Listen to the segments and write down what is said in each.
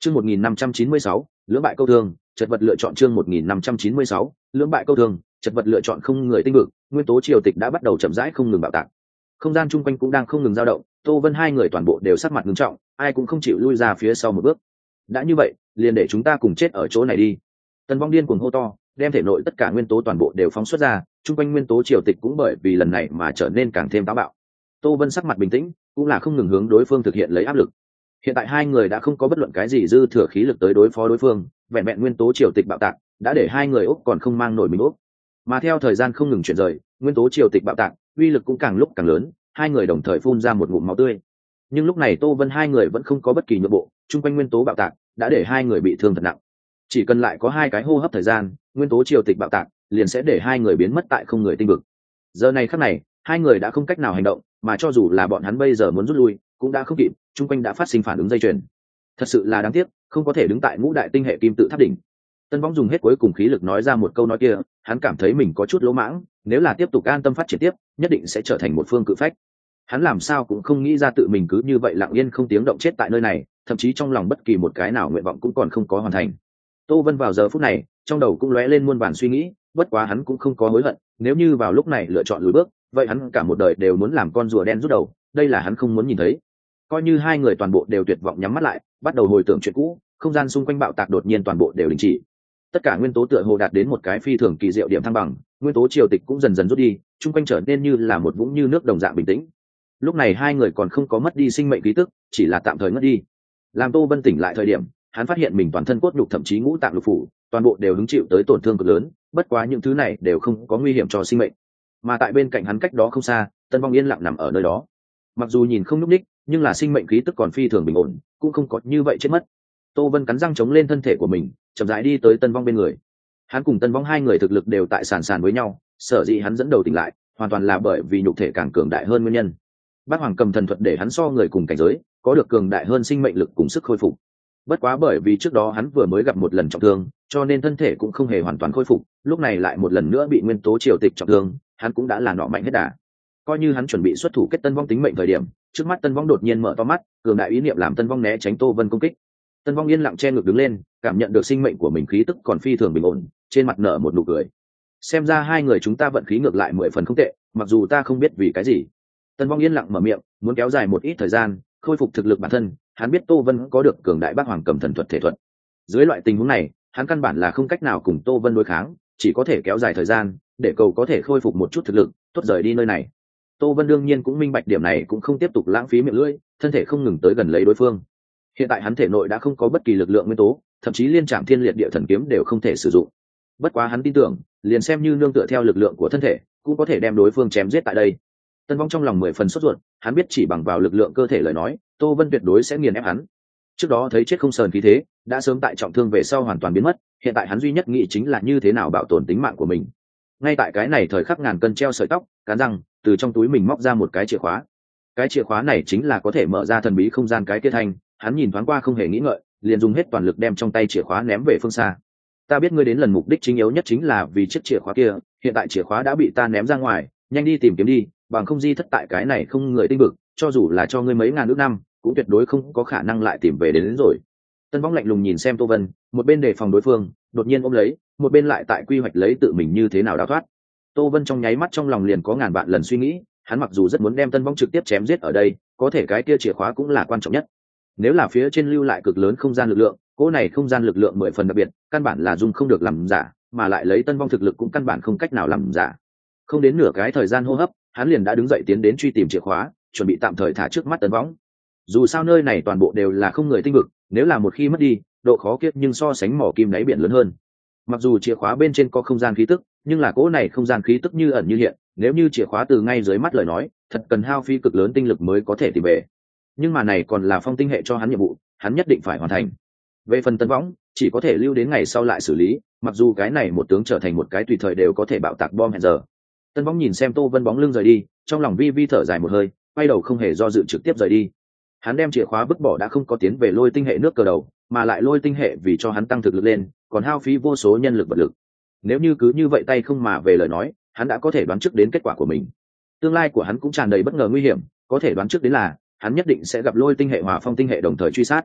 Chương 1596, lưỡng bại câu thương, chật vật lựa chọn chương 1596, lưỡng bại câu thương, chật vật lựa chọn không người tinh vực, nguyên tố triều tịch đã bắt đầu chậm rãi không ngừng bạo tạc. Không gian chung quanh cũng đang không ngừng dao động, Tô Vân hai người toàn bộ đều sắc mặt nghiêm trọng, ai cũng không chịu lui ra phía sau một bước. Đã như vậy, liền để chúng ta cùng chết ở chỗ này đi. Tần Vong điên cuồng hô to, đem thể nội tất cả nguyên tố toàn bộ đều phóng xuất ra, chung quanh nguyên tố triều tịch cũng bởi vì lần này mà trở nên càng thêm táo bạo. Tô Vân sắc mặt bình tĩnh, cũng là không ngừng hướng đối phương thực hiện lấy áp lực. Hiện tại hai người đã không có bất luận cái gì dư thừa khí lực tới đối phó đối phương, vẹn vẹn nguyên tố triều tịch bạo tạc đã để hai người úc còn không mang nổi mình úc. Mà theo thời gian không ngừng chuyển rời, nguyên tố triều tịch bạo tạc uy lực cũng càng lúc càng lớn, hai người đồng thời phun ra một ngụm máu tươi. Nhưng lúc này Tô Vân hai người vẫn không có bất kỳ nhượng bộ, chung quanh nguyên tố bạo tạc đã để hai người bị thương thật nặng. Chỉ cần lại có hai cái hô hấp thời gian, nguyên tố triều tịch bạo tạc liền sẽ để hai người biến mất tại không người tinh vực. Giờ này khắc này, hai người đã không cách nào hành động, mà cho dù là bọn hắn bây giờ muốn rút lui cũng đã không kịp, chung quanh đã phát sinh phản ứng dây chuyền. Thật sự là đáng tiếc, không có thể đứng tại ngũ đại tinh hệ kim tự tháp đỉnh. Tân Võng dùng hết cuối cùng khí lực nói ra một câu nói kia, hắn cảm thấy mình có chút lỗ mãng, nếu là tiếp tục an tâm phát triển tiếp, nhất định sẽ trở thành một phương cự phách. Hắn làm sao cũng không nghĩ ra tự mình cứ như vậy lặng yên không tiếng động chết tại nơi này, thậm chí trong lòng bất kỳ một cái nào nguyện vọng cũng còn không có hoàn thành. Tô Vân vào giờ phút này, trong đầu cũng lóe lên muôn vàn suy nghĩ, bất quá hắn cũng không có hối hận, nếu như vào lúc này lựa chọn lùi bước, vậy hắn cả một đời đều muốn làm con rùa đen rút đầu, đây là hắn không muốn nhìn thấy. Coi như hai người toàn bộ đều tuyệt vọng nhắm mắt lại, bắt đầu hồi tưởng chuyện cũ, không gian xung quanh bạo tạc đột nhiên toàn bộ đều đình chỉ. Tất cả nguyên tố tựa hồ đạt đến một cái phi thường kỳ diệu điểm thăng bằng, nguyên tố triều tịch cũng dần dần rút đi, xung quanh trở nên như là một vũng như nước đồng dạng bình tĩnh. Lúc này hai người còn không có mất đi sinh mệnh khí tức, chỉ là tạm thời ngất đi. Làm Tô Vân tỉnh lại thời điểm, hắn phát hiện mình toàn thân cốt nhục thậm chí ngũ tạng lục phủ, toàn bộ đều hứng chịu tới tổn thương cực lớn, bất quá những thứ này đều không có nguy hiểm cho sinh mệnh. Mà tại bên cạnh hắn cách đó không xa, Tân Vong yên lặng nằm ở nơi đó. Mặc dù nhìn không nhúc nhích, nhưng là sinh mệnh khí tức còn phi thường bình ổn, cũng không có như vậy chết mất. Tô Vân cắn răng chống lên thân thể của mình, chậm rãi đi tới Tân Vong bên người. Hắn cùng Tân Vong hai người thực lực đều tại sàn sàn với nhau, sở dĩ hắn dẫn đầu tỉnh lại, hoàn toàn là bởi vì nhục thể càng cường đại hơn nguyên nhân. Bát Hoàng Cầm thần thuật để hắn so người cùng cảnh giới, có được cường đại hơn sinh mệnh lực cùng sức khôi phục. Bất quá bởi vì trước đó hắn vừa mới gặp một lần trọng thương, cho nên thân thể cũng không hề hoàn toàn khôi phục, lúc này lại một lần nữa bị nguyên tố triều tịch trọng thương, hắn cũng đã là nọ mạnh hết đà. Coi như hắn chuẩn bị xuất thủ kết Tân Vong tính mệnh thời điểm, trước mắt Tân Vong đột nhiên mở to mắt, cường đại ý niệm làm Tân Vong né tránh Tô Vân công kích. Tân Vong yên lặng che ngực đứng lên, cảm nhận được sinh mệnh của mình khí tức còn phi thường bình ổn, trên mặt nở một nụ cười. Xem ra hai người chúng ta vận khí ngược lại 10 phần không tệ, mặc dù ta không biết vì cái gì. Tân Vong yên lặng mở miệng, muốn kéo dài một ít thời gian, khôi phục thực lực bản thân. Hắn biết Tô Vân có được cường đại Bát Hoàng Cầm thần thuật thể thuật. Dưới loại tình huống này, hắn căn bản là không cách nào cùng Tô Vân đối kháng, chỉ có thể kéo dài thời gian, để cầu có thể khôi phục một chút thực lực, tốt rời đi nơi này. Tô Vân đương nhiên cũng minh bạch điểm này, cũng không tiếp tục lãng phí miệng lưỡi, thân thể không ngừng tới gần lấy đối phương. Hiện tại hắn thể nội đã không có bất kỳ lực lượng nguyên tố, thậm chí liên trạm thiên liệt địa thần kiếm đều không thể sử dụng. Bất quá hắn tin tưởng, liền xem như nương tựa theo lực lượng của thân thể, cũng có thể đem đối phương chém giết tại đây. Tân Vong trong lòng 10 phần sốt ruột, hắn biết chỉ bằng vào lực lượng cơ thể lời nói, Tô Vân tuyệt đối sẽ nghiền ép hắn. Trước đó thấy chết không sờn khí thế, đã sớm tại trọng thương về sau hoàn toàn biến mất, hiện tại hắn duy nhất nghĩ chính là như thế nào bảo tồn tính mạng của mình. Ngay tại cái này thời khắc ngàn cân treo sợi tóc, cắn răng, từ trong túi mình móc ra một cái chìa khóa. Cái chìa khóa này chính là có thể mở ra thần bí không gian cái kia thanh, hắn nhìn thoáng qua không hề nghĩ ngợi, liền dùng hết toàn lực đem trong tay chìa khóa ném về phương xa. Ta biết ngươi đến lần mục đích chính yếu nhất chính là vì chiếc chìa khóa kia, hiện tại chìa khóa đã bị ta ném ra ngoài, nhanh đi tìm kiếm đi, bằng không di thất tại cái này không người tinh vực, cho dù là cho ngươi mấy ngàn ước năm, cũng tuyệt đối không có khả năng lại tìm về đến rồi. Tân Vong lạnh lùng nhìn xem Tô Vân, một bên đề phòng đối phương, đột nhiên ôm lấy, một bên lại tại quy hoạch lấy tự mình như thế nào đào thoát. Tô Vân trong nháy mắt trong lòng liền có ngàn vạn lần suy nghĩ, hắn mặc dù rất muốn đem Tân Vong trực tiếp chém giết ở đây, có thể cái kia chìa khóa cũng là quan trọng nhất. Nếu là phía trên lưu lại cực lớn không gian lực lượng, cỗ này không gian lực lượng 10 phần đặc biệt, căn bản là dung không được làm giả, mà lại lấy Tân Vong thực lực cũng căn bản không cách nào làm giả. Không đến nửa cái thời gian hô hấp, hắn liền đã đứng dậy tiến đến truy tìm chìa khóa, chuẩn bị tạm thời thả trước mắt Tân Vong. Dù sao nơi này toàn bộ đều là không người tinh vực, nếu là một khi mất đi, độ khó kiếp nhưng so sánh mỏ kim đáy biển lớn hơn. Mặc dù chìa khóa bên trên có không gian khí tức, nhưng là cỗ này không gian khí tức như ẩn như hiện, nếu như chìa khóa từ ngay dưới mắt lời nói, thật cần hao phí cực lớn tinh lực mới có thể tìm về. Nhưng mà này còn là phong tinh hệ cho hắn nhiệm vụ, hắn nhất định phải hoàn thành. Về phần Tân Võng, chỉ có thể lưu đến ngày sau lại xử lý, mặc dù cái này một tướng trở thành một cái tùy thời đều có thể bạo tạc bom hẹn giờ. Tân Võng nhìn xem Tô Vân bóng lưng rời đi, trong lòng vi vi thở dài một hơi, quay đầu không hề do dự trực tiếp rời đi. Hắn đem chìa khóa vứt bỏ đã không có tiến về Lôi tinh hệ nước cờ đầu, mà lại Lôi tinh hệ vì cho hắn tăng thực lực lên, còn hao phí vô số nhân lực vật lực. Nếu như cứ như vậy tay không mà về lời nói, hắn đã có thể đoán trước đến kết quả của mình. Tương lai của hắn cũng tràn đầy bất ngờ nguy hiểm, có thể đoán trước đến là hắn nhất định sẽ gặp Lôi tinh hệ Hỏa Phong tinh hệ đồng thời truy sát.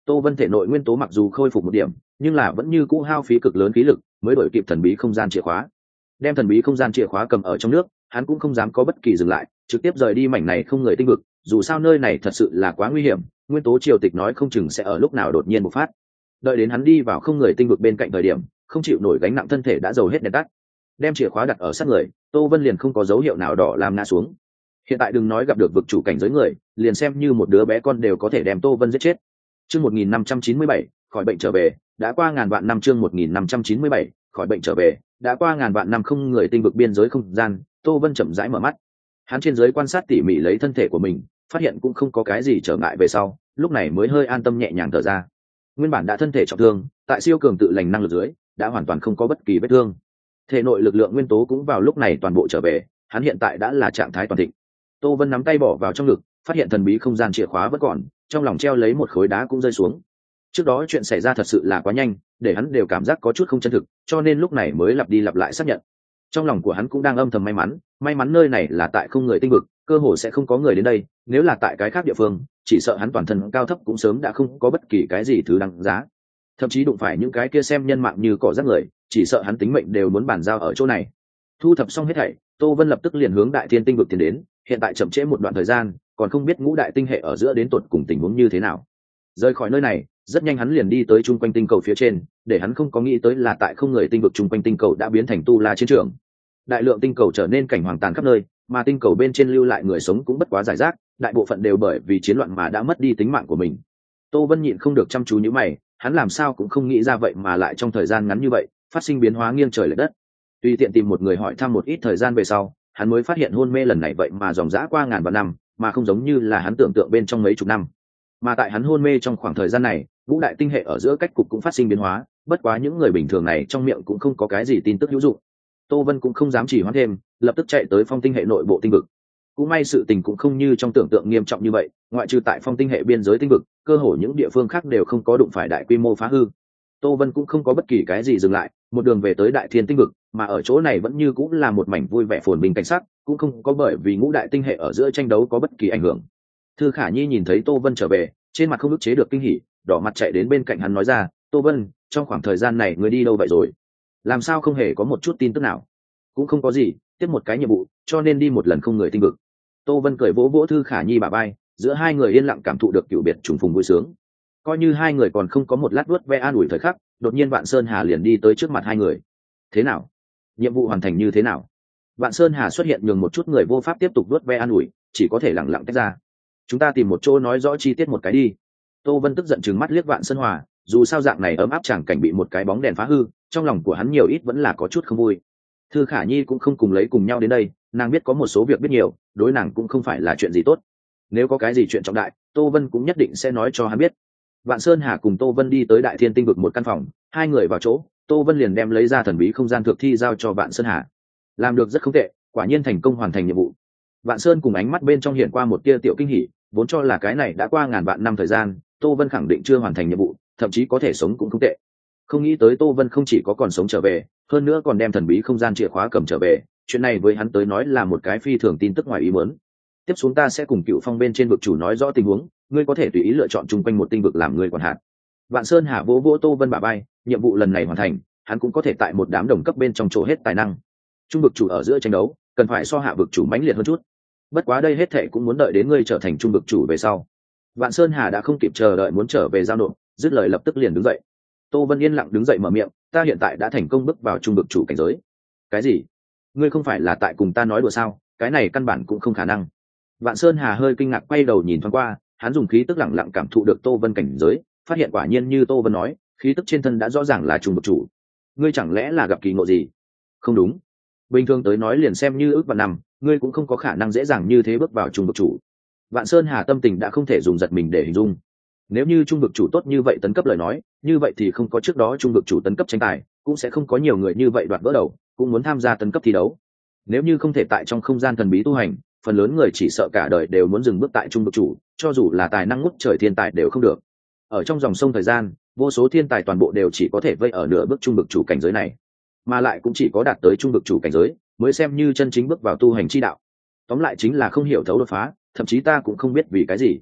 Tô Vân thể nội nguyên tố mặc dù khôi phục một điểm, nhưng là vẫn như cũ hao phí cực lớn khí lực mới đổi kịp thần bí không gian chìa khóa. Đem thần bí không gian chìa khóa cầm ở trong nước, hắn cũng không dám có bất kỳ dừng lại, trực tiếp rời đi mảnh này không người tinh vực, dù sao nơi này thật sự là quá nguy hiểm, nguyên tố triều tịch nói không chừng sẽ ở lúc nào đột nhiên bộc phát. Đợi đến hắn đi vào không người tinh vực bên cạnh thời điểm, không chịu nổi gánh nặng thân thể đã dầu hết đèn tắt. Đem chìa khóa đặt ở sát người, Tô Vân liền không có dấu hiệu nào đỏ làm ngã xuống. Hiện tại đừng nói gặp được vực chủ cảnh giới người, liền xem như một đứa bé con đều có thể đem Tô Vân giết chết. Chương 1597, khỏi bệnh trở về, đã qua ngàn vạn năm. Chương 1597, khỏi bệnh trở về, đã qua ngàn vạn năm. Không người tinh vực biên giới không gian, Tô Vân chậm rãi mở mắt. Hắn trên dưới quan sát tỉ mỉ lấy thân thể của mình, phát hiện cũng không có cái gì trở ngại về sau, lúc này mới hơi an tâm nhẹ nhàng thở ra. Nguyên bản đã thân thể trọng thương, tại siêu cường tự lành năng lực dưới, đã hoàn toàn không có bất kỳ vết thương. Thể nội lực lượng nguyên tố cũng vào lúc này toàn bộ trở về, hắn hiện tại đã là trạng thái toàn thịnh. Tô Vân nắm tay bỏ vào trong ngực, phát hiện thần bí không gian chìa khóa vẫn còn, trong lòng treo lấy một khối đá cũng rơi xuống. Trước đó chuyện xảy ra thật sự là quá nhanh, để hắn đều cảm giác có chút không chân thực, cho nên lúc này mới lặp đi lặp lại xác nhận. Trong lòng của hắn cũng đang âm thầm may mắn nơi này là tại không người tinh vực, cơ hồ sẽ không có người đến đây, nếu là tại cái khác địa phương, chỉ sợ hắn toàn thân cao thấp cũng sớm đã không có bất kỳ cái gì thứ đáng giá. Thậm chí đụng phải những cái kia xem nhân mạng như cỏ rác người, chỉ sợ hắn tính mệnh đều muốn bàn giao ở chỗ này. Thu thập xong hết thảy, Tô Vân lập tức liền hướng Đại Thiên tinh vực tiến đến, hiện tại chậm trễ một đoạn thời gian, còn không biết ngũ đại tinh hệ ở giữa đến tột cùng tình huống như thế nào. Rời khỏi nơi này, rất nhanh hắn liền đi tới trung quanh tinh cầu phía trên, để hắn không có nghĩ tới là tại không người tinh vực trung quanh tinh cầu đã biến thành tu la chiến trường. Đại lượng tinh cầu trở nên cảnh hoàng tàn khắp nơi, mà tinh cầu bên trên lưu lại người sống cũng bất quá giải rác, đại bộ phận đều bởi vì chiến loạn mà đã mất đi tính mạng của mình. Tô Vân nhịn không được chăm chú nhíu mày, hắn làm sao cũng không nghĩ ra vậy mà lại trong thời gian ngắn như vậy phát sinh biến hóa nghiêng trời lệch đất. Tùy tiện tìm một người hỏi thăm một ít thời gian về sau, hắn mới phát hiện hôn mê lần này vậy mà dòng dã qua ngàn vạn năm, mà không giống như là hắn tưởng tượng bên trong mấy chục năm. Mà tại hắn hôn mê trong khoảng thời gian này, ngũ đại tinh hệ ở giữa cách cục cũng phát sinh biến hóa, bất quá những người bình thường này trong miệng cũng không có cái gì tin tức hữu dụng. Tô Vân cũng không dám chỉ hoãn thêm, lập tức chạy tới phong tinh hệ nội bộ tinh vực. Cũng may sự tình cũng không như trong tưởng tượng nghiêm trọng như vậy, ngoại trừ tại phong tinh hệ biên giới tinh vực, cơ hồ những địa phương khác đều không có đụng phải đại quy mô phá hư. Tô Vân cũng không có bất kỳ cái gì dừng lại, một đường về tới Đại Thiên tinh vực, mà ở chỗ này vẫn như cũng là một mảnh vui vẻ phồn bình cảnh sắc, cũng không có bởi vì ngũ đại tinh hệ ở giữa tranh đấu có bất kỳ ảnh hưởng. Thư Khả Nhi nhìn thấy Tô Vân trở về, trên mặt không ức chế được kinh hỉ, đỏ mặt chạy đến bên cạnh hắn nói ra, "Tô Vân, trong khoảng thời gian này ngươi đi đâu vậy rồi? Làm sao không hề có một chút tin tức nào?" "Cũng không có gì, tiếp một cái nhiệm vụ, cho nên đi một lần không người tinh vực." Tô Vân cười vỗ vỗ Thư Khả Nhi bả vai, giữa hai người yên lặng cảm thụ được cựu biệt trùng phùng vui sướng. Coi như hai người còn không có một lát vuốt ve an ủi thời khắc, đột nhiên Vạn Sơn Hà liền đi tới trước mặt hai người. "Thế nào? Nhiệm vụ hoàn thành như thế nào?" Vạn Sơn Hà xuất hiện nhường một chút người vô pháp tiếp tục vuốt ve an ủi, chỉ có thể lặng lặng tách ra. "Chúng ta tìm một chỗ nói rõ chi tiết một cái đi." Tô Vân tức giận trừng mắt liếc Vạn Sơn Hòa, dù sao dạng này ấm áp chẳng cảnh bị một cái bóng đèn phá hư, trong lòng của hắn nhiều ít vẫn là có chút không vui. Thư Khả Nhi cũng không cùng lấy cùng nhau đến đây, nàng biết có một số việc biết nhiều, đối nàng cũng không phải là chuyện gì tốt. Nếu có cái gì chuyện trọng đại, Tô Vân cũng nhất định sẽ nói cho hắn biết. Vạn Sơn Hà cùng Tô Vân đi tới Đại Thiên tinh vực một căn phòng, hai người vào chỗ, Tô Vân liền đem lấy ra thần bí không gian thượng thi giao cho Vạn Sơn Hà. Làm được rất không tệ, quả nhiên thành công hoàn thành nhiệm vụ. Vạn Sơn cùng ánh mắt bên trong hiện qua một tia tiểu kinh hỉ, vốn cho là cái này đã qua ngàn vạn năm thời gian, Tô Vân khẳng định chưa hoàn thành nhiệm vụ, thậm chí có thể sống cũng không tệ. Không nghĩ tới Tô Vân không chỉ có còn sống trở về, hơn nữa còn đem thần bí không gian chìa khóa cầm trở về, chuyện này với hắn tới nói là một cái phi thường tin tức ngoài ý muốn. Tiếp xuống ta sẽ cùng Cựu Phong bên trên vực chủ nói rõ tình huống, ngươi có thể tùy ý lựa chọn chung quanh một tinh vực làm người quản hạt. Vạn Sơn Hà vỗ vỗ Tô Vân bả vai, nhiệm vụ lần này hoàn thành, hắn cũng có thể tại một đám đồng cấp bên trong chỗ hết tài năng. Trung vực chủ ở giữa tranh đấu, cần phải so hạ vực chủ mãnh liệt hơn chút. Bất quá đây hết thệ cũng muốn đợi đến ngươi trở thành trung vực chủ về sau. Vạn Sơn Hà đã không kịp chờ đợi muốn trở về giao nộp, dứt lời lập tức liền đứng dậy. Tô Vân yên lặng đứng dậy mở miệng, ta hiện tại đã thành công bước vào trung vực chủ cảnh giới. Cái gì? Ngươi không phải là tại cùng ta nói đùa sao? Cái này căn bản cũng không khả năng. Vạn Sơn Hà hơi kinh ngạc quay đầu nhìn thoáng qua, hắn dùng khí tức lặng lặng cảm thụ được Tô Vân cảnh giới, phát hiện quả nhiên như Tô Vân nói, khí tức trên thân đã rõ ràng là trung vực chủ. Ngươi chẳng lẽ là gặp kỳ ngộ gì? Không đúng. Bình thường tới nói liền xem như ước vạn năm, ngươi cũng không có khả năng dễ dàng như thế bước vào trung vực chủ. Vạn Sơn Hà tâm tình đã không thể dùng giật mình để hình dung. Nếu như trung vực chủ tốt như vậy tấn cấp lời nói, như vậy thì không có trước đó trung vực chủ tấn cấp tranh tài, cũng sẽ không có nhiều người như vậy đoạt vỡ đầu, cũng muốn tham gia tấn cấp thi đấu. Nếu như không thể tại trong không gian thần bí tu hành, phần lớn người chỉ sợ cả đời đều muốn dừng bước tại trung vực chủ, cho dù là tài năng ngút trời thiên tài đều không được. Ở trong dòng sông thời gian, vô số thiên tài toàn bộ đều chỉ có thể vây ở nửa bước trung vực chủ cảnh giới này, mà lại cũng chỉ có đạt tới trung vực chủ cảnh giới mới xem như chân chính bước vào tu hành chi đạo. Tóm lại chính là không hiểu thấu đột phá, thậm chí ta cũng không biết vì cái gì.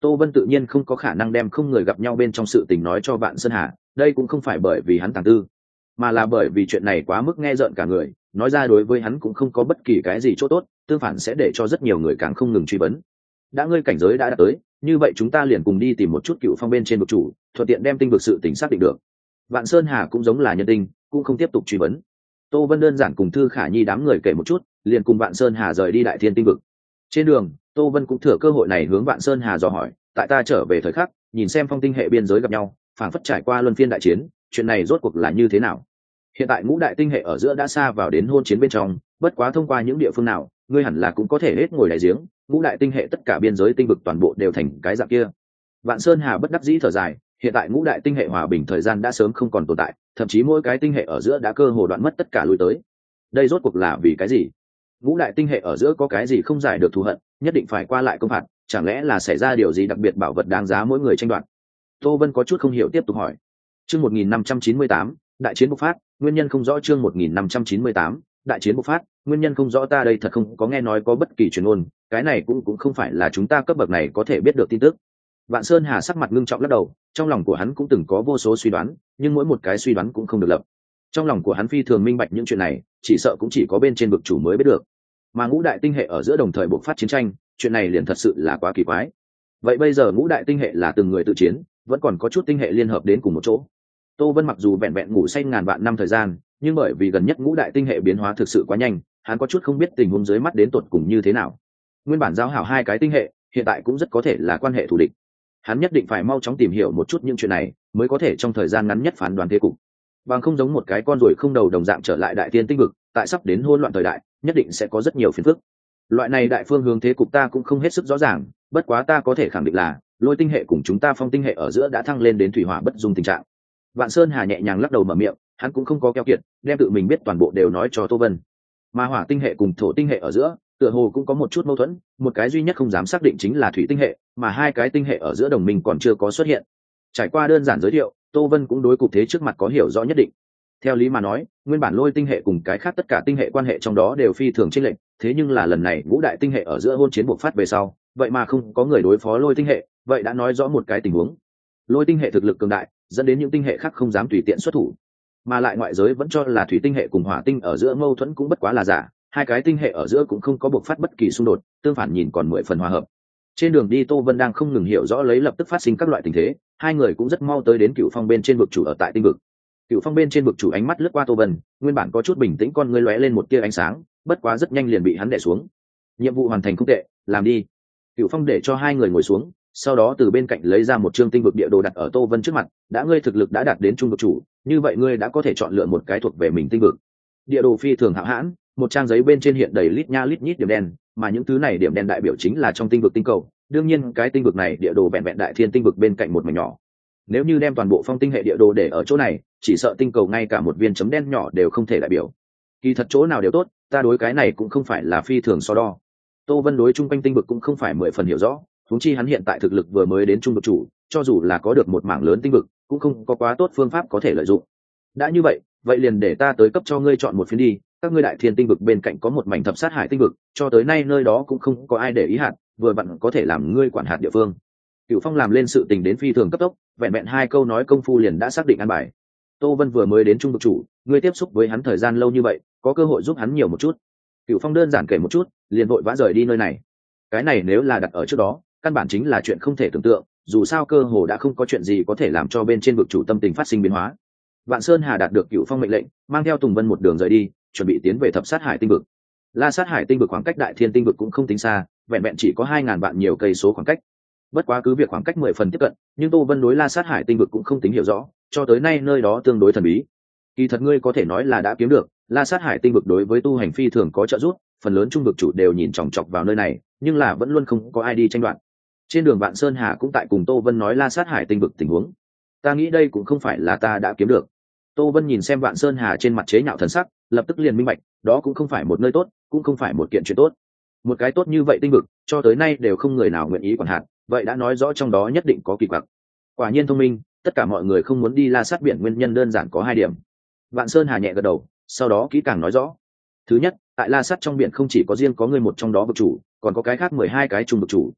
Tô Vân tự nhiên không có khả năng đem không người gặp nhau bên trong sự tình nói cho Vạn Sơn Hà, đây cũng không phải bởi vì hắn tàng tư, mà là bởi vì chuyện này quá mức nghe rợn cả người, nói ra đối với hắn cũng không có bất kỳ cái gì chỗ tốt, tương phản sẽ để cho rất nhiều người càng không ngừng truy vấn. Đã ngươi cảnh giới đã đạt tới, như vậy chúng ta liền cùng đi tìm một chút Cựu Phong bên trên vực chủ, thuận tiện đem tinh vực sự tình xác định được. Vạn Sơn Hà cũng giống là nhân tinh, cũng không tiếp tục truy vấn. Tô Vân đơn giản cùng Thư Khả Nhi đám người kể một chút, liền cùng Vạn Sơn Hà rời đi Đại Thiên tinh vực. Trên đường, Tô Vân cũng thừa cơ hội này hướng Vạn Sơn Hà dò hỏi, tại ta trở về thời khắc, nhìn xem phong tinh hệ biên giới gặp nhau, phảng phất trải qua luân phiên đại chiến, chuyện này rốt cuộc là như thế nào? Hiện tại ngũ đại tinh hệ ở giữa đã xa vào đến hôn chiến bên trong, bất quá thông qua những địa phương nào, ngươi hẳn là cũng có thể hết ngồi đại giếng, ngũ đại tinh hệ tất cả biên giới tinh vực toàn bộ đều thành cái dạng kia. Vạn Sơn Hà bất đắc dĩ thở dài, hiện tại ngũ đại tinh hệ hòa bình thời gian đã sớm không còn tồn tại, thậm chí mỗi cái tinh hệ ở giữa đã cơ hồ đoạn mất tất cả lui tới. Đây rốt cuộc là vì cái gì? Ngũ đại tinh hệ ở giữa có cái gì không giải được thù hận, nhất định phải qua lại công phạt, chẳng lẽ là xảy ra điều gì đặc biệt bảo vật đáng giá mỗi người tranh đoạt? Tô Vân có chút không hiểu tiếp tục hỏi. Chương 1598, đại chiến bộc phát, nguyên nhân không rõ. Chương 1598, đại chiến bộc phát, nguyên nhân không rõ. Ta đây thật không có nghe nói có bất kỳ truyền ngôn, cái này cũng không phải là chúng ta cấp bậc này có thể biết được tin tức. Vạn Sơn Hà sắc mặt ngưng trọng lắc đầu, trong lòng của hắn cũng từng có vô số suy đoán, nhưng mỗi một cái suy đoán cũng không được lập. Trong lòng của hắn phi thường minh bạch những chuyện này, chỉ sợ cũng chỉ có bên trên vực chủ mới biết được. Mà ngũ đại tinh hệ ở giữa đồng thời bộc phát chiến tranh, chuyện này liền thật sự là quá kỳ quái. Vậy bây giờ ngũ đại tinh hệ là từng người tự chiến, vẫn còn có chút tinh hệ liên hợp đến cùng một chỗ. Tô Vân mặc dù vẹn vẹn ngủ say ngàn vạn năm thời gian, nhưng bởi vì gần nhất ngũ đại tinh hệ biến hóa thực sự quá nhanh, hắn có chút không biết tình huống dưới mắt đến tột cùng như thế nào. Nguyên bản giao hảo hai cái tinh hệ, hiện tại cũng rất có thể là quan hệ thù địch. Hắn nhất định phải mau chóng tìm hiểu một chút những chuyện này, mới có thể trong thời gian ngắn nhất phán đoán thế cục. Bằng không giống một cái con ruồi không đầu đồng dạng trở lại Đại Tiên tinh vực, tại sắp đến hỗn loạn thời đại, nhất định sẽ có rất nhiều phiền phức. Loại này đại phương hướng thế cục ta cũng không hết sức rõ ràng, bất quá ta có thể khẳng định là Lôi tinh hệ cùng chúng ta Phong tinh hệ ở giữa đã thăng lên đến thủy hỏa bất dung tình trạng. Vạn Sơn Hà nhẹ nhàng lắc đầu mở miệng, hắn cũng không có keo kiệt, đem tự mình biết toàn bộ đều nói cho Tô Vân. Mà Hỏa tinh hệ cùng Thổ tinh hệ ở giữa, tựa hồ cũng có một chút mâu thuẫn, một cái duy nhất không dám xác định chính là Thủy tinh hệ, mà hai cái tinh hệ ở giữa đồng minh còn chưa có xuất hiện. Trải qua đơn giản giới thiệu, Tô Vân cũng đối cục thế trước mặt có hiểu rõ nhất định. Theo lý mà nói, nguyên bản Lôi tinh hệ cùng cái khác tất cả tinh hệ quan hệ trong đó đều phi thường chênh lệch, thế nhưng là lần này ngũ đại tinh hệ ở giữa hôn chiến bộc phát về sau, vậy mà không có người đối phó Lôi tinh hệ, vậy đã nói rõ một cái tình huống. Lôi tinh hệ thực lực cường đại, dẫn đến những tinh hệ khác không dám tùy tiện xuất thủ, mà lại ngoại giới vẫn cho là Thủy tinh hệ cùng Hỏa tinh ở giữa mâu thuẫn cũng bất quá là giả, hai cái tinh hệ ở giữa cũng không có bộc phát bất kỳ xung đột, tương phản nhìn còn 10 phần hòa hợp. Trên đường đi Tô Vân đang không ngừng hiểu rõ lấy lập tức phát sinh các loại tình thế, hai người cũng rất mau tới đến Cựu Phong bên trên vực chủ ở tại tinh vực. Cựu Phong bên trên vực chủ ánh mắt lướt qua Tô Vân, nguyên bản có chút bình tĩnh con ngươi lóe lên một tia ánh sáng, bất quá rất nhanh liền bị hắn đè xuống. Nhiệm vụ hoàn thành không tệ, làm đi. Cựu Phong để cho hai người ngồi xuống, sau đó từ bên cạnh lấy ra một chương tinh vực địa đồ đặt ở Tô Vân trước mặt. Đã ngươi thực lực đã đạt đến trung vực chủ, như vậy ngươi đã có thể chọn lựa một cái thuộc về mình tinh vực. Địa đồ phi thường hạo hãn, một trang giấy bên trên hiện đầy lít nha lít nhít điểm đen, mà những thứ này điểm đen đại biểu chính là trong tinh vực tinh cầu. Đương nhiên cái tinh vực này địa đồ vẹn vẹn Đại Thiên tinh vực bên cạnh một mảnh nhỏ. Nếu như đem toàn bộ Phong tinh hệ địa đồ để ở chỗ này, chỉ sợ tinh cầu ngay cả một viên chấm đen nhỏ đều không thể đại biểu. Kỳ thật chỗ nào đều tốt, ta đối cái này cũng không phải là phi thường so đo. Tô Vân đối chung quanh tinh vực cũng không phải 10 phần hiểu rõ, huống chi hắn hiện tại thực lực vừa mới đến trung vực chủ, cho dù là có được một mảng lớn tinh vực, cũng không có quá tốt phương pháp có thể lợi dụng. Đã như vậy, vậy liền để ta tới cấp cho ngươi chọn một phiến đi, các ngươi Đại Thiên tinh vực bên cạnh có một mảnh Thập Sát Hải tinh vực, cho tới nay nơi đó cũng không có ai để ý hạt, vừa vặn có thể làm ngươi quản hạt địa phương. Cửu Phong làm lên sự tình đến phi thường cấp tốc, vẹn vẹn 2 câu nói công phu liền đã xác định an bài. Tô Vân vừa mới đến trung vực chủ, ngươi tiếp xúc với hắn thời gian lâu như vậy, có cơ hội giúp hắn nhiều một chút. Cửu Phong đơn giản kể một chút, liền vội vã rời đi nơi này. Cái này nếu là đặt ở trước đó, căn bản chính là chuyện không thể tưởng tượng, dù sao cơ hồ đã không có chuyện gì có thể làm cho bên trên vực chủ tâm tình phát sinh biến hóa. Vạn Sơn Hà đạt được Cửu Phong mệnh lệnh, mang theo Tùng Vân một đường rời đi, chuẩn bị tiến về Thập Sát Hải tinh vực. La Sát Hải tinh vực khoảng cách Đại Thiên tinh vực cũng không tính xa, vẹn vẹn chỉ có 2000 vạn nhiều cây số khoảng cách. Bất quá cứ việc khoảng cách 10 phần tiếp cận, nhưng Tô Vân đối La Sát Hải tinh vực cũng không tính hiểu rõ, cho tới nay nơi đó tương đối thần bí. Kỳ thật ngươi có thể nói là đã kiếm được, La Sát Hải tinh vực đối với tu hành phi thường có trợ giúp, phần lớn trung vực chủ đều nhìn chòng chọc vào nơi này, nhưng là vẫn luôn không có ai đi tranh đoạt. Trên đường Vạn Sơn Hà cũng tại cùng Tô Vân nói La Sát Hải tinh vực tình huống. Ta nghĩ đây cũng không phải là ta đã kiếm được. Tô Vân nhìn xem Vạn Sơn Hà trên mặt chế nhạo thần sắc, lập tức liền minh bạch, đó cũng không phải một nơi tốt, cũng không phải một kiện chuyện tốt. Một cái tốt như vậy tinh vực, cho tới nay đều không người nào nguyện ý quản hạt, vậy đã nói rõ trong đó nhất định có kỳ quặc. Quả nhiên thông minh, tất cả mọi người không muốn đi La Sát biển nguyên nhân đơn giản có 2 điểm. Vạn Sơn Hà nhẹ gật đầu, sau đó kỹ càng nói rõ. Thứ nhất, tại La Sát trong biển không chỉ có riêng có người một trong đó vực chủ, còn có cái khác 12 cái trung vực chủ.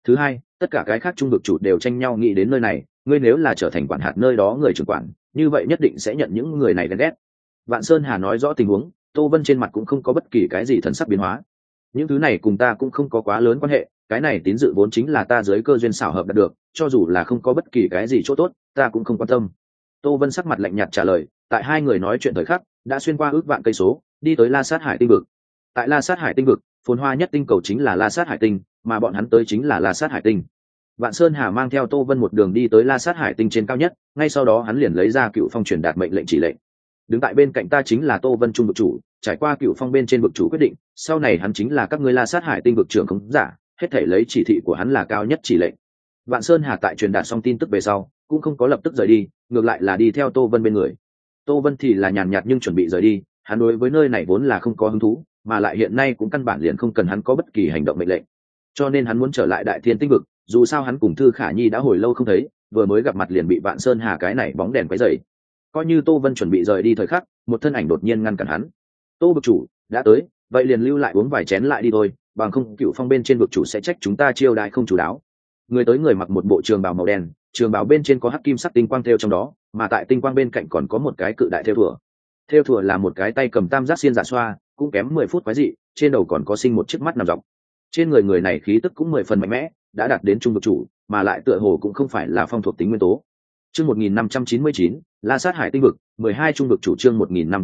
Thứ hai, tất cả cái khác trung vực chủ đều tranh nhau nghĩ đến nơi này, ngươi nếu là trở thành quản hạt nơi đó người trưởng quản, như vậy nhất định sẽ nhận những người này ghen ghét. Vạn Sơn Hà nói rõ tình huống, Tô Vân trên mặt cũng không có bất kỳ cái gì thần sắc biến hóa. Những thứ này cùng ta cũng không có quá lớn quan hệ, cái này tín dự vốn chính là ta dưới cơ duyên xảo hợp đạt được, cho dù là không có bất kỳ cái gì chỗ tốt, ta cũng không quan tâm. Tô Vân sắc mặt lạnh nhạt trả lời, tại hai người nói chuyện thời khắc, đã xuyên qua ước vạn cây số, đi tới La Sát Hải tinh vực. Tại La Sát Hải tinh vực, phồn hoa nhất tinh cầu chính là La Sát Hải tinh, mà bọn hắn tới chính là La Sát Hải tinh. Vạn Sơn Hà mang theo Tô Vân một đường đi tới La Sát Hải tinh trên cao nhất, ngay sau đó hắn liền lấy ra Cựu Phong truyền đạt mệnh lệnh chỉ lệnh. Đứng tại bên cạnh ta chính là Tô Vân trung vực chủ, trải qua Cựu Phong bên trên vực chủ quyết định, sau này hắn chính là các ngươi La Sát Hải tinh vực trưởng khống giả, hết thảy lấy chỉ thị của hắn là cao nhất chỉ lệnh. Vạn Sơn Hà tại truyền đạt xong tin tức về sau, cũng không có lập tức rời đi, ngược lại là đi theo Tô Vân bên người. Tô Vân thì là nhàn nhạt nhưng chuẩn bị rời đi, hắn đối với nơi này vốn là không có hứng thú, mà lại hiện nay cũng căn bản liền không cần hắn có bất kỳ hành động mệnh lệnh, cho nên hắn muốn trở lại Đại Thiên tinh vực. Dù sao hắn cùng Thư Khả Nhi đã hồi lâu không thấy, vừa mới gặp mặt liền bị Vạn Sơn Hà cái này bóng đèn quấy rầy. Coi như Tô Vân chuẩn bị rời đi thời khắc, một thân ảnh đột nhiên ngăn cản hắn. Tô vực chủ đã tới, vậy liền lưu lại uống vài chén lại đi thôi, bằng không Cựu Phong bên trên vực chủ sẽ trách chúng ta chiêu đãi không chủ đáo. Người tới người mặc một bộ trường bào màu đen, trường bào bên trên có hắc kim sắc tinh quang thêu trong đó, mà tại tinh quang bên cạnh còn có một cái cự đại thêu thủa. Thêu thủa là một cái tay cầm tam giác xiên dạ xoa, cũng kém 10 phút quái dị, trên đầu còn có sinh một chiếc mắt nằm dọc. Trên người người này khí tức cũng 10 phần mạnh mẽ, đã đạt đến trung vực chủ, mà lại tựa hồ cũng không phải là phong thuộc tính nguyên tố. Chương 1599, La Sát Hải tinh vực, 12 trung vực chủ. Chương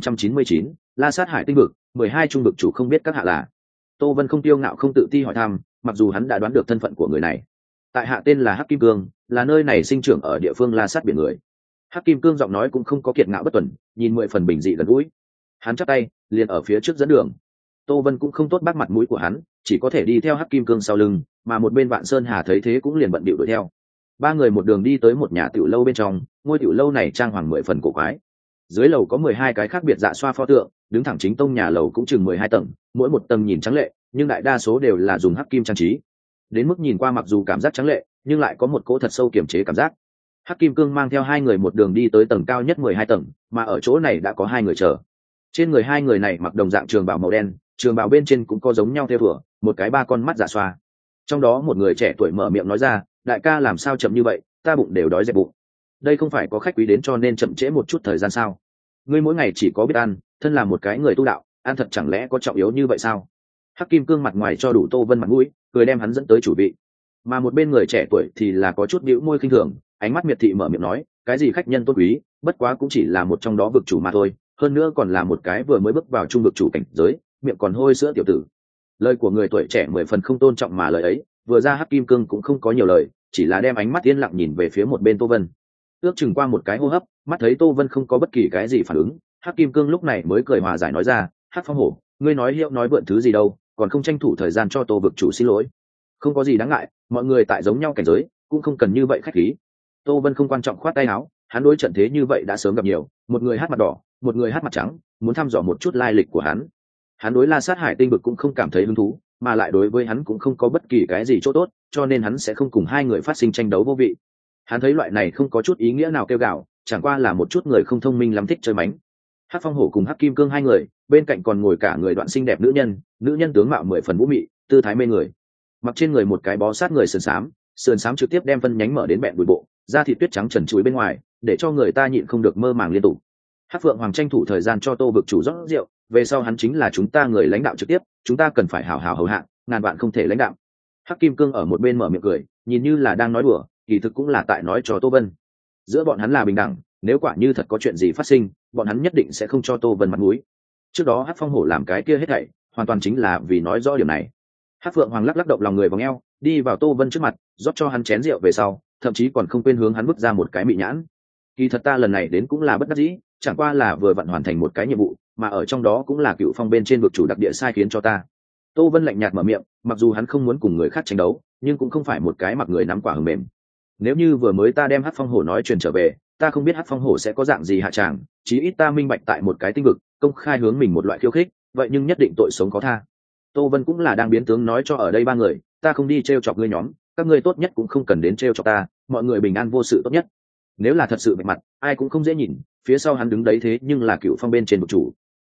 1599, La Sát Hải tinh vực, 12 trung vực chủ. Không biết các hạ là? Tô Vân không tiêu ngạo không tự ti hỏi thăm, mặc dù hắn đã đoán được thân phận của người này. Tại hạ tên là Hắc Kim Cương, là nơi này sinh trưởng ở địa phương La Sát biển người. Hắc Kim Cương giọng nói cũng không có kiệt ngạo bất tuần, nhìn 10 phần bình dị gần gũi. Hắn chắp tay, liền ở phía trước dẫn đường. Tô Vân cũng không tốt bác mặt mũi của hắn, chỉ có thể đi theo Hắc Kim Cương sau lưng, mà một bên Vạn Sơn Hà thấy thế cũng liền bận bịu đuổi theo. Ba người một đường đi tới một nhà tiểu lâu bên trong, ngôi tiểu lâu này trang hoàng 10 phần cổ quái. Dưới lầu có 12 cái khác biệt dạ xoa pho tượng, đứng thẳng chính tông nhà lầu cũng chừng 12 tầng, mỗi một tầng nhìn trắng lệ, nhưng đại đa số đều là dùng hắc kim trang trí. Đến mức nhìn qua mặc dù cảm giác trắng lệ, nhưng lại có một cỗ thật sâu kiềm chế cảm giác. Hắc Kim Cương mang theo hai người một đường đi tới tầng cao nhất 12 tầng, mà ở chỗ này đã có hai người chờ. Trên người hai người này mặc đồng dạng trường bào màu đen, trường bào bên trên cũng có giống nhau theo thủa, một cái ba con mắt dạ xoa. Trong đó một người trẻ tuổi mở miệng nói ra, đại ca làm sao chậm như vậy, ta bụng đều đói dẹp bụng. Đây không phải có khách quý đến cho nên chậm trễ một chút thời gian sao? Ngươi mỗi ngày chỉ có biết ăn, thân là một cái người tu đạo, ăn thật chẳng lẽ có trọng yếu như vậy sao? Hắc Kim Cương mặt ngoài cho đủ Tô Vân mặt mũi, cười đem hắn dẫn tới chủ vị. Mà một bên người trẻ tuổi thì là có chút bĩu môi khinh thường, ánh mắt miệt thị mở miệng nói, cái gì khách nhân tôn quý, bất quá cũng chỉ là một trong đó vực chủ mà thôi, hơn nữa còn là một cái vừa mới bước vào trung vực chủ cảnh giới, miệng còn hôi sữa tiểu tử. Lời của người tuổi trẻ 10 phần không tôn trọng mà lời ấy, vừa ra Hắc Kim Cương cũng không có nhiều lời, chỉ là đem ánh mắt yên lặng nhìn về phía một bên Tô Vân. Ước chừng qua một cái hô hấp, mắt thấy Tô Vân không có bất kỳ cái gì phản ứng, Hắc Kim Cương lúc này mới cười hòa giải nói ra, Hắc Phong Hổ, ngươi nói hiệu nói vượn thứ gì đâu, còn không tranh thủ thời gian cho Tô vực chủ xin lỗi. Không có gì đáng ngại, mọi người tại giống nhau cảnh giới, cũng không cần như vậy khách khí. Tô Vân không quan trọng khoát tay áo, hắn đối trận thế như vậy đã sớm gặp nhiều, một người hát mặt đỏ, một người hát mặt trắng, muốn thăm dò một chút lai lịch của hắn. Hắn đối La Sát Hải tinh vực cũng không cảm thấy hứng thú, mà lại đối với hắn cũng không có bất kỳ cái gì chỗ tốt, cho nên hắn sẽ không cùng hai người phát sinh tranh đấu vô vị. Hắn thấy loại này không có chút ý nghĩa nào kêu gào, chẳng qua là một chút người không thông minh lắm thích chơi mánh. Hắc Phong Hổ cùng Hắc Kim Cương hai người, bên cạnh còn ngồi cả người đoạn xinh đẹp nữ nhân tướng mạo 10 phần vũ mị, tư thái mê người. Mặc trên người một cái bó sát người sườn xám trực tiếp đem phân nhánh mở đến bẹn bụi bộ, da thịt tuyết trắng trần trụi bên ngoài, để cho người ta nhịn không được mơ màng liên tục. Hắc Phượng Hoàng tranh thủ thời gian cho Tô vực chủ rót rượu, về sau hắn chính là chúng ta người lãnh đạo trực tiếp, chúng ta cần phải hảo hảo hầu hạ, ngàn vạn không thể lãnh đạo. Hắc Kim Cương ở một bên mở miệng cười, nhìn như là đang nói đùa, kỳ thực cũng là tại nói cho Tô Vân. Giữa bọn hắn là bình đẳng, nếu quả như thật có chuyện gì phát sinh, bọn hắn nhất định sẽ không cho Tô Vân mặt mũi. Trước đó Hắc Phong Hổ làm cái kia hết thảy, hoàn toàn chính là vì nói rõ điểm này. Hắc Phượng Hoàng lắc động lòng người vòng eo, đi vào Tô Vân trước mặt, rót cho hắn chén rượu về sau, thậm chí còn không quên hướng hắn vứt ra một cái mị nhãn. Kỳ thật ta lần này đến cũng là bất đắc dĩ, chẳng qua là vừa vặn hoàn thành một cái nhiệm vụ, mà ở trong đó cũng là Cựu Phong bên trên vực chủ đặc địa sai khiến cho ta. Tô Vân lạnh nhạt mở miệng, mặc dù hắn không muốn cùng người khác tranh đấu, nhưng cũng không phải một cái mặc người nắm quả hừng mềm. Nếu như vừa mới ta đem Hắc Phong Hổ nói truyền trở về, ta không biết Hắc Phong Hổ sẽ có dạng gì hạ tràng, chí ít ta minh bạch tại một cái tinh vực, công khai hướng mình một loại khiêu khích, vậy nhưng nhất định tội sống có tha. Tô Vân cũng là đang biến tướng nói cho ở đây ba người, ta không đi trêu chọc ngươi nhóm, các ngươi tốt nhất cũng không cần đến trêu chọc ta, mọi người bình an vô sự tốt nhất. Nếu là thật sự bạch mặt, ai cũng không dễ nhìn, phía sau hắn đứng đấy thế nhưng là Cựu Phong bên trên vực chủ.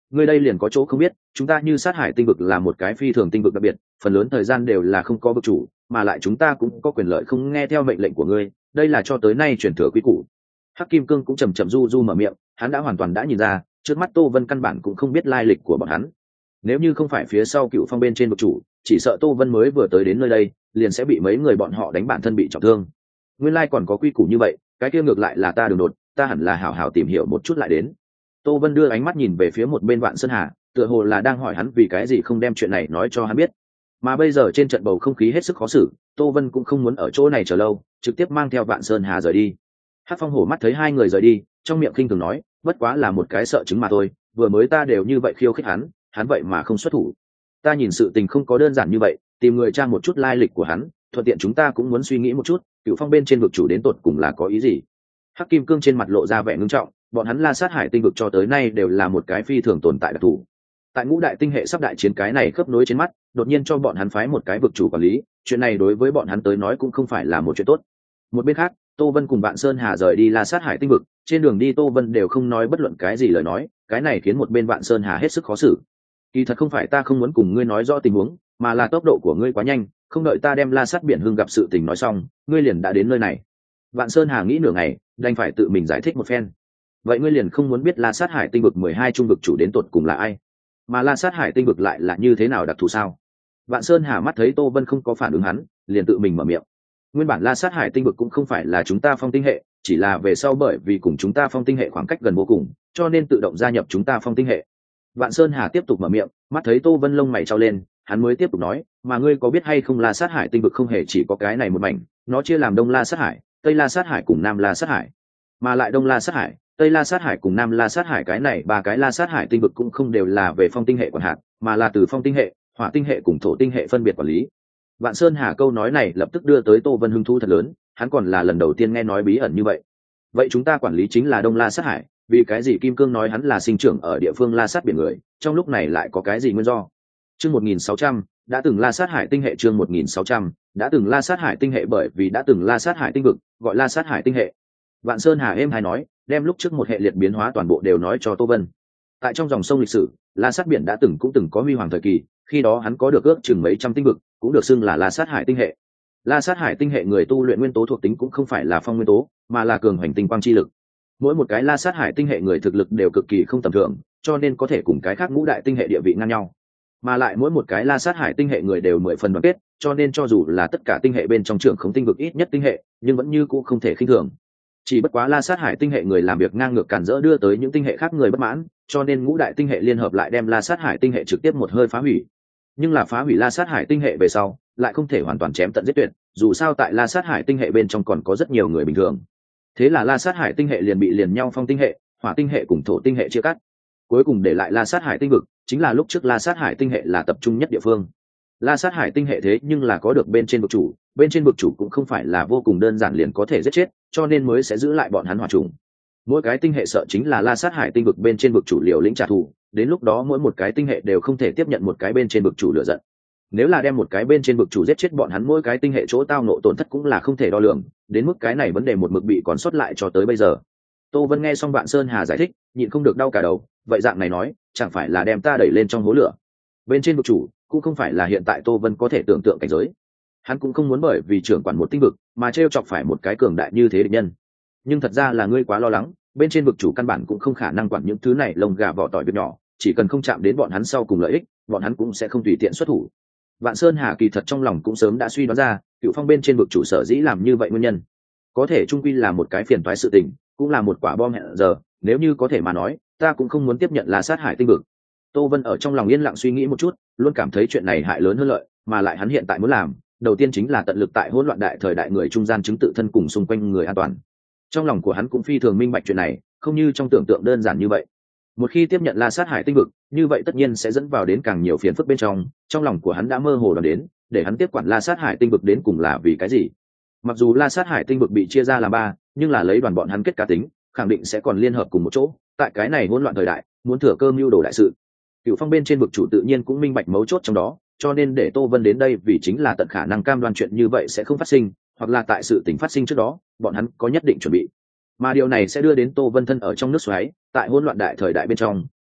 Ngươi đây liền có chỗ không biết, chúng ta như sát hải tinh vực là một cái phi thường tinh vực đặc biệt, phần lớn thời gian đều là không có vực chủ, mà lại chúng ta cũng có quyền lợi không nghe theo mệnh lệnh của ngươi, đây là cho tới nay truyền thừa quy củ. Hắc Kim Cương cũng chầm chậm du du mở miệng, hắn đã hoàn toàn đã nhìn ra, trước mắt Tô Vân căn bản cũng không biết lai lịch của bọn hắn. Nếu như không phải phía sau Cựu Phong bên trên vực chủ, chỉ sợ Tô Vân mới vừa tới đến nơi đây, liền sẽ bị mấy người bọn họ đánh bản thân bị trọng thương. Nguyên lai còn có quy củ như vậy, cái kia ngược lại là ta đường đột, ta hẳn là hảo hảo tìm hiểu một chút lại đến. Tô Vân đưa ánh mắt nhìn về phía một bên Vạn Sơn Hà, tựa hồ là đang hỏi hắn vì cái gì không đem chuyện này nói cho hắn biết. Mà bây giờ trên trận bầu không khí hết sức khó xử, Tô Vân cũng không muốn ở chỗ này chờ lâu, trực tiếp mang theo Vạn Sơn Hà rời đi. Hắc Phong hổ mắt thấy hai người rời đi, trong miệng khinh thường nói, bất quá là một cái sợ chứng mà thôi, vừa mới ta đều như vậy khiêu khích hắn vậy mà không xuất thủ. Ta nhìn sự tình không có đơn giản như vậy, tìm người tra một chút lai lịch của hắn, thuận tiện chúng ta cũng muốn suy nghĩ một chút, Cựu Phong bên trên vực chủ đến tột cùng là có ý gì. Hắc Kim Cương trên mặt lộ ra vẻ ngưng trọng, bọn hắn La Sát Hải tinh vực cho tới nay đều là một cái phi thường tồn tại đặc thù. Tại ngũ đại tinh hệ sắp đại chiến cái này khớp nối trên mắt, đột nhiên cho bọn hắn phái một cái vực chủ quản lý, chuyện này đối với bọn hắn tới nói cũng không phải là một chuyện tốt. Một bên khác, Tô Vân cùng Vạn Sơn Hà rời đi La Sát Hải tinh vực, trên đường đi Tô Vân đều không nói bất luận cái gì lời nói, cái này khiến một bên Vạn Sơn Hà hết sức khó xử. Kỳ thật không phải ta không muốn cùng ngươi nói rõ tình huống, mà là tốc độ của ngươi quá nhanh, không đợi ta đem La Sát biển hưng gặp sự tình nói xong, ngươi liền đã đến nơi này. Vạn Sơn Hà nghĩ nửa ngày, đành phải tự mình giải thích một phen. Vậy ngươi liền không muốn biết La Sát Hải tinh vực 12 trung vực chủ đến tột cùng là ai, mà La Sát Hải tinh vực lại là như thế nào đặc thù sao? Vạn Sơn Hà mắt thấy Tô Vân không có phản ứng hắn, liền tự mình mở miệng. Nguyên bản La Sát Hải tinh vực cũng không phải là chúng ta Phong tinh hệ, chỉ là về sau bởi vì cùng chúng ta Phong tinh hệ khoảng cách gần vô cùng, cho nên tự động gia nhập chúng ta Phong tinh hệ. Vạn Sơn Hà tiếp tục mở miệng, mắt thấy Tô Vân lông mày trao lên, hắn mới tiếp tục nói, mà ngươi có biết hay không La Sát Hải tinh vực không hề chỉ có cái này một mảnh, nó chia làm Đông La Sát Hải, Tây La Sát Hải cùng Nam La Sát Hải. Mà lại Đông La Sát Hải, Tây La Sát Hải cùng Nam La Sát Hải cái này ba cái La Sát Hải tinh vực cũng không đều là về Phong tinh hệ quản hạt, mà là từ Phong tinh hệ, Hỏa tinh hệ cùng Thổ tinh hệ phân biệt quản lý. Vạn Sơn Hà câu nói này lập tức đưa tới Tô Vân hứng thú thật lớn, hắn còn là lần đầu tiên nghe nói bí ẩn như vậy. Vậy chúng ta quản lý chính là Đông La Sát Hải, vì cái gì Kim Cương nói hắn là sinh trưởng ở địa phương La Sát biển người, trong lúc này lại có cái gì nguyên do? Chương 1600, đã từng La Sát Hải tinh hệ. Chương 1600, đã từng La Sát Hải tinh hệ, bởi vì đã từng La Sát Hải tinh vực, gọi La Sát Hải tinh hệ. Vạn Sơn Hà êm hay nói, đem lúc trước một hệ liệt biến hóa toàn bộ đều nói cho Tô Vân. Tại trong dòng sông lịch sử, La Sát biển đã từng có huy hoàng thời kỳ, khi đó hắn có được ước chừng mấy trăm tinh vực, cũng được xưng là La Sát Hải tinh hệ. La Sát Hải tinh hệ người tu luyện nguyên tố thuộc tính cũng không phải là phong nguyên tố, mà là cường hành tinh quang chi lực. Mỗi một cái La Sát Hải tinh hệ người thực lực đều cực kỳ không tầm thường, cho nên có thể cùng cái khác ngũ đại tinh hệ địa vị ngang nhau. Mà lại mỗi một cái La Sát Hải tinh hệ người đều 10 phần đoàn kết, cho nên cho dù là tất cả tinh hệ bên trong trưởng khống tinh vực ít nhất tinh hệ, nhưng vẫn như cũ không thể khinh thường. Chỉ bất quá La Sát Hải tinh hệ người làm việc ngang ngược cản rỡ đưa tới những tinh hệ khác người bất mãn, cho nên ngũ đại tinh hệ liên hợp lại đem La Sát Hải tinh hệ trực tiếp một hơi phá hủy. Nhưng là phá hủy La Sát Hải tinh hệ về sau, lại không thể hoàn toàn chém tận giết tuyệt, dù sao tại La Sát Hải tinh hệ bên trong còn có rất nhiều người bình thường. Thế là La Sát Hải tinh hệ liền bị liền nhau Phong tinh hệ, Hỏa tinh hệ cùng Thổ tinh hệ chia cắt. Cuối cùng để lại La Sát Hải tinh vực, chính là lúc trước La Sát Hải tinh hệ là tập trung nhất địa phương. La Sát Hải tinh hệ thế nhưng là có được bên trên vực chủ, bên trên vực chủ cũng không phải là vô cùng đơn giản liền có thể giết chết, cho nên mới sẽ giữ lại bọn hắn hòa trùng. Mỗi cái tinh hệ sợ chính là La Sát Hải tinh vực bên trên vực chủ liều lĩnh trả thù, đến lúc đó mỗi một cái tinh hệ đều không thể tiếp nhận một cái bên trên vực chủ lựa giận. Nếu là đem một cái bên trên vực chủ giết chết bọn hắn, mỗi cái tinh hệ chỗ tao nộ tổn thất cũng là không thể đo lường, đến mức cái này vấn đề một mực bị còn sót lại cho tới bây giờ. Tô Vân nghe xong Vạn Sơn Hà giải thích, nhịn không được đau cả đầu, vậy dạng này nói, chẳng phải là đem ta đẩy lên trong hố lửa. Bên trên vực chủ cũng không phải là hiện tại Tô Vân có thể tưởng tượng cảnh giới. Hắn cũng không muốn bởi vì trưởng quản một tinh vực mà trêu chọc phải một cái cường đại như thế địch nhân. Nhưng thật ra là ngươi quá lo lắng, bên trên vực chủ căn bản cũng không khả năng quản những thứ này lông gà vỏ tỏi việc nhỏ, chỉ cần không chạm đến bọn hắn sau cùng lợi ích, bọn hắn cũng sẽ không tùy tiện xuất thủ. Vạn Sơn Hà kỳ thật trong lòng cũng sớm đã suy đoán ra, Cựu Phong bên trên vực chủ sở dĩ làm như vậy nguyên nhân, có thể trung quy là một cái phiền toái sự tình, cũng là một quả bom hẹn giờ, nếu như có thể mà nói, ta cũng không muốn tiếp nhận La Sát Hải tinh vực. Tô Vân ở trong lòng yên lặng suy nghĩ một chút, luôn cảm thấy chuyện này hại lớn hơn lợi, mà lại hắn hiện tại muốn làm, đầu tiên chính là tận lực tại hỗn loạn đại thời đại người trung gian chứng tự thân cùng xung quanh người an toàn. Trong lòng của hắn cũng phi thường minh bạch chuyện này, không như trong tưởng tượng đơn giản như vậy. Một khi tiếp nhận La Sát Hải tinh vực, như vậy tất nhiên sẽ dẫn vào đến càng nhiều phiền phức bên trong lòng của hắn đã mơ hồ đoán đến, để hắn tiếp quản La Sát Hải tinh vực đến cùng là vì cái gì. Mặc dù La Sát Hải tinh vực bị chia ra làm ba, nhưng là lấy đoàn bọn hắn kết cá tính, khẳng định sẽ còn liên hợp cùng một chỗ, tại cái này hỗn loạn thời đại, muốn thừa cơ mưu đồ đại sự. Cựu Phong bên trên vực chủ tự nhiên cũng minh bạch mấu chốt trong đó, cho nên để Tô Vân đến đây vì chính là tận khả năng cam đoan chuyện như vậy sẽ không phát sinh, hoặc là tại sự tình phát sinh trước đó, bọn hắn có nhất định chuẩn bị. Mà điều này sẽ đưa đến Tô Vân thân ở trong nước xoáy, tại hỗn loạn đại thời đại bên trong,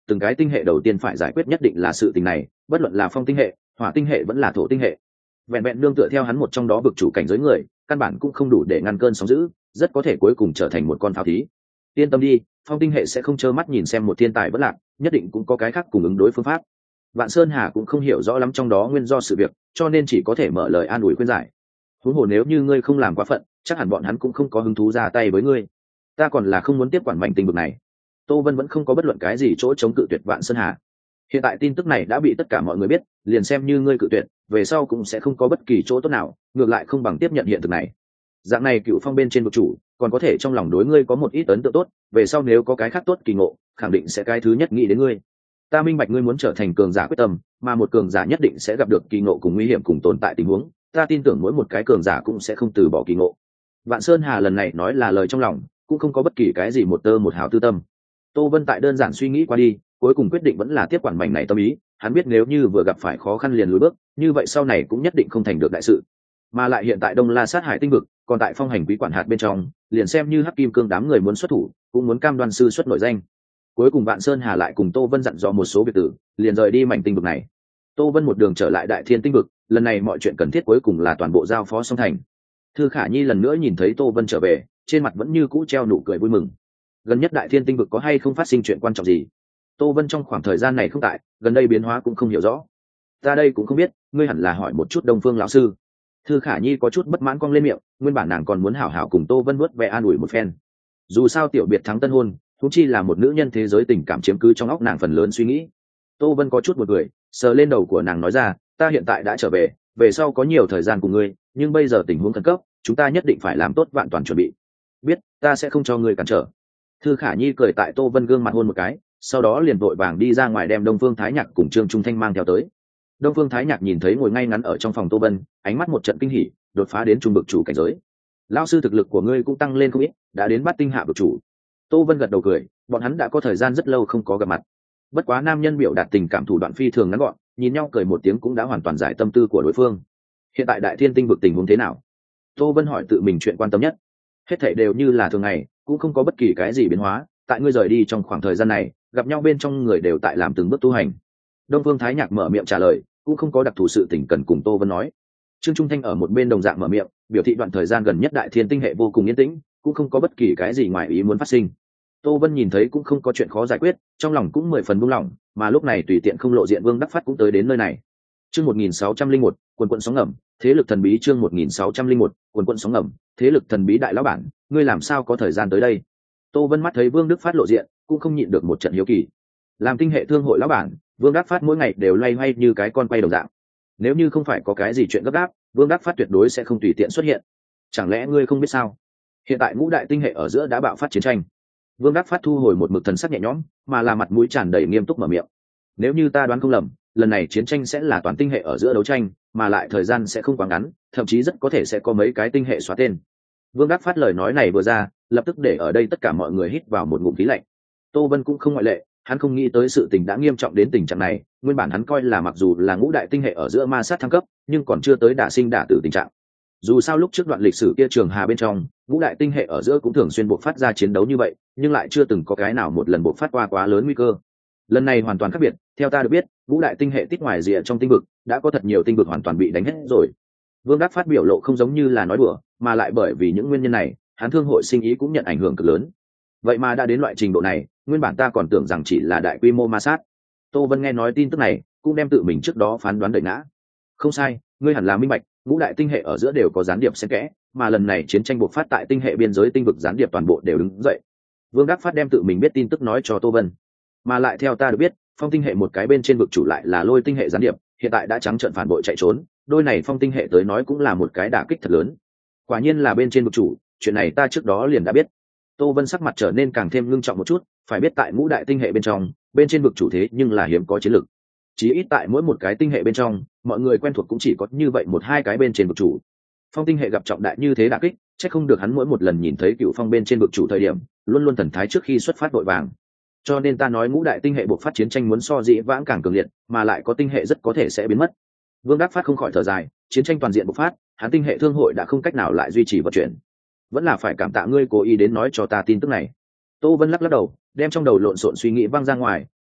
từng cái tinh hệ đầu tiên phải giải quyết nhất định là sự tình này, bất luận là phong tinh hệ, hỏa tinh hệ vẫn là thổ tinh hệ. Vẹn vẹn nương tựa theo hắn một trong đó vực chủ cảnh giới người, căn bản cũng không đủ để ngăn cơn sóng dữ, rất có thể cuối cùng trở thành một con pháo thí. Yên tâm đi, phong tinh hệ sẽ không trơ mắt nhìn xem một thiên tài bất lạc, nhất định cũng có cái khác cùng ứng đối phương pháp. Vạn Sơn Hà cũng không hiểu rõ lắm trong đó nguyên do sự việc, cho nên chỉ có thể mở lời an ủi khuyên giải. Huống hồ nếu như ngươi không làm quá phận, chắc hẳn bọn hắn cũng không có hứng thú ra tay với ngươi. Ta còn là không muốn tiếp quản mảnh tình vực này. Tô Vân vẫn không có bất luận cái gì chỗ chống cự tuyệt Vạn Sơn Hà. Hiện tại tin tức này đã bị tất cả mọi người biết, liền xem như ngươi cự tuyệt, về sau cũng sẽ không có bất kỳ chỗ tốt nào, ngược lại không bằng tiếp nhận hiện thực này. Dạng này Cựu Phong bên trên vực chủ, còn có thể trong lòng đối ngươi có một ít ấn tượng tốt, về sau nếu có cái khác tốt kỳ ngộ, khẳng định sẽ cái thứ nhất nghĩ đến ngươi. Ta minh bạch ngươi muốn trở thành cường giả quyết tâm, mà một cường giả nhất định sẽ gặp được kỳ ngộ cùng nguy hiểm cùng tồn tại tình huống, ta tin tưởng mỗi một cái cường giả cũng sẽ không từ bỏ kỳ ngộ. Vạn Sơn Hà lần này nói là lời trong lòng, cũng không có bất kỳ cái gì một tơ một hào tư tâm. Tô Vân tại đơn giản suy nghĩ qua đi, cuối cùng quyết định vẫn là tiếp quản mảnh này tâm ý. Hắn biết nếu như vừa gặp phải khó khăn liền lùi bước, như vậy sau này cũng nhất định không thành được đại sự. Mà lại hiện tại Đông La Sát Hải tinh vực, còn tại phong hành quý quản hạt bên trong, liền xem như Hắc Kim Cương đám người muốn xuất thủ, cũng muốn cam đoan sư xuất nội danh. Cuối cùng Vạn Sơn Hà lại cùng Tô Vân dặn dò một số việc tử, liền rời đi mảnh tinh vực này. Tô Vân một đường trở lại Đại Thiên tinh vực, lần này mọi chuyện cần thiết cuối cùng là toàn bộ giao phó xong thành. Thư Khả Nhi lần nữa nhìn thấy Tô Vân trở về, trên mặt vẫn như cũ treo nụ cười vui mừng. Gần nhất Đại Thiên tinh vực có hay không phát sinh chuyện quan trọng gì? Tô Vân trong khoảng thời gian này không tại, gần đây biến hóa cũng không hiểu rõ. Ta đây cũng không biết, ngươi hẳn là hỏi một chút Đông Phương lão sư. Thư Khả Nhi có chút bất mãn cong lên miệng, nguyên bản nàng còn muốn hảo hảo cùng Tô Vân vớt vẻ an ủi một phen. Dù sao tiểu biệt thắng tân hôn, thú chi là một nữ nhân thế giới tình cảm chiếm cứ trong óc nàng phần lớn suy nghĩ. Tô Vân có chút một người, sờ lên đầu của nàng nói ra, ta hiện tại đã trở về, về sau có nhiều thời gian cùng ngươi, nhưng bây giờ tình huống khẩn cấp, chúng ta nhất định phải làm tốt vạn toàn chuẩn bị. Biết, ta sẽ không cho ngươi cản trở. Thư Khả Nhi cười tại Tô Vân gương mặt hôn một cái, sau đó liền vội vàng đi ra ngoài đem Đông Phương Thái Nhạc cùng Trương Trung Thanh mang theo tới. Đông Phương Thái Nhạc nhìn thấy ngồi ngay ngắn ở trong phòng Tô Vân, ánh mắt một trận kinh hỉ, đột phá đến trung bậc chủ cảnh giới. Lão sư thực lực của ngươi cũng tăng lên không ít, đã đến bát tinh hạ bậc chủ. Tô Vân gật đầu cười, bọn hắn đã có thời gian rất lâu không có gặp mặt. Bất quá nam nhân biểu đạt tình cảm thủ đoạn phi thường ngắn gọn, nhìn nhau cười một tiếng cũng đã hoàn toàn giải tâm tư của đối phương. Hiện tại Đại Thiên tinh vực tình huống thế nào? Tô Vân hỏi tự mình chuyện quan tâm nhất. Hết thảy đều như là thường ngày, cũng không có bất kỳ cái gì biến hóa, tại ngươi rời đi trong khoảng thời gian này, gặp nhau bên trong người đều tại làm từng bước tu hành. Đông Phương Thái Nhạc mở miệng trả lời, cũng không có đặc thù sự tình cần cùng Tô Vân nói. Trương Trung Thanh ở một bên đồng dạng mở miệng, biểu thị đoạn thời gian gần nhất Đại Thiên tinh hệ vô cùng yên tĩnh, cũng không có bất kỳ cái gì ngoài ý muốn phát sinh. Tô Vân nhìn thấy cũng không có chuyện khó giải quyết, trong lòng cũng 10 phần buông lỏng, mà lúc này tùy tiện không lộ diện Vương Đắc Phát cũng tới đến nơi này. Chương 1601, quần quần sóng ngầm, thế lực thần bí chương 1601, quần quần sóng ngầm, thế lực thần bí đại lão bản, ngươi làm sao có thời gian tới đây? Tô Vân mắt thấy Vương Đức Phát lộ diện, cũng không nhịn được một trận hiếu kỳ. Làm tinh hệ thương hội lão bản, Vương Đắc Phát mỗi ngày đều loay hoay như cái con quay đồng dạng. Nếu như không phải có cái gì chuyện gấp gáp, Vương Đắc Phát tuyệt đối sẽ không tùy tiện xuất hiện. Chẳng lẽ ngươi không biết sao? Hiện tại ngũ đại tinh hệ ở giữa đã bạo phát chiến tranh. Vương Đắc Phát thu hồi một mực thần sắc nhẹ nhõm, mà là mặt mũi tràn đầy nghiêm túc mở miệng. Nếu như ta đoán không lầm, lần này chiến tranh sẽ là toàn tinh hệ ở giữa đấu tranh, mà lại thời gian sẽ không quá ngắn, thậm chí rất có thể sẽ có mấy cái tinh hệ xóa tên. Vương Đắc Phát lời nói này vừa ra, lập tức để ở đây tất cả mọi người hít vào một ngụm khí lạnh. Tô Vân cũng không ngoại lệ, hắn không nghĩ tới sự tình đã nghiêm trọng đến tình trạng này, nguyên bản hắn coi là mặc dù là ngũ đại tinh hệ ở giữa ma sát thăng cấp, nhưng còn chưa tới đả sinh đả tử tình trạng. Dù sao lúc trước đoạn lịch sử kia trường hà bên trong, ngũ đại tinh hệ ở giữa cũng thường xuyên bộc phát ra chiến đấu như vậy, nhưng lại chưa từng có cái nào một lần bộc phát qua quá lớn nguy cơ. Lần này hoàn toàn khác biệt, theo ta được biết, ngũ đại tinh hệ tích ngoài rìa trong tinh vực, đã có thật nhiều tinh vực hoàn toàn bị đánh hết rồi. Vương Đắc Phát biểu lộ không giống như là nói đùa, mà lại bởi vì những nguyên nhân này, hắn thương hội sinh ý cũng nhận ảnh hưởng cực lớn. Vậy mà đã đến loại trình độ này, nguyên bản ta còn tưởng rằng chỉ là đại quy mô ma sát. Tô Vân nghe nói tin tức này, cũng đem tự mình trước đó phán đoán đợi ngã. Không sai, ngươi hẳn là minh bạch, ngũ đại tinh hệ ở giữa đều có gián điệp xen kẽ, mà lần này chiến tranh bộc phát tại tinh hệ biên giới tinh vực gián điệp toàn bộ đều đứng dậy. Vương Đắc Phát đem tự mình biết tin tức nói cho Tô Vân. Mà lại theo ta được biết, phong tinh hệ một cái bên trên vực chủ lại là Lôi tinh hệ gián điệp, hiện tại đã trắng trợn phản bội chạy trốn, đôi này phong tinh hệ tới nói cũng là một cái đả kích thật lớn. Quả nhiên là bên trên vực chủ, chuyện này ta trước đó liền đã biết. Tô Vân sắc mặt trở nên càng thêm ngưng trọng một chút, phải biết tại ngũ đại tinh hệ bên trong, bên trên vực chủ thế nhưng là hiếm có chiến lực. Chỉ ít tại mỗi một cái tinh hệ bên trong, mọi người quen thuộc cũng chỉ có như vậy một hai cái bên trên vực chủ. Phong tinh hệ gặp trọng đại như thế đả kích, chắc không được hắn mỗi một lần nhìn thấy Cựu Phong bên trên vực chủ thời điểm, luôn luôn thần thái trước khi xuất phát vội vàng. Cho nên ta nói ngũ đại tinh hệ buộc phát chiến tranh muốn so dĩ vãng càng cường liệt, mà lại có tinh hệ rất có thể sẽ biến mất. Vương Đắc Phát không khỏi thở dài, chiến tranh toàn diện bộc phát, hắn tinh hệ thương hội đã không cách nào lại duy trì vận chuyển. Vẫn là phải cảm tạ ngươi cố ý đến nói cho ta tin tức này. Tô Vân lắc lắc đầu, đem trong đầu lộn xộn suy nghĩ văng ra ngoài,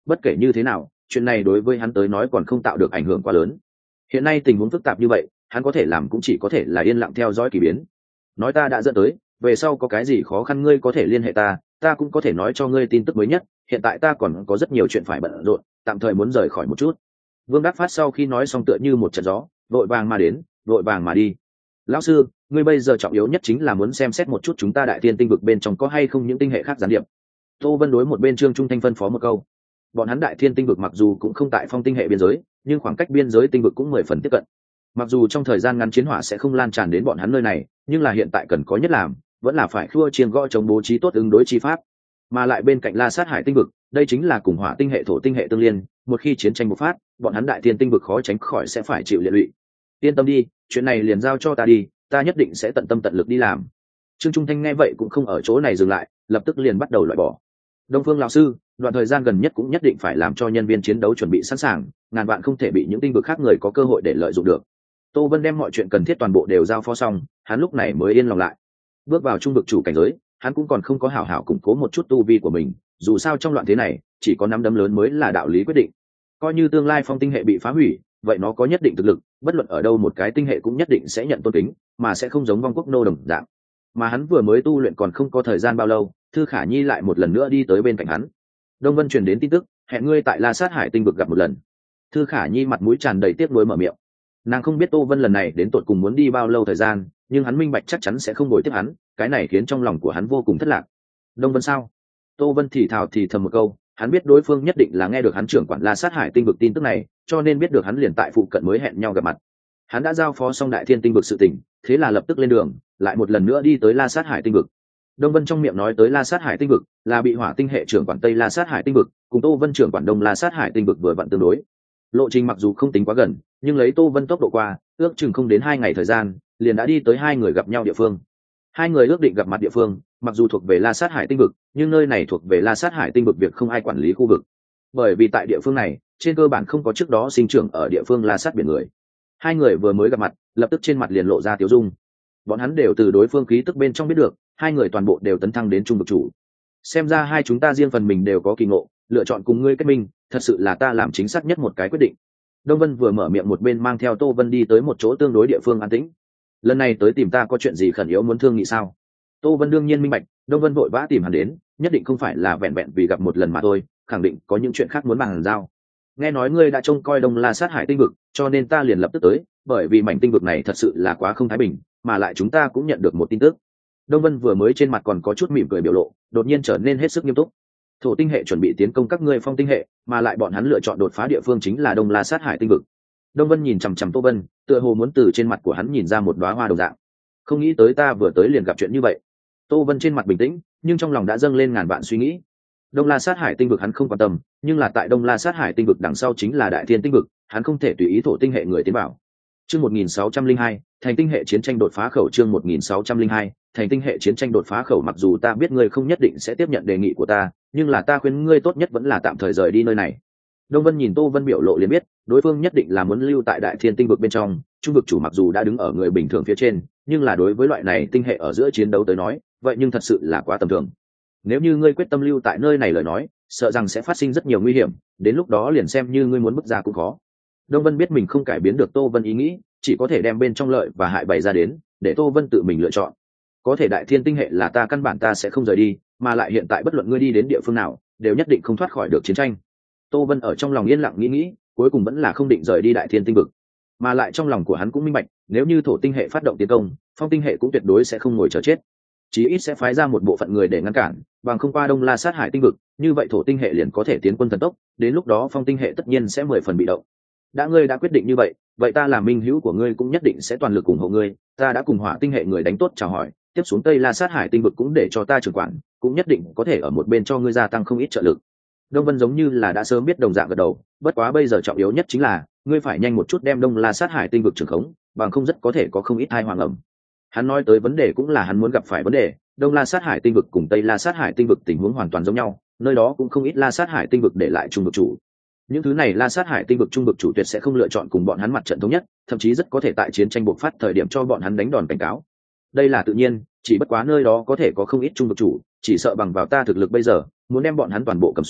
bất kể như thế nào chuyện này đối với hắn tới nói còn không tạo được ảnh hưởng quá lớn. Hiện nay tình huống phức tạp như vậy, hắn có thể làm cũng chỉ có thể là yên lặng theo dõi kỳ biến. Nói ta đã dẫn tới, về sau có cái gì khó khăn ngươi có thể liên hệ ta cũng có thể nói cho ngươi tin tức mới nhất. Hiện tại ta còn có rất nhiều chuyện phải bận rộn, tạm thời muốn rời khỏi một chút. Vương Đắc Phát sau khi nói xong tựa như một trận gió, vội vàng mà đến, vội vàng mà đi. Lão sư, ngươi bây giờ trọng yếu nhất chính là muốn xem xét một chút chúng ta đại thiên tinh vực bên trong có hay không những tinh hệ khác gián điệp. Tô Vân đối một bên Trương Trung Thanh phân phó một câu. Bọn hắn đại thiên tinh vực mặc dù cũng không tại phong tinh hệ biên giới, nhưng khoảng cách biên giới tinh vực cũng 10 phần tiếp cận. Mặc dù trong thời gian ngắn chiến hỏa sẽ không lan tràn đến bọn hắn nơi này, nhưng là hiện tại cần có nhất làm, vẫn là phải khua chiêng gõ chống bố trí tốt ứng đối chi pháp. Mà lại bên cạnh La Sát Hải tinh vực, đây chính là cùng hỏa tinh hệ thổ tinh hệ tương liên, một khi chiến tranh bộc phát, bọn hắn đại thiên tinh vực khó tránh khỏi sẽ phải chịu liệt lụy. Yên tâm đi, chuyện này liền giao cho ta đi, ta nhất định sẽ tận tâm tận lực đi làm. Trương Trung Thanh nghe vậy cũng không ở chỗ này dừng lại, lập tức liền bắt đầu loại bỏ. Đông Phương lão sư, đoạn thời gian gần nhất cũng nhất định phải làm cho nhân viên chiến đấu chuẩn bị sẵn sàng, ngàn vạn không thể bị những tinh vực khác người có cơ hội để lợi dụng được. Tô Vân đem mọi chuyện cần thiết toàn bộ đều giao phó xong, hắn lúc này mới yên lòng lại. Bước vào trung vực chủ cảnh giới, hắn cũng còn không có hảo hảo củng cố một chút tu vi của mình, dù sao trong loạn thế này, chỉ có nắm đấm lớn mới là đạo lý quyết định. Coi như tương lai phong tinh hệ bị phá hủy, vậy nó có nhất định thực lực, bất luận ở đâu một cái tinh hệ cũng nhất định sẽ nhận tôn kính, mà sẽ không giống vong quốc nô đồng dạng. Mà hắn vừa mới tu luyện còn không có thời gian bao lâu, Thư Khả Nhi lại một lần nữa đi tới bên cạnh hắn. Đông Vân truyền đến tin tức, hẹn ngươi tại La Sát Hải tinh vực gặp một lần. Thư Khả Nhi mặt mũi tràn đầy tiếc nuối mở miệng. Nàng không biết Tô Vân lần này đến tột cùng muốn đi bao lâu thời gian, nhưng hắn minh bạch chắc chắn sẽ không bồi tiếp hắn, cái này khiến trong lòng của hắn vô cùng thất lạc. Đông Vân sao? Tô Vân thì thào thì thầm một câu, hắn biết đối phương nhất định là nghe được hắn trưởng quản La Sát Hải tinh vực tin tức này, cho nên biết được hắn liền tại phụ cận mới hẹn nhau gặp mặt. Hắn đã giao phó xong đại thiên tinh vực sự tình, thế là lập tức lên đường, lại một lần nữa đi tới La Sát Hải tinh vực. Đông Vân trong miệng nói tới La Sát Hải tinh vực, là bị hỏa tinh hệ trưởng quản Tây La Sát Hải tinh vực, cùng Tô Vân trưởng quản Đông La Sát Hải tinh vực vừa vặn tương đối. Lộ trình mặc dù không tính quá gần, nhưng lấy Tô Vân tốc độ qua, ước chừng không đến 2 ngày thời gian, liền đã đi tới hai người gặp nhau địa phương. Hai người ước định gặp mặt địa phương, mặc dù thuộc về La Sát Hải tinh vực, nhưng nơi này thuộc về La Sát Hải tinh vực việc không ai quản lý khu vực. Bởi vì tại địa phương này, trên cơ bản không có trước đó sinh trưởng ở địa phương La Sát biển người. Hai người vừa mới gặp mặt, lập tức trên mặt liền lộ ra tiêu dung. Bọn hắn đều từ đối phương khí tức bên trong biết được, hai người toàn bộ đều tấn thăng đến trung vực chủ. Xem ra hai chúng ta riêng phần mình đều có kỳ ngộ, lựa chọn cùng ngươi kết minh, thật sự là ta làm chính xác nhất một cái quyết định. Đông Vân vừa mở miệng một bên mang theo Tô Vân đi tới một chỗ tương đối địa phương an tĩnh. Lần này tới tìm ta có chuyện gì khẩn yếu muốn thương nghị sao? Tô Vân đương nhiên minh bạch, Đông Vân vội vã tìm hắn đến, nhất định không phải là vẹn vẹn vì gặp một lần mà thôi, khẳng định có những chuyện khác muốn bàn giao. Nghe nói ngươi đã trông coi Đông La Sát Hải tinh vực, cho nên ta liền lập tức tới, bởi vì mảnh tinh vực này thật sự là quá không thái bình, mà lại chúng ta cũng nhận được một tin tức. Đông Vân vừa mới trên mặt còn có chút mỉm cười biểu lộ, đột nhiên trở nên hết sức nghiêm túc. Thổ tinh hệ chuẩn bị tiến công các ngươi phong tinh hệ, mà lại bọn hắn lựa chọn đột phá địa phương chính là Đông La Sát Hải tinh vực. Đông Vân nhìn chằm chằm Tô Vân, tựa hồ muốn từ trên mặt của hắn nhìn ra một đóa hoa đồng dạng. Không nghĩ tới ta vừa tới liền gặp chuyện như vậy. Tô Vân trên mặt bình tĩnh, nhưng trong lòng đã dâng lên ngàn vạn suy nghĩ. Đông La Sát Hải tinh vực hắn không quan tâm, nhưng là tại Đông La Sát Hải tinh vực đằng sau chính là Đại Thiên tinh vực, hắn không thể tùy ý thổ tinh hệ người tiến vào. Chương 1602, thành tinh hệ chiến tranh đột phá khẩu. Chương 1602, thành tinh hệ chiến tranh đột phá khẩu. Mặc dù ta biết ngươi không nhất định sẽ tiếp nhận đề nghị của ta, nhưng là ta khuyên ngươi tốt nhất vẫn là tạm thời rời đi nơi này. Đông Vân nhìn Tô Vân biểu lộ liền biết, đối phương nhất định là muốn lưu tại Đại Thiên tinh vực bên trong. Trung vực chủ mặc dù đã đứng ở người bình thường phía trên, nhưng là đối với loại này tinh hệ ở giữa chiến đấu tới nói, vậy nhưng thật sự là quá tầm thường. Nếu như ngươi quyết tâm lưu tại nơi này lời nói, sợ rằng sẽ phát sinh rất nhiều nguy hiểm, đến lúc đó liền xem như ngươi muốn bước ra cũng khó. Đông Vân biết mình không cải biến được Tô Vân ý nghĩ, chỉ có thể đem bên trong lợi và hại bày ra đến, để Tô Vân tự mình lựa chọn. Có thể Đại Thiên tinh hệ là ta căn bản ta sẽ không rời đi, mà lại hiện tại bất luận ngươi đi đến địa phương nào, đều nhất định không thoát khỏi được chiến tranh. Tô Vân ở trong lòng yên lặng nghĩ, cuối cùng vẫn là không định rời đi Đại Thiên tinh vực. Mà lại trong lòng của hắn cũng minh bạch, nếu như thổ tinh hệ phát động tiến công, phong tinh hệ cũng tuyệt đối sẽ không ngồi chờ chết. Chí ít sẽ phái ra một bộ phận người để ngăn cản, bằng không qua Đông La Sát Hải tinh vực, như vậy thổ tinh hệ liền có thể tiến quân thần tốc, đến lúc đó phong tinh hệ tất nhiên sẽ 10 phần bị động. Đã ngươi đã quyết định như vậy, vậy ta làm minh hữu của ngươi cũng nhất định sẽ toàn lực ủng hộ ngươi, ta đã cùng hỏa tinh hệ người đánh tốt chào hỏi, tiếp xuống Tây La Sát Hải tinh vực cũng để cho ta trưởng quản, cũng nhất định có thể ở một bên cho ngươi gia tăng không ít trợ lực. Đông Vân giống như là đã sớm biết đồng dạng gật đầu, bất quá bây giờ trọng yếu nhất chính là ngươi phải nhanh một chút đem Đông La Sát Hải tinh vực trưởng khống, bằng không rất có thể có không ít tai họa ngầm. Hắn nói tới vấn đề cũng là hắn muốn gặp phải vấn đề, Đông La Sát Hải tinh vực cùng Tây La Sát Hải tinh vực tình huống hoàn toàn giống nhau, nơi đó cũng không ít La Sát Hải tinh vực để lại trung vực chủ. Những thứ này La Sát Hải tinh vực trung vực chủ tuyệt sẽ không lựa chọn cùng bọn hắn mặt trận thống nhất, thậm chí rất có thể tại chiến tranh bộc phát thời điểm cho bọn hắn đánh đòn cảnh cáo. Đây là tự nhiên, chỉ bất quá nơi đó có thể có không ít trung vực chủ, chỉ sợ bằng vào ta thực lực bây giờ, muốn đem bọn hắn toàn bộ cầm xuống,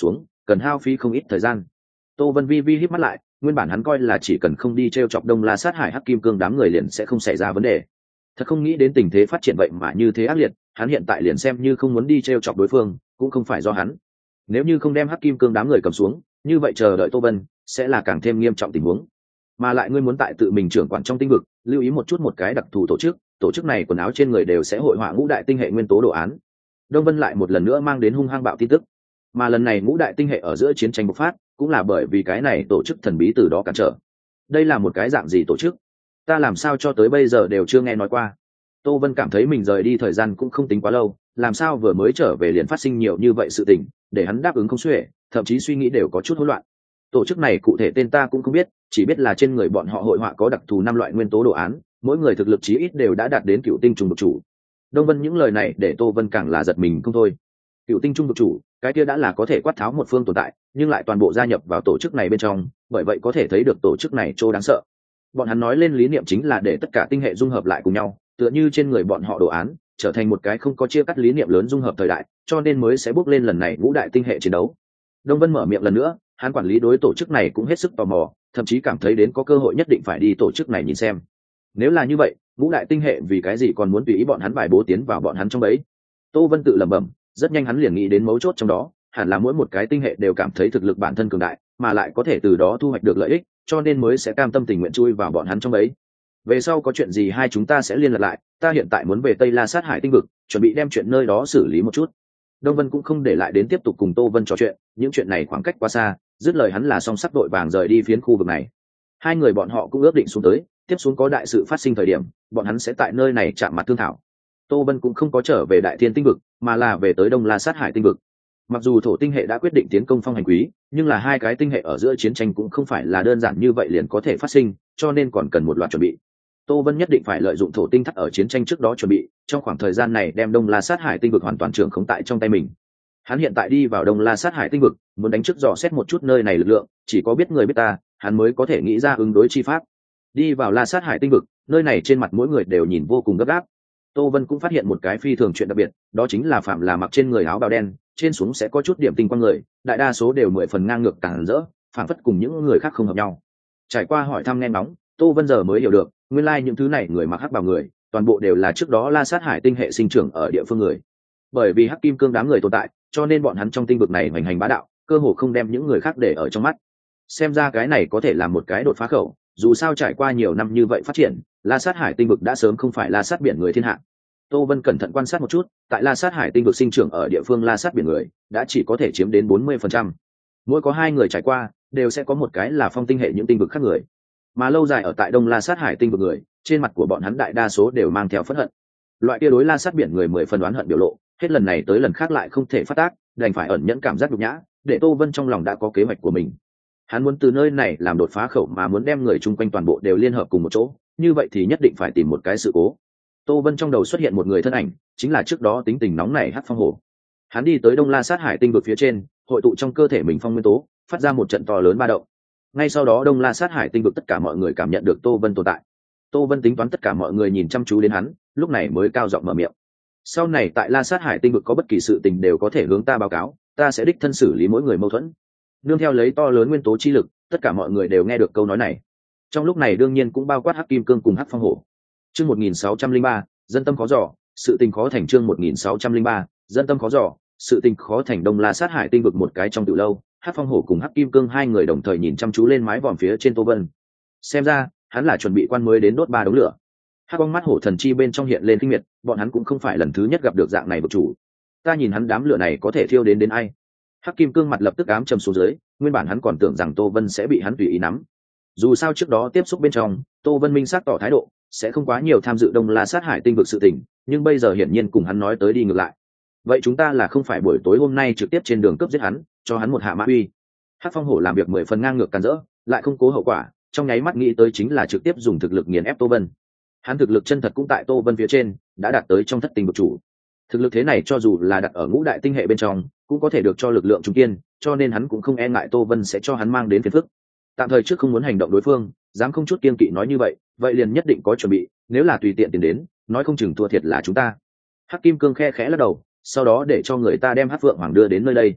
cần hao phí không ít thời gian. Tô Vân vi vi híp mắt lại, nguyên bản hắn coi là chỉ cần không đi treo chọc Đông La Sát Hải Hắc Kim Cương đám người liền sẽ không xảy ra vấn đề. Thật không nghĩ đến tình thế phát triển vậy mà như thế ác liệt, hắn hiện tại liền xem như không muốn đi treo chọc đối phương, cũng không phải do hắn. Nếu như không đem Hắc Kim Cương đám người cầm xuống, như vậy chờ đợi Tô Vân sẽ là càng thêm nghiêm trọng tình huống. Mà lại ngươi muốn tại tự mình trưởng quản trong tinh vực, lưu ý một chút một cái đặc thù tổ chức này quần áo trên người đều sẽ hội họa ngũ đại tinh hệ nguyên tố đồ án. Đông Vân lại một lần nữa mang đến hung hăng bạo tin tức, mà lần này ngũ đại tinh hệ ở giữa chiến tranh bộc phát cũng là bởi vì cái này tổ chức thần bí từ đó cản trở. Đây là một cái dạng gì tổ chức, ta làm sao cho tới bây giờ đều chưa nghe nói qua. Tô Vân cảm thấy mình rời đi thời gian cũng không tính quá lâu, làm sao vừa mới trở về liền phát sinh nhiều như vậy sự tình, để hắn đáp ứng không xuể, thậm chí suy nghĩ đều có chút hỗn loạn. Tổ chức này cụ thể tên ta cũng không biết, chỉ biết là trên người bọn họ hội họa có đặc thù 5 loại nguyên tố đồ án, mỗi người thực lực chí ít đều đã đạt đến cựu tinh trùng vực chủ. Đông Vân những lời này để Tô Vân càng là giật mình không thôi. Cựu tinh trung vực chủ, cái kia đã là có thể quát tháo một phương tồn tại, nhưng lại toàn bộ gia nhập vào tổ chức này bên trong, bởi vậy có thể thấy được tổ chức này trô đáng sợ. Bọn hắn nói lên lý niệm chính là để tất cả tinh hệ dung hợp lại cùng nhau, tựa như trên người bọn họ đồ án trở thành một cái không có chia cắt lý niệm lớn dung hợp thời đại, cho nên mới sẽ bước lên lần này ngũ đại tinh hệ chiến đấu. Đông Vân mở miệng lần nữa, hắn quản lý đối tổ chức này cũng hết sức tò mò, thậm chí cảm thấy đến có cơ hội nhất định phải đi tổ chức này nhìn xem. Nếu là như vậy, ngũ đại tinh hệ vì cái gì còn muốn tùy ý bọn hắn bài bố tiến vào bọn hắn trong bẫy? Tô Vân tự lẩm bẩm, rất nhanh hắn liền nghĩ đến mấu chốt trong đó, hẳn là mỗi một cái tinh hệ đều cảm thấy thực lực bản thân cường đại, mà lại có thể từ đó thu hoạch được lợi ích, cho nên mới sẽ cam tâm tình nguyện chui vào bọn hắn trong bẫy. Về sau có chuyện gì hai chúng ta sẽ liên lạc lại, ta hiện tại muốn về Tây La Sát Hải tinh vực, chuẩn bị đem chuyện nơi đó xử lý một chút. Đông Vân cũng không để lại đến tiếp tục cùng Tô Vân trò chuyện, những chuyện này khoảng cách quá xa, dứt lời hắn là song sắc đội vàng rời đi phiến khu vực này. Hai người bọn họ cũng ước định xuống tới, tiếp xuống có đại sự phát sinh thời điểm, bọn hắn sẽ tại nơi này chạm mặt thương thảo. Tô Vân cũng không có trở về Đại Thiên tinh vực, mà là về tới Đông La Sát Hải tinh vực. Mặc dù thổ tinh hệ đã quyết định tiến công Phong Hành Quý, nhưng là hai cái tinh hệ ở giữa chiến tranh cũng không phải là đơn giản như vậy liền có thể phát sinh, cho nên còn cần một loạt chuẩn bị. Tô Vân nhất định phải lợi dụng thổ tinh thắt ở chiến tranh trước đó chuẩn bị, trong khoảng thời gian này đem Đông La Sát Hải tinh vực hoàn toàn trưởng khống tại trong tay mình. Hắn hiện tại đi vào Đông La Sát Hải tinh vực, muốn đánh trước dò xét một chút nơi này lực lượng, chỉ có biết người biết ta, hắn mới có thể nghĩ ra ứng đối chi pháp. Đi vào La Sát Hải tinh vực, nơi này trên mặt mỗi người đều nhìn vô cùng gấp gáp. Tô Vân cũng phát hiện một cái phi thường chuyện đặc biệt, đó chính là phạm là mặc trên người áo bào đen, trên xuống sẽ có chút điểm tinh quang người, đại đa số đều 10 phần ngang ngược càng rỡ, phản phất cùng những người khác không hợp nhau. Trải qua hỏi thăm nghe ngóng, Tô Vân giờ mới hiểu được, nguyên lai những thứ này người mặc hắc bào người, toàn bộ đều là trước đó La Sát Hải tinh hệ sinh trưởng ở địa phương người. Bởi vì Hắc Kim Cương đám người tồn tại, cho nên bọn hắn trong tinh vực này hoành hành bá đạo, cơ hồ không đem những người khác để ở trong mắt. Xem ra cái này có thể là một cái đột phá khẩu, dù sao trải qua nhiều năm như vậy phát triển, La Sát Hải tinh vực đã sớm không phải La Sát biển người thiên hạ. Tô Vân cẩn thận quan sát một chút, tại La Sát Hải tinh vực sinh trưởng ở địa phương La Sát biển người, đã chỉ có thể chiếm đến 40%. Mỗi có 2 người trải qua, đều sẽ có một cái là phong tinh hệ những tinh vực khác người. Mà lâu dài ở tại Đông La Sát Hải tinh vực người, trên mặt của bọn hắn đại đa số đều mang theo phẫn hận. Loại kia đối La Sát biển người 10 phần đoán hận biểu lộ, hết lần này tới lần khác lại không thể phát tác, đành phải ẩn nhẫn cảm giác nhục nhã, để Tô Vân trong lòng đã có kế hoạch của mình. Hắn muốn từ nơi này làm đột phá khẩu mà muốn đem người chung quanh toàn bộ đều liên hợp cùng một chỗ, như vậy thì nhất định phải tìm một cái sự cố. Tô Vân trong đầu xuất hiện một người thân ảnh, chính là trước đó tính tình nóng nảy Hắc Phong Hổ. Hắn đi tới Đông La Sát Hải tinh vực phía trên, hội tụ trong cơ thể mình phong nguyên tố, phát ra một trận to lớn ba động. Ngay sau đó Đông La Sát Hải tinh vực tất cả mọi người cảm nhận được Tô Vân tồn tại. Tô Vân tính toán tất cả mọi người nhìn chăm chú đến hắn, lúc này mới cao giọng mở miệng. Sau này tại La Sát Hải tinh vực có bất kỳ sự tình đều có thể hướng ta báo cáo, ta sẽ đích thân xử lý mỗi người mâu thuẫn. Nương theo lấy to lớn nguyên tố chi lực, tất cả mọi người đều nghe được câu nói này. Trong lúc này đương nhiên cũng bao quát Hắc Kim Cương cùng Hắc Phong Hổ. Chương 1603, dân tâm khó dò, sự tình khó thành. Chương 1603, dân tâm khó dò, sự tình khó thành. Đông La Sát Hải tinh vực một cái trong tiểu lâu, Hắc Phong Hổ cùng Hắc Kim Cương hai người đồng thời nhìn chăm chú lên mái vòm phía trên Tô Vân. Xem ra, hắn là chuẩn bị quan mới đến đốt 3 đống lửa. Hắc Bóng mắt hổ thần chi bên trong hiện lên kinh miệt, bọn hắn cũng không phải lần thứ nhất gặp được dạng này vực chủ. Ta nhìn hắn đám lửa này có thể thiêu đến ai? Hắc Kim Cương mặt lập tức ám trầm xuống dưới, nguyên bản hắn còn tưởng rằng Tô Vân sẽ bị hắn tùy ý nắm. Dù sao trước đó tiếp xúc bên trong, Tô Vân minh xác tỏ thái độ, sẽ không quá nhiều tham dự Đông La Sát Hải tinh vực sự tình, nhưng bây giờ hiển nhiên cùng hắn nói tới đi ngược lại. Vậy chúng ta là không phải buổi tối hôm nay trực tiếp trên đường cướp giết hắn, cho hắn một hạ mã uy. Hắc Phong Hổ làm việc 10 phần ngang ngược càn rỡ, lại không cố hậu quả, trong nháy mắt nghĩ tới chính là trực tiếp dùng thực lực nghiền ép Tô Vân. Hắn thực lực chân thật cũng tại Tô Vân phía trên, đã đạt tới trong thất tinh vực chủ. Thực lực thế này cho dù là đặt ở ngũ đại tinh hệ bên trong, cũng có thể được cho lực lượng trung kiên, cho nên hắn cũng không e ngại Tô Vân sẽ cho hắn mang đến phiền phức. Tạm thời trước không muốn hành động đối phương, dám không chút kiên kỵ nói như vậy liền nhất định có chuẩn bị, nếu là tùy tiện tiền đến, nói không chừng thua thiệt là chúng ta. Hắc Kim Cương khe khẽ lắc đầu, sau đó để cho người ta đem Hắc Phượng Hoàng đưa đến nơi đây.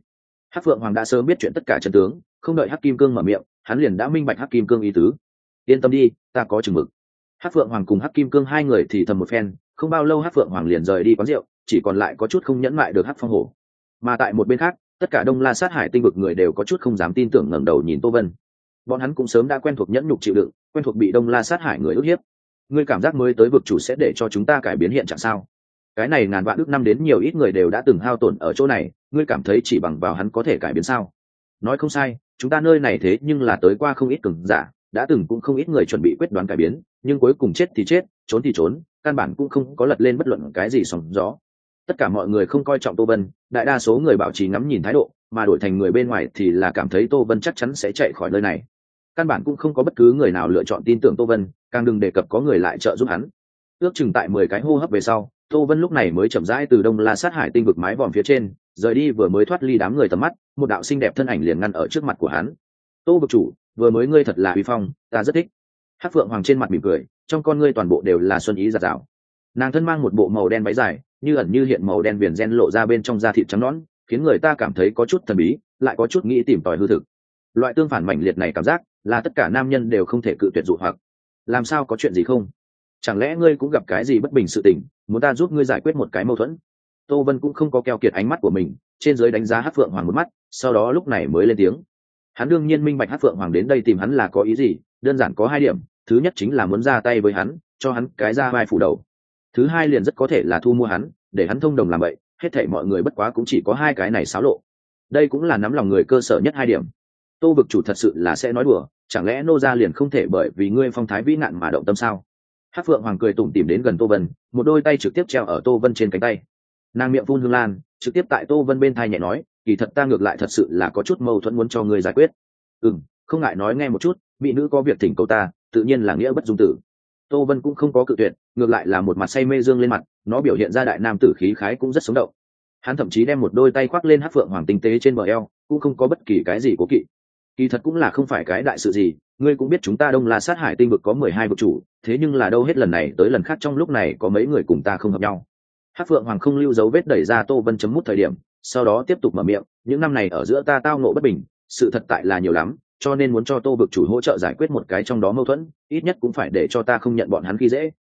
Hắc Phượng Hoàng đã sớm biết chuyện tất cả chân tướng, không đợi Hắc Kim Cương mở miệng, hắn liền đã minh bạch Hắc Kim Cương ý tứ. Yên tâm đi, ta có chừng mực. Hắc Phượng Hoàng cùng Hắc Kim Cương hai người thì thầm một phen, không bao lâu Hắc Phượng Hoàng liền rời đi quán rượu, chỉ còn lại có chút không nhẫn mại được Hắc Phong Hổ. Mà tại một bên khác, tất cả Đông La Sát Hải tinh vực người đều có chút không dám tin tưởng, ngẩng đầu nhìn Tô Vân. Bọn hắn cũng sớm đã quen thuộc nhẫn nhục chịu đựng, quen thuộc bị Đông La Sát Hải người ức hiếp. Ngươi cảm giác mới tới vực chủ sẽ để cho chúng ta cải biến hiện trạng sao? Cái này ngàn vạn ước năm đến nhiều ít người đều đã từng hao tổn ở chỗ này, ngươi cảm thấy chỉ bằng vào hắn có thể cải biến sao? Nói không sai, chúng ta nơi này thế nhưng là tới qua không ít cường giả, đã từng cũng không ít người chuẩn bị quyết đoán cải biến, nhưng cuối cùng chết thì chết, trốn thì trốn, căn bản cũng không có lật lên bất luận cái gì sóng gió. Tất cả mọi người không coi trọng Tô Vân, đại đa số người bảo trì ngắm nhìn thái độ, mà đổi thành người bên ngoài thì là cảm thấy Tô Vân chắc chắn sẽ chạy khỏi nơi này. Căn bản cũng không có bất cứ người nào lựa chọn tin tưởng Tô Vân, càng đừng đề cập có người lại trợ giúp hắn. Ước chừng tại 10 cái hô hấp về sau, Tô Vân lúc này mới chậm rãi từ Đông La Sát Hải tinh vực mái vòm phía trên rời đi, vừa mới thoát ly đám người tầm mắt, một đạo xinh đẹp thân ảnh liền ngăn ở trước mặt của hắn. Tô vực chủ, vừa mới ngươi thật là uy phong, ta rất thích. Hắc Phượng Hoàng trên mặt mỉm cười, trong con ngươi toàn bộ đều là xuân ý dạt dào. Nàng thân mang một bộ màu đen váy dài, như ẩn như hiện màu đen viền ren lộ ra bên trong da thịt trắng nõn, khiến người ta cảm thấy có chút thần bí, lại có chút nghĩ tìm tòi hư thực. Loại tương phản mãnh liệt này cảm giác là tất cả nam nhân đều không thể cự tuyệt dụ hoặc. Làm sao, có chuyện gì không? Chẳng lẽ ngươi cũng gặp cái gì bất bình sự tình, muốn ta giúp ngươi giải quyết một cái mâu thuẫn? Tô Vân cũng không có keo kiệt ánh mắt của mình, trên dưới đánh giá Hắc Phượng Hoàng một mắt, sau đó lúc này mới lên tiếng. Hắn đương nhiên minh bạch Hắc Phượng Hoàng đến đây tìm hắn là có ý gì, đơn giản có hai điểm, thứ nhất chính là muốn ra tay với hắn, cho hắn cái ra vai phủ đầu. Thứ hai liền rất có thể là thu mua hắn, để hắn thông đồng làm vậy, hết thảy mọi người bất quá cũng chỉ có hai cái này xáo lộ. Đây cũng là nắm lòng người cơ sở nhất hai điểm. Tô vực chủ thật sự là sẽ nói đùa, chẳng lẽ nô gia liền không thể bởi vì ngươi phong thái vĩ ngạn mà động tâm sao? Hắc Phượng Hoàng cười tủm tỉm đến gần Tô Vân, một đôi tay trực tiếp treo ở Tô Vân trên cánh tay. Nàng miệng phun hương lan, trực tiếp tại Tô Vân bên tai nhẹ nói, kỳ thật ta ngược lại thật sự là có chút mâu thuẫn muốn cho ngươi giải quyết. Không ngại nói nghe một chút, mỹ nữ có việc thỉnh cầu ta, tự nhiên là nghĩa bất dung tử. Tô Vân cũng không có cự tuyệt, ngược lại là một mặt say mê dương lên mặt, nó biểu hiện ra đại nam tử khí khái cũng rất sống động. Hắn thậm chí đem một đôi tay khoác lên Hắc Phượng Hoàng tinh tế trên bờ eo, cũng không có bất kỳ cái gì cố kỵ. Kỳ thật cũng là không phải cái đại sự gì, ngươi cũng biết chúng ta Đông La Sát Hải tinh vực có 12 vực chủ, thế nhưng là đâu hết lần này tới lần khác trong lúc này có mấy người cùng ta không hợp nhau. Hắc Phượng Hoàng không lưu dấu vết đẩy ra Tô Vân chấm mút thời điểm, sau đó tiếp tục mở miệng, những năm này ở giữa ta tao ngộ bất bình, sự thật tại là nhiều lắm, cho nên muốn cho Tô vực chủ hỗ trợ giải quyết một cái trong đó mâu thuẫn, ít nhất cũng phải để cho ta không nhận bọn hắn khi dễ.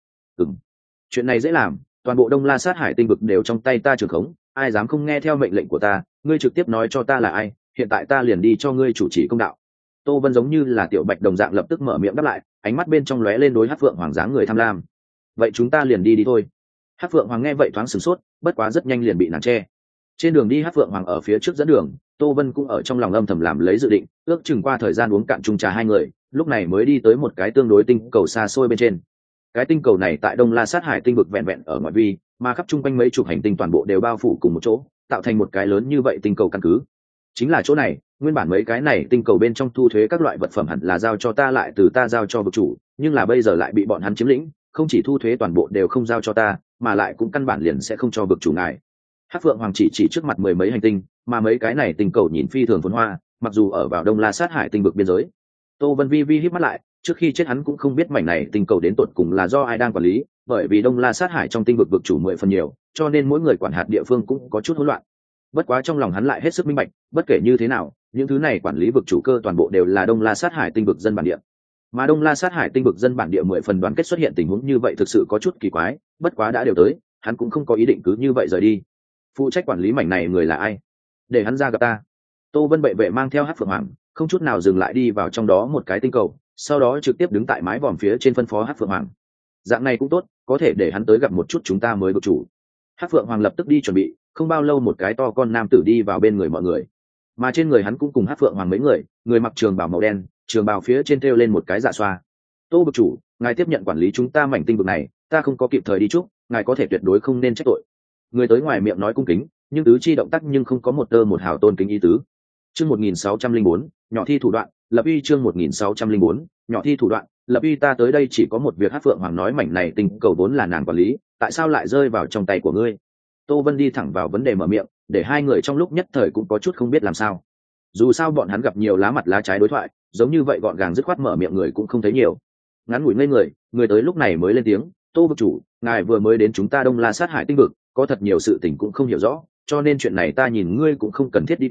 Chuyện này dễ làm, toàn bộ Đông La Sát Hải tinh vực đều trong tay ta trưởng khống, ai dám không nghe theo mệnh lệnh của ta, ngươi trực tiếp nói cho ta là ai, hiện tại ta liền đi cho ngươi chủ trì công đạo. Tô Vân giống như là tiểu bạch đồng dạng lập tức mở miệng đáp lại, ánh mắt bên trong lóe lên đối Hắc Phượng Hoàng dáng người tham lam. Vậy chúng ta liền đi thôi. Hắc Phượng Hoàng nghe vậy thoáng sửng sốt, bất quá rất nhanh liền bị nàng che. Trên đường đi Hắc Phượng Hoàng ở phía trước dẫn đường, Tô Vân cũng ở trong lòng âm thầm làm lấy dự định, ước chừng qua thời gian uống cạn chung trà hai người, lúc này mới đi tới một cái tương đối tinh cầu xa xôi bên trên. Cái tinh cầu này tại Đông La Sát Hải tinh vực vẹn vẹn ở ngoại vi, mà khắp chung quanh mấy chục hành tinh toàn bộ đều bao phủ cùng một chỗ, tạo thành một cái lớn như vậy tinh cầu căn cứ. Chính là chỗ này, nguyên bản mấy cái này tinh cầu bên trong thu thuế các loại vật phẩm hẳn là giao cho ta, lại từ ta giao cho vực chủ, nhưng là bây giờ lại bị bọn hắn chiếm lĩnh, không chỉ thu thuế toàn bộ đều không giao cho ta, mà lại cũng căn bản liền sẽ không cho vực chủ ngài. Hắc Phượng Hoàng chỉ trước mặt mười mấy hành tinh, mà mấy cái này tinh cầu nhìn phi thường phồn hoa, mặc dù ở vào Đông La Sát Hải tinh vực biên giới. Tô Vân vi híp mắt lại, trước khi chết hắn cũng không biết mảnh này tinh cầu đến tận cùng là do ai đang quản lý, bởi vì Đông La Sát Hải trong tinh vực vực chủ 10 phần nhiều, cho nên mỗi người quản hạt địa phương cũng có chút hỗn loạn. Bất quá trong lòng hắn lại hết sức minh bạch, bất kể như thế nào, những thứ này quản lý vực chủ cơ toàn bộ đều là Đông La Sát Hải tinh vực dân bản địa. Mà Đông La Sát Hải tinh vực dân bản địa 10 phần đoàn kết xuất hiện tình huống như vậy thực sự có chút kỳ quái, bất quá đã đều tới, hắn cũng không có ý định cứ như vậy rời đi. Phụ trách quản lý mảnh này người là ai? Để hắn ra gặp ta. Tô Vân bệ vệ mang theo Hắc Phượng Hoàng, không chút nào dừng lại đi vào trong đó một cái tinh cầu, sau đó trực tiếp đứng tại mái vòm phía trên phân phó Hắc Phượng Hoàng. Dạng này cũng tốt, có thể để hắn tới gặp một chút chúng ta mới vực chủ. Hắc Phượng Hoàng lập tức đi chuẩn bị, không bao lâu một cái to con nam tử đi vào bên người mọi người, mà trên người hắn cũng cùng Hắc Phượng Hoàng mấy người, người mặc trường bào màu đen, trường bào phía trên treo lên một cái dạ xoa. Tô vực chủ, ngài tiếp nhận quản lý chúng ta mảnh tinh vực này, ta không có kịp thời đi chúc, ngài có thể tuyệt đối không nên trách tội. Người tới ngoài miệng nói cung kính, nhưng tứ chi động tác nhưng không có một tơ một hào tôn kính ý tứ. Chương 1604, nhỏ thi thủ đoạn, lập uy. Chương 1604, nhỏ thi thủ đoạn, lập uy. Ta tới đây chỉ có một việc. Hắc Phượng Hoàng nói mảnh này tinh cầu vốn là nàng quản lý, tại sao lại rơi vào trong tay của ngươi? Tô Vân đi thẳng vào vấn đề mở miệng, để hai người trong lúc nhất thời cũng có chút không biết làm sao. Dù sao bọn hắn gặp nhiều lá mặt lá trái đối thoại, giống như vậy gọn gàng dứt khoát mở miệng người cũng không thấy nhiều. Ngắn ngủi ngây người tới lúc này mới lên tiếng, Tô vực chủ, ngài vừa mới đến chúng ta Đông La Sát Hải tinh vực, có thật nhiều sự tình cũng không hiểu rõ, cho nên chuyện này ta nhìn ngươi cũng không cần thiết đi quản,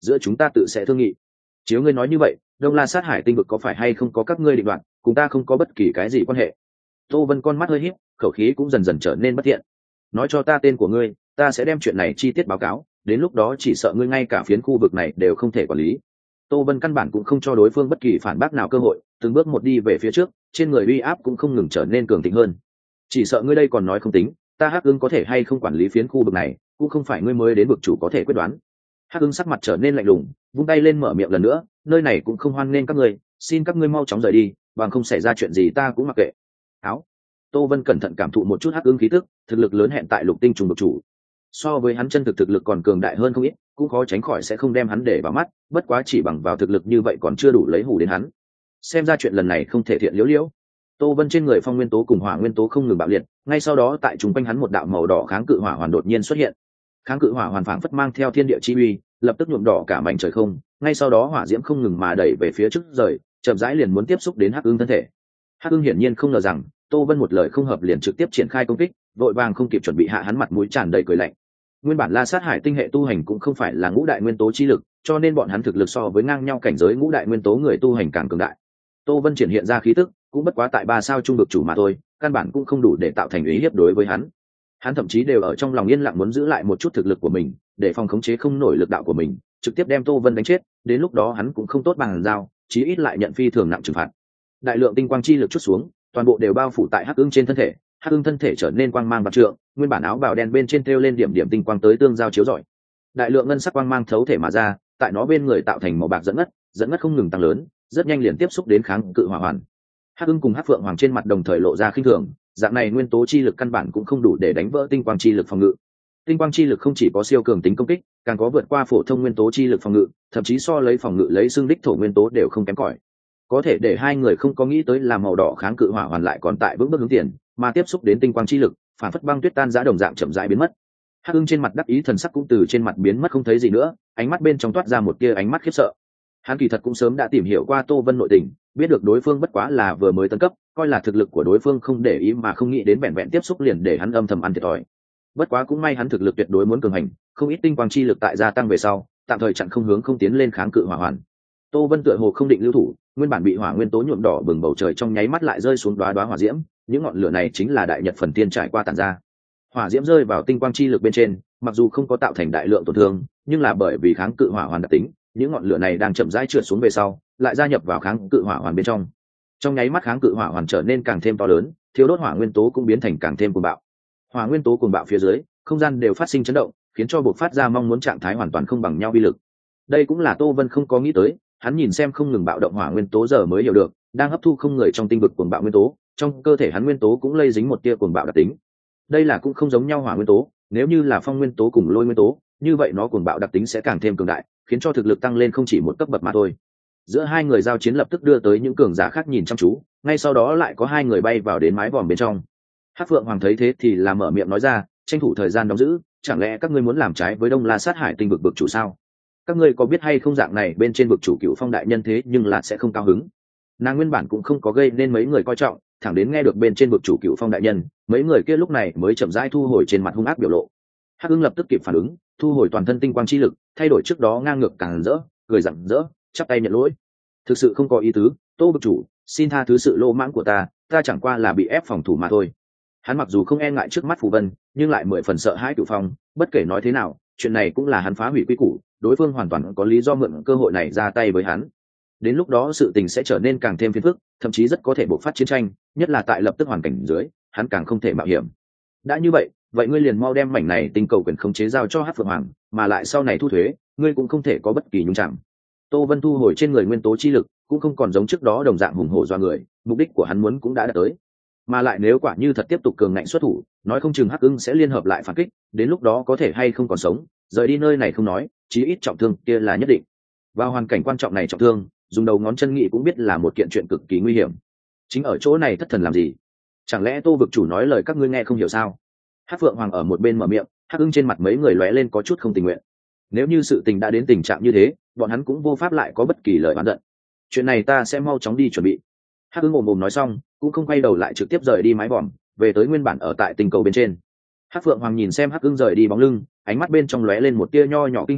giữa chúng ta tự sẽ thương nghị. Chiếu ngươi nói như vậy, Đông La Sát Hải tinh vực có phải hay không có các ngươi định đoạt, cùng ta không có bất kỳ cái gì quan hệ. Tô Vân con mắt hơi híp, khẩu khí cũng dần dần trở nên bất thiện. Nói cho ta tên của ngươi, ta sẽ đem chuyện này chi tiết báo cáo, đến lúc đó chỉ sợ ngươi ngay cả phiến khu vực này đều không thể quản lý. Tô Vân căn bản cũng không cho đối phương bất kỳ phản bác nào cơ hội, từng bước một đi về phía trước, trên người uy áp cũng không ngừng trở nên cường thịnh hơn. Chỉ sợ ngươi đây còn nói không tính, ta Hắc Ưng có thể hay không quản lý phiến khu vực này, cũng không phải ngươi mới đến vực chủ có thể quyết đoán. Hắc Ưng sắc mặt trở nên lạnh lùng, vung tay lên mở miệng lần nữa, nơi này cũng không hoan nghênh các ngươi, xin các ngươi mau chóng rời đi, bằng không xảy ra chuyện gì ta cũng mặc kệ. Áo. Tô Vân cẩn thận cảm thụ một chút Hắc Ưng khí tức, thực lực lớn hẹn tại Lục Tinh trùng vực chủ. So với hắn chân thực lực còn cường đại hơn không ít, cũng khó tránh khỏi sẽ không đem hắn để vào mắt, bất quá chỉ bằng vào thực lực như vậy còn chưa đủ lấy hù đến hắn. Xem ra chuyện lần này không thể thiện liễu liễu. Tô Vân trên người phong nguyên tố cùng hỏa nguyên tố không ngừng bạo liệt, ngay sau đó tại trung quanh hắn một đạo màu đỏ kháng cự hỏa hoàn đột nhiên xuất hiện. Kháng cự hỏa hoàn phảng phất mang theo thiên địa chi uy, lập tức nhuộm đỏ cả mảnh trời không, ngay sau đó hỏa diễm không ngừng mà đẩy về phía trước rời, chậm rãi liền muốn tiếp xúc đến Hắc Ưng thân thể. Hắc Ưng hiển nhiên không ngờ rằng Tô Vân một lời không hợp liền trực tiếp triển khai công kích, vội vàng không kịp chuẩn bị hạ hắn mặt mũi tràn đầy cười lạnh. Nguyên bản La Sát Hải tinh hệ tu hành cũng không phải là ngũ đại nguyên tố chi lực, cho nên bọn hắn thực lực so với ngang nhau cảnh giới ngũ đại nguyên tố người tu hành càng cường đại. Tô Vân triển hiện ra khí tức, cũng bất quá tại 3 sao trung vực chủ mà thôi, căn bản cũng không đủ để tạo thành uy hiếp đối với hắn. Hắn thậm chí đều ở trong lòng yên lặng muốn giữ lại một chút thực lực của mình, để phòng khống chế không nổi lực đạo của mình, trực tiếp đem Tô Vân đánh chết, đến lúc đó hắn cũng không tốt bằng giao, chí ít lại nhận phi thường nặng trừng phạt. Đại lượng tinh quang chi lực chút xuống, toàn bộ đều bao phủ tại Hắc Ưng trên thân thể, Hắc Ưng thân thể trở nên quang mang bạc trượng, nguyên bản áo bào đen bên trên treo lên điểm điểm tinh quang tới tương giao chiếu rọi. Đại lượng ngân sắc quang mang thấu thể mà ra, tại nó bên người tạo thành màu bạc dẫn ngất không ngừng tăng lớn, rất nhanh liền tiếp xúc đến kháng cự hỏa hoàn. Hắc Ưng cùng Hắc Phượng Hoàng trên mặt đồng thời lộ ra khinh thường, dạng này nguyên tố chi lực căn bản cũng không đủ để đánh vỡ tinh quang chi lực phòng ngự. Tinh quang chi lực không chỉ có siêu cường tính công kích, càng có vượt qua phổ thông nguyên tố chi lực phòng ngự, thậm chí so lấy phòng ngự lấy xương đích thổ nguyên tố đều không kém cỏi. Có thể để hai người không có nghĩ tới là màu đỏ kháng cự hỏa hoàn lại còn tại vững bước hướng tiền, mà tiếp xúc đến tinh quang chi lực, phản phất băng tuyết tan rã đồng dạng chậm rãi biến mất. Hắc Ưng trên mặt đắc ý thần sắc cũng từ trên mặt biến mất không thấy gì nữa, ánh mắt bên trong toát ra một tia ánh mắt khiếp sợ. Hắn kỳ thật cũng sớm đã tìm hiểu qua Tô Vân nội tình, biết được đối phương bất quá là vừa mới tấn cấp, coi là thực lực của đối phương không để ý mà không nghĩ đến vẹn vẹn tiếp xúc liền để hắn âm thầm ăn thiệt thòi. Bất quá cũng may hắn thực lực tuyệt đối muốn cường hành, không ít tinh quang chi lực tại gia tăng về sau, tạm thời chặn không hướng không tiến lên kháng cự hỏa hoàn. Tô Vân tựa hồ không định lưu thủ, nguyên bản bị hỏa nguyên tố nhuộm đỏ bừng bầu trời trong nháy mắt lại rơi xuống đóa hỏa diễm, những ngọn lửa này chính là đại nhật phần tiên trải qua tản ra. Hỏa diễm rơi vào tinh quang chi lực bên trên, mặc dù không có tạo thành đại lượng tổn thương, nhưng là bởi vì kháng cự hỏa hoàn đặc tính, những ngọn lửa này đang chậm rãi trượt xuống về sau, lại gia nhập vào kháng cự hỏa hoàn bên trong. Trong nháy mắt kháng cự hỏa hoàn trở nên càng thêm to lớn, thiếu đốt hỏa nguyên tố cũng biến thành càng thêm cuồng bạo. Hỏa nguyên tố cuồng bạo phía dưới, không gian đều phát sinh chấn động, khiến cho bộc phát ra mong muốn trạng thái hoàn toàn không bằng nhau uy lực. Đây cũng là Tô Vân không có nghĩ tới, hắn nhìn xem không ngừng bạo động hỏa nguyên tố giờ mới hiểu được, đang hấp thu không người trong tinh vực cuồng bạo nguyên tố, trong cơ thể hắn nguyên tố cũng lây dính một tia cuồng bạo đặc tính. Đây là cũng không giống nhau hỏa nguyên tố, nếu như là phong nguyên tố cùng lôi nguyên tố, như vậy nó cuồng bạo đặc tính sẽ càng thêm cường đại, khiến cho thực lực tăng lên không chỉ một cấp bậc mà thôi. Giữa hai người giao chiến lập tức đưa tới những cường giả khác nhìn chăm chú, ngay sau đó lại có hai người bay vào đến mái vòm bên trong. Hắc Phượng Hoàng thấy thế thì là mở miệng nói ra, tranh thủ thời gian đóng giữ, chẳng lẽ các ngươi muốn làm trái với Đông La Sát Hải tinh vực vực chủ sao? Các ngươi có biết hay không dạng này bên trên vực chủ Cựu Phong đại nhân thế nhưng là sẽ không cao hứng. Nàng nguyên bản cũng không có gây nên mấy người coi trọng, thẳng đến nghe được bên trên vực chủ Cựu Phong đại nhân, mấy người kia lúc này mới chậm rãi thu hồi trên mặt hung ác biểu lộ. Hắc Ưng lập tức kịp phản ứng, thu hồi toàn thân tinh quang chi lực, thay đổi trước đó ngang ngược càng rỡ, cười rặng rỡ, chắp tay nhận lỗi. Thực sự không có ý tứ, Tô vực chủ, xin tha thứ sự lỗ mãng của ta chẳng qua là bị ép phòng thủ mà thôi. Hắn mặc dù không e ngại trước mắt Phù Vân, nhưng lại 10 phần sợ hãi Cựu Phong, bất kể nói thế nào, chuyện này cũng là hắn phá hủy quy củ, đối phương hoàn toàn có lý do mượn cơ hội này ra tay với hắn. Đến lúc đó sự tình sẽ trở nên càng thêm phiền phức, thậm chí rất có thể bộc phát chiến tranh, nhất là tại lập tức hoàn cảnh dưới, hắn càng không thể mạo hiểm. Đã như vậy ngươi liền mau đem mảnh này tinh cầu quyền khống chế giao cho Hắc Phượng Hoàng, mà lại sau này thu thuế, ngươi cũng không thể có bất kỳ nhúng chạm. Tô Vân thu hồi trên người nguyên tố chi lực, cũng không còn giống trước đó đồng dạng hùng hổ doa người, mục đích của hắn muốn cũng đã đạt tới. Mà lại nếu quả như thật tiếp tục cường ngạnh xuất thủ, nói không chừng Hắc Ưng sẽ liên hợp lại phản kích, đến lúc đó có thể hay không còn sống, rời đi nơi này không nói, chí ít trọng thương kia là nhất định. Vào hoàn cảnh quan trọng này trọng thương, dùng đầu ngón chân nghĩ cũng biết là một kiện chuyện cực kỳ nguy hiểm. Chính ở chỗ này thất thần làm gì? Chẳng lẽ Tô vực chủ nói lời các ngươi nghe không hiểu sao? Hắc Phượng Hoàng ở một bên mở miệng, Hắc Ưng trên mặt mấy người lóe lên có chút không tình nguyện. Nếu như sự tình đã đến tình trạng như thế, bọn hắn cũng vô pháp lại có bất kỳ lời oán giận. Chuyện này ta sẽ mau chóng đi chuẩn bị. Hắc Ưng ồm ồm nói xong, cũng không quay đầu lại trực tiếp rời đi mái vòm, về tới nguyên bản ở tại tinh cầu bên trên. Hắc Phượng Hoàng nhìn xem Hắc Ưng rời đi bóng lưng, ánh mắt bên trong lóe lên một tia nho nhỏ kinh hỉ,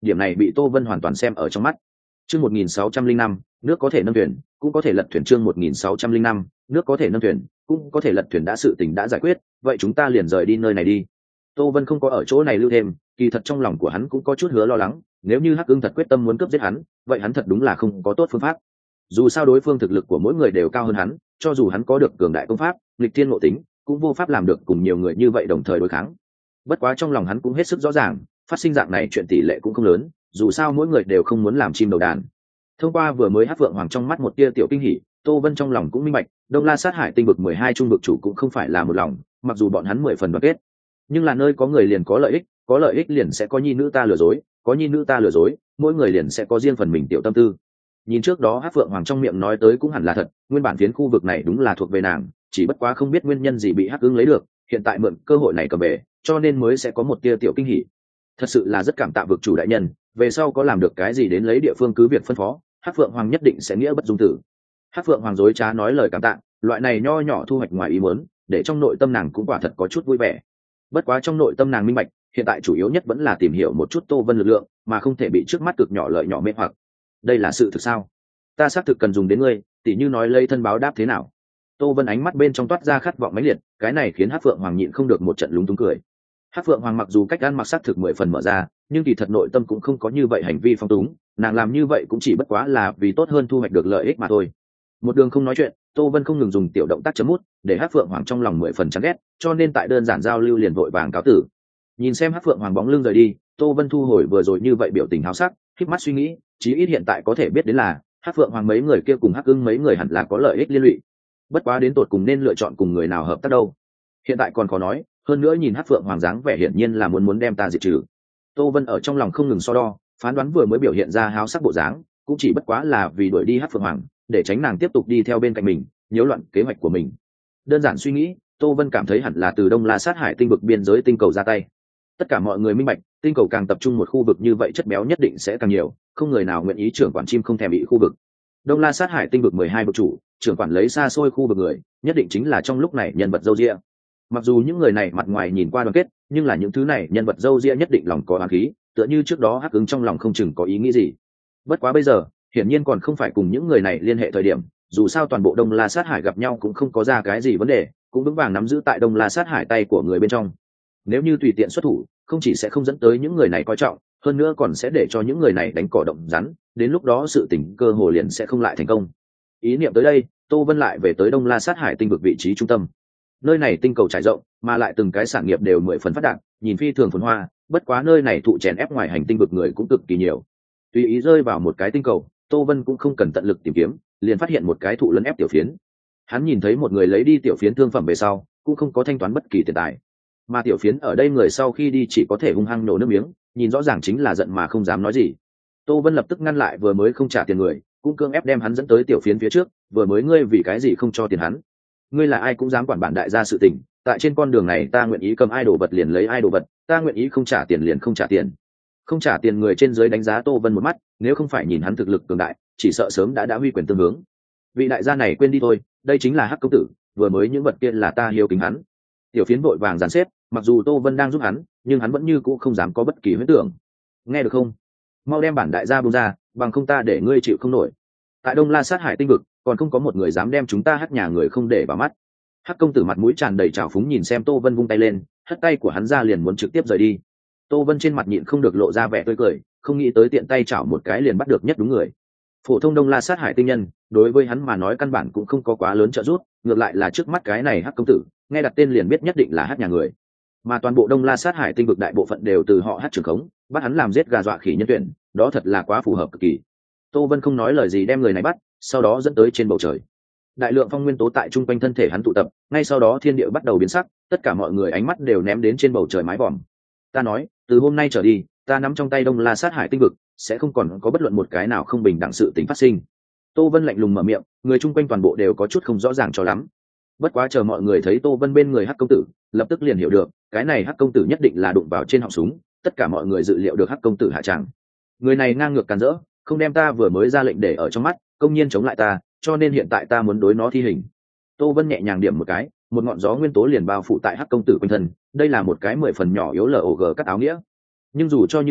điểm này bị Tô Vân hoàn toàn xem ở trong mắt. Chương 1605, nước có thể nâng thuyền, cũng có thể lật thuyền. Chương 1605, nước có thể nâng thuyền, cũng có thể lật thuyền. Đã sự tình đã giải quyết, vậy chúng ta liền rời đi nơi này đi. Tô Vân không có ở chỗ này lưu thêm, kỳ thật trong lòng của hắn cũng có chút hứa lo lắng, nếu như Hắc Ưng thật quyết tâm muốn cướp giết hắn, vậy hắn thật đúng là không có tốt phương pháp. Dù sao đối phương thực lực của mỗi người đều cao hơn hắn, cho dù hắn có được cường đại công pháp, nghịch thiên ngộ tính, cũng vô pháp làm được cùng nhiều người như vậy đồng thời đối kháng. Bất quá trong lòng hắn cũng hết sức rõ ràng, phát sinh dạng này chuyện tỷ lệ cũng không lớn, dù sao mỗi người đều không muốn làm chim đầu đàn. Thông qua vừa mới Hắc Phượng Hoàng trong mắt một tia tiểu kinh hỉ, Tô Vân trong lòng cũng minh bạch, Đông La Sát Hải tinh vực 12 trung vực chủ cũng không phải là một lòng, mặc dù bọn hắn 10 phần đoàn kết, nhưng là nơi có người liền có lợi ích liền sẽ có nhi nữ ta lừa dối, có nhi nữ ta lừa dối, mỗi người liền sẽ có riêng phần mình tiểu tâm tư. Nhìn trước đó Hắc Phượng Hoàng trong miệng nói tới cũng hẳn là thật, nguyên bản phiến khu vực này đúng là thuộc về nàng, chỉ bất quá không biết nguyên nhân gì bị Hắc Ưng lấy được, hiện tại mượn cơ hội này cầm về, cho nên mới sẽ có một tia tiểu kinh hỉ. Thật sự là rất cảm tạ vực chủ đại nhân, về sau có làm được cái gì đến lấy địa phương cứ việc phân phó, Hắc Phượng Hoàng nhất định sẽ nghĩa bất dung tử. Hắc Phượng Hoàng dối trá nói lời cảm tạ, loại này nho nhỏ thu hoạch ngoài ý muốn, để trong nội tâm nàng cũng quả thật có chút vui vẻ. Bất quá trong nội tâm nàng minh bạch, hiện tại chủ yếu nhất vẫn là tìm hiểu một chút Tô Vân lực lượng, mà không thể bị trước mắt cực nhỏ lợi nhỏ mê hoặc. Đây là sự thực sao? Ta xác thực cần dùng đến ngươi, tỉ như nói lấy thân báo đáp thế nào? Tô Vân ánh mắt bên trong toát ra khát vọng mãnh liệt, cái này khiến Hắc Phượng Hoàng nhịn không được một trận lúng túng cười. Hắc Phượng Hoàng mặc dù cách ăn mặc xác thực 10 phần mở ra, nhưng kỳ thật nội tâm cũng không có như vậy hành vi phong túng, nàng làm như vậy cũng chỉ bất quá là vì tốt hơn thu hoạch được lợi ích mà thôi. Một đường không nói chuyện, Tô Vân không ngừng dùng tiểu động tác chấm mút để Hắc Phượng Hoàng trong lòng 10 phần chán ghét, cho nên tại đơn giản giao lưu liền vội vàng cáo tử. Nhìn xem Hắc Phượng Hoàng bóng lưng rời đi, Tô Vân thu hồi vừa rồi như vậy biểu tình háo sắc, khép mắt suy nghĩ, chí ít hiện tại có thể biết đến là Hắc Phượng Hoàng mấy người kia cùng Hắc Ưng mấy người hẳn là có lợi ích liên lụy. Bất quá đến tột cùng nên lựa chọn cùng người nào hợp tác đâu, hiện tại còn khó nói, hơn nữa nhìn Hắc Phượng Hoàng dáng vẻ hiển nhiên là muốn đem ta diệt trừ. Tô Vân ở trong lòng không ngừng so đo, phán đoán vừa mới biểu hiện ra háo sắc bộ dáng, cũng chỉ bất quá là vì đuổi đi Hắc Phượng Hoàng, để tránh nàng tiếp tục đi theo bên cạnh mình, nhiễu loạn kế hoạch của mình. Đơn giản suy nghĩ, Tô Vân cảm thấy hẳn là từ Đông La Sát Hải tinh vực biên giới tinh cầu ra tay. Tất cả mọi người minh bạch, tinh cầu càng tập trung một khu vực như vậy chất béo nhất định sẽ càng nhiều, không người nào nguyện ý trưởng quản chim không thèm bị khu vực. Đông La Sát Hải tinh vực 12 vực chủ, trưởng quản lấy xa xôi khu vực người, nhất định chính là trong lúc này nhân vật dâu ria. Mặc dù những người này mặt ngoài nhìn qua đoàn kết, nhưng là những thứ này nhân vật dâu ria nhất định lòng có oán khí, tựa như trước đó Hắc Ưng trong lòng không chừng có ý nghĩ gì. Bất quá bây giờ, hiển nhiên còn không phải cùng những người này liên hệ thời điểm, dù sao toàn bộ Đông La Sát Hải gặp nhau cũng không có ra cái gì vấn đề, cũng vững vàng nắm giữ tại Đông La Sát Hải tay của người bên trong. Nếu như tùy tiện xuất thủ, không chỉ sẽ không dẫn tới những người này coi trọng, hơn nữa còn sẽ để cho những người này đánh cỏ động rắn, đến lúc đó sự tình cơ hồ liền sẽ không lại thành công. Ý niệm tới đây, Tô Vân lại về tới Đông La Sát Hải tinh vực vị trí trung tâm. Nơi này tinh cầu trải rộng, mà lại từng cái sản nghiệp đều 10 phần phát đạt, nhìn phi thường phồn hoa, bất quá nơi này thụ chèn ép ngoài hành tinh vực người cũng cực kỳ nhiều. Tùy ý rơi vào một cái tinh cầu, Tô Vân cũng không cần tận lực tìm kiếm, liền phát hiện một cái thụ lấn ép tiểu phiến. Hắn nhìn thấy một người lấy đi tiểu phiến thương phẩm về sau, cũng không có thanh toán bất kỳ tiền tài. Mà tiểu phiến ở đây người sau khi đi chỉ có thể hung hăng nổ nước miếng, nhìn rõ ràng chính là giận mà không dám nói gì. Tô Vân lập tức ngăn lại vừa mới không trả tiền người, cũng cưỡng ép đem hắn dẫn tới tiểu phiến phía trước, vừa mới ngươi vì cái gì không cho tiền hắn? Ngươi là ai cũng dám quản bản đại gia sự tình, tại trên con đường này ta nguyện ý cầm ai đồ vật liền lấy ai đồ vật, ta nguyện ý không trả tiền liền không trả tiền. Không trả tiền người trên dưới đánh giá Tô Vân một mắt, nếu không phải nhìn hắn thực lực cường đại, chỉ sợ sớm đã huy quyền tương hướng. Vị đại gia này quên đi thôi, đây chính là Hắc công tử, vừa mới những vật kia là ta hiếu kính hắn. Tiểu phiến vội vàng dàn xếp, mặc dù Tô Vân đang giúp hắn, nhưng hắn vẫn như cũ không dám có bất kỳ huyết tưởng. Nghe được không? Mau đem bản đại gia buông ra, bằng không ta để ngươi chịu không nổi. Tại Đông La Sát Hải tinh vực, còn không có một người dám đem chúng ta Hắc nhà người không để vào mắt. Hắc công tử mặt mũi tràn đầy trào phúng nhìn xem Tô Vân vung tay lên, hất tay của hắn ra liền muốn trực tiếp rời đi. Tô Vân trên mặt nhịn không được lộ ra vẻ tươi cười, không nghĩ tới tiện tay chảo một cái liền bắt được nhất đúng người. Phổ thông Đông La Sát Hải tinh nhân, đối với hắn mà nói căn bản cũng không có quá lớn trợ giúp, ngược lại là trước mắt cái này Hắc công tử, nghe đặt tên liền biết nhất định là Hắc nhà người. Mà toàn bộ Đông La Sát Hải tinh vực đại bộ phận đều từ họ Hắc trưởng khống, bắt hắn làm giết gà dọa khỉ nhân tuyển, đó thật là quá phù hợp cực kỳ. Tô Vân không nói lời gì đem người này bắt, sau đó dẫn tới trên bầu trời. Đại lượng phong nguyên tố tại trung quanh thân thể hắn tụ tập, ngay sau đó thiên địa bắt đầu biến sắc, tất cả mọi người ánh mắt đều ném đến trên bầu trời mái vòm. Ta nói, từ hôm nay trở đi, ta nắm trong tay Đông La Sát Hải tinh vực, sẽ không còn có bất luận một cái nào không bình đẳng sự tình phát sinh. Tô Vân lạnh lùng mở miệng, người chung quanh toàn bộ đều có chút không rõ ràng cho lắm. Bất quá chờ mọi người thấy Tô Vân bên người Hắc công tử, lập tức liền hiểu được, cái này Hắc công tử nhất định là đụng vào trên họng súng, tất cả mọi người dự liệu được Hắc công tử hạ tràng. Người này ngang ngược càn rỡ, không đem ta vừa mới ra lệnh để ở trong mắt, công nhiên chống lại ta, cho nên hiện tại ta muốn đối nó thi hình. Tô Vân nhẹ nhàng điểm một cái, một ngọn gió nguyên tố liền bao phủ tại Hắc công tử quanh thân, đây là một cái 10 phần nhỏ yếu log cắt áo nghĩa. Nhưng dù cho như thế,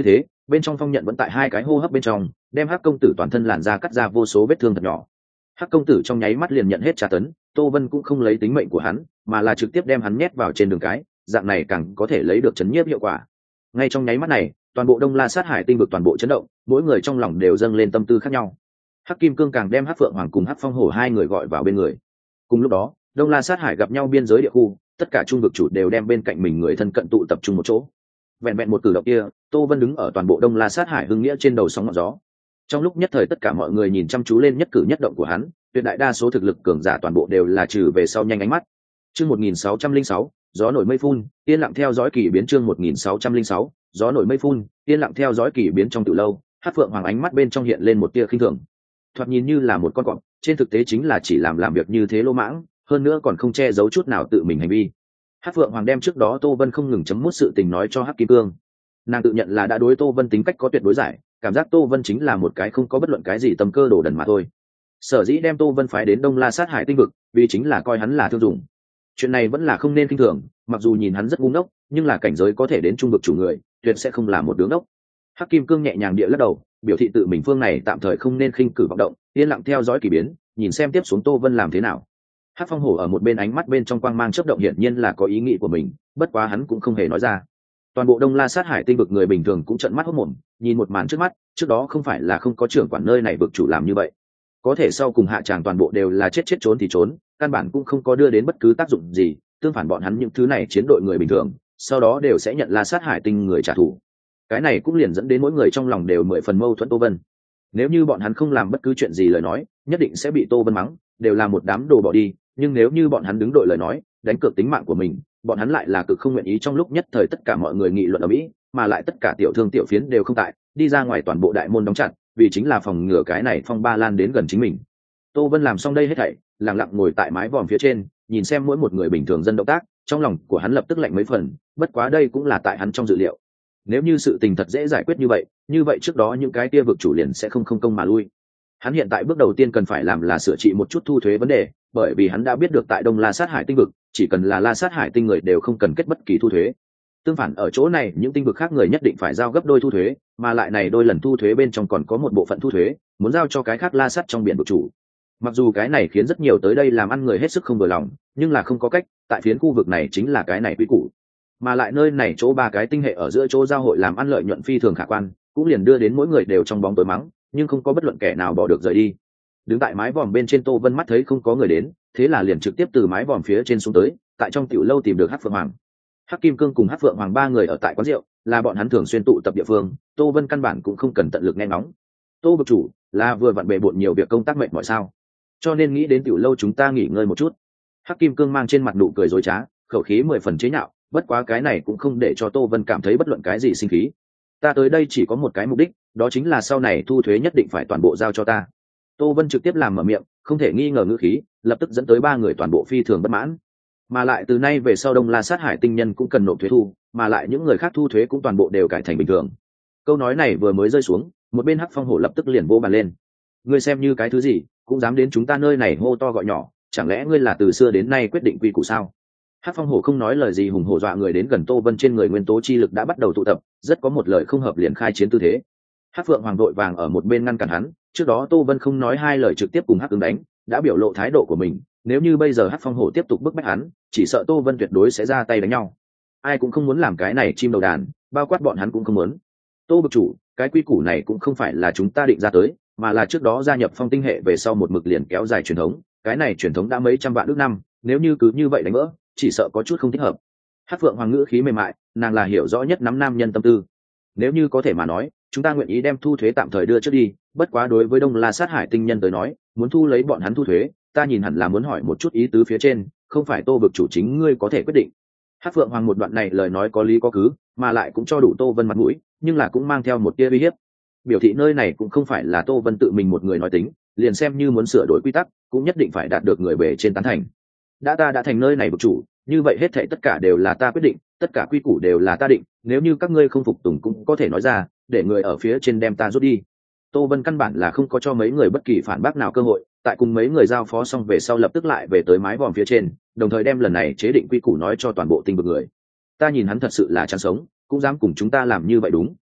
bên trong phong nhận vẫn tại hai cái hô hấp bên trong, đem hắc công tử toàn thân làn da cắt ra vô số vết thương thật nhỏ. Hắc công tử trong nháy mắt liền nhận hết tra tấn, Tô Vân cũng không lấy tính mệnh của hắn, mà là trực tiếp đem hắn nhét vào trên đường cái, dạng này càng có thể lấy được chấn nhiếp hiệu quả. Ngay trong nháy mắt này, toàn bộ Đông La Sát Hải tinh vực toàn bộ chấn động, mỗi người trong lòng đều dâng lên tâm tư khác nhau. Hắc Kim Cương càng đem Hắc Phượng Hoàng cùng Hắc Phong Hổ hai người gọi vào bên người. Cùng lúc đó, Đông La Sát Hải gặp nhau biên giới địa khu, tất cả trung vực chủ đều đem bên cạnh mình người thân cận tụ tập trung một chỗ. Vẹn vẹn một cử động kia, Tô Vân đứng ở toàn bộ Đông La Sát Hải hưng nghĩa trên đầu sóng ngọn gió. Trong lúc nhất thời tất cả mọi người nhìn chăm chú lên nhất cử nhất động của hắn, tuyệt đại đa số thực lực cường giả toàn bộ đều là trừ về sau nhanh ánh mắt. Chương 1606, gió nổi mây phun, yên lặng theo dõi kỳ biến. Chương 1606, gió nổi mây phun, yên lặng theo dõi kỳ biến. Trong từ lâu, Hắc Phượng Hoàng ánh mắt bên trong hiện lên một tia khinh thường. Thoạt nhìn như là một con cọp, trên thực tế chính là chỉ làm việc như thế lỗ mãng, hơn nữa còn không che giấu chút nào tự mình hành vi. Hắc Phượng Hoàng đem trước đó Tô Vân không ngừng chấm mút sự tình nói cho Hắc Kim Cương. Nàng tự nhận là đã đối Tô Vân tính cách có tuyệt đối giải, cảm giác Tô Vân chính là một cái không có bất luận cái gì tâm cơ đồ đần mà thôi. Sở dĩ đem Tô Vân phái đến Đông La Sát Hải tinh vực, vì chính là coi hắn là thương dụng. Chuyện này vẫn là không nên khinh thường, mặc dù nhìn hắn rất ngu ngốc, nhưng là cảnh giới có thể đến trung vực chủ người, tuyệt sẽ không là một đứa ngốc. Hắc Kim Cương nhẹ nhàng địa lắc đầu, biểu thị tự mình phương này tạm thời không nên khinh cử vọng động, yên lặng theo dõi kỳ biến, nhìn xem tiếp xuống Tô Vân làm thế nào. Hắc Phong Hổ ở một bên ánh mắt bên trong quang mang chớp động, hiển nhiên là có ý nghĩ của mình, bất quá hắn cũng không hề nói ra. Toàn bộ Đông La Sát Hải tinh vực người bình thường cũng trợn mắt hốt mồm, nhìn một màn trước mắt, trước đó không phải là không có trưởng quản nơi này vực chủ làm như vậy. Có thể sau cùng hạ tràng toàn bộ đều là chết trốn thì trốn, căn bản cũng không có đưa đến bất cứ tác dụng gì, tương phản bọn hắn những thứ này chiến đội người bình thường, sau đó đều sẽ nhận La Sát Hải tinh người trả thù. Cái này cũng liền dẫn đến mỗi người trong lòng đều 10 phần mâu thuẫn Tô Vân. Nếu như bọn hắn không làm bất cứ chuyện gì lời nói, nhất định sẽ bị Tô Vân mắng, đều là một đám đồ bỏ đi, nhưng nếu như bọn hắn đứng đội lời nói, đánh cược tính mạng của mình, bọn hắn lại là cực không nguyện ý. Trong lúc nhất thời tất cả mọi người nghị luận ở mỹ, mà lại tất cả tiểu thương tiểu phiến đều không tại, đi ra ngoài toàn bộ đại môn đóng chặt, vì chính là phòng ngừa cái này phong ba lan đến gần chính mình. Tô Vân làm xong đây hết thảy, lặng lặng ngồi tại mái vòm phía trên, nhìn xem mỗi một người bình thường dân động tác, trong lòng của hắn lập tức lạnh mấy phần, bất quá đây cũng là tại hắn trong dự liệu. Nếu như sự tình thật dễ giải quyết như vậy trước đó những cái kia vực chủ liền sẽ không công mà lui. Hắn hiện tại bước đầu tiên cần phải làm là sửa trị một chút thu thuế vấn đề, bởi vì hắn đã biết được tại Đông La Sát Hải tinh vực, chỉ cần là La Sát Hải tinh người đều không cần kết bất kỳ thu thuế. Tương phản ở chỗ này những tinh vực khác người nhất định phải giao gấp đôi thu thuế, mà lại này đôi lần thu thuế bên trong còn có một bộ phận thu thuế muốn giao cho cái khác La Sát trong biển vực chủ. Mặc dù cái này khiến rất nhiều tới đây làm ăn người hết sức không vừa lòng, nhưng là không có cách, tại phiến khu vực này chính là cái này quy củ. Mà lại nơi này chỗ ba cái tinh hệ ở giữa chỗ giao hội làm ăn lợi nhuận phi thường khả quan, cũng liền đưa đến mỗi người đều trong bóng tối mắng, nhưng không có bất luận kẻ nào bỏ được rời đi. Đứng tại mái vòm bên trên Tô Vân mắt thấy không có người đến, thế là liền trực tiếp từ mái vòm phía trên xuống tới, tại trong tiểu lâu tìm được Hắc Phượng Hoàng. Hắc Kim Cương cùng Hắc Phượng Hoàng ba người ở tại quán rượu, là bọn hắn thường xuyên tụ tập địa phương, Tô Vân căn bản cũng không cần tận lực nghe ngóng. Tô vực chủ, là vừa vặn bề bộn nhiều việc công tác mệt mỏi sao? Cho nên nghĩ đến tiểu lâu chúng ta nghỉ ngơi một chút. Hắc Kim Cương mang trên mặt nụ cười dối trá, khẩu khí 10 phần chế nhạo, bất quá cái này cũng không để cho Tô Vân cảm thấy bất luận cái gì sinh khí. Ta tới đây chỉ có một cái mục đích, đó chính là sau này thu thuế nhất định phải toàn bộ giao cho ta. Tô Vân trực tiếp làm mở miệng, không thể nghi ngờ ngữ khí, lập tức dẫn tới ba người toàn bộ phi thường bất mãn. Mà lại từ nay về sau Đông La Sát Hải tinh nhân cũng cần nộp thuế thu, mà lại những người khác thu thuế cũng toàn bộ đều cải thành bình thường. Câu nói này vừa mới rơi xuống, một bên Hắc Phong Hổ lập tức liền vỗ bàn lên. Ngươi xem như cái thứ gì, cũng dám đến chúng ta nơi này hô to gọi nhỏ, chẳng lẽ ngươi là từ xưa đến nay quyết định quy củ sao? Hắc Phong Hổ không nói lời gì, hùng hổ dọa người đến gần Tô Vân, trên người nguyên tố chi lực đã bắt đầu tụ tập, rất có một lời không hợp liền khai chiến tư thế. Hắc Phượng Hoàng vội vàng ở một bên ngăn cản hắn, trước đó Tô Vân không nói hai lời trực tiếp cùng Hắc ứng đánh, đã biểu lộ thái độ của mình, nếu như bây giờ Hắc Phong Hổ tiếp tục bức bách hắn, chỉ sợ Tô Vân tuyệt đối sẽ ra tay đánh nhau. Ai cũng không muốn làm cái này chim đầu đàn, bao quát bọn hắn cũng không muốn. Tô bực chủ, cái quy củ này cũng không phải là chúng ta định ra tới, mà là trước đó gia nhập Phong tinh hệ về sau một mực liền kéo dài truyền thống, cái này truyền thống đã mấy trăm vạn ước năm, nếu như cứ như vậy đánh vỡ, chỉ sợ có chút không thích hợp. Hắc Phượng Hoàng ngữ khí mềm mại, nàng là hiểu rõ nhất nắm nam nhân tâm tư. Nếu như có thể mà nói, chúng ta nguyện ý đem thu thuế tạm thời đưa trước đi, bất quá đối với Đông La Sát Hải tinh nhân tới nói, muốn thu lấy bọn hắn thu thuế, ta nhìn hẳn là muốn hỏi một chút ý tứ phía trên, không phải Tô vực chủ chính ngươi có thể quyết định. Hắc Phượng Hoàng một đoạn này lời nói có lý có cứ, mà lại cũng cho đủ Tô Vân mặt mũi, nhưng là cũng mang theo một tia uy hiếp, biểu thị nơi này cũng không phải là Tô Vân tự mình một người nói tính, liền xem như muốn sửa đổi quy tắc, cũng nhất định phải đạt được người bề trên tán thành. Ta đã thành nơi này vực chủ, như vậy hết thảy tất cả đều là ta quyết định, tất cả quy củ đều là ta định, nếu như các ngươi không phục tùng cũng có thể nói ra, để người ở phía trên đem ta rút đi. Tô Vân căn bản là không có cho mấy người bất kỳ phản bác nào cơ hội, tại cùng mấy người giao phó xong về sau lập tức lại về tới mái vòm phía trên, đồng thời đem lần này chế định quy củ nói cho toàn bộ tinh vực người. Ta nhìn hắn thật sự là chán sống, cũng dám cùng chúng ta làm như vậy đúng.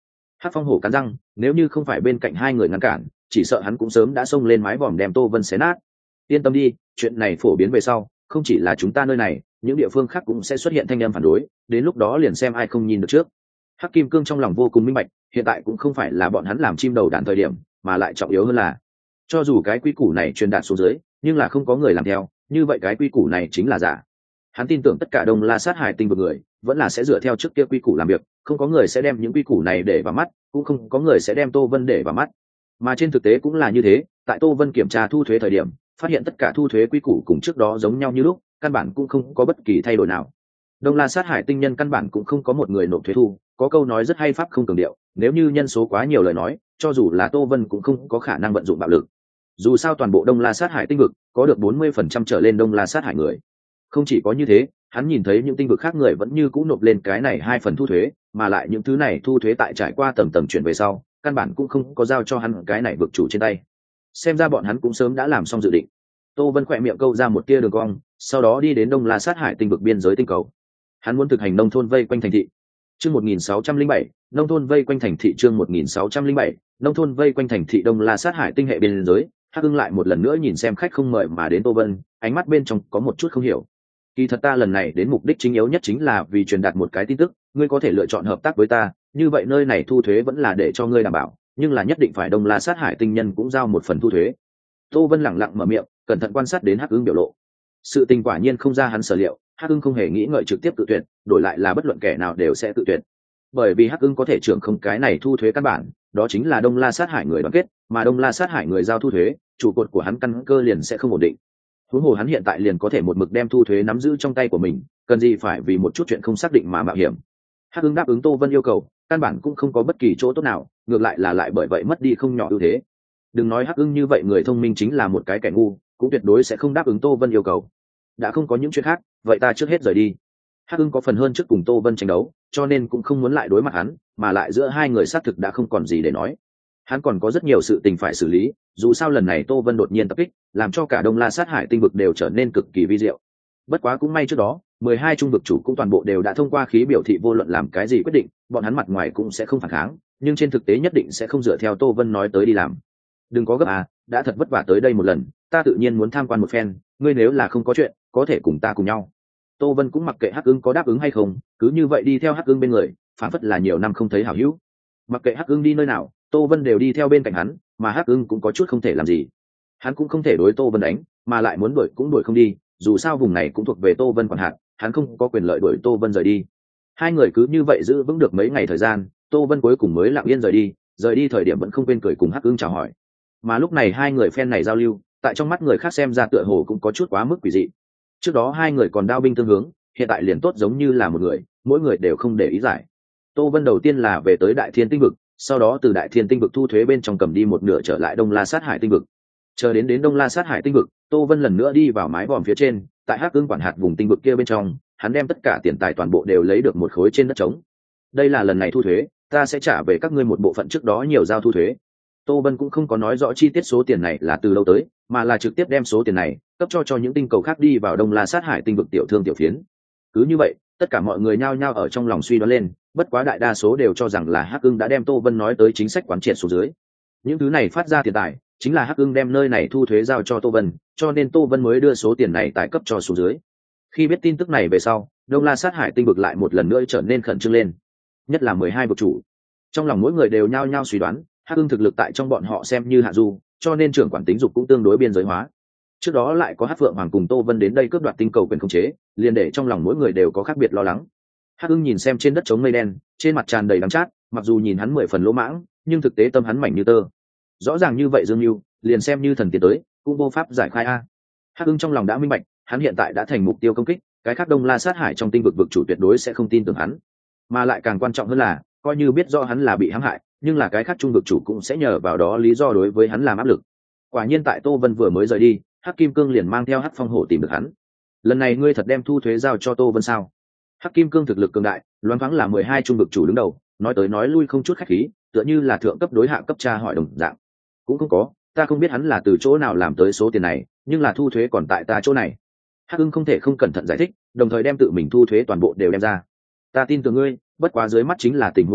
Hắc phong hổ cắn răng, nếu như không phải bên cạnh hai người ngăn cản, chỉ sợ hắn cũng sớm đã xông lên mái vòm đem Tô Vân xé nát. Yên tâm đi, chuyện này phổ biến về sau, không chỉ là chúng ta nơi này, những địa phương khác cũng sẽ xuất hiện thanh âm phản đối, đến lúc đó liền xem ai không nhìn được trước. Hắc kim cương trong lòng vô cùng minh bạch, hiện tại cũng không phải là bọn hắn làm chim đầu đàn thời điểm, mà lại trọng yếu hơn là, cho dù cái quy củ này truyền đạt xuống dưới, nhưng là không có người làm theo, như vậy cái quy củ này chính là giả. Hắn tin tưởng tất cả Đông La sát hải tinh vực người vẫn là sẽ dựa theo trước kia quy củ làm việc, không có người sẽ đem những quy củ này để vào mắt, cũng không có người sẽ đem Tô Vân để vào mắt. Mà trên thực tế cũng là như thế, tại Tô Vân kiểm tra thu thuế thời điểm, phát hiện tất cả thu thuế quy củ cùng trước đó giống nhau như lúc, căn bản cũng không có bất kỳ thay đổi nào. Đông La sát hải tinh nhân căn bản cũng không có một người nộp thuế thu, có câu nói rất hay pháp không cường điệu, nếu như nhân số quá nhiều lời nói, cho dù là Tô Vân cũng không có khả năng vận dụng bạo lực. Dù sao toàn bộ Đông La sát hải tinh vực có được 40% trở lên Đông La sát hải người. Không chỉ có như thế, hắn nhìn thấy những tinh vực khác người vẫn như cũ nộp lên cái này 2 phần thu thuế, mà lại những thứ này thu thuế tại trải qua tầng tầng chuyển về sau, căn bản cũng không có giao cho hắn cái này vực chủ trên tay. Xem ra bọn hắn cũng sớm đã làm xong dự định. Tô Vân khỏe miệng câu ra một tia đường cong, sau đó đi đến Đông La sát hải tinh vực biên giới tinh cầu. Hắn muốn thực hành nông thôn vây quanh thành thị. Chương 1607, nông thôn vây quanh thành thị. Chương 1607, nông thôn vây quanh thành thị Đông La sát hải tinh hệ biên giới. Hắc Ưng lại một lần nữa nhìn xem khách không mời mà đến Tô Vân, ánh mắt bên trong có một chút không hiểu. Kỳ thật ta lần này đến mục đích chính yếu nhất chính là vì truyền đạt một cái tin tức, ngươi có thể lựa chọn hợp tác với ta, như vậy nơi này thu thuế vẫn là để cho ngươi đảm bảo, nhưng là nhất định phải Đông La sát hải tinh nhân cũng giao một phần thu thuế. Tô Vân lẳng lặng mở miệng, cẩn thận quan sát đến Hắc Ưng biểu lộ. Sự tình quả nhiên không ra hắn sở liệu, Hắc Ưng không hề nghĩ ngợi trực tiếp tự tuyệt, đổi lại là bất luận kẻ nào đều sẽ tự tuyệt. Bởi vì Hắc Ưng có thể trưởng không cái này thu thuế căn bản, đó chính là Đông La sát hải người đoàn kết, mà Đông La sát hải người giao thu thuế, trụ cột của hắn căn cơ liền sẽ không ổn định. Huống hồ hắn hiện tại liền có thể một mực đem thu thuế nắm giữ trong tay của mình, cần gì phải vì một chút chuyện không xác định mà mạo hiểm. Hắc Ưng đáp ứng Tô Vân yêu cầu, căn bản cũng không có bất kỳ chỗ tốt nào, ngược lại là lại bởi vậy mất đi không nhỏ ưu thế. Đừng nói Hắc Ưng như vậy người thông minh chính là một cái kẻ ngu, cũng tuyệt đối sẽ không đáp ứng Tô Vân yêu cầu. Đã không có những chuyện khác, vậy ta trước hết rời đi. Hắc Ưng có phần hơn trước cùng Tô Vân tranh đấu, cho nên cũng không muốn lại đối mặt hắn, mà lại giữa hai người xác thực đã không còn gì để nói. Hắn còn có rất nhiều sự tình phải xử lý, dù sao lần này Tô Vân đột nhiên tập kích, làm cho cả Đông La sát hải tinh vực đều trở nên cực kỳ vi diệu. Bất quá cũng may trước đó, 12 trung vực chủ cũng toàn bộ đều đã thông qua khí biểu thị vô luận làm cái gì quyết định, bọn hắn mặt ngoài cũng sẽ không phản kháng, nhưng trên thực tế nhất định sẽ không dựa theo Tô Vân nói tới đi làm. Đừng có gấp à, đã thật vất vả tới đây một lần, ta tự nhiên muốn tham quan một phen, ngươi nếu là không có chuyện, có thể cùng ta cùng nhau. Tô Vân cũng mặc kệ Hắc Ưng có đáp ứng hay không, cứ như vậy đi theo Hắc Ưng bên người, phản phất là nhiều năm không thấy hảo hữu. Mặc kệ Hắc Ưng đi nơi nào, Tô Vân đều đi theo bên cạnh hắn, mà Hắc Ưng cũng có chút không thể làm gì. Hắn cũng không thể đối Tô Vân đánh, mà lại muốn đuổi cũng đuổi không đi, dù sao vùng này cũng thuộc về Tô Vân quản hạt, hắn không có quyền lợi đuổi Tô Vân rời đi. Hai người cứ như vậy giữ vững được mấy ngày thời gian, Tô Vân cuối cùng mới lặng yên rời đi thời điểm vẫn không quên cười cùng Hắc Ưng chào hỏi. Mà lúc này hai người phen này giao lưu, tại trong mắt người khác xem ra tựa hồ cũng có chút quá mức quỷ dị. Trước đó hai người còn đao binh tương hướng, hiện tại liền tốt giống như là một người, mỗi người đều không để ý giải. Tô Vân đầu tiên là về tới Đại Thiên tinh vực, sau đó từ Đại Thiên tinh vực thu thuế bên trong cầm đi một nửa trở lại Đông La sát hải tinh vực. Chờ đến Đông La sát hải tinh vực, Tô Vân lần nữa đi vào mái vòm phía trên, tại Hắc Ưng quản hạt vùng tinh vực kia bên trong, hắn đem tất cả tiền tài toàn bộ đều lấy được một khối trên đất trống. Đây là lần này thu thuế, ta sẽ trả về các ngươi một bộ phận trước đó nhiều giao thu thuế. Tô Vân cũng không có nói rõ chi tiết số tiền này là từ lâu tới, mà là trực tiếp đem số tiền này cấp cho những tinh cầu khác đi vào Đông La sát hải tinh vực tiểu thương tiểu phiến. Cứ như vậy, tất cả mọi người nhao nhao ở trong lòng suy đoán lên, bất quá đại đa số đều cho rằng là Hắc Ưng đã đem Tô Vân nói tới chính sách quán triệt xuống dưới. Những thứ này phát ra tiền tài, chính là Hắc Ưng đem nơi này thu thuế giao cho Tô Vân, cho nên Tô Vân mới đưa số tiền này tài cấp cho xuống dưới. Khi biết tin tức này về sau, Đông La sát hải tinh vực lại một lần nữa trở nên khẩn trương lên, nhất là 12 vực chủ. Trong lòng mỗi người đều nhao nhao suy đoán, Hắc Ưng thực lực tại trong bọn họ xem như hạ du, cho nên trưởng quản tính dục cũng tương đối biên giới hóa. Trước đó lại có Hắc Phượng Hoàng cùng Tô Vân đến đây cướp đoạt tinh cầu quyền khống chế, liền để trong lòng mỗi người đều có khác biệt lo lắng. Hắc Ưng nhìn xem trên đất trống mây đen, trên mặt tràn đầy đắng chát, mặc dù nhìn hắn 10 phần lỗ mãng, nhưng thực tế tâm hắn mảnh như tơ. Rõ ràng như vậy Dương Nưu, liền xem như thần tiến tới, cũng vô pháp giải khai a. Hắc Ưng trong lòng đã minh bạch, hắn hiện tại đã thành mục tiêu công kích, cái khác Đông La sát hải trong tinh vực vực chủ tuyệt đối sẽ không tin tưởng hắn. Mà lại càng quan trọng hơn là, coi như biết rõ hắn là bị hãm hại, nhưng là cái khác trung vực chủ cũng sẽ nhờ vào đó lý do đối với hắn làm áp lực. Quả nhiên tại Tô Vân vừa mới rời đi, Hắc Kim Cương liền mang theo Hắc Phong Hổ tìm được hắn. Lần này ngươi thật đem thu thuế giao cho Tô Vân sao? Hắc Kim Cương thực lực cường đại, loáng thoáng là 12 trung vực chủ đứng đầu, nói tới nói lui không chút khách khí, tựa như là thượng cấp đối hạ cấp tra hỏi đồng dạng. Cũng không có, ta không biết hắn là từ chỗ nào làm tới số tiền này, nhưng là thu thuế còn tại ta chỗ này. Hắc Ưng không thể không cẩn thận giải thích, đồng thời đem tự mình thu thuế toàn bộ đều đem ra. Ta tin tưởng ngươi, bất quá dưới mắt chính là tình huống khẩn cấp,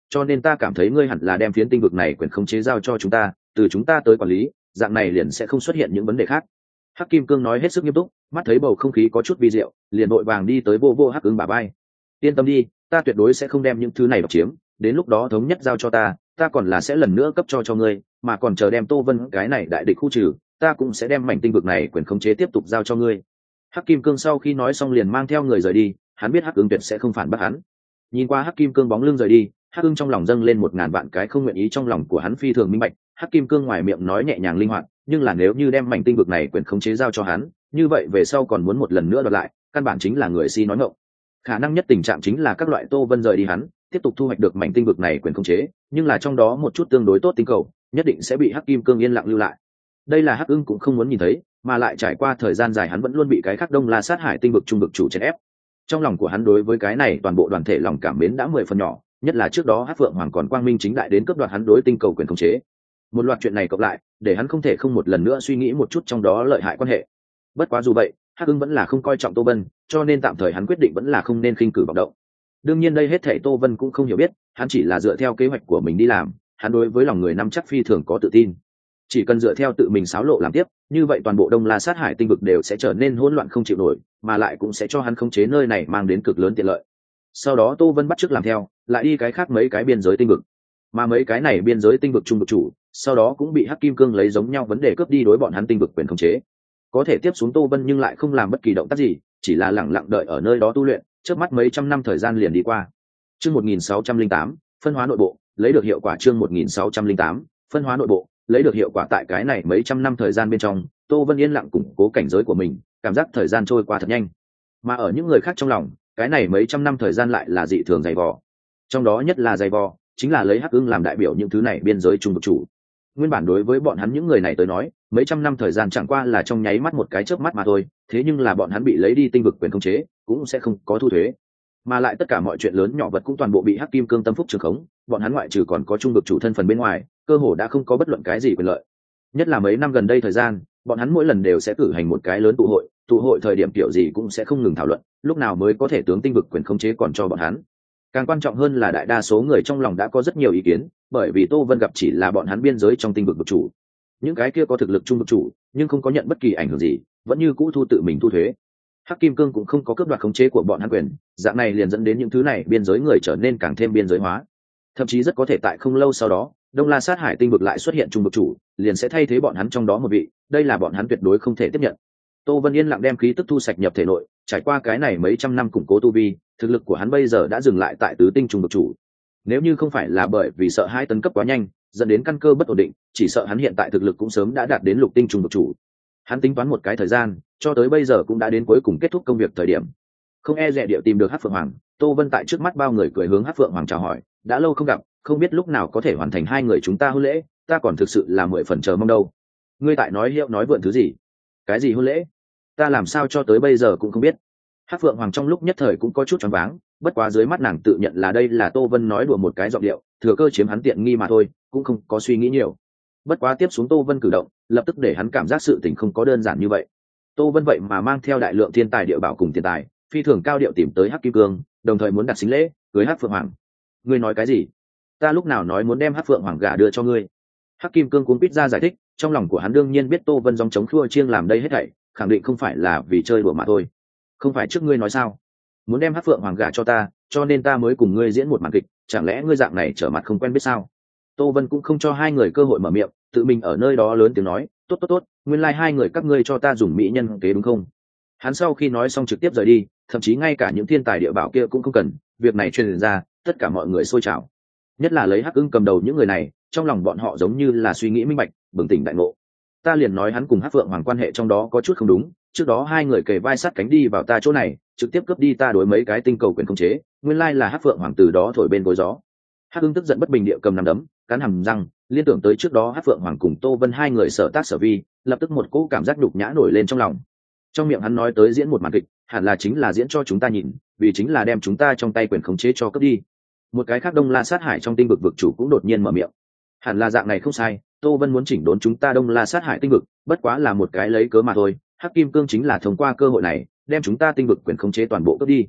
cho nên ta cảm thấy ngươi hẳn là đem phiến tinh vực này quyền khống chế giao cho chúng ta, từ chúng ta tới quản lý, dạng này liền sẽ không xuất hiện những vấn đề khác. Hắc Kim Cương nói hết sức nghiêm túc, mắt thấy bầu không khí có chút vi diệu, liền vội vàng đi tới vô vô Hắc Ưng bả vai. Yên tâm đi, ta tuyệt đối sẽ không đem những thứ này độc chiếm, đến lúc đó thống nhất giao cho ta còn là sẽ lần nữa cấp cho ngươi, mà còn chờ đem Tô Vân cái này đại địch khu trừ, ta cũng sẽ đem mảnh tinh vực này quyền khống chế tiếp tục giao cho ngươi. Hắc Kim Cương sau khi nói xong liền mang theo người rời đi, hắn biết Hắc Ưng tuyệt sẽ không phản bác hắn. Nhìn qua Hắc Kim Cương bóng lưng rời đi, Hắc Ưng trong lòng dâng lên 1000 vạn cái không nguyện ý, trong lòng của hắn phi thường minh bạch, Hắc Kim Cương ngoài miệng nói nhẹ nhàng linh hoạt, nhưng là nếu như đem mảnh tinh vực này quyền khống chế giao cho hắn, như vậy về sau còn muốn một lần nữa đoạt lại, căn bản chính là người si nói ngọng. Khả năng nhất tình trạng chính là các loại Tô Vân rời đi hắn, tiếp tục thu hoạch được mảnh tinh vực này quyền khống chế, nhưng là trong đó một chút tương đối tốt tinh cầu, nhất định sẽ bị Hắc Kim Cương yên lặng lưu lại. Đây là Hắc Ưng cũng không muốn nhìn thấy, mà lại trải qua thời gian dài hắn vẫn luôn bị cái khác Đông La Sát Hải tinh vực trung vực chủ chèn ép. Trong lòng của hắn đối với cái này toàn bộ đoàn thể lòng cảm mến đã 10 phần nhỏ, nhất là trước đó Hắc Phượng Hoàng còn quang minh chính đại đến cướp đoạt hắn đối tinh cầu quyền khống chế. Một loạt chuyện này cộng lại, để hắn không thể không một lần nữa suy nghĩ một chút trong đó lợi hại quan hệ. Bất quá dù vậy, Hắc Ưng vẫn là không coi trọng Tô Vân, cho nên tạm thời hắn quyết định vẫn là không nên khinh cử vọng động. Đương nhiên đây hết thảy Tô Vân cũng không hiểu biết, hắn chỉ là dựa theo kế hoạch của mình đi làm, hắn đối với lòng người nắm chắc phi thường có tự tin. Chỉ cần dựa theo tự mình xáo lộ làm tiếp, như vậy toàn bộ Đông La Sát Hải tinh vực đều sẽ trở nên hỗn loạn không chịu nổi, mà lại cũng sẽ cho hắn khống chế nơi này mang đến cực lớn tiện lợi. Sau đó Tô Vân bắt chước làm theo, lại đi cái khác mấy cái biên giới tinh vực, mà mấy cái này biên giới tinh vực trung vực chủ, sau đó cũng bị Hắc Kim Cương lấy giống nhau vấn đề cướp đi đối bọn hắn tinh vực quyền khống chế. Có thể tiếp xuống Tô Vân nhưng lại không làm bất kỳ động tác gì, chỉ là lẳng lặng đợi ở nơi đó tu luyện, trước mắt mấy trăm năm thời gian liền đi qua. Chương 1608, phân hóa nội bộ, lấy được hiệu quả. Chương 1608, phân hóa nội bộ, lấy được hiệu quả. Tại cái này mấy trăm năm thời gian bên trong, Tô Vân yên lặng củng cố cảnh giới của mình, cảm giác thời gian trôi qua thật nhanh. Mà ở những người khác trong lòng, cái này mấy trăm năm thời gian lại là dị thường dày vò. Trong đó nhất là dày vò, chính là lấy Hắc Ưng làm đại biểu những thứ này biên giới trung vực chủ. Nguyên bản đối với bọn hắn những người này tới nói, mấy trăm năm thời gian chẳng qua là trong nháy mắt một cái chớp mắt mà thôi, thế nhưng là bọn hắn bị lấy đi tinh vực quyền khống chế, cũng sẽ không có thu thuế. Mà lại tất cả mọi chuyện lớn nhỏ vật cũng toàn bộ bị Hắc Kim Cương tâm phúc trường khống, bọn hắn ngoại trừ còn có trung vực chủ thân phần bên ngoài, cơ hồ đã không có bất luận cái gì quyền lợi. Nhất là mấy năm gần đây thời gian, bọn hắn mỗi lần đều sẽ cử hành một cái lớn tụ hội thời điểm kiểu gì cũng sẽ không ngừng thảo luận, lúc nào mới có thể tướng tinh vực quyền khống chế còn cho bọn hắn. Càng quan trọng hơn là đại đa số người trong lòng đã có rất nhiều ý kiến, bởi vì Tô Vân gặp chỉ là bọn hắn biên giới trong tinh vực vực chủ. Những cái kia có thực lực trung vực chủ, nhưng không có nhận bất kỳ ảnh hưởng gì, vẫn như cũ thu tự mình thu thuế. Hắc Kim Cương cũng không có cướp đoạt khống chế của bọn hắn quyền, dạng này liền dẫn đến những thứ này biên giới người trở nên càng thêm biên giới hóa. Thậm chí rất có thể tại không lâu sau đó, Đông La Sát Hải tinh vực lại xuất hiện trung vực chủ, liền sẽ thay thế bọn hắn trong đó một vị, đây là bọn hắn tuyệt đối không thể tiếp nhận. Tô Vân yên lặng đem khí tức thu sạch nhập thể nội, trải qua cái này mấy trăm năm củng cố tu vi, thực lực của hắn bây giờ đã dừng lại tại tứ tinh trung vực chủ. Nếu như không phải là bởi vì sợ hai tấn cấp quá nhanh, dẫn đến căn cơ bất ổn định, chỉ sợ hắn hiện tại thực lực cũng sớm đã đạt đến lục tinh trung vực chủ. Hắn tính toán một cái thời gian, cho tới bây giờ cũng đã đến cuối cùng kết thúc công việc thời điểm. Không e dè địa tìm được Hắc Phượng Hoàng, Tô Vân tại trước mắt bao người cười hướng Hắc Phượng Hoàng chào hỏi, đã lâu không gặp, không biết lúc nào có thể hoàn thành hai người chúng ta hôn lễ, ta còn thực sự là 10 phần chờ mong đâu. Ngươi tại nói hiệu nói vượn thứ gì? Cái gì hôn lễ? Ta làm sao cho tới bây giờ cũng không biết. Hắc Phượng Hoàng trong lúc nhất thời cũng có chút choáng váng, bất quá dưới mắt nàng tự nhận là đây là Tô Vân nói đùa một cái giọng điệu, thừa cơ chiếm hắn tiện nghi mà thôi, cũng không có suy nghĩ nhiều. Bất quá tiếp xuống Tô Vân cử động, lập tức để hắn cảm giác sự tình không có đơn giản như vậy. Tô Vân vậy mà mang theo đại lượng thiên tài địa bảo cùng tiền tài, phi thường cao điệu tìm tới Hắc Kim Cương, đồng thời muốn đặt sính lễ, cưới Hắc Phượng Hoàng. Ngươi nói cái gì? Ta lúc nào nói muốn đem Hắc Phượng Hoàng gả đưa cho ngươi? Hắc Kim Cương cuống quýt ra giải thích, trong lòng của hắn đương nhiên biết Tô Vân dòng chống khua chiêng làm đây hết thảy, khẳng định không phải là vì chơi đùa mà thôi. Không phải trước ngươi nói sao? Muốn đem Hắc Phượng Hoàng gả cho ta, cho nên ta mới cùng ngươi diễn một màn kịch, chẳng lẽ ngươi dạng này trở mặt không quen biết sao? Tô Vân cũng không cho hai người cơ hội mở miệng, tự mình ở nơi đó lớn tiếng nói, tốt, nguyên lai hai người các ngươi cho ta dùng mỹ nhân kế đúng không? Hắn sau khi nói xong trực tiếp rời đi, thậm chí ngay cả những thiên tài địa bảo kia cũng không cần, việc này truyền ra, tất cả mọi người xôi trào. Nhất là lấy Hắc Ưng cầm đầu những người này, trong lòng bọn họ giống như là suy nghĩ minh bạch, bừng tỉnh đại ngộ. Ta liền nói hắn cùng Hắc Phượng Hoàng quan hệ trong đó có chút không đúng, trước đó hai người kề vai sát cánh đi vào ta chỗ này, trực tiếp cướp đi ta đối mấy cái tinh cầu quyền khống chế, nguyên lai là Hắc Phượng Hoàng từ đó thổi bên gối gió. Hắc Ưng tức giận bất bình địa cầm nắm đấm, cắn hàm răng, liên tưởng tới trước đó Hắc Phượng Hoàng cùng Tô Vân hai người sở tác sở vi, lập tức một cỗ cảm giác nhục nhã nổi lên trong lòng. Trong miệng hắn nói tới diễn một màn kịch, hẳn là chính là diễn cho chúng ta nhìn, vì chính là đem chúng ta trong tay quyền khống chế cho cướp đi. Một cái khác Đông La Sát Hải trong tinh vực vực chủ cũng đột nhiên mở miệng. Hẳn là dạng này không sai, Tô Vân muốn chỉnh đốn chúng ta Đông La Sát Hải tinh vực, bất quá là một cái lấy cớ mà thôi, Hắc Kim Cương chính là thông qua cơ hội này, đem chúng ta tinh vực quyền khống chế toàn bộ cướp đi.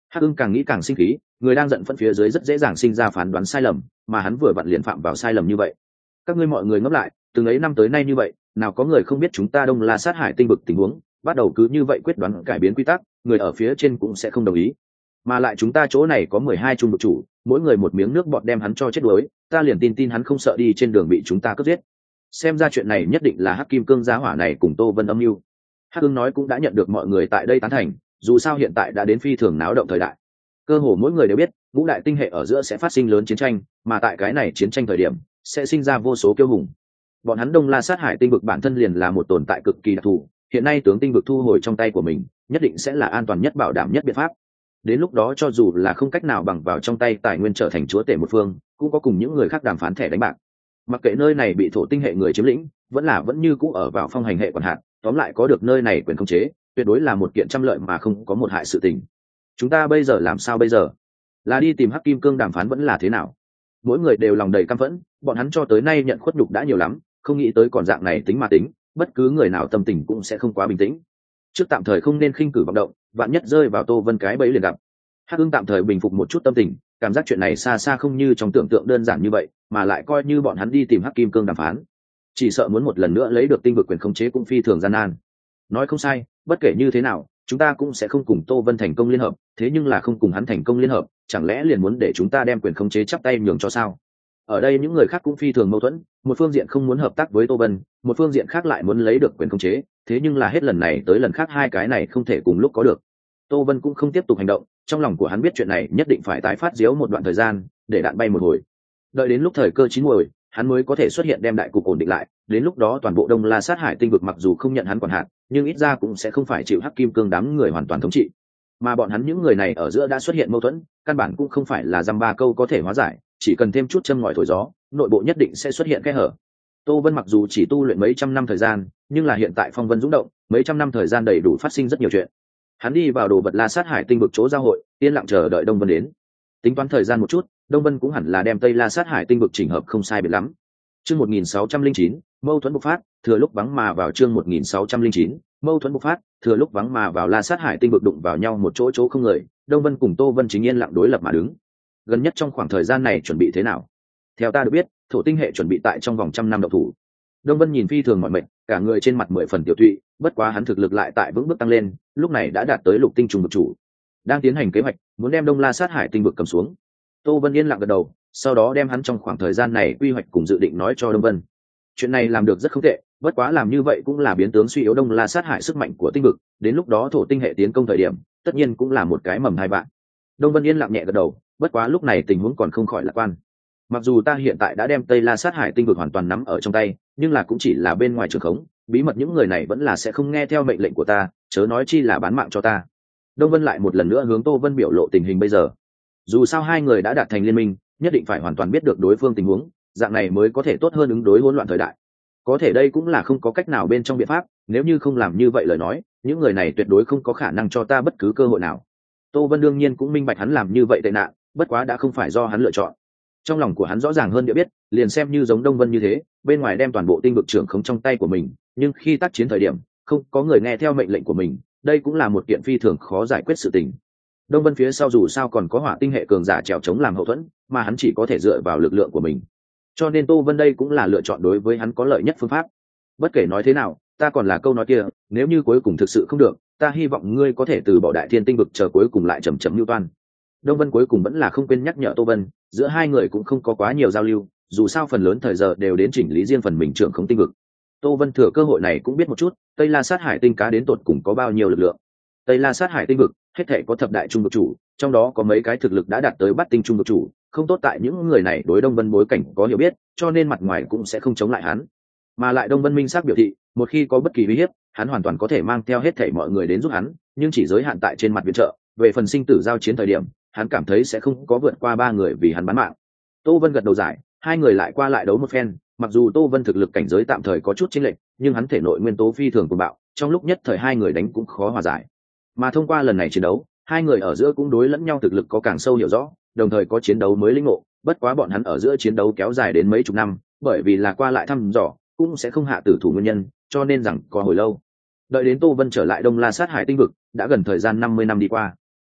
Hắc ưng càng nghĩ càng sinh khí, người đang giận phẫn phía dưới rất dễ dàng sinh ra phán đoán sai lầm, mà hắn vừa vặn liền phạm vào sai lầm như vậy. Các ngươi mọi người ngẫm lại, từng ấy năm tới nay như vậy, nào có người không biết chúng ta Đông La sát hải tinh vực tình huống, bắt đầu cứ như vậy quyết đoán cải biến quy tắc, người ở phía trên cũng sẽ không đồng ý. Mà lại chúng ta chỗ này có 12 trung vực chủ, mỗi người một miếng nước bọt đem hắn cho chết đuối, ta liền tin hắn không sợ đi trên đường bị chúng ta cướp giết. Xem ra chuyện này nhất định là Hắc Kim Cương giá hỏa này cùng Tô Vân âm mưu. Hắc Ưng nói cũng đã nhận được mọi người tại đây tán thành, dù sao hiện tại đã đến phi thường náo động thời đại. Cơ hồ mỗi người đều biết, ngũ đại tinh hệ ở giữa sẽ phát sinh lớn chiến tranh, mà tại cái này chiến tranh thời điểm sẽ sinh ra vô số kiêu hùng. Bọn hắn Đông La sát hải tinh vực bản thân liền là một tồn tại cực kỳ đặc thù, hiện nay tướng tinh vực thu hồi trong tay của mình, nhất định sẽ là an toàn nhất bảo đảm nhất biện pháp. Đến lúc đó cho dù là không cách nào bằng vào trong tay tài nguyên trở thành chúa tể một phương, cũng có cùng những người khác đàm phán thẻ đánh bạc. Mặc kệ nơi này bị thổ tinh hệ người chiếm lĩnh, vẫn như cũ ở vào phong hành hệ quản hạt, tóm lại có được nơi này quyền khống chế, tuyệt đối là một kiện trăm lợi mà không có một hại sự tình. Chúng ta bây giờ làm sao bây giờ? Là đi tìm Hắc Kim Cương đàm phán vẫn là thế nào? Mỗi người đều lòng đầy căm phẫn, bọn hắn cho tới nay nhận khuất nhục đã nhiều lắm, không nghĩ tới còn dạng này tính mà tính, bất cứ người nào tâm tình cũng sẽ không quá bình tĩnh. Trước tạm thời không nên khinh cử vọng động, vạn nhất rơi vào Tô Vân cái bẫy liền gặp. Hắc Ưng tạm thời bình phục một chút tâm tình, cảm giác chuyện này xa xa không như trong tưởng tượng đơn giản như vậy, mà lại coi như bọn hắn đi tìm Hắc Kim Cương đàm phán, chỉ sợ muốn một lần nữa lấy được tinh vực quyền khống chế cũng phi thường gian nan. Nói không sai, bất kể như thế nào, chúng ta cũng sẽ không cùng Tô Vân thành công liên hợp, thế nhưng là không cùng hắn thành công liên hợp, chẳng lẽ liền muốn để chúng ta đem quyền khống chế chắp tay nhường cho sao? Ở đây những người khác cũng phi thường mâu thuẫn, một phương diện không muốn hợp tác với Tô Vân, một phương diện khác lại muốn lấy được quyền khống chế, thế nhưng là hết lần này tới lần khác hai cái này không thể cùng lúc có được. Tô Vân cũng không tiếp tục hành động, trong lòng của hắn biết chuyện này nhất định phải tái phát diếu một đoạn thời gian, để đạn bay một hồi. Đợi đến lúc thời cơ chín muồi, hắn mới có thể xuất hiện đem đại cục ổn định lại, đến lúc đó toàn bộ Đông La sát hải tinh vực mặc dù không nhận hắn quản hạt, nhưng ít ra cũng sẽ không phải chịu Hắc Kim Cương đám người hoàn toàn thống trị. Mà bọn hắn những người này ở giữa đã xuất hiện mâu thuẫn, căn bản cũng không phải là dăm ba câu có thể hóa giải, chỉ cần thêm chút châm ngòi thổi gió, nội bộ nhất định sẽ xuất hiện kẽ hở. Tô Vân mặc dù chỉ tu luyện mấy trăm năm thời gian, nhưng là hiện tại phong vân dũng động, mấy trăm năm thời gian đầy đủ phát sinh rất nhiều chuyện. Hắn đi vào đồ vật La sát hải tinh vực chỗ giao hội, yên lặng chờ đợi Đông Vân đến. Tính toán thời gian một chút, Đông Vân cũng hẳn là đem Tây La sát hải tinh vực chỉnh hợp không sai biệt lắm. Chương 1609, mâu thuẫn bộc phát, thừa lúc vắng mà vào chương 1609, mâu thuẫn bộc phát, thừa lúc vắng mà vào La sát hải tinh vực đụng vào nhau một chỗ không người, Đông Vân cùng Tô Vân chính yên lặng đối lập mà đứng. Gần nhất trong khoảng thời gian này chuẩn bị thế nào? Theo ta được biết, thổ tinh hệ chuẩn bị tại trong vòng 100 năm động thủ. Đông Vân nhìn phi thường mỏi mệt, cả người trên mặt 10 phần tiểu thụy, bất quá hắn thực lực lại tại vững bước tăng lên, lúc này đã đạt tới lục tinh trùng vực chủ, đang tiến hành kế hoạch, muốn đem Đông La sát hải tinh vực cầm xuống. Tô Vân yên lặng gật đầu, sau đó đem hắn trong khoảng thời gian này quy hoạch cùng dự định nói cho Đông Vân. Chuyện này làm được rất không tệ, bất quá làm như vậy cũng là biến tướng suy yếu Đông La sát hải sức mạnh của tinh vực, đến lúc đó thổ tinh hệ tiến công thời điểm, tất nhiên cũng là một cái mầm hai bạn. Đông Vân yên lặng nhẹ gật đầu, bất quá lúc này tình huống còn không khỏi lạc quan. Mặc dù ta hiện tại đã đem Tây La sát hải tinh vực hoàn toàn nắm ở trong tay, nhưng là cũng chỉ là bên ngoài trường khống, bí mật những người này vẫn là sẽ không nghe theo mệnh lệnh của ta, chớ nói chi là bán mạng cho ta. Đông Vân lại một lần nữa hướng Tô Vân biểu lộ tình hình bây giờ. Dù sao hai người đã đạt thành liên minh, nhất định phải hoàn toàn biết được đối phương tình huống, dạng này mới có thể tốt hơn ứng đối hỗn loạn thời đại. Có thể đây cũng là không có cách nào bên trong biện pháp, nếu như không làm như vậy lời nói, những người này tuyệt đối không có khả năng cho ta bất cứ cơ hội nào. Tô Vân đương nhiên cũng minh bạch hắn làm như vậy tệ nạn, bất quá đã không phải do hắn lựa chọn. Trong lòng của hắn rõ ràng hơn địa biết, liền xem như giống Đông Vân như thế, bên ngoài đem toàn bộ tinh vực trưởng khống trong tay của mình, nhưng khi tác chiến thời điểm, không có người nghe theo mệnh lệnh của mình, đây cũng là một kiện phi thường khó giải quyết sự tình. Đông Vân phía sau dù sao còn có hỏa tinh hệ cường giả trèo chống làm hậu thuẫn, mà hắn chỉ có thể dựa vào lực lượng của mình. Cho nên Tô Vân đây cũng là lựa chọn đối với hắn có lợi nhất phương pháp. Bất kể nói thế nào, ta còn là câu nói kia, nếu như cuối cùng thực sự không được, ta hy vọng ngươi có thể từ bỏ đại thiên tinh vực chờ cuối cùng lại chậm lưu toan. Đông Vân cuối cùng vẫn là không quên nhắc nhở Tô Vân, giữa hai người cũng không có quá nhiều giao lưu, dù sao phần lớn thời giờ đều đến chỉnh lý riêng phần mình trưởng không tinh vực. Tô Vân thừa cơ hội này cũng biết một chút, Tây La sát hải tinh cá đến tột cùng có bao nhiêu lực lượng. Tây La sát hải tinh vực, hết thể có thập đại trung vực chủ, trong đó có mấy cái thực lực đã đạt tới bát tinh trung vực chủ, không tốt tại những người này đối Đông Vân bối cảnh có hiểu biết, cho nên mặt ngoài cũng sẽ không chống lại hắn. Mà lại Đông Vân minh xác biểu thị, một khi có bất kỳ uy hiếp, hắn hoàn toàn có thể mang theo hết thảy mọi người đến giúp hắn, nhưng chỉ giới hạn tại trên mặt viện trợ, về phần sinh tử giao chiến thời điểm, hắn cảm thấy sẽ không có vượt qua 3 người vì hắn bán mạng. Tô Vân gật đầu giải, hai người lại qua lại đấu một phen, mặc dù Tô Vân thực lực cảnh giới tạm thời có chút chênh lệch, nhưng hắn thể nội nguyên tố phi thường cuồng bạo, trong lúc nhất thời hai người đánh cũng khó hòa giải. Mà thông qua lần này chiến đấu, hai người ở giữa cũng đối lẫn nhau thực lực có càng sâu hiểu rõ, đồng thời có chiến đấu mới lĩnh ngộ, bất quá bọn hắn ở giữa chiến đấu kéo dài đến mấy chục năm, bởi vì là qua lại thăm dò, cũng sẽ không hạ tử thủ nguyên nhân, cho nên rằng có hồi lâu. Đợi đến Tô Vân trở lại Đông La sát hải tinh vực, đã gần thời gian 50 năm đi qua.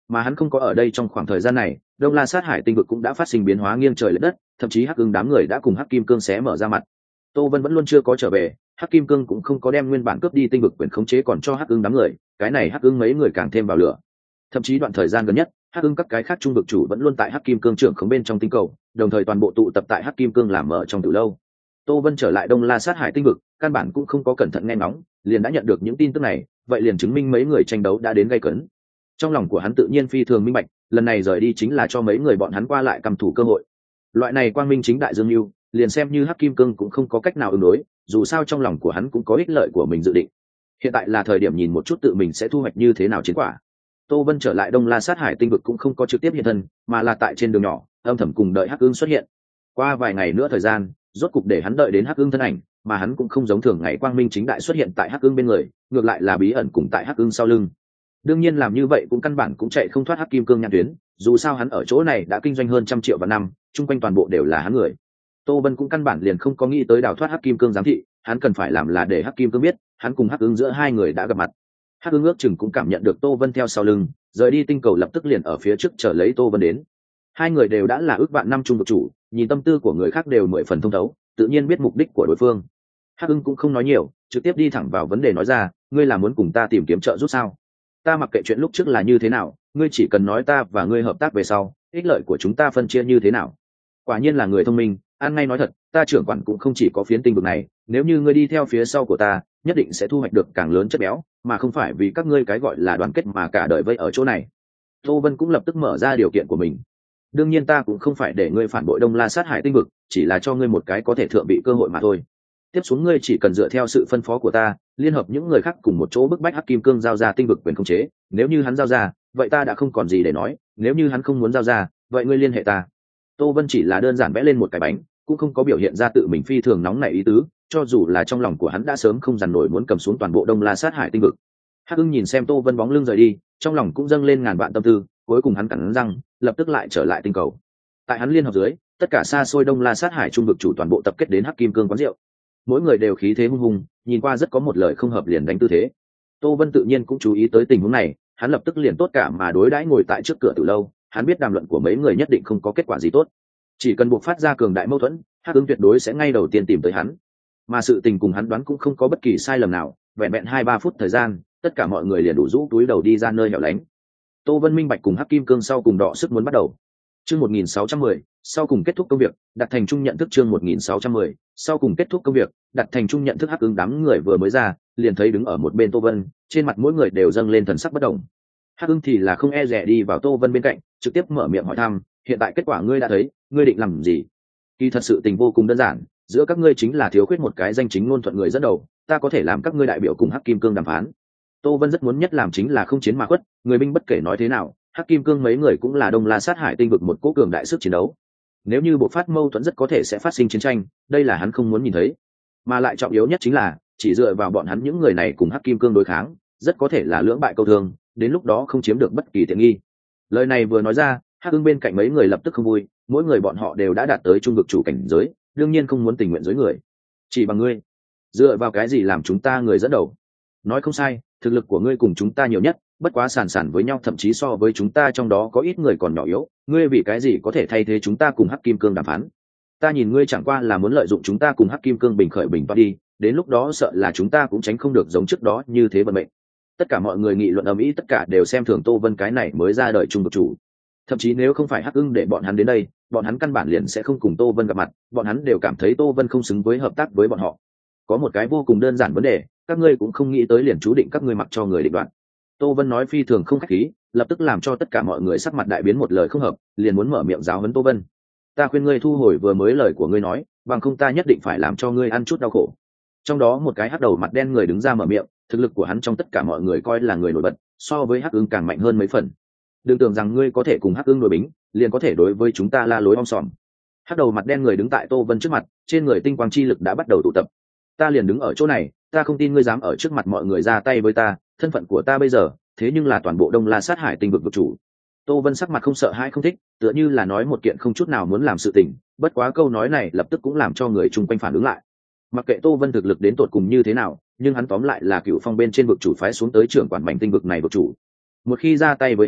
mà hắn không có ở đây trong khoảng thời gian này, Đông La Sát Hải tinh vực cũng đã phát sinh biến hóa nghiêng trời lệch đất, thậm chí Hắc Ưng đám người đã cùng Hắc Kim Cương xé mở ra mặt. Tô Vân vẫn luôn chưa có trở về, Hắc Kim Cương cũng không có đem nguyên bản cướp đi tinh vực quyền khống chế còn cho Hắc Ưng đám người, cái này Hắc Ưng mấy người càng thêm vào lửa. Thậm chí đoạn thời gian gần nhất, Hắc Ưng các cái khác trung vực chủ vẫn luôn tại Hắc Kim Cương trưởng khống bên trong tinh cầu, đồng thời toàn bộ tụ tập tại Hắc Kim Cương làm mở trong từ lâu. Tô Vân trở lại Đông La Sát Hải tinh vực, căn bản cũng không có cẩn thận nghe ngóng, liền đã nhận được những tin tức này, vậy liền chứng minh mấy người tranh đấu đã đến gay cấn. Trong lòng của hắn tự nhiên phi thường minh bạch, lần này rời đi chính là cho mấy người bọn hắn qua lại cầm thủ cơ hội. Loại này quang minh chính đại dương lưu, liền xem như Hắc Kim Cương cũng không có cách nào ứng đối, dù sao trong lòng của hắn cũng có ích lợi của mình dự định. Hiện tại là thời điểm nhìn một chút tự mình sẽ thu hoạch như thế nào chiến quả. Tô Vân trở lại Đông La Sát Hải tinh vực cũng không có trực tiếp hiện thân, mà là tại trên đường nhỏ, âm thầm cùng đợi Hắc Ưng xuất hiện. Qua vài ngày nữa thời gian, rốt cục để hắn đợi đến Hắc Ưng thân ảnh, mà hắn cũng không giống thường ngày quang minh chính đại xuất hiện tại Hắc Ưng bên người, ngược lại là bí ẩn cùng tại Hắc Ưng sau lưng. Đương nhiên làm như vậy cũng căn bản cũng chạy không thoát Hắc Kim Cương nhãn tuyến, dù sao hắn ở chỗ này đã kinh doanh hơn 100 triệu vào năm, chung quanh toàn bộ đều là hắn người. Tô Vân cũng căn bản liền không có nghĩ tới đào thoát Hắc Kim Cương giám thị, hắn cần phải làm là để Hắc Kim Cương biết, hắn cùng Hắc Ưng giữa hai người đã gặp mặt. Hắc Ưng ước chừng cũng cảm nhận được Tô Vân theo sau lưng, rời đi tinh cầu lập tức liền ở phía trước chờ lấy Tô Vân đến. Hai người đều đã là ước vạn năm trung vực chủ, nhìn tâm tư của người khác đều 10 phần thông thấu, tự nhiên biết mục đích của đối phương. Hắc Ưng cũng không nói nhiều, trực tiếp đi thẳng vào vấn đề nói ra, ngươi là muốn cùng ta tìm kiếm trợ giúp sao? Ta mặc kệ chuyện lúc trước là như thế nào, ngươi chỉ cần nói ta và ngươi hợp tác về sau, ích lợi của chúng ta phân chia như thế nào. Quả nhiên là người thông minh, ăn ngay nói thật, ta trưởng quản cũng không chỉ có phiến tinh vực này, nếu như ngươi đi theo phía sau của ta, nhất định sẽ thu hoạch được càng lớn chất béo, mà không phải vì các ngươi cái gọi là đoàn kết mà cả đời vây ở chỗ này. Tô Vân cũng lập tức mở ra điều kiện của mình. Đương nhiên ta cũng không phải để ngươi phản bội Đông La Sát Hải tinh vực, chỉ là cho ngươi một cái có thể thượng vị cơ hội mà thôi. Tiếp xuống ngươi chỉ cần dựa theo sự phân phó của ta, liên hợp những người khác cùng một chỗ bức bách Hắc Kim Cương giao ra tinh vực quyền khống chế, nếu như hắn giao ra, vậy ta đã không còn gì để nói, nếu như hắn không muốn giao ra, vậy ngươi liên hệ ta. Tô Vân chỉ là đơn giản vẽ lên một cái bánh, cũng không có biểu hiện ra tự mình phi thường nóng nảy ý tứ, cho dù là trong lòng của hắn đã sớm không dằn nổi muốn cầm xuống toàn bộ Đông La Sát Hải tinh vực. Hắc Ưng nhìn xem Tô Vân bóng lưng rời đi, trong lòng cũng dâng lên ngàn vạn tâm tư, cuối cùng hắn cắn răng, lập tức lại trở lại tinh cầu. Tại hắn liên hợp dưới, tất cả xa xôi Đông La Sát Hải trung vực chủ toàn bộ tập kết đến Hắc Kim Cương quán rượu. Mỗi người đều khí thế hung hùng, nhìn qua rất có một lời không hợp liền đánh tư thế. Tô Vân tự nhiên cũng chú ý tới tình huống này, hắn lập tức liền tốt cả mà đối đãi ngồi tại trước cửa từ lâu, hắn biết đàm luận của mấy người nhất định không có kết quả gì tốt. Chỉ cần buộc phát ra cường đại mâu thuẫn, Hắc Ưng tuyệt đối sẽ ngay đầu tiên tìm tới hắn. Mà sự tình cùng hắn đoán cũng không có bất kỳ sai lầm nào, vẹn vẹn 2-3 phút thời gian, tất cả mọi người liền đủ rũ túi đầu đi ra nơi hẻo lánh. Tô Vân minh bạch cùng Hắc Kim Cương sau cùng đọ sức muốn bắt đầu. Chương 1610, sau cùng kết thúc công việc, đặt thành chung nhận thức. Chương 1610, sau cùng kết thúc công việc, đặt thành chung nhận thức. Hắc Ưng đám người vừa mới ra, liền thấy đứng ở một bên Tô Vân, trên mặt mỗi người đều dâng lên thần sắc bất động. Hắc Ưng thì là không e dè đi vào Tô Vân bên cạnh, trực tiếp mở miệng hỏi thăm, hiện tại kết quả ngươi đã thấy, ngươi định làm gì? Kỳ thật sự tình vô cùng đơn giản, giữa các ngươi chính là thiếu khuyết một cái danh chính ngôn thuận người dẫn đầu, ta có thể làm các ngươi đại biểu cùng Hắc Kim Cương đàm phán. Tô Vân rất muốn nhất làm chính là không chiến mà khuất, người binh bất kể nói thế nào, Hắc Kim Cương mấy người cũng là Đông La Sát Hải tinh vực một cố cường đại sức chiến đấu. Nếu như bộc phát mâu thuẫn rất có thể sẽ phát sinh chiến tranh, đây là hắn không muốn nhìn thấy. Mà lại trọng yếu nhất chính là, chỉ dựa vào bọn hắn những người này cùng Hắc Kim Cương đối kháng, rất có thể là lưỡng bại câu thương, đến lúc đó không chiếm được bất kỳ tiện nghi. Lời này vừa nói ra, Hắc Ưng bên cạnh mấy người lập tức không vui, mỗi người bọn họ đều đã đạt tới trung vực chủ cảnh giới, đương nhiên không muốn tình nguyện dưới người. Chỉ bằng ngươi, dựa vào cái gì làm chúng ta người dẫn đầu? Nói không sai, thực lực của ngươi cùng chúng ta nhiều nhất, bất quá sàn sàn với nhau, thậm chí so với chúng ta trong đó có ít người còn nhỏ yếu, ngươi vì cái gì có thể thay thế chúng ta cùng Hắc Kim Cương đàm phán? Ta nhìn ngươi chẳng qua là muốn lợi dụng chúng ta cùng Hắc Kim Cương bình khởi bình toa đi, đến lúc đó sợ là chúng ta cũng tránh không được giống trước đó như thế vận mệnh. Tất cả mọi người nghị luận ầm ĩ, tất cả đều xem thường Tô Vân cái này mới ra đời trung vực chủ. Thậm chí nếu không phải Hắc Ưng để bọn hắn đến đây, bọn hắn căn bản liền sẽ không cùng Tô Vân gặp mặt, bọn hắn đều cảm thấy Tô Vân không xứng với hợp tác với bọn họ. Có một cái vô cùng đơn giản vấn đề, các ngươi cũng không nghĩ tới liền chú định các ngươi mặc cho người định đoạt. Tô Vân nói phi thường không khách khí, lập tức làm cho tất cả mọi người sắc mặt đại biến, một lời không hợp, liền muốn mở miệng giáo huấn Tô Vân. Ta khuyên ngươi thu hồi vừa mới lời của ngươi nói, bằng không ta nhất định phải làm cho ngươi ăn chút đau khổ. Trong đó một cái hắc đầu mặt đen người đứng ra mở miệng, thực lực của hắn trong tất cả mọi người coi là người nổi bật, so với Hắc Ưng càng mạnh hơn mấy phần. Đừng tưởng rằng ngươi có thể cùng Hắc Ưng đối bính, liền có thể đối với chúng ta la lối om sòm. Hắc đầu mặt đen người đứng tại Tô Vân trước mặt, trên người tinh quang chi lực đã bắt đầu tụ tập. Ta liền đứng ở chỗ này, ta không tin ngươi dám ở trước mặt mọi người ra tay với ta, thân phận của ta bây giờ, thế nhưng là toàn bộ Đông La Sát Hải tinh vực vực chủ. Tô Vân sắc mặt không sợ hãi không thích, tựa như là nói một kiện không chút nào muốn làm sự tình, bất quá câu nói này lập tức cũng làm cho người chung quanh phản ứng lại. Mặc kệ Tô Vân thực lực đến tột cùng như thế nào, nhưng hắn tóm lại là Cửu Phong bên trên vực chủ phái xuống tới trưởng quản mảnh tinh vực này vực chủ. Một khi ra tay với hắn,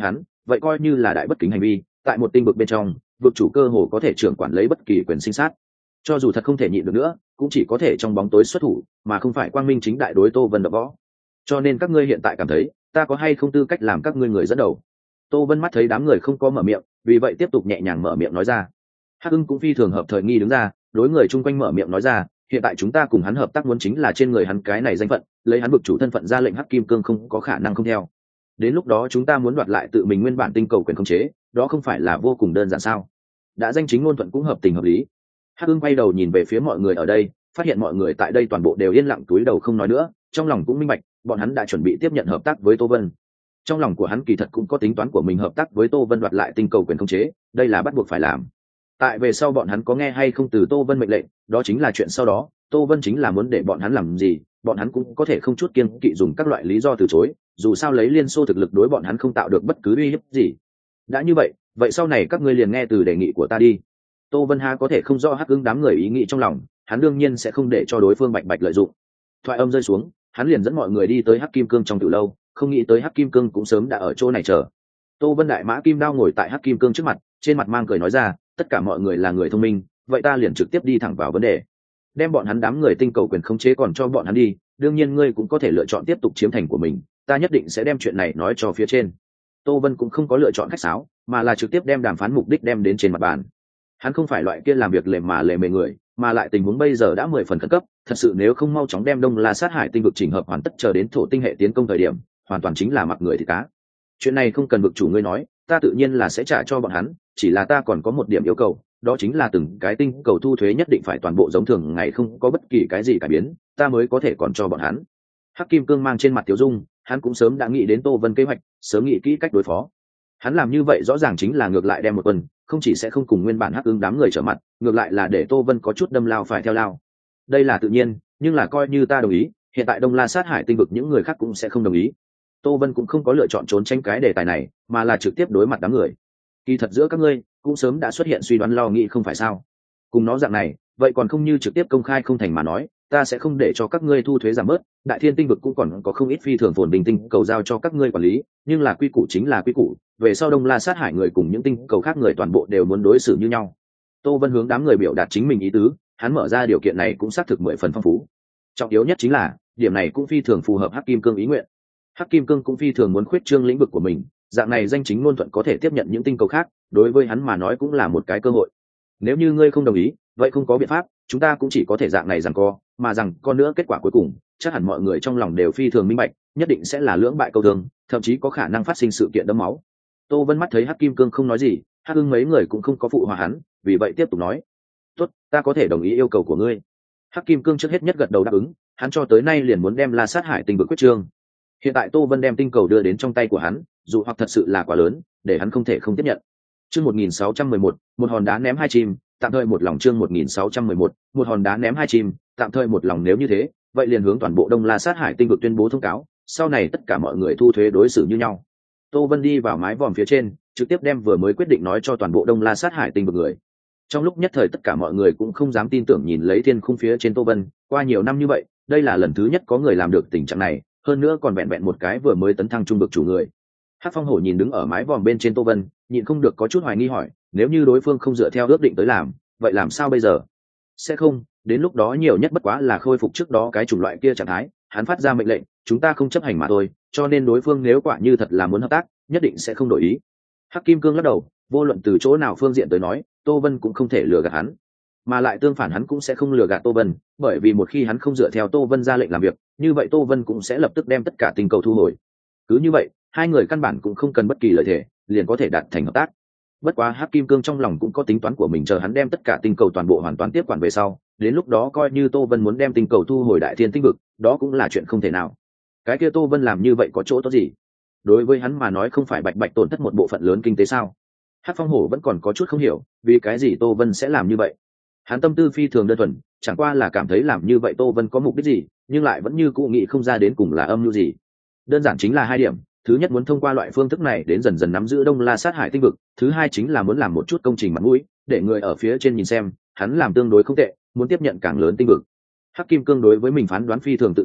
vậy coi như là đại bất kính hành vi. Tại một tinh vực bên trong, vực chủ cơ hồ có thể trưởng quản lấy bất kỳ quyền sinh sát, cho dù thật không thể nhịn được nữa cũng chỉ có thể trong bóng tối xuất thủ, mà không phải quang minh chính đại đối Tô Vân đập võ. Cho nên các ngươi hiện tại cảm thấy ta có hay không tư cách làm các ngươi người dẫn đầu? Tô Vân mắt thấy đám người không có mở miệng, vì vậy tiếp tục nhẹ nhàng mở miệng nói ra. Hắc Ưng cũng phi thường hợp thời nghi đứng ra, đối người chung quanh mở miệng nói ra, hiện tại chúng ta cùng hắn hợp tác muốn chính là trên người hắn cái này danh phận, lấy hắn vực chủ thân phận ra lệnh Hắc Kim Cương không có khả năng không theo. Đến lúc đó chúng ta muốn đoạt lại tự mình nguyên bản tinh cầu quyền khống chế, đó không phải là vô cùng đơn giản sao? Đã danh chính ngôn thuận cũng hợp tình hợp lý. Hắc Ưng quay đầu nhìn về phía mọi người ở đây, phát hiện mọi người tại đây toàn bộ đều yên lặng túi đầu không nói nữa, trong lòng cũng minh bạch, bọn hắn đã chuẩn bị tiếp nhận hợp tác với Tô Vân. Trong lòng của hắn kỳ thật cũng có tính toán của mình, hợp tác với Tô Vân đoạt lại tinh cầu quyền khống chế, đây là bắt buộc phải làm. Tại về sau bọn hắn có nghe hay không từ Tô Vân mệnh lệnh, đó chính là chuyện sau đó, Tô Vân chính là muốn để bọn hắn làm gì, bọn hắn cũng có thể không chút kiêng kỵ dùng các loại lý do từ chối, dù sao lấy Liên Xô thực lực đối bọn hắn không tạo được bất cứ uy hiếp gì. Đã như vậy, vậy sau này các ngươi liền nghe từ đề nghị của ta đi. Tô Vân ha có thể không rõ Hắc Ưng đám người ý nghĩ trong lòng, hắn đương nhiên sẽ không để cho đối phương bạch bạch lợi dụng. Thoại âm rơi xuống, hắn liền dẫn mọi người đi tới Hắc Kim Cương trong tiểu lâu, không nghĩ tới Hắc Kim Cương cũng sớm đã ở chỗ này chờ. Tô Vân đại mã kim đao ngồi tại Hắc Kim Cương trước mặt, trên mặt mang cười nói ra, tất cả mọi người là người thông minh, vậy ta liền trực tiếp đi thẳng vào vấn đề. Đem bọn hắn đám người tinh cầu quyền khống chế còn cho bọn hắn đi, đương nhiên ngươi cũng có thể lựa chọn tiếp tục chiếm thành của mình, ta nhất định sẽ đem chuyện này nói cho phía trên. Tô Vân cũng không có lựa chọn khách sáo, mà là trực tiếp đem đàm phán mục đích đem đến trên mặt bàn. Hắn không phải loại kia làm việc lề mề người, mà lại tình huống bây giờ đã 10 phần khẩn cấp, thật sự nếu không mau chóng đem Đông La Sát Hải tinh vực chỉnh hợp hoàn tất chờ đến thổ tinh hệ tiến công thời điểm, hoàn toàn chính là mặc người thì cá. Chuyện này không cần vực chủ ngươi nói, ta tự nhiên là sẽ trả cho bọn hắn, chỉ là ta còn có một điểm yêu cầu, đó chính là từng cái tinh cầu thu thuế nhất định phải toàn bộ giống thường ngày, không có bất kỳ cái gì cải biến, ta mới có thể còn cho bọn hắn. Hắc Kim Cương mang trên mặt tiểu dung, hắn cũng sớm đã nghĩ đến Tô Vân kế hoạch, sớm nghĩ kỹ cách đối phó. Hắn làm như vậy rõ ràng chính là ngược lại đem một quân, không chỉ sẽ không cùng nguyên bản Hắc Ưng đám người trở mặt, ngược lại là để Tô Vân có chút đâm lao phải theo lao. Đây là tự nhiên, nhưng là coi như ta đồng ý, hiện tại Đông La Sát Hải tinh vực những người khác cũng sẽ không đồng ý. Tô Vân cũng không có lựa chọn trốn tránh cái đề tài này, mà là trực tiếp đối mặt đám người. Kỳ thật giữa các ngươi cũng sớm đã xuất hiện suy đoán lo nghĩ không phải sao? Cùng nó dạng này, vậy còn không như trực tiếp công khai không thành mà nói, ta sẽ không để cho các ngươi thu thuế giảm bớt, Đại Thiên tinh vực cũng còn có không ít phi thường phồn bình tinh cầu giao cho các ngươi quản lý, nhưng là quy củ chính là quy củ, về sau Đông La Sát Hải người cùng những tinh cầu khác người toàn bộ đều muốn đối xử như nhau. Tô Vân hướng đám người biểu đạt chính mình ý tứ, hắn mở ra điều kiện này cũng xác thực 10 phần phong phú. Trọng yếu nhất chính là, điểm này cũng phi thường phù hợp Hắc Kim Cương ý nguyện. Hắc Kim Cương cũng phi thường muốn khuyết trương lĩnh vực của mình, dạng này danh chính ngôn thuận có thể tiếp nhận những tinh cầu khác, đối với hắn mà nói cũng là một cái cơ hội. Nếu như ngươi không đồng ý, vậy không có biện pháp, chúng ta cũng chỉ có thể dạng này giằng co, mà rằng con nữa kết quả cuối cùng, chắc hẳn mọi người trong lòng đều phi thường minh bạch, nhất định sẽ là lưỡng bại câu thương, thậm chí có khả năng phát sinh sự kiện đẫm máu. Tô Vân mắt thấy Hắc Kim Cương không nói gì, Hắc Ưng mấy người cũng không có phụ hòa hắn, vì vậy tiếp tục nói: "Tốt, ta có thể đồng ý yêu cầu của ngươi." Hắc Kim Cương trước hết nhất gật đầu đáp ứng, hắn cho tới nay liền muốn đem La Sát Hải tinh vực quyết trương. Hiện tại Tô Vân đem tinh cầu đưa đến trong tay của hắn, dù hoặc thật sự là quá lớn, để hắn không thể không tiếp nhận. Chương 1611, một hòn đá ném hai chim, tạm thời một lòng. Chương 1611, một hòn đá ném hai chim, tạm thời một lòng. Nếu như thế, vậy liền hướng toàn bộ Đông La Sát Hải tinh vực tuyên bố thông cáo, sau này tất cả mọi người thu thuế đối xử như nhau. Tô Vân đi vào mái vòm phía trên, trực tiếp đem vừa mới quyết định nói cho toàn bộ Đông La Sát Hải tinh vực người. Trong lúc nhất thời tất cả mọi người cũng không dám tin tưởng nhìn lấy thiên khung phía trên Tô Vân, qua nhiều năm như vậy, đây là lần thứ nhất có người làm được tình trạng này, hơn nữa còn vẹn vẹn một cái vừa mới tấn thăng trung vực chủ người. Hắc Phong Hổ nhìn đứng ở mái vòm bên trên Tô Vân, nhịn không được có chút hoài nghi hỏi, nếu như đối phương không dựa theo ước định tới làm, vậy làm sao bây giờ? Sẽ không, đến lúc đó nhiều nhất bất quá là khôi phục trước đó cái chủng loại kia trạng thái, hắn phát ra mệnh lệnh, chúng ta không chấp hành mà thôi, cho nên đối phương nếu quả như thật là muốn hợp tác, nhất định sẽ không đổi ý. Hắc Kim Cương lắc đầu, vô luận từ chỗ nào phương diện tới nói, Tô Vân cũng không thể lừa gạt hắn, mà lại tương phản hắn cũng sẽ không lừa gạt Tô Vân, bởi vì một khi hắn không dựa theo Tô Vân ra lệnh làm việc, như vậy Tô Vân cũng sẽ lập tức đem tất cả tinh cầu thu hồi. Cứ như vậy, hai người căn bản cũng không cần bất kỳ lợi thế, liền có thể đạt thành hợp tác. Bất quá Hắc Kim Cương trong lòng cũng có tính toán của mình, chờ hắn đem tất cả tinh cầu toàn bộ hoàn toàn tiếp quản về sau, đến lúc đó coi như Tô Vân muốn đem tinh cầu thu hồi Đại Thiên tinh vực, đó cũng là chuyện không thể nào. Cái kia Tô Vân làm như vậy có chỗ tốt gì? Đối với hắn mà nói không phải bạch bạch tổn thất một bộ phận lớn kinh tế sao? Hắc Phong Hổ vẫn còn có chút không hiểu, vì cái gì Tô Vân sẽ làm như vậy. Hắn tâm tư phi thường đơn thuần, chẳng qua là cảm thấy làm như vậy Tô Vân có mục đích gì, nhưng lại vẫn như cụ nghĩ không ra đến cùng là âm mưu gì. Đơn giản chính là hai điểm, thứ nhất muốn thông qua loại phương thức này đến dần dần nắm giữ Đông La Sát Hải tinh vực, thứ hai chính là muốn làm một chút công trình mặt mũi, để người ở phía trên nhìn xem, hắn làm tương đối không tệ, muốn tiếp nhận càng lớn tinh vực. Hắc Kim Cương đối với mình phán đoán phi thường tự tin,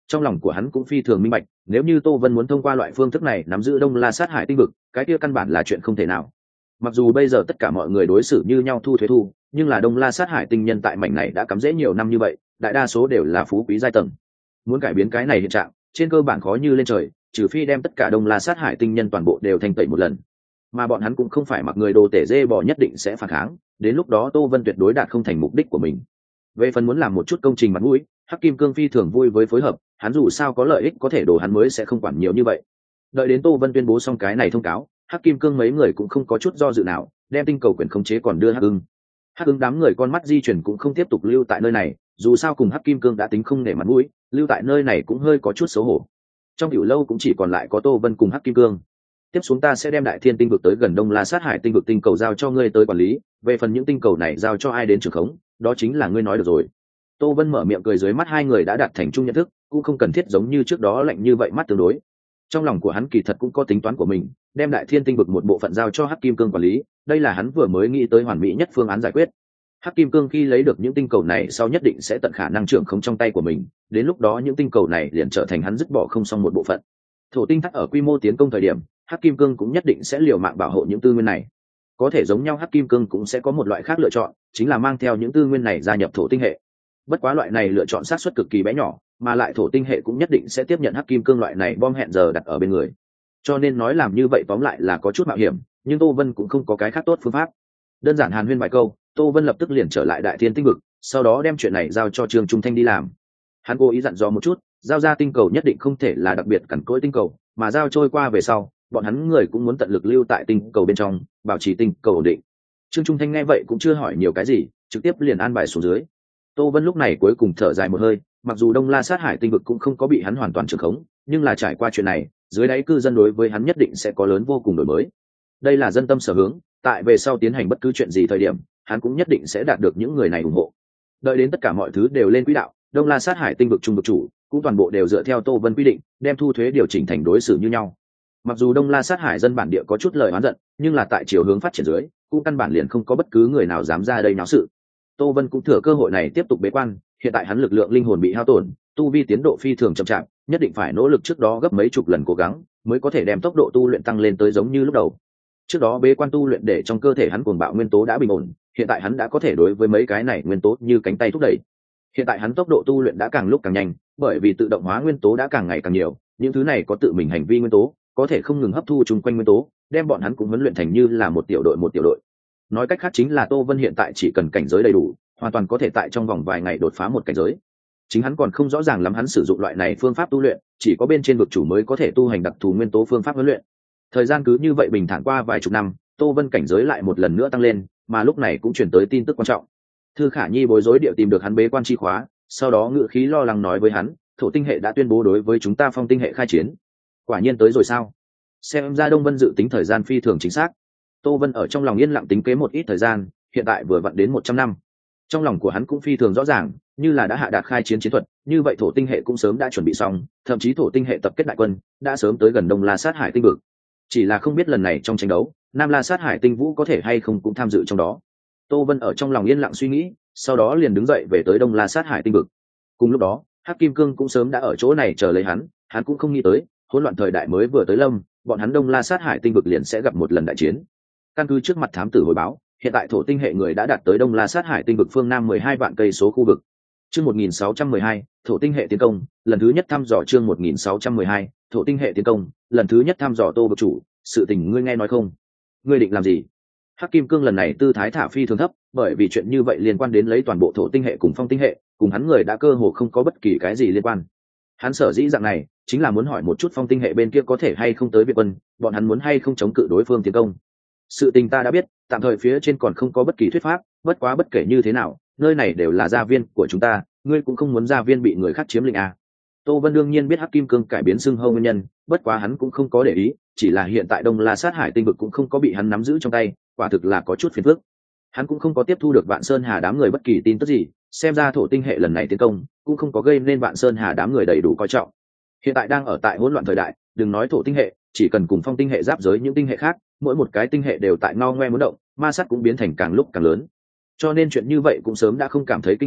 trong lòng của hắn cũng phi thường minh bạch, nếu như Tô Vân muốn thông qua loại phương thức này nắm giữ Đông La Sát Hải tinh vực, cái kia căn bản là chuyện không thể nào. Mặc dù bây giờ tất cả mọi người đối xử như nhau thu thuế thu, nhưng là Đông La Sát Hải tinh nhân tại mảnh này đã cắm rễ nhiều năm như vậy, đại đa số đều là phú quý giai tầng. Muốn cải biến cái này hiện trạng, trên cơ bản khó như lên trời, trừ phi đem tất cả Đông La Sát Hải tinh nhân toàn bộ đều thanh tẩy một lần. Mà bọn hắn cũng không phải mặc người đồ tể dê bò nhất định sẽ phản kháng, đến lúc đó Tô Vân tuyệt đối đạt không thành mục đích của mình. Về phần muốn làm một chút công trình mặt mũi, Hắc Kim Cương phi thường vui với phối hợp, hắn dù sao có lợi ích có thể đổ hắn mới sẽ không quản nhiều như vậy. Đợi đến Tô Vân tuyên bố xong cái này thông cáo, Hắc Kim Cương mấy người cũng không có chút do dự nào, đem tinh cầu quyền khống chế còn đưa Hắc Ưng. Hắc Ưng đám người con mắt di chuyển cũng không tiếp tục lưu tại nơi này, dù sao cùng Hắc Kim Cương đã tính không nể mặt mũi, lưu tại nơi này cũng hơi có chút xấu hổ. Trong tiểu lâu cũng chỉ còn lại có Tô Vân cùng Hắc Kim Cương. Tiếp xuống ta sẽ đem Đại Thiên tinh vực tới gần Đông La Sát Hải tinh vực tinh cầu giao cho ngươi tới quản lý, về phần những tinh cầu này giao cho ai đến trưởng khống, đó chính là ngươi nói được rồi. Tô Vân mở miệng cười, dưới mắt hai người đã đạt thành chung nhận thức, cũng không cần thiết giống như trước đó lạnh như vậy mắt tương đối. Trong lòng của hắn kỳ thật cũng có tính toán của mình, đem Đại Thiên tinh vực một bộ phận giao cho Hắc Kim Cương quản lý, đây là hắn vừa mới nghĩ tới hoàn mỹ nhất phương án giải quyết. Hắc Kim Cương khi lấy được những tinh cầu này sau nhất định sẽ tận khả năng trưởng khống trong tay của mình, đến lúc đó những tinh cầu này liền trở thành hắn dứt bỏ không xong một bộ phận. Thổ tinh thắt ở quy mô tiến công thời điểm, Hắc Kim Cương cũng nhất định sẽ liều mạng bảo hộ những tư nguyên này. Có thể giống nhau Hắc Kim Cương cũng sẽ có một loại khác lựa chọn, chính là mang theo những tư nguyên này gia nhập thổ tinh hệ. Bất quá loại này lựa chọn xác suất cực kỳ bé nhỏ, mà lại thổ tinh hệ cũng nhất định sẽ tiếp nhận Hắc Kim Cương loại này bom hẹn giờ đặt ở bên người. Cho nên nói làm như vậy tóm lại là có chút mạo hiểm, nhưng Tô Vân cũng không có cái khác tốt phương pháp. Đơn giản hàn huyên vài câu, Tô Vân lập tức liền trở lại Đại Thiên tinh vực, sau đó đem chuyện này giao cho Trương Trung Thanh đi làm. Hắn cố ý dặn dò một chút, giao ra tinh cầu nhất định không thể là đặc biệt cằn cỗi tinh cầu, mà giao trôi qua về sau, bọn hắn người cũng muốn tận lực lưu tại tinh cầu bên trong, bảo trì tinh cầu ổn định. Trương Trung Thanh nghe vậy cũng chưa hỏi nhiều cái gì, trực tiếp liền an bài xuống dưới. Tô Vân lúc này cuối cùng thở dài một hơi, mặc dù Đông La Sát Hải tinh vực cũng không có bị hắn hoàn toàn trưởng khống, nhưng là trải qua chuyện này, dưới đáy cư dân đối với hắn nhất định sẽ có lớn vô cùng đổi mới. Đây là dân tâm sở hướng, tại về sau tiến hành bất cứ chuyện gì thời điểm, hắn cũng nhất định sẽ đạt được những người này ủng hộ. Đợi đến tất cả mọi thứ đều lên quỹ đạo, Đông La Sát Hải tinh vực trung vực chủ cũng toàn bộ đều dựa theo Tô Vân quy định, đem thu thuế điều chỉnh thành đối xử như nhau. Mặc dù Đông La Sát Hải dân bản địa có chút lời oán giận, nhưng là tại chiều hướng phát triển dưới, cũng căn bản liền không có bất cứ người nào dám ra đây náo sự. Tô Vân cũng thừa cơ hội này tiếp tục bế quan, hiện tại hắn lực lượng linh hồn bị hao tổn, tu vi tiến độ phi thường chậm chạp, nhất định phải nỗ lực trước đó gấp mấy chục lần cố gắng, mới có thể đem tốc độ tu luyện tăng lên tới giống như lúc đầu. Trước đó bế quan tu luyện để trong cơ thể hắn cuồng bạo nguyên tố đã bình ổn, hiện tại hắn đã có thể đối với mấy cái này nguyên tố như cánh tay thúc đẩy. Hiện tại hắn tốc độ tu luyện đã càng lúc càng nhanh, bởi vì tự động hóa nguyên tố đã càng ngày càng nhiều, những thứ này có tự mình hành vi nguyên tố, có thể không ngừng hấp thu chung quanh nguyên tố, đem bọn hắn cũng huấn luyện thành như là một tiểu đội. Nói cách khác chính là Tô Vân hiện tại chỉ cần cảnh giới đầy đủ, hoàn toàn có thể tại trong vòng vài ngày đột phá một cảnh giới. Chính hắn còn không rõ ràng lắm hắn sử dụng loại này phương pháp tu luyện, chỉ có bên trên vực chủ mới có thể tu hành đặc thù nguyên tố phương pháp huấn luyện. Thời gian cứ như vậy bình thản qua vài chục năm, Tô Vân cảnh giới lại một lần nữa tăng lên, mà lúc này cũng truyền tới tin tức quan trọng. Thư Khả Nhi bối rối điệu tìm được hắn bế quan chi khóa, sau đó ngữ khí lo lắng nói với hắn, thổ tinh hệ đã tuyên bố đối với chúng ta phong tinh hệ khai chiến. Quả nhiên tới rồi sao? Xem ra Đông Vân dự tính thời gian phi thường chính xác. Tô Vân ở trong lòng yên lặng tính kế một ít thời gian, hiện tại vừa vặn đến 100 năm. Trong lòng của hắn cũng phi thường rõ ràng, như là đã hạ đạt khai chiến chiến thuật, như vậy thổ tinh hệ cũng sớm đã chuẩn bị xong, thậm chí thổ tinh hệ tập kết đại quân, đã sớm tới gần Đông La Sát Hải tinh vực. Chỉ là không biết lần này trong tranh đấu, Nam La Sát Hải tinh vũ có thể hay không cũng tham dự trong đó. Tô Vân ở trong lòng yên lặng suy nghĩ, sau đó liền đứng dậy về tới Đông La Sát Hải tinh vực. Cùng lúc đó, Hắc Kim Cương cũng sớm đã ở chỗ này chờ lấy hắn cũng không nghĩ tới, hỗn loạn thời đại mới vừa tới lâm, bọn hắn Đông La Sát Hải tinh vực liền sẽ gặp một lần đại chiến. Căn cứ trước mặt thám tử hồi báo, hiện tại thổ tinh hệ người đã đạt tới Đông La Sát Hải tinh vực phương nam 12 vạn cây số khu vực. Chương 1612, thổ tinh hệ tiến công, lần thứ nhất thăm dò. Chương 1612, thổ tinh hệ tiến công, lần thứ nhất thăm dò. Tô vực chủ, sự tình ngươi nghe nói không? Ngươi định làm gì? Hắc Kim Cương lần này tư thái thả phi thường thấp, bởi vì chuyện như vậy liên quan đến lấy toàn bộ thổ tinh hệ cùng phong tinh hệ, cùng hắn người đã cơ hồ không có bất kỳ cái gì liên quan. Hắn sở dĩ dạng này, chính là muốn hỏi một chút phong tinh hệ bên kia có thể hay không tới Việt quân, bọn hắn muốn hay không chống cự đối phương tiến công. Sự tình ta đã biết, tạm thời phía trên còn không có bất kỳ thuyết pháp, bất quá bất kể như thế nào, nơi này đều là gia viên của chúng ta, ngươi cũng không muốn gia viên bị người khác chiếm lĩnh à. Tô Vân đương nhiên biết Hắc Kim Cương cải biến xưng hô nguyên nhân, bất quá hắn cũng không có để ý, chỉ là hiện tại Đông La Sát Hải tinh vực cũng không có bị hắn nắm giữ trong tay, quả thực là có chút phiền phức. Hắn cũng không có tiếp thu được Vạn Sơn Hà đám người bất kỳ tin tức gì, xem ra thổ tinh hệ lần này tiến công cũng không có gây nên Vạn Sơn Hà đám người đầy đủ coi trọng. Hiện tại đang ở tại hỗn loạn thời đại, đừng nói thổ tinh hệ, chỉ cần cùng phong tinh hệ giáp giới những tinh hệ khác, mỗi một cái tinh hệ đều tại ngao ngoe muốn động, ma sát cũng biến thành càng lúc càng lớn. Cho nên chuyện như vậy cũng sớm đã không cảm thấy kinh ngạc,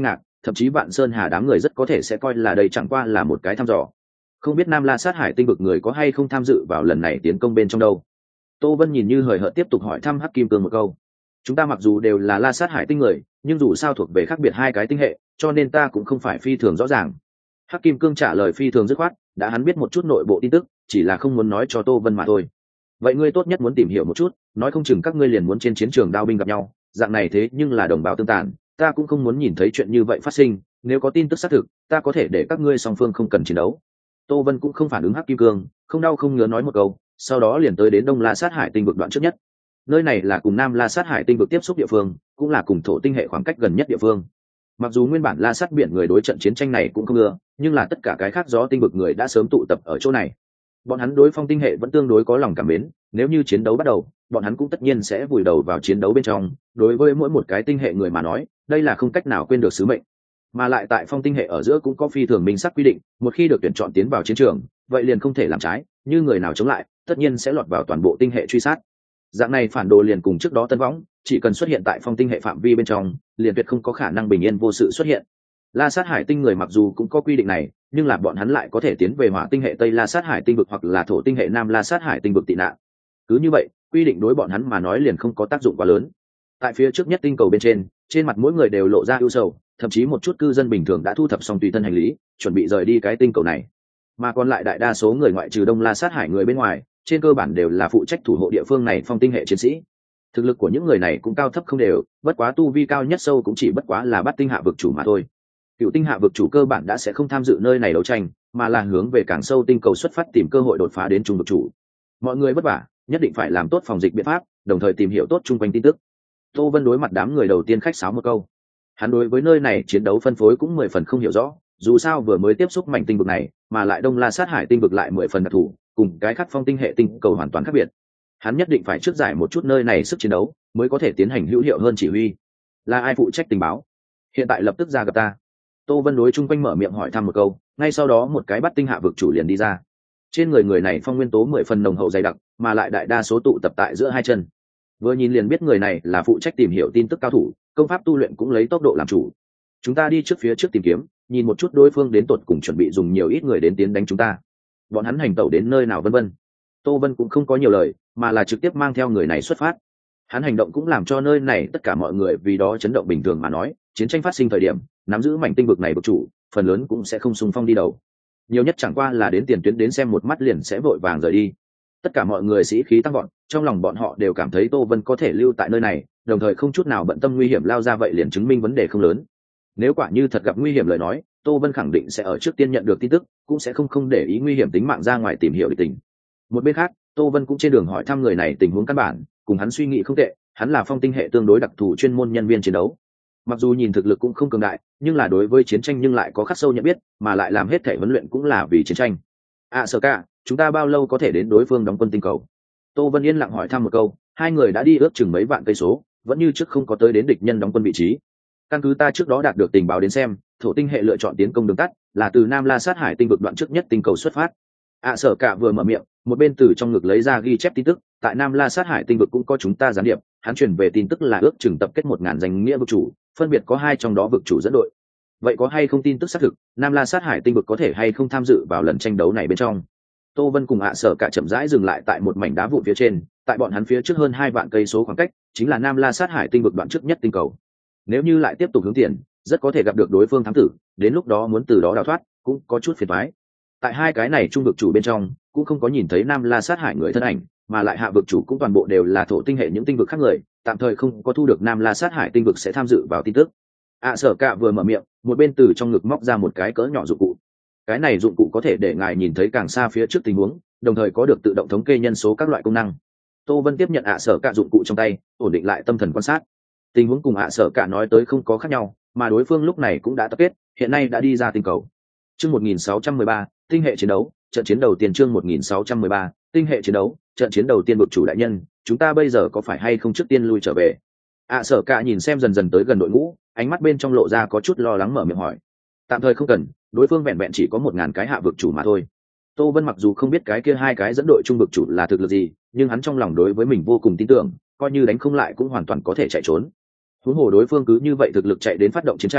thậm chí Vạn Sơn Hà đám người rất có thể sẽ coi là đây chẳng qua là một cái thăm dò. Không biết Nam La Sát Hải tinh vực người có hay không tham dự vào lần này tiến công bên trong đâu. Tô Vân nhìn như hời hợt tiếp tục hỏi thăm Hắc Kim Cương một câu. Chúng ta mặc dù đều là La Sát Hải tinh người, nhưng dù sao thuộc về khác biệt hai cái tinh hệ, cho nên ta cũng không phải phi thường rõ ràng. Hắc Kim Cương trả lời phi thường dứt khoát, đã hắn biết một chút nội bộ tin tức, chỉ là không muốn nói cho Tô Vân mà thôi. Vậy ngươi tốt nhất muốn tìm hiểu một chút, nói không chừng các ngươi liền muốn trên chiến trường đao binh gặp nhau, dạng này thế nhưng là đồng bào tương tàn, ta cũng không muốn nhìn thấy chuyện như vậy phát sinh, nếu có tin tức xác thực, ta có thể để các ngươi song phương không cần chiến đấu. Tô Vân cũng không phản ứng Hắc Kim Cương, không đau không ngứa nói một câu, sau đó liền tới đến Đông La Sát Hải tinh vực đoạn trước nhất. Nơi này là cùng Nam La Sát Hải tinh vực tiếp xúc địa phương, cũng là cùng thổ tinh hệ khoảng cách gần nhất địa phương. Mặc dù nguyên bản La Sát biển người đối trận chiến tranh này cũng không ưa, nhưng là tất cả cái khác gió tinh vực người đã sớm tụ tập ở chỗ này. Bọn hắn đối phong tinh hệ vẫn tương đối có lòng cảm mến, nếu như chiến đấu bắt đầu, bọn hắn cũng tất nhiên sẽ vùi đầu vào chiến đấu bên trong. Đối với mỗi một cái tinh hệ người mà nói, đây là không cách nào quên được sứ mệnh. Mà lại tại phong tinh hệ ở giữa cũng có phi thường minh xác quy định, một khi được tuyển chọn tiến vào chiến trường, vậy liền không thể làm trái, như người nào chống lại, tất nhiên sẽ lọt vào toàn bộ tinh hệ truy sát. Dạng này phản đồ liền cùng trước đó Tân Võng, chỉ cần xuất hiện tại phong tinh hệ phạm vi bên trong, liền tuyệt không có khả năng bình yên vô sự xuất hiện. La Sát Hải tinh người mặc dù cũng có quy định này, nhưng là bọn hắn lại có thể tiến về Hỏa tinh hệ Tây La Sát Hải tinh vực hoặc là Thổ tinh hệ Nam La Sát Hải tinh vực tị nạn. Cứ như vậy, quy định đối bọn hắn mà nói liền không có tác dụng quá lớn. Tại phía trước nhất tinh cầu bên trên mặt mỗi người đều lộ ra ưu sầu, thậm chí một chút cư dân bình thường đã thu thập xong tùy thân hành lý, chuẩn bị rời đi cái tinh cầu này. Mà còn lại đại đa số người ngoại trừ Đông La Sát Hải người bên ngoài, trên cơ bản đều là phụ trách thủ hộ địa phương này phong tinh hệ chiến sĩ. Thực lực của những người này cũng cao thấp không đều, bất quá tu vi cao nhất sâu cũng chỉ bất quá là Bát tinh hạ vực chủ mà thôi. Cựu tinh hạ vực chủ cơ bản đã sẽ không tham dự nơi này đấu tranh, mà là hướng về càng sâu tinh cầu xuất phát tìm cơ hội đột phá đến trung vực chủ. Mọi người vất vả, nhất định phải làm tốt phòng dịch biện pháp, đồng thời tìm hiểu tốt chung quanh tin tức. Tô Vân đối mặt đám người đầu tiên khách sáo một câu. Hắn đối với nơi này chiến đấu phân phối cũng 10 phần không hiểu rõ, dù sao vừa mới tiếp xúc mảnh tinh vực này, mà lại Đông La Sát Hải tinh vực lại 10 phần đặc thù, cùng cái khác phong tinh hệ tinh cầu hoàn toàn khác biệt. Hắn nhất định phải trước giải một chút nơi này sức chiến đấu, mới có thể tiến hành hữu hiệu hơn chỉ huy. Là ai phụ trách tình báo? Hiện tại lập tức ra gặp ta. Tô Vân đối chung quanh mở miệng hỏi thăm một câu, ngay sau đó một cái Bát tinh hạ vực chủ liền đi ra. Trên người này phong nguyên tố 10 phần nồng hậu dày đặc, mà lại đại đa số tụ tập tại giữa hai chân. Vừa nhìn liền biết người này là phụ trách tìm hiểu tin tức cao thủ, công pháp tu luyện cũng lấy tốc độ làm chủ. Chúng ta đi trước phía trước tìm kiếm, nhìn một chút đối phương đến tột cùng chuẩn bị dùng nhiều ít người đến tiến đánh chúng ta. Bọn hắn hành tẩu đến nơi nào vân vân. Tô Vân cũng không có nhiều lời, mà là trực tiếp mang theo người này xuất phát. Hắn hành động cũng làm cho nơi này tất cả mọi người vì đó chấn động bình thường mà nói, chiến tranh phát sinh thời điểm, nắm giữ mảnh tinh vực này vực chủ, phần lớn cũng sẽ không xung phong đi đầu. Nhiều nhất chẳng qua là đến tiền tuyến đến xem một mắt liền sẽ vội vàng rời đi. Tất cả mọi người sĩ khí tăng vọt, trong lòng bọn họ đều cảm thấy Tô Vân có thể lưu tại nơi này, đồng thời không chút nào bận tâm nguy hiểm lao ra, vậy liền chứng minh vấn đề không lớn. Nếu quả như thật gặp nguy hiểm lời nói, Tô Vân khẳng định sẽ ở trước tiên nhận được tin tức, cũng sẽ không để ý nguy hiểm tính mạng ra ngoài tìm hiểu địch tình. Một bên khác, Tô Vân cũng trên đường hỏi thăm người này tình huống căn bản, cùng hắn suy nghĩ không tệ, hắn là phong tinh hệ tương đối đặc thù chuyên môn nhân viên chiến đấu. Mặc dù nhìn thực lực cũng không cường đại, nhưng là đối với chiến tranh nhưng lại có khắc sâu nhận biết, mà lại làm hết thể huấn luyện cũng là vì chiến tranh. Sở Cả, chúng ta bao lâu có thể đến đối phương đóng quân tinh cầu? Tô Vân yên lặng hỏi thăm một câu, hai người đã đi ước chừng mấy vạn cây số, vẫn như trước không có tới đến địch nhân đóng quân vị trí. Căn cứ ta trước đó đạt được tình báo đến xem, thổ tinh hệ lựa chọn tiến công đường tắt là từ Nam La Sát Hải tinh vực đoạn trước nhất tinh cầu xuất phát. Sở Cả vừa mở miệng, một bên từ trong ngực lấy ra ghi chép tin tức, tại Nam La Sát Hải tinh vực cũng có chúng ta gián điệp, hắn truyền về tin tức là ước chừng tập kết 1000 danh nghĩa vực chủ, phân biệt có 2 trong đó vực chủ dẫn đội. Vậy có hay không tin tức xác thực, Nam La Sát Hải tinh vực có thể hay không tham dự vào lần tranh đấu này bên trong? Tô Vân cùng Sở Cả chậm rãi dừng lại tại một mảnh đá vụn phía trên, tại bọn hắn phía trước hơn 2 vạn cây số khoảng cách, chính là Nam La Sát Hải tinh vực đoạn trước nhất tinh cầu. Nếu như lại tiếp tục hướng tiền, rất có thể gặp được đối phương thám tử, đến lúc đó muốn từ đó đào thoát, cũng có chút phiền toái. Tại hai cái này trung vực chủ bên trong, cũng không có nhìn thấy Nam La Sát Hải người thân ảnh, mà lại hạ vực chủ cũng toàn bộ đều là thổ tinh hệ những tinh vực khác người, tạm thời không có thu được Nam La Sát Hải tinh vực sẽ tham dự vào tin tức. Sở Cả vừa mở miệng, một bên từ trong ngực móc ra một cái cỡ nhỏ dụng cụ. Cái này dụng cụ có thể để ngài nhìn thấy càng xa phía trước tình huống, đồng thời có được tự động thống kê nhân số các loại công năng. Tô Vân tiếp nhận Sở Cả dụng cụ trong tay, ổn định lại tâm thần quan sát. Tình huống cùng Sở Cả nói tới không có khác nhau, mà đối phương lúc này cũng đã tập kết, hiện nay đã đi ra tinh cầu. Chương 1613, tinh hệ chiến đấu, trận chiến đầu tiên. Chương 1613, tinh hệ chiến đấu, trận chiến đầu tiên. Vực chủ đại nhân, chúng ta bây giờ có phải hay không trước tiên lui trở về? Sở Cả nhìn xem dần dần tới gần đội ngũ, ánh mắt bên trong lộ ra có chút lo lắng, mở miệng hỏi. Tạm thời không cần, đối phương vẹn vẹn chỉ có 1000 cái hạ vực chủ mà thôi. Tô Vân mặc dù không biết cái kia 2 cái dẫn đội trung vực chủ là thực lực gì, nhưng hắn trong lòng đối với mình vô cùng tin tưởng, coi như đánh không lại cũng hoàn toàn có thể chạy trốn. Huống hồ đối phương cứ như vậy thực lực chạy đến phát động chiến tranh,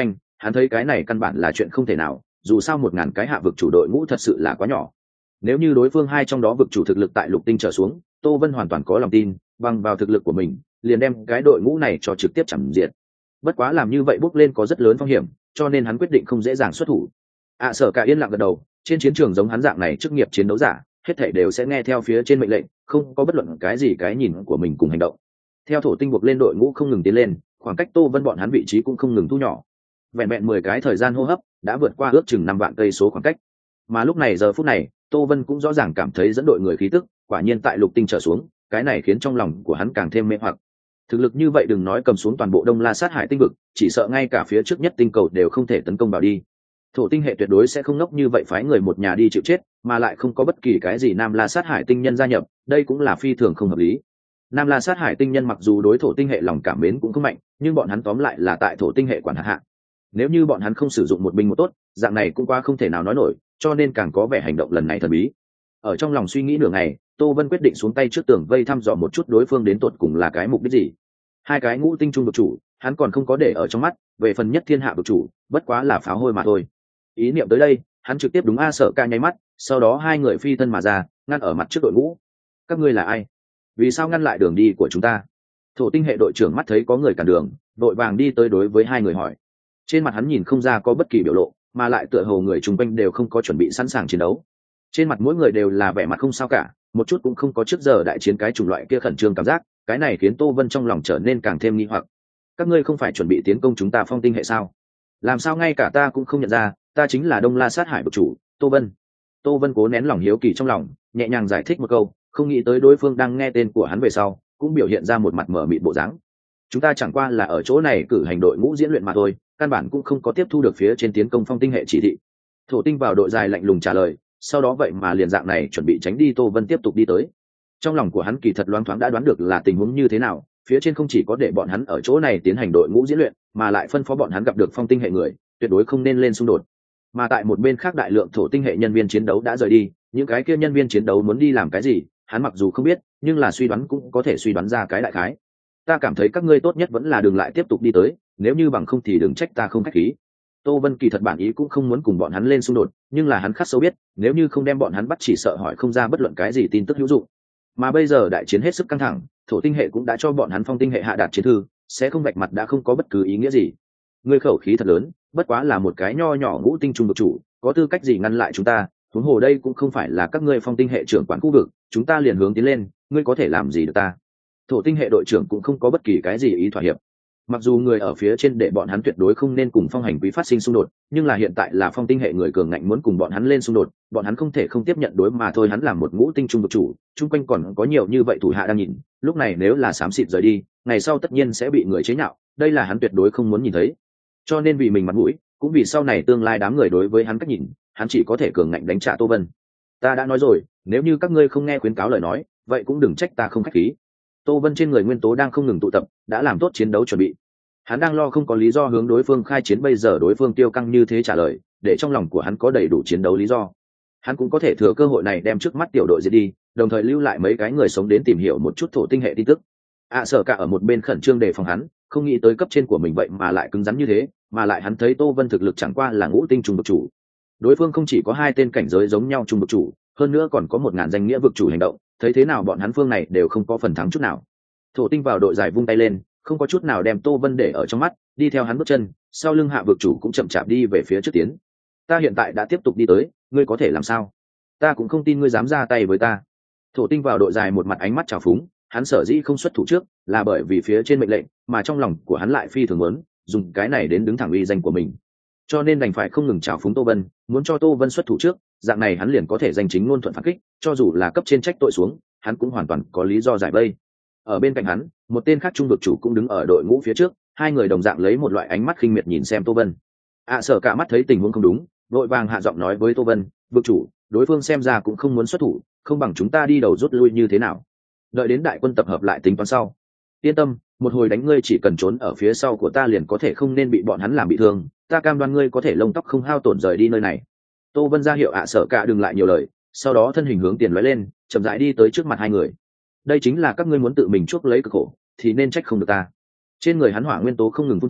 hắn thấy cái này căn bản là chuyện không thể nào, dù sao 1000 cái hạ vực chủ đội ngũ thật sự là quá nhỏ. Nếu như đối phương hai trong đó vực chủ thực lực tại lục tinh trở xuống, Tô Vân hoàn toàn có lòng tin bằng vào thực lực của mình liền đem cái đội ngũ này cho trực tiếp chằm diệt. Bất quá làm như vậy bước lên có rất lớn phong hiểm, cho nên hắn quyết định không dễ dàng xuất thủ. Sở Cả yên lặng gật đầu, trên chiến trường giống hắn dạng này chức nghiệp chiến đấu giả, hết thảy đều sẽ nghe theo phía trên mệnh lệnh, không có bất luận cái gì cái nhìn của mình cùng hành động. Theo thổ tinh buộc lên đội ngũ không ngừng tiến lên, khoảng cách Tô Vân bọn hắn vị trí cũng không ngừng thu nhỏ. Vẹn vẹn 10 cái thời gian hô hấp đã vượt qua ước chừng 5 vạn cây số khoảng cách. Mà lúc này giờ phút này, Tô Vân cũng rõ ràng cảm thấy dẫn đội người khí tức, quả nhiên tại lục tinh trở xuống, cái này khiến trong lòng của hắn càng thêm mê hoặc. Thực lực như vậy đừng nói cầm xuống toàn bộ Đông La Sát Hải tinh vực, chỉ sợ ngay cả phía trước nhất tinh cầu đều không thể tấn công vào đi. Thổ tinh hệ tuyệt đối sẽ không ngốc như vậy phái người một nhà đi chịu chết, mà lại không có bất kỳ cái gì Nam La Sát Hải tinh nhân gia nhập, đây cũng là phi thường không hợp lý. Nam La Sát Hải tinh nhân mặc dù đối thổ tinh hệ lòng cảm mến cũng không mạnh, nhưng bọn hắn tóm lại là tại thổ tinh hệ quản hạt hạ. Nếu như bọn hắn không sử dụng một binh một tốt, dạng này cũng qua không thể nào nói nổi, cho nên càng có vẻ hành động lần này thần bí. Ở trong lòng suy nghĩ nửa ngày, Tô Vân quyết định xuống tay trước tường vây thăm dò một chút đối phương đến tột cùng là cái mục đích gì. Hai cái ngũ tinh trung vực chủ, hắn còn không có để ở trong mắt, về phần nhất thiên hạ vực chủ, bất quá là pháo hôi mà thôi. Ý niệm tới đây, hắn trực tiếp đúng Sở Ca nháy mắt, sau đó hai người phi thân mà ra, ngăn ở mặt trước đội ngũ. Các ngươi là ai? Vì sao ngăn lại đường đi của chúng ta? Thổ tinh hệ đội trưởng mắt thấy có người cản đường, đội vàng đi tới đối với hai người hỏi. Trên mặt hắn nhìn không ra có bất kỳ biểu lộ, mà lại tựa hồ người chung quanh đều không có chuẩn bị sẵn sàng chiến đấu. Trên mặt mỗi người đều là vẻ mặt không sao cả, một chút cũng không có trước giờ đại chiến cái chủng loại kia khẩn trương cảm giác, cái này khiến Tô Vân trong lòng trở nên càng thêm nghi hoặc. Các ngươi không phải chuẩn bị tiến công chúng ta Phong tinh hệ sao? Làm sao ngay cả ta cũng không nhận ra, ta chính là Đông La Sát Hải vực chủ, Tô Vân. Tô Vân cố nén lòng hiếu kỳ trong lòng, nhẹ nhàng giải thích một câu, không nghĩ tới đối phương đang nghe tên của hắn về sau, cũng biểu hiện ra một mặt mở mịt bộ dáng. Chúng ta chẳng qua là ở chỗ này cử hành đội ngũ diễn luyện mà thôi, căn bản cũng không có tiếp thu được phía trên tiến công Phong tinh hệ chỉ thị. Thổ tinh vào đội dài lạnh lùng trả lời, sau đó vậy mà liền dạng này chuẩn bị tránh đi. Tô Vân tiếp tục đi tới. Trong lòng của hắn kỳ thật loáng thoáng đã đoán được là tình huống như thế nào, phía trên không chỉ có để bọn hắn ở chỗ này tiến hành đội ngũ diễn luyện, mà lại phân phó bọn hắn gặp được Phong tinh hệ người, tuyệt đối không nên lên xung đột. Mà tại một bên khác đại lượng thổ tinh hệ nhân viên chiến đấu đã rời đi, những cái kia nhân viên chiến đấu muốn đi làm cái gì, hắn mặc dù không biết, nhưng là suy đoán cũng có thể suy đoán ra cái đại khái. Ta cảm thấy các ngươi tốt nhất vẫn là đừng lại tiếp tục đi tới, nếu như bằng không thì đừng trách ta không khách khí. Tô Vân kỳ thật bản ý cũng không muốn cùng bọn hắn lên xung đột, nhưng là hắn khắc sâu biết, nếu như không đem bọn hắn bắt chỉ sợ hỏi không ra bất luận cái gì tin tức hữu dụng. Mà bây giờ đại chiến hết sức căng thẳng, thổ tinh hệ cũng đã cho bọn hắn Phong tinh hệ hạ đạt chiến thư, sẽ không vạch mặt đã không có bất cứ ý nghĩa gì. Ngươi khẩu khí thật lớn, bất quá là một cái nho nhỏ ngũ tinh trung vực chủ, có tư cách gì ngăn lại chúng ta? Huống hồ đây cũng không phải là các ngươi Phong tinh hệ trưởng quản khu vực, chúng ta liền hướng tiến lên, ngươi có thể làm gì được ta? Thổ tinh hệ đội trưởng cũng không có bất kỳ cái gì ý thỏa hiệp. Mặc dù người ở phía trên để bọn hắn tuyệt đối không nên cùng Phong hành quý phát sinh xung đột, nhưng là hiện tại là Phong tinh hệ người cường ngạnh muốn cùng bọn hắn lên xung đột, bọn hắn không thể không tiếp nhận đối mà thôi. Hắn làm một ngũ tinh trung vực chủ, chung quanh còn có nhiều như vậy thủ hạ đang nhìn, lúc này nếu là xám xịt rời đi, ngày sau tất nhiên sẽ bị người chế nhạo, đây là hắn tuyệt đối không muốn nhìn thấy. Cho nên vì mình mặt mũi, cũng vì sau này tương lai đám người đối với hắn cách nhìn, hắn chỉ có thể cường ngạnh đánh trả Tô Vân. Ta đã nói rồi, nếu như các ngươi không nghe khuyến cáo lời nói, vậy cũng đừng trách ta không khách khí. Tô Vân trên người nguyên tố đang không ngừng tụ tập, đã làm tốt chiến đấu chuẩn bị. Hắn đang lo không có lý do hướng đối phương khai chiến, bây giờ đối phương tiêu căng như thế trả lời, để trong lòng của hắn có đầy đủ chiến đấu lý do. Hắn cũng có thể thừa cơ hội này đem trước mắt tiểu đội diệt đi, đồng thời lưu lại mấy cái người sống đến tìm hiểu một chút thổ tinh hệ tin tức. Sở Cả ở một bên khẩn trương đề phòng hắn, không nghĩ tới cấp trên của mình vậy mà lại cứng rắn như thế, mà lại hắn thấy Tô Vân thực lực chẳng qua là ngũ tinh trung vực chủ. Đối phương không chỉ có hai tên cảnh giới giống nhau trung vực chủ, hơn nữa còn có 1000 danh nghĩa vực chủ hành động, thấy thế nào bọn hắn phương này đều không có phần thắng chút nào. Thổ tinh vào đội dài vung tay lên, không có chút nào đem Tô Vân để ở trong mắt, đi theo hắn bước chân, sau lưng hạ vực chủ cũng chậm chạp đi về phía trước tiến. Ta hiện tại đã tiếp tục đi tới, ngươi có thể làm sao? Ta cũng không tin ngươi dám ra tay với ta. Thổ tinh vào đội dài một mặt ánh mắt trào phúng, hắn sở dĩ không xuất thủ trước, là bởi vì phía trên mệnh lệnh, mà trong lòng của hắn lại phi thường muốn dùng cái này đến đứng thẳng uy danh của mình, cho nên đành phải không ngừng trào phúng Tô Vân, muốn cho Tô Vân xuất thủ trước, dạng này hắn liền có thể danh chính ngôn thuận phản kích, cho dù là cấp trên trách tội xuống, hắn cũng hoàn toàn có lý do giải vây. Ở bên cạnh hắn, một tên khác trung vực chủ cũng đứng ở đội ngũ phía trước, hai người đồng dạng lấy một loại ánh mắt khinh miệt nhìn xem Tô Vân. Sở Cả mắt thấy tình huống không đúng, vội vàng hạ giọng nói với Tô Vân, vực chủ, đối phương xem ra cũng không muốn xuất thủ, không bằng chúng ta đi đầu rút lui như thế nào, đợi đến đại quân tập hợp lại tính toán sau. Yên tâm, một hồi đánh ngươi chỉ cần trốn ở phía sau của ta liền có thể, không nên bị bọn hắn làm bị thương, ta cam đoan ngươi có thể lông tóc không hao tổn rời đi nơi này. Tô Vân ra hiệu Sở Cả đừng lại nhiều lời, sau đó thân hình hướng tiền lóe lên, chậm rãi đi tới trước mặt hai người. Đây chính là các ngươi muốn tự mình chuốc lấy cực khổ, thì nên trách không được ta. Trên người hắn hỏa nguyên tố không ngừng phun trào,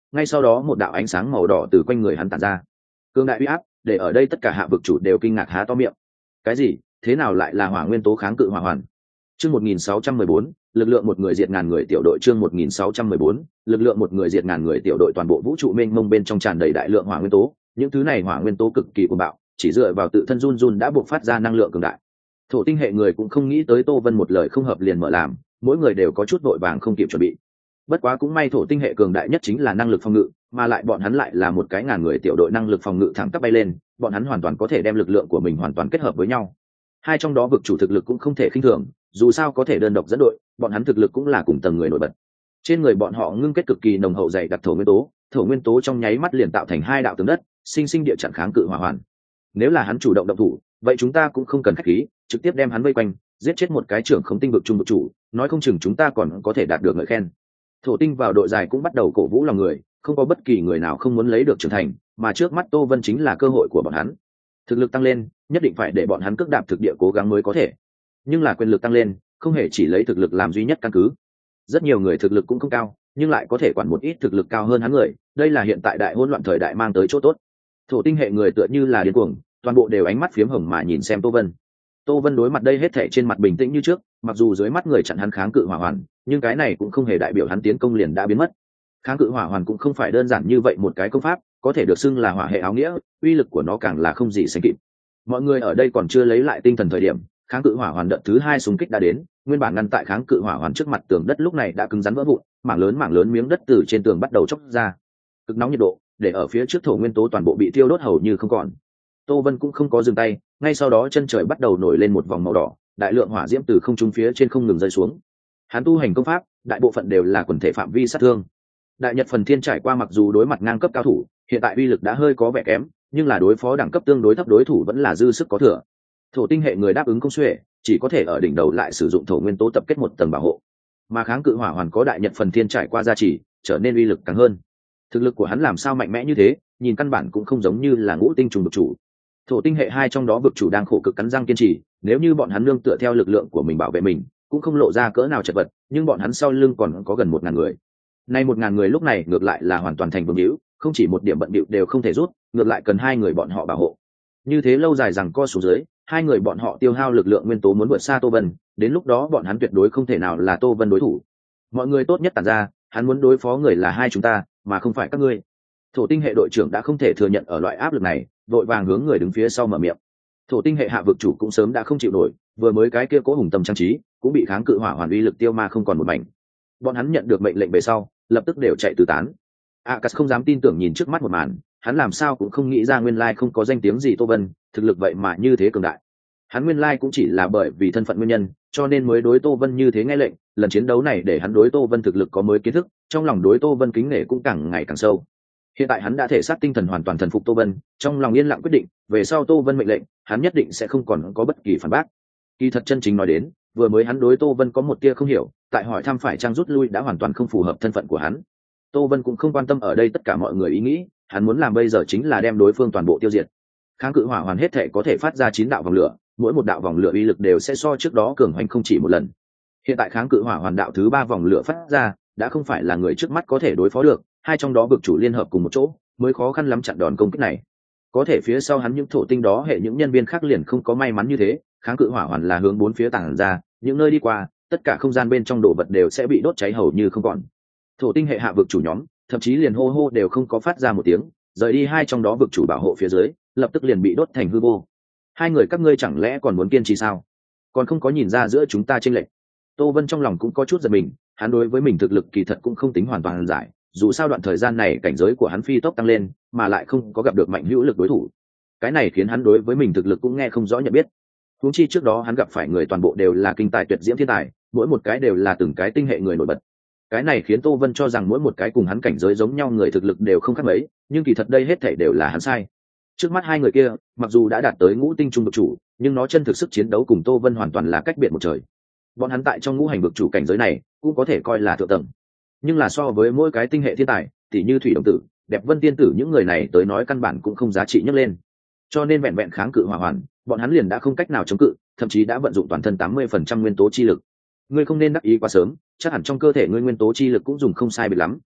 ngay sau đó một đạo ánh sáng màu đỏ từ quanh người hắn tản ra. Cương đại uy áp để ở đây tất cả hạ vực chủ đều kinh ngạc há to miệng. Cái gì? Thế nào lại là hỏa nguyên tố kháng cự hỏa hoàn? Chương 1614, lực lượng một người diệt ngàn người tiểu đội. Chương 1614, lực lượng một người diệt ngàn người tiểu đội. Toàn bộ vũ trụ mênh mông bên trong tràn đầy đại lượng hỏa nguyên tố, những thứ này hỏa nguyên tố cực kỳ cuồng bạo, chỉ dựa vào tự thân run run đã buộc phát ra năng lượng cường đại. Thổ tinh hệ người cũng không nghĩ tới Tô Vân một lời không hợp liền mở làm, mỗi người đều có chút vội vàng không kịp chuẩn bị. Bất quá cũng may thổ tinh hệ cường đại nhất chính là năng lực phòng ngự, mà lại bọn hắn lại là một cái ngàn người tiểu đội, năng lực phòng ngự thẳng tắp bay lên, bọn hắn hoàn toàn có thể đem lực lượng của mình hoàn toàn kết hợp với nhau. Hai trong đó vực chủ thực lực cũng không thể khinh thường, dù sao có thể đơn độc dẫn đội, bọn hắn thực lực cũng là cùng tầng người nổi bật. Trên người bọn họ ngưng kết cực kỳ nồng hậu dày đặc thổ nguyên tố trong nháy mắt liền tạo thành hai đạo tường đất, sinh sinh địa chặn kháng cự hỏa hoàn. Nếu là hắn chủ động động thủ, vậy chúng ta cũng không cần khách khí, trực tiếp đem hắn vây quanh, giết chết một cái trưởng khống tinh vực trung vực chủ, nói không chừng chúng ta còn có thể đạt được ngợi khen. Thổ tinh vào đội dài cũng bắt đầu cổ vũ lòng người, không có bất kỳ người nào không muốn lấy được trưởng thành, mà trước mắt Tô Vân chính là cơ hội của bọn hắn. Thực lực tăng lên, nhất định phải để bọn hắn cước đạp thực địa cố gắng mới có thể. Nhưng là quyền lực tăng lên, không hề chỉ lấy thực lực làm duy nhất căn cứ. Rất nhiều người thực lực cũng không cao, nhưng lại có thể quản một ít thực lực cao hơn hắn người, đây là hiện tại đại hỗn loạn thời đại mang tới chỗ tốt. Thổ tinh hệ người tựa như là điên cuồng, toàn bộ đều ánh mắt phiếm hồng mà nhìn xem Tô Vân. Tô Vân đối mặt đây hết thảy trên mặt bình tĩnh như trước, mặc dù dưới mắt người chặn hắn kháng cự hỏa hoàn, nhưng cái này cũng không hề đại biểu hắn tiến công liền đã biến mất. Kháng cự hỏa hoàn cũng không phải đơn giản như vậy một cái công pháp, có thể được xưng là hỏa hệ áo nghĩa, uy lực của nó càng là không gì sánh kịp. Mọi người ở đây còn chưa lấy lại tinh thần thời điểm, kháng cự hỏa hoàn đợt thứ hai xung kích đã đến, nguyên bản ngăn tại kháng cự hỏa hoàn trước mặt tường đất lúc này đã cứng rắn vỡ vụn, mảng lớn miếng đất từ trên tường bắt đầu chóc ra. Cực nóng nhiệt độ, để ở phía trước thổ nguyên tố toàn bộ bị thiêu đốt hầu như không còn. Tô Vân cũng không có dừng tay, ngay sau đó chân trời bắt đầu nổi lên một vòng màu đỏ, đại lượng hỏa diễm từ không trung phía trên không ngừng rơi xuống. Hắn tu hành công pháp, đại bộ phận đều là quần thể phạm vi sát thương. Đại Nhật Phần Thiên trải qua mặc dù đối mặt ngang cấp cao thủ, hiện tại uy lực đã hơi có vẻ kém, nhưng là đối phó đẳng cấp tương đối thấp đối thủ vẫn là dư sức có thừa. Thổ tinh hệ người đáp ứng không xuể, chỉ có thể ở đỉnh đầu lại sử dụng thổ nguyên tố tập kết một tầng bảo hộ. Mà kháng cự hỏa hoàn có Đại Nhật Phần Thiên trải qua gia trì, trở nên uy lực càng hơn. Thực lực của hắn làm sao mạnh mẽ như thế, nhìn căn bản cũng không giống như là ngũ tinh trùng vực chủ. Thổ tinh hệ hai trong đó vực chủ đang khổ cực cắn răng kiên trì, nếu như bọn hắn nương tựa theo lực lượng của mình bảo vệ mình, cũng không lộ ra cỡ nào chật vật, nhưng bọn hắn sau lưng còn có gần 1000 người. Nay 1000 người lúc này ngược lại là hoàn toàn thành vương hữu, không chỉ một điểm bận bịu đều không thể rút, ngược lại cần hai người bọn họ bảo hộ. Như thế lâu dài rằng co xuống dưới, hai người bọn họ tiêu hao lực lượng nguyên tố muốn vượt xa Tô Vân, đến lúc đó bọn hắn tuyệt đối không thể nào là Tô Vân đối thủ. Mọi người tốt nhất tản ra, hắn muốn đối phó người là hai chúng ta, mà không phải các ngươi. Thổ tinh hệ đội trưởng đã không thể thừa nhận ở loại áp lực này, vội vàng hướng người đứng phía sau mở miệng. Thổ tinh hệ hạ vực chủ cũng sớm đã không chịu nổi, vừa mới cái kia cố hùng tâm trang trí cũng bị kháng cự hỏa hoàn uy lực tiêu ma không còn một mảnh. Bọn hắn nhận được mệnh lệnh về sau, lập tức đều chạy tứ tán. Akas không dám tin tưởng nhìn trước mắt một màn, hắn làm sao cũng không nghĩ ra nguyên lai không có danh tiếng gì Tô Vân, thực lực vậy mà như thế cường đại. Hắn nguyên lai cũng chỉ là bởi vì thân phận nguyên nhân, cho nên mới đối Tô Vân như thế nghe lệnh, lần chiến đấu này để hắn đối Tô Vân thực lực có mới kiến thức, trong lòng đối Tô Vân kính nể cũng càng ngày càng sâu. Hiện tại hắn đã thể xác tinh thần hoàn toàn thần phục Tô Vân, trong lòng yên lặng quyết định, về sau Tô Vân mệnh lệnh, hắn nhất định sẽ không còn có bất kỳ phản bác. Kỳ thật chân chính nói đến, vừa mới hắn đối Tô Vân có một tia không hiểu, tại hỏi thăm phải trang rút lui đã hoàn toàn không phù hợp thân phận của hắn. Tô Vân cũng không quan tâm ở đây tất cả mọi người ý nghĩ, hắn muốn làm bây giờ chính là đem đối phương toàn bộ tiêu diệt. Kháng cự hỏa hoàn hết thể có thể phát ra 9 đạo vòng lửa, mỗi một đạo vòng lửa uy lực đều sẽ so trước đó cường hoành không chỉ một lần. Hiện tại kháng cự hỏa hoàn đạo thứ 3 vòng lửa phát ra, đã không phải là người trước mắt có thể đối phó được, hai trong đó vực chủ liên hợp cùng một chỗ, mới khó khăn lắm chặn đòn công kích này. Có thể phía sau hắn những thổ tinh đó hệ những nhân viên khác liền không có may mắn như thế, kháng cự hỏa hoàn là hướng bốn phía tản ra, những nơi đi qua, tất cả không gian bên trong đồ vật đều sẽ bị đốt cháy hầu như không còn. Thổ tinh hệ hạ vực chủ nhóm, thậm chí liền hô hô đều không có phát ra một tiếng, rời đi hai trong đó vực chủ bảo hộ phía dưới, lập tức liền bị đốt thành hư vô. Hai người các ngươi chẳng lẽ còn muốn kiên trì sao? Còn không có nhìn ra giữa chúng ta chênh lệch. Tô Vân trong lòng cũng có chút giật mình, hắn đối với mình thực lực kỳ thật cũng không tính hoàn toàn giải, dù sao đoạn thời gian này cảnh giới của hắn phi tốc tăng lên, mà lại không có gặp được mạnh hữu lực đối thủ. Cái này khiến hắn đối với mình thực lực cũng nghe không rõ nhận biết. Huống chi trước đó hắn gặp phải người toàn bộ đều là kinh tài tuyệt diễm thiên tài, mỗi một cái đều là từng cái tinh hệ người nổi bật. Cái này khiến Tô Vân cho rằng mỗi một cái cùng hắn cảnh giới giống nhau người thực lực đều không khác mấy, nhưng kỳ thật đây hết thảy đều là hắn sai. Trước mắt hai người kia, mặc dù đã đạt tới ngũ tinh trung vực chủ, nhưng nó chân thực sức chiến đấu cùng Tô Vân hoàn toàn là cách biệt một trời. Bọn hắn tại trong ngũ hành vực chủ cảnh giới này, cũng có thể coi là thượng tầng. Nhưng là so với mỗi cái tinh hệ thiên tài, tỉ như Thủy Đồng Tử, Đẹp Vân Tiên Tử những người này tới nói căn bản cũng không giá trị nhấc lên. Cho nên vẹn vẹn kháng cự hỏa hoàn, bọn hắn liền đã không cách nào chống cự, thậm chí đã vận dụng toàn thân 80% nguyên tố chi lực. Ngươi không nên đắc ý quá sớm, chắc hẳn trong cơ thể ngươi nguyên tố chi lực cũng dùng không sai biệt lắm,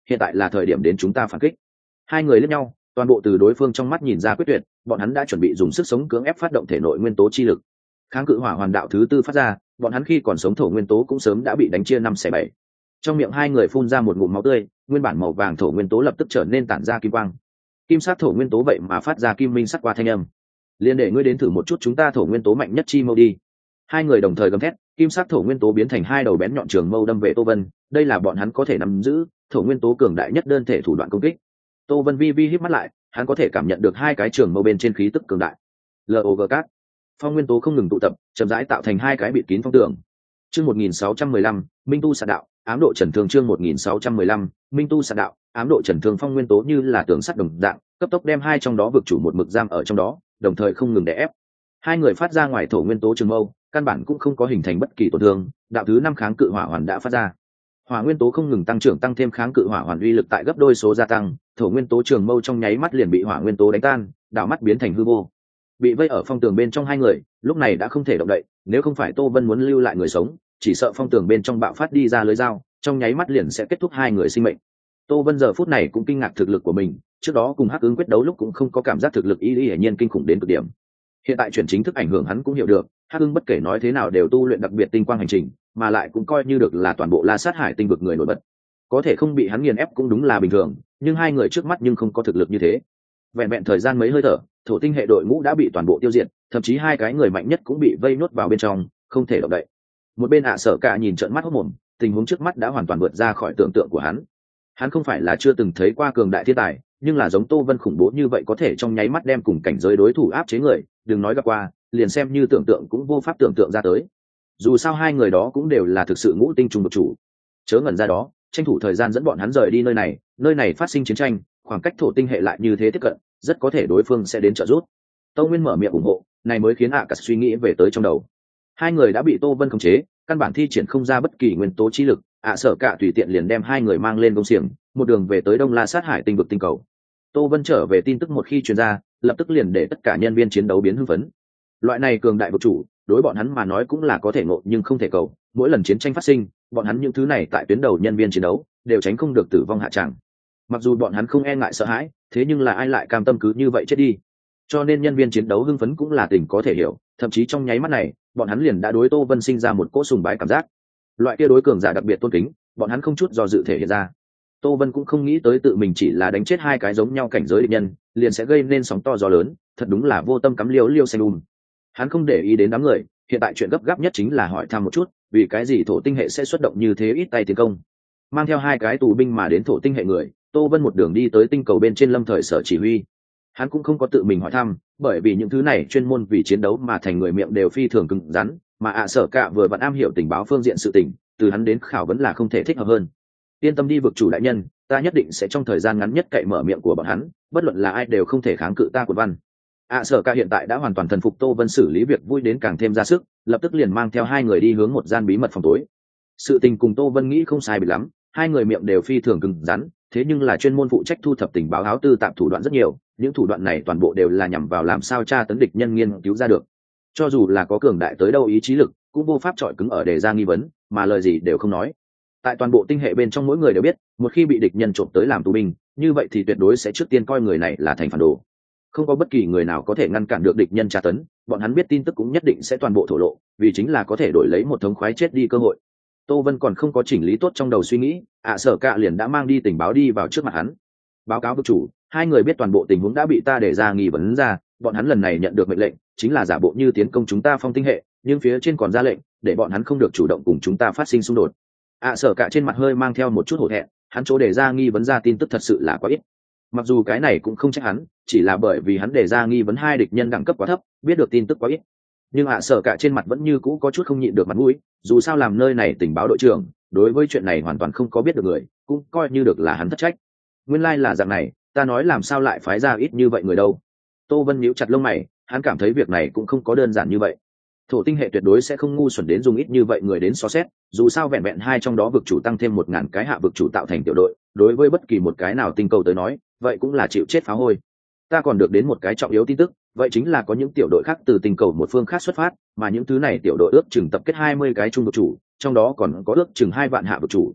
hiện tại là thời điểm đến chúng ta phản kích. Hai người liếc nhau, toàn bộ từ đối phương trong mắt nhìn ra quyết tuyệt, bọn hắn đã chuẩn bị dùng sức sống cưỡng ép phát động thể nội nguyên tố chi lực. Kháng cự hỏa hoàn đạo thứ tư phát ra, bọn hắn khi còn sống thổ nguyên tố cũng sớm đã bị đánh chia 5/7. Trong miệng hai người phun ra một ngụm máu tươi, nguyên bản màu vàng thổ nguyên tố lập tức trở nên tản ra kim quang. Kim sắc thổ nguyên tố vậy mà phát ra kim minh sắc qua thanh âm. Liên để ngươi đến thử một chút chúng ta thổ nguyên tố mạnh nhất chi mâu đi. Hai người đồng thời gầm thét, kim sắc thổ nguyên tố biến thành hai đầu bén nhọn trường mâu đâm về Tô Vân, đây là bọn hắn có thể nắm giữ thổ nguyên tố cường đại nhất đơn thể thủ đoạn công kích. Tô Vân vi vi híp mắt lại, hắn có thể cảm nhận được hai cái trường mâu bên trên khí tức cường đại. LOG cát, phong nguyên tố không ngừng tụ tập, chậm rãi tạo thành hai cái bịt kín phong tường. Chương 1615, Minh tu sát đạo, ám độ trần thương. Chương 1615, Minh tu sát đạo, ám độ trần thương. Phong nguyên tố như là tường sắt đồng dạng, cấp tốc đem hai trong đó vực chủ một mực giam ở trong đó, đồng thời không ngừng đè ép. Hai người phát ra ngoài thổ nguyên tố trường mâu, căn bản cũng không có hình thành bất kỳ tổn thương. Đạo thứ 5 kháng cự hỏa hoàn đã phát ra. Hỏa nguyên tố không ngừng tăng trưởng, tăng thêm kháng cự hỏa hoàn uy lực tại gấp đôi số gia tăng, thổ nguyên tố trường mâu trong nháy mắt liền bị hỏa nguyên tố đánh tan, đảo mắt biến thành hư vô. Bị vây ở phong tường bên trong hai người, lúc này đã không thể động đậy, nếu không phải Tô Vân muốn lưu lại người sống, chỉ sợ phong tường bên trong bạo phát đi ra lưới dao, trong nháy mắt liền sẽ kết thúc hai người sinh mệnh. Tô Vân giờ phút này cũng kinh ngạc thực lực của mình, trước đó cùng Hắc Ưng quyết đấu lúc cũng không có cảm giác thực lực hiển nhiên kinh khủng đến cực điểm. Hiện tại chuyển chính thức ảnh hưởng hắn cũng hiểu được, Hắc Ưng bất kể nói thế nào đều tu luyện đặc biệt tinh quang hành trình, mà lại cũng coi như được là toàn bộ La Sát Hải tinh vực người nổi bật. Có thể không bị hắn nghiền ép cũng đúng là bình thường, nhưng hai người trước mắt nhưng không có thực lực như thế. Vẹn vẹn thời gian mấy hơi thở, thổ tinh hệ đội ngũ đã bị toàn bộ tiêu diệt, thậm chí hai cái người mạnh nhất cũng bị vây nuốt vào bên trong, không thể động đậy. Một bên Sở Cả nhìn trợn mắt hốt mồm, tình huống trước mắt đã hoàn toàn vượt ra khỏi tưởng tượng của hắn. Hắn không phải là chưa từng thấy qua cường đại thiên tài, nhưng là giống Tô Vân khủng bố như vậy có thể trong nháy mắt đem cùng cảnh giới đối thủ áp chế người, đừng nói gặp qua, liền xem như tưởng tượng cũng vô pháp tưởng tượng ra tới. Dù sao hai người đó cũng đều là thực sự ngũ tinh trùng một chủ. Chớ ngẩn ra đó, tranh thủ thời gian dẫn bọn hắn rời đi nơi này phát sinh chiến tranh, khoảng cách thổ tinh hệ lại như thế tiếp cận, rất có thể đối phương sẽ đến trợ giúp. Tô Nguyên mở miệng ủng hộ, này mới khiến cả suy nghĩ về tới trong đầu. Hai người đã bị Tô Vân khống chế, căn bản thi triển không ra bất kỳ nguyên tố chi lực, Sở Cả tùy tiện liền đem hai người mang lên công xiềng, một đường về tới Đông La Sát Hải tinh vực tinh cầu. Tô Vân trở về tin tức một khi truyền ra, lập tức liền để tất cả nhân viên chiến đấu biến hưng phấn. Loại này cường đại vực chủ, đối bọn hắn mà nói cũng là có thể ngộ nhưng không thể cầu, mỗi lần chiến tranh phát sinh, bọn hắn những thứ này tại tuyến đầu nhân viên chiến đấu đều tránh không được tử vong hạ tràng. Mặc dù bọn hắn không e ngại sợ hãi, thế nhưng là ai lại cam tâm cứ như vậy chết đi. Cho nên nhân viên chiến đấu hưng phấn cũng là tình có thể hiểu, thậm chí trong nháy mắt này, bọn hắn liền đã đối Tô Vân sinh ra một cỗ sùng bái cảm giác. Loại kia đối cường giả đặc biệt tôn kính, bọn hắn không chút do dự thể hiện ra. Tô Vân cũng không nghĩ tới tự mình chỉ là đánh chết hai cái giống nhau cảnh giới địch nhân, liền sẽ gây nên sóng to gió lớn, thật đúng là vô tâm cắm liêu xanh Hắn không để ý đến đám người, hiện tại chuyện gấp gáp nhất chính là hỏi thăm một chút, vì cái gì thổ tinh hệ sẽ xuất động như thế ít tay tiến công. Mang theo hai cái tù binh mà đến thổ tinh hệ người, Tô Vân một đường đi tới tinh cầu bên trên Lâm Thời sở chỉ huy. Hắn cũng không có tự mình hỏi thăm, bởi vì những thứ này chuyên môn vì chiến đấu mà thành người miệng đều phi thường cứng rắn, mà Sở Cả vừa vặn am hiểu tình báo phương diện sự tình, từ hắn đến khảo vấn là không thể thích hợp hơn. Yên tâm đi vực chủ đại nhân, ta nhất định sẽ trong thời gian ngắn nhất cậy mở miệng của bọn hắn, bất luận là ai đều không thể kháng cự ta của văn. Sở Cả hiện tại đã hoàn toàn thần phục Tô Vân xử lý việc vui đến càng thêm ra sức, lập tức liền mang theo hai người đi hướng một gian bí mật phòng tối. Sự tình cùng Tô Vân nghĩ không sai biệt lắm, hai người miệng đều phi thường cứng rắn, thế nhưng là chuyên môn phụ trách thu thập tình báo áo tư tạm thủ đoạn rất nhiều, những thủ đoạn này toàn bộ đều là nhằm vào làm sao tra tấn địch nhân nghiên cứu ra được. Cho dù là có cường đại tới đâu ý chí lực, cũng vô pháp chọi cứng ở đề ra nghi vấn, mà lời gì đều không nói. Tại toàn bộ tinh hệ bên trong mỗi người đều biết, một khi bị địch nhân trộm tới làm tù binh, như vậy thì tuyệt đối sẽ trước tiên coi người này là thành phản đồ. Không có bất kỳ người nào có thể ngăn cản được địch nhân tra tấn, bọn hắn biết tin tức cũng nhất định sẽ toàn bộ thổ lộ, vì chính là có thể đổi lấy một thống khoái chết đi cơ hội. Tô Vân còn không có chỉnh lý tốt trong đầu suy nghĩ, Sở Cả liền đã mang đi tình báo đi vào trước mặt hắn. Báo cáo vực chủ, hai người biết toàn bộ tình huống đã bị ta để ra nghi vấn ra, bọn hắn lần này nhận được mệnh lệnh, chính là giả bộ như tiến công chúng ta phong tinh hệ, nhưng phía trên còn ra lệnh, để bọn hắn không được chủ động cùng chúng ta phát sinh xung đột. Sở Cả trên mặt hơi mang theo một chút hổ thẹn, hắn chỗ để ra nghi vấn ra tin tức thật sự là quá ít. Mặc dù cái này cũng không trách hắn, chỉ là bởi vì hắn để ra nghi vấn hai địch nhân đẳng cấp quá thấp, biết được tin tức quá ít. Nhưng Sở Cả trên mặt vẫn như cũ có chút không nhịn được mặt mũi, dù sao làm nơi này tình báo đội trưởng, đối với chuyện này hoàn toàn không có biết được người, cũng coi như được là hắn thất trách. Nguyên lai là dạng này, ta nói làm sao lại phái ra ít như vậy người đâu. Tô Vân nhíu chặt lông mày, hắn cảm thấy việc này cũng không có đơn giản như vậy. Thổ tinh hệ tuyệt đối sẽ không ngu xuẩn đến dùng ít như vậy người đến xó xét, dù sao vẹn vẹn hai trong đó vực chủ tăng thêm 1000 cái hạ vực chủ tạo thành tiểu đội, đối với bất kỳ một cái nào tinh cầu tới nói, vậy cũng là chịu chết phá hôi. Ta còn được đến một cái trọng yếu tin tức, vậy chính là có những tiểu đội khác từ tinh cầu một phương khác xuất phát, mà những thứ này tiểu đội ước chừng tập kết 20 cái trung vực chủ, trong đó còn có ước chừng 2 vạn hạ vực chủ.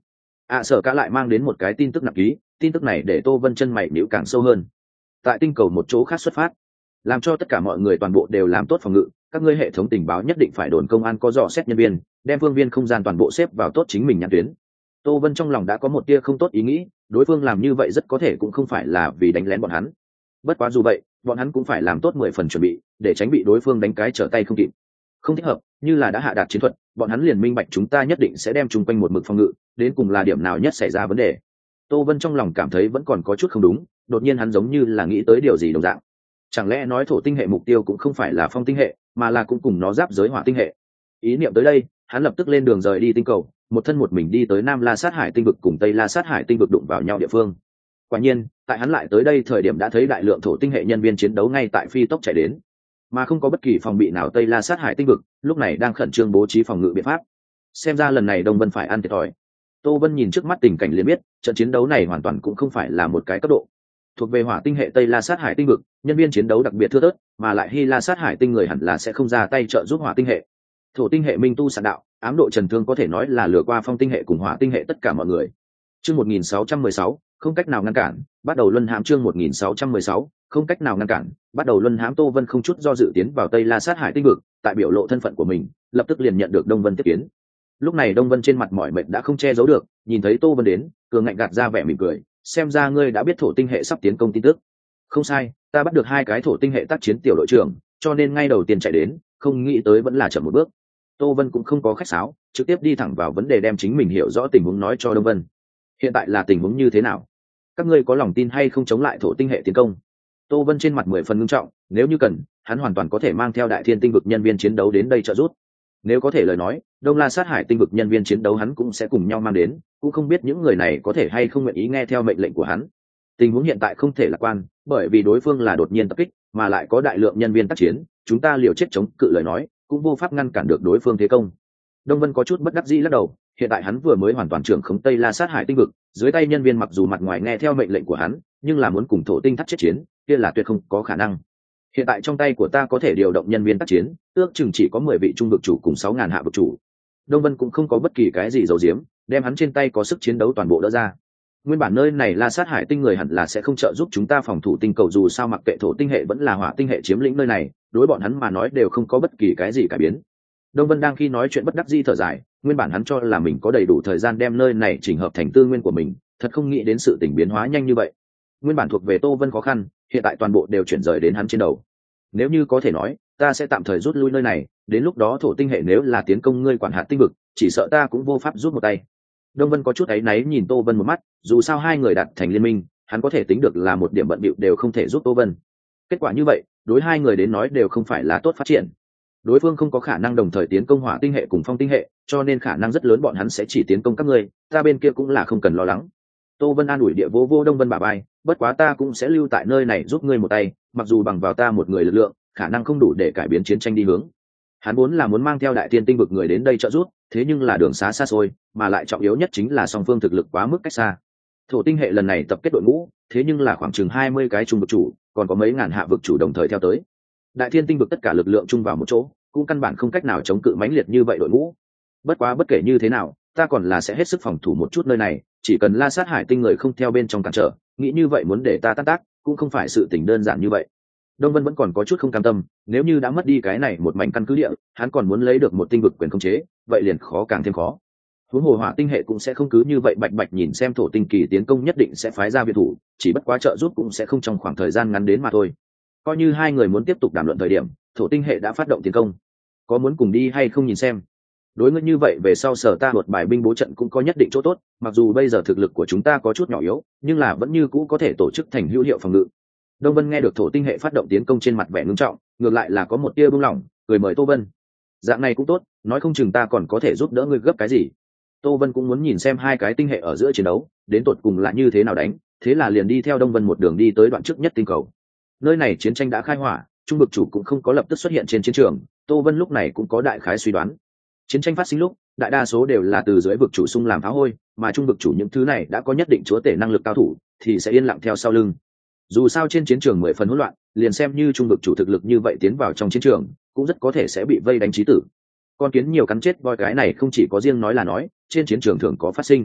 Sở cả lại mang đến một cái tin tức nặng ký, tin tức này để Tô Vân chân mày nhíu càng sâu hơn. Tại tinh cầu một chỗ khác xuất phát, làm cho tất cả mọi người toàn bộ đều làm tốt phòng ngự, các ngươi hệ thống tình báo nhất định phải đồn công an có dò xét nhân viên, đem phương viên không gian toàn bộ xếp vào tốt chính mình nhãn tuyến. Tô Vân trong lòng đã có một tia không tốt ý nghĩ, đối phương làm như vậy rất có thể cũng không phải là vì đánh lén bọn hắn. Bất quá dù vậy, bọn hắn cũng phải làm tốt 10 phần chuẩn bị, để tránh bị đối phương đánh cái trở tay không kịp. Không thích hợp, như là đã hạ đạt chiến thuật, bọn hắn liền minh bạch chúng ta nhất định sẽ đem chung quanh một mực phòng ngự, đến cùng là điểm nào nhất xảy ra vấn đề. Tô Vân trong lòng cảm thấy vẫn còn có chút không đúng, đột nhiên hắn giống như là nghĩ tới điều gì đồng dạng. Chẳng lẽ nói thổ tinh hệ mục tiêu cũng không phải là phong tinh hệ, mà là cũng cùng nó giáp giới hỏa tinh hệ. Ý niệm tới đây, hắn lập tức lên đường rời đi tinh cầu, một thân một mình đi tới Nam La Sát Hải tinh vực cùng Tây La Sát Hải tinh vực đụng vào nhau địa phương. Quả nhiên, tại hắn lại tới đây thời điểm đã thấy đại lượng thổ tinh hệ nhân viên chiến đấu ngay tại phi tốc chạy đến, mà không có bất kỳ phòng bị nào. Tây La Sát Hải tinh vực lúc này đang khẩn trương bố trí phòng ngự biện pháp. Xem ra lần này Đông Vân phải ăn thiệt thòi. Tô Vân nhìn trước mắt tình cảnh liền biết, trận chiến đấu này hoàn toàn cũng không phải là một cái cấp độ. Thuộc về hỏa tinh hệ Tây La Sát Hải tinh vực, nhân viên chiến đấu đặc biệt thưa thớt, mà lại Hy La Sát Hải tinh người hẳn là sẽ không ra tay trợ giúp hỏa tinh hệ. Thổ tinh hệ minh tu sạn đạo, ám độ trần thương có thể nói là lừa qua phong tinh hệ cùng hỏa tinh hệ tất cả mọi người. Chương 1616, không cách nào ngăn cản, bắt đầu luân hãm. Chương 1616, không cách nào ngăn cản, bắt đầu luân hãm. Tô Vân không chút do dự tiến vào Tây La Sát Hải tinh vực, tại biểu lộ thân phận của mình, lập tức liền nhận được Đông Vân tiếp kiến. Lúc này Đông Vân trên mặt mỏi mệt đã không che giấu được, nhìn thấy Tô Vân đến, cường ngạnh gạt ra vẻ mỉm cười, xem ra ngươi đã biết thổ tinh hệ sắp tiến công tin tức. Không sai, ta bắt được 2 cái thổ tinh hệ tác chiến tiểu đội trưởng, cho nên ngay đầu tiên chạy đến, không nghĩ tới vẫn là chậm một bước. Tô Vân cũng không có khách sáo, trực tiếp đi thẳng vào vấn đề, đem chính mình hiểu rõ tình huống nói cho Đông Vân. Hiện tại là tình huống như thế nào? Các ngươi có lòng tin hay không chống lại thổ tinh hệ tiến công? Tô Vân trên mặt 10 phần nghiêm trọng, nếu như cần, hắn hoàn toàn có thể mang theo Đại Thiên tinh vực nhân viên chiến đấu đến đây trợ giúp. Nếu có thể lời nói, Đông La Sát Hải tinh vực nhân viên chiến đấu hắn cũng sẽ cùng nhau mang đến, cũng không biết những người này có thể hay không nguyện ý nghe theo mệnh lệnh của hắn. Tình huống hiện tại không thể lạc quan, bởi vì đối phương là đột nhiên tập kích, mà lại có đại lượng nhân viên tác chiến, chúng ta liều chết chống cự lời nói, cũng vô pháp ngăn cản được đối phương thế công. Đông Vân có chút bất đắc dĩ lắc đầu, hiện tại hắn vừa mới hoàn toàn trưởng khống Tây La Sát Hải tinh vực, dưới tay nhân viên mặc dù mặt ngoài nghe theo mệnh lệnh của hắn, nhưng là muốn cùng thổ tinh thắt chết chiến, kia là tuyệt không có khả năng. Hiện tại trong tay của ta có thể điều động nhân viên tác chiến, ước chừng chỉ có 10 vị trung vực chủ cùng 6.000 hạ vực chủ. Đông Vân cũng không có bất kỳ cái gì giấu giếm, đem hắn trên tay có sức chiến đấu toàn bộ đỡ ra. Nguyên bản nơi này La Sát Hải tinh người hẳn là sẽ không trợ giúp chúng ta phòng thủ tinh cầu, dù sao mặc kệ thổ tinh hệ vẫn là hỏa tinh hệ chiếm lĩnh nơi này, đối bọn hắn mà nói đều không có bất kỳ cái gì cải biến. Đông Vân đang khi nói chuyện bất đắc dĩ thở dài, nguyên bản hắn cho là mình có đầy đủ thời gian đem nơi này chỉnh hợp thành tư nguyên của mình, thật không nghĩ đến sự tình biến hóa nhanh như vậy. Nguyên bản thuộc về Tô Vân khó khăn, hiện tại toàn bộ đều chuyển rời đến hắn trên đầu. Nếu như có thể nói, ta sẽ tạm thời rút lui nơi này, đến lúc đó thổ tinh hệ nếu là tiến công ngươi quản hạt tinh vực, chỉ sợ ta cũng vô pháp rút một tay. Đông Vân có chút áy náy nhìn Tô Vân một mắt, dù sao hai người đạt thành liên minh, hắn có thể tính được là một điểm bận bịu đều không thể giúp Tô Vân. Kết quả như vậy, đối hai người đến nói đều không phải là tốt phát triển. Đối phương không có khả năng đồng thời tiến công hỏa tinh hệ cùng phong tinh hệ, cho nên khả năng rất lớn bọn hắn sẽ chỉ tiến công các ngươi, ta bên kia cũng là không cần lo lắng. Tô Vân an ủi địa vô vô Đông Vân bả vai, bất quá ta cũng sẽ lưu tại nơi này giúp ngươi một tay, mặc dù bằng vào ta một người lực lượng, khả năng không đủ để cải biến chiến tranh đi hướng. Hắn vốn là muốn mang theo Đại Tiên tinh vực người đến đây trợ giúp, thế nhưng là đường xá xa xôi, mà lại trọng yếu nhất chính là song phương thực lực quá mức cách xa. Thổ tinh hệ lần này tập kết đội ngũ, thế nhưng là khoảng chừng 20 cái trung vực chủ, còn có mấy ngàn hạ vực chủ đồng thời theo tới. Đại Thiên tinh vực tất cả lực lượng chung vào một chỗ, cũng căn bản không cách nào chống cự mãnh liệt như vậy đội ngũ. Bất quá bất kể như thế nào, ta còn là sẽ hết sức phòng thủ một chút nơi này, chỉ cần La Sát Hải tinh người không theo bên trong cản trở, nghĩ như vậy muốn để ta tan tác, cũng không phải sự tình đơn giản như vậy. Đông Vân vẫn còn có chút không cam tâm, nếu như đã mất đi cái này một mảnh căn cứ địa, hắn còn muốn lấy được một tinh vực quyền khống chế, vậy liền khó càng thêm khó. Huống hồ hỏa tinh hệ cũng sẽ không cứ như vậy bạch bạch nhìn xem thổ tinh kỳ tiến công nhất định sẽ phái ra viện thủ, chỉ bất quá trợ giúp cũng sẽ không trong khoảng thời gian ngắn đến mà thôi. Coi như hai người muốn tiếp tục đàm luận thời điểm, thổ tinh hệ đã phát động tiến công, có muốn cùng đi hay không nhìn xem. Đối ngược như vậy về sau sở ta luật bài binh bố trận cũng có nhất định chỗ tốt, mặc dù bây giờ thực lực của chúng ta có chút nhỏ yếu, nhưng là vẫn như cũ có thể tổ chức thành hữu hiệu phòng ngự. Đông Vân nghe được thổ tinh hệ phát động tiến công trên mặt vẻ ngưng trọng, ngược lại là có một tia buông lỏng, cười mời Tô Vân. Dạng này cũng tốt, nói không chừng ta còn có thể giúp đỡ ngươi gấp cái gì. Tô Vân cũng muốn nhìn xem hai cái tinh hệ ở giữa chiến đấu, đến tột cùng là như thế nào đánh, thế là liền đi theo Đông Vân một đường đi tới đoạn trước nhất tinh cầu. Nơi này chiến tranh đã khai hỏa, trung vực chủ cũng không có lập tức xuất hiện trên chiến trường, Tô Vân lúc này cũng có đại khái suy đoán. Chiến tranh phát sinh lúc, đại đa số đều là từ dưới vực chủ xung làm phá hôi, mà trung vực chủ những thứ này đã có nhất định chúa tể năng lực cao thủ, thì sẽ yên lặng theo sau lưng. Dù sao trên chiến trường 10 phần hỗn loạn, liền xem như trung vực chủ thực lực như vậy tiến vào trong chiến trường, cũng rất có thể sẽ bị vây đánh chí tử. Con kiến nhiều cắn chết voi, cái này không chỉ có riêng nói là nói, trên chiến trường thường có phát sinh.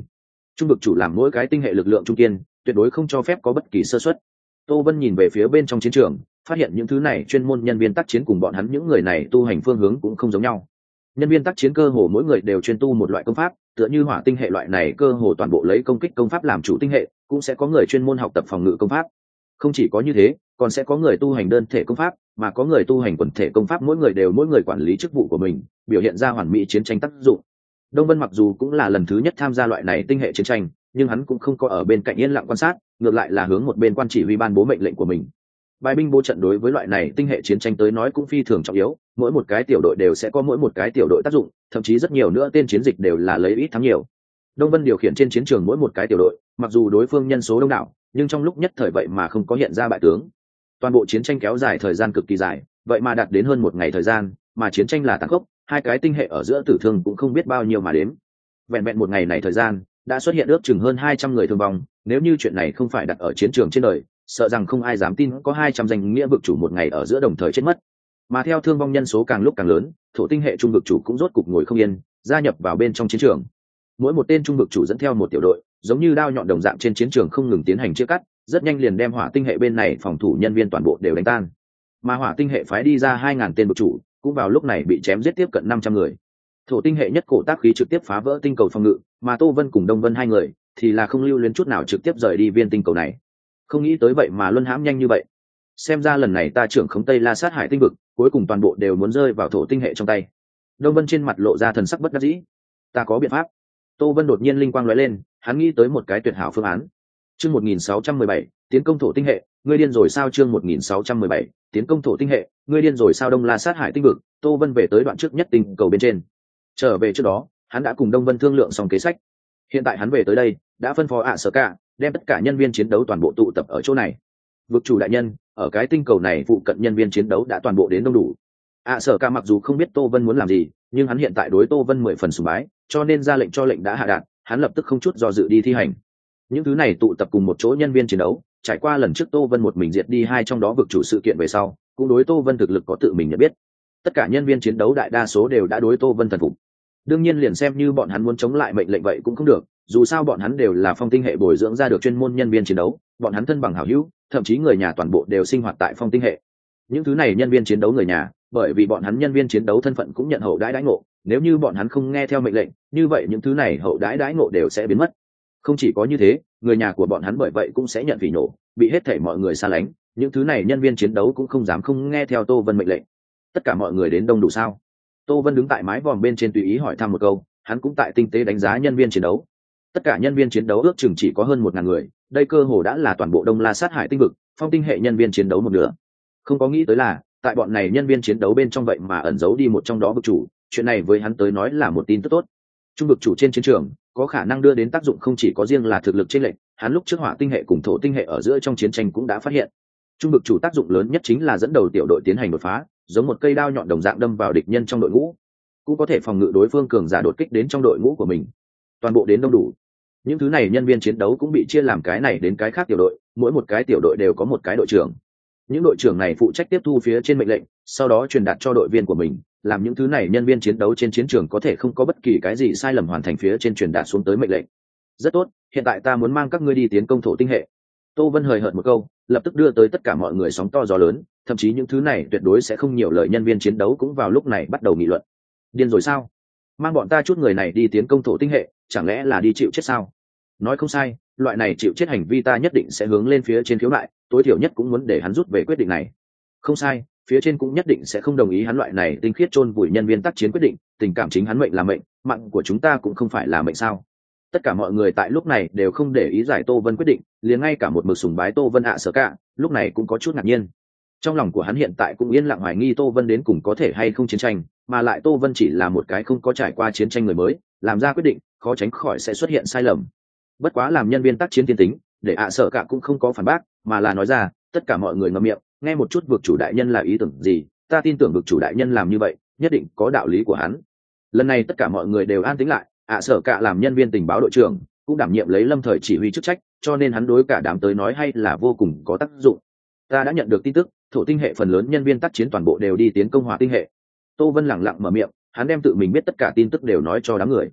trung vực chủ làm mỗi cái tinh hệ lực lượng trung kiên, tuyệt đối không cho phép có bất kỳ sơ suất. Tô Vân nhìn về phía bên trong chiến trường, phát hiện những thứ này chuyên môn nhân viên tác chiến cùng bọn hắn những người này tu hành phương hướng cũng không giống nhau. Nhân viên tác chiến cơ hồ mỗi người đều chuyên tu một loại công pháp, tựa như hỏa tinh hệ loại này cơ hồ toàn bộ lấy công kích công pháp làm chủ tinh hệ, cũng sẽ có người chuyên môn học tập phòng ngự công pháp. Không chỉ có như thế, còn sẽ có người tu hành đơn thể công pháp, mà có người tu hành quần thể công pháp, mỗi người quản lý chức vụ của mình, biểu hiện ra hoàn mỹ chiến tranh tác dụng. Đông Vân mặc dù cũng là lần thứ nhất tham gia loại này tinh hệ chiến tranh, nhưng hắn cũng không có ở bên cạnh yên lặng quan sát, ngược lại là hướng một bên quan chỉ huy ban bố mệnh lệnh của mình. Bài binh bố trận đối với loại này tinh hệ chiến tranh tới nói cũng phi thường trọng yếu, mỗi một cái tiểu đội đều sẽ có mỗi một cái tiểu đội tác dụng, thậm chí rất nhiều nữa tên chiến dịch đều là lấy ít thắng nhiều. Đông Vân điều khiển trên chiến trường mỗi một cái tiểu đội, mặc dù đối phương nhân số đông đảo, nhưng trong lúc nhất thời vậy mà không có hiện ra bại tướng. Toàn bộ chiến tranh kéo dài thời gian cực kỳ dài, vậy mà đạt đến hơn một ngày thời gian, mà chiến tranh là tàn khốc, hai cái tinh hệ ở giữa tử thương cũng không biết bao nhiêu mà đếm. Vẹn vẹn một ngày này thời gian, đã xuất hiện ước chừng hơn 200 người thương vong, nếu như chuyện này không phải đặt ở chiến trường trên đời, sợ rằng không ai dám tin có 200 danh nghĩa vực chủ một ngày ở giữa đồng thời chết mất. Mà theo thương vong nhân số càng lúc càng lớn, thổ tinh hệ trung vực chủ cũng rốt cục ngồi không yên, gia nhập vào bên trong chiến trường. Mỗi một tên trung vực chủ dẫn theo một tiểu đội, giống như đao nhọn đồng dạng trên chiến trường không ngừng tiến hành chia cắt, rất nhanh liền đem hỏa tinh hệ bên này phòng thủ nhân viên toàn bộ đều đánh tan. Mà hỏa tinh hệ phái đi ra 2000 tên vực chủ, cũng vào lúc này bị chém giết tiếp cận 500 người. Thổ tinh hệ nhất cổ tác khí trực tiếp phá vỡ tinh cầu phòng ngự, mà Tô Vân cùng Đông Vân hai người thì là không lưu luyến chút nào trực tiếp rời đi viên tinh cầu này. Không nghĩ tới vậy mà luân hãm nhanh như vậy. Xem ra lần này ta trưởng khống Tây La sát hải tinh vực, cuối cùng toàn bộ đều muốn rơi vào thổ tinh hệ trong tay. Đông Vân trên mặt lộ ra thần sắc bất đắc dĩ. Ta có biện pháp. Tô Vân đột nhiên linh quang lóe lên, hắn nghĩ tới một cái tuyệt hảo phương án. Chương 1617, tiến công thổ tinh hệ, ngươi điên rồi sao? Chương 1617, tiến công thổ tinh hệ, ngươi điên rồi sao? Đông La sát hải tinh vực, Tô Vân về tới đoạn trước nhất tinh cầu bên trên. Trở về trước đó, hắn đã cùng Đông Vân thương lượng xong kế sách. Hiện tại hắn về tới đây, đã phân phó Sở Cả đem tất cả nhân viên chiến đấu toàn bộ tụ tập ở chỗ này. Vực chủ đại nhân, ở cái tinh cầu này phụ cận nhân viên chiến đấu đã toàn bộ đến đông đủ. Sở Cả mặc dù không biết Tô Vân muốn làm gì, nhưng hắn hiện tại đối Tô Vân 10 phần sùng bái, cho nên ra lệnh cho lệnh đã hạ đạt, hắn lập tức không chút do dự đi thi hành. Những thứ này tụ tập cùng một chỗ nhân viên chiến đấu, trải qua lần trước Tô Vân một mình diệt đi hai trong đó vực chủ sự kiện về sau, cũng đối Tô Vân thực lực có tự mình nhận biết. Tất cả nhân viên chiến đấu đại đa số đều đã đối Tô Vân thần phục. Đương nhiên liền xem như bọn hắn muốn chống lại mệnh lệnh vậy cũng không được, dù sao bọn hắn đều là phong tinh hệ bồi dưỡng ra được chuyên môn nhân viên chiến đấu, bọn hắn thân bằng hảo hữu, thậm chí người nhà toàn bộ đều sinh hoạt tại phong tinh hệ. Những thứ này nhân viên chiến đấu người nhà, bởi vì bọn hắn nhân viên chiến đấu thân phận cũng nhận hậu đãi đãi ngộ, nếu như bọn hắn không nghe theo mệnh lệnh, như vậy những thứ này hậu đãi đãi ngộ đều sẽ biến mất. Không chỉ có như thế, người nhà của bọn hắn bởi vậy cũng sẽ nhận phỉ nổ, bị hết thảy mọi người xa lánh, những thứ này nhân viên chiến đấu cũng không dám không nghe theo Tô Vân mệnh lệnh. Tất cả mọi người đến đông đủ sao? Tô Vân đứng tại mái vòm bên trên tùy ý hỏi thăm một câu, hắn cũng tại tinh tế đánh giá nhân viên chiến đấu. Tất cả nhân viên chiến đấu ước chừng chỉ có hơn 1000 người, đây cơ hồ đã là toàn bộ Đông La sát hải tinh vực, phong tinh hệ nhân viên chiến đấu một nửa. Không có nghĩ tới là, tại bọn này nhân viên chiến đấu bên trong vậy mà ẩn giấu đi một trong đó vực chủ, chuyện này với hắn tới nói là một tin tức tốt. Trung vực chủ trên chiến trường, có khả năng đưa đến tác dụng không chỉ có riêng là thực lực chênh lệch, hắn lúc trước hỏa tinh hệ cùng thổ tinh hệ ở giữa trong chiến tranh cũng đã phát hiện. Trung vực chủ tác dụng lớn nhất chính là dẫn đầu tiểu đội tiến hành đột phá, giống một cây đao nhọn đồng dạng đâm vào địch nhân trong đội ngũ, cũng có thể phòng ngự đối phương cường giả đột kích đến trong đội ngũ của mình. Toàn bộ đến đông đủ. Những thứ này nhân viên chiến đấu cũng bị chia làm cái này đến cái khác tiểu đội, mỗi một cái tiểu đội đều có một cái đội trưởng. Những đội trưởng này phụ trách tiếp thu phía trên mệnh lệnh, sau đó truyền đạt cho đội viên của mình, làm những thứ này nhân viên chiến đấu trên chiến trường có thể không có bất kỳ cái gì sai lầm hoàn thành phía trên truyền đạt xuống tới mệnh lệnh. Rất tốt, hiện tại ta muốn mang các ngươi đi tiến công thổ tinh hệ. Tô Vân hời hợt một câu, lập tức đưa tới tất cả mọi người sóng to gió lớn, thậm chí những thứ này tuyệt đối sẽ không nhiều lời nhân viên chiến đấu cũng vào lúc này bắt đầu nghị luận. Điên rồi sao? Mang bọn ta chút người này đi tiến công thổ tinh hệ, chẳng lẽ là đi chịu chết sao? Nói không sai, loại này chịu chết hành vi ta nhất định sẽ hướng lên phía trên khiếu nại, tối thiểu nhất cũng muốn để hắn rút về quyết định này. Không sai, phía trên cũng nhất định sẽ không đồng ý hắn loại này tinh khiết chôn vùi nhân viên tác chiến quyết định, tình cảm chính hắn mệnh là mệnh, mạng của chúng ta cũng không phải là mệnh sao? Tất cả mọi người tại lúc này đều không để ý giải Tô Vân quyết định, liền ngay cả một mực sùng bái Tô Vân Sở Cả, lúc này cũng có chút ngạc nhiên. Trong lòng của hắn hiện tại cũng yên lặng hoài nghi Tô Vân đến cùng có thể hay không chiến tranh, mà lại Tô Vân chỉ là một cái không có trải qua chiến tranh người mới, làm ra quyết định, khó tránh khỏi sẽ xuất hiện sai lầm. Bất quá làm nhân viên tác chiến tiên tính, để Sở Cả cũng không có phản bác, mà là nói ra, tất cả mọi người ngậm miệng, nghe một chút vực chủ đại nhân là ý tưởng gì, ta tin tưởng vực chủ đại nhân làm như vậy, nhất định có đạo lý của hắn. Lần này tất cả mọi người đều an tĩnh lại, Sở Cả làm nhân viên tình báo đội trưởng, cũng đảm nhiệm lấy lâm thời chỉ huy chức trách, cho nên hắn đối cả đám tới nói hay là vô cùng có tác dụng. Ta đã nhận được tin tức, thổ tinh hệ phần lớn nhân viên tác chiến toàn bộ đều đi tiến công hỏa tinh hệ. Tô Vân lẳng lặng mở miệng, hắn đem tự mình biết tất cả tin tức đều nói cho đám người.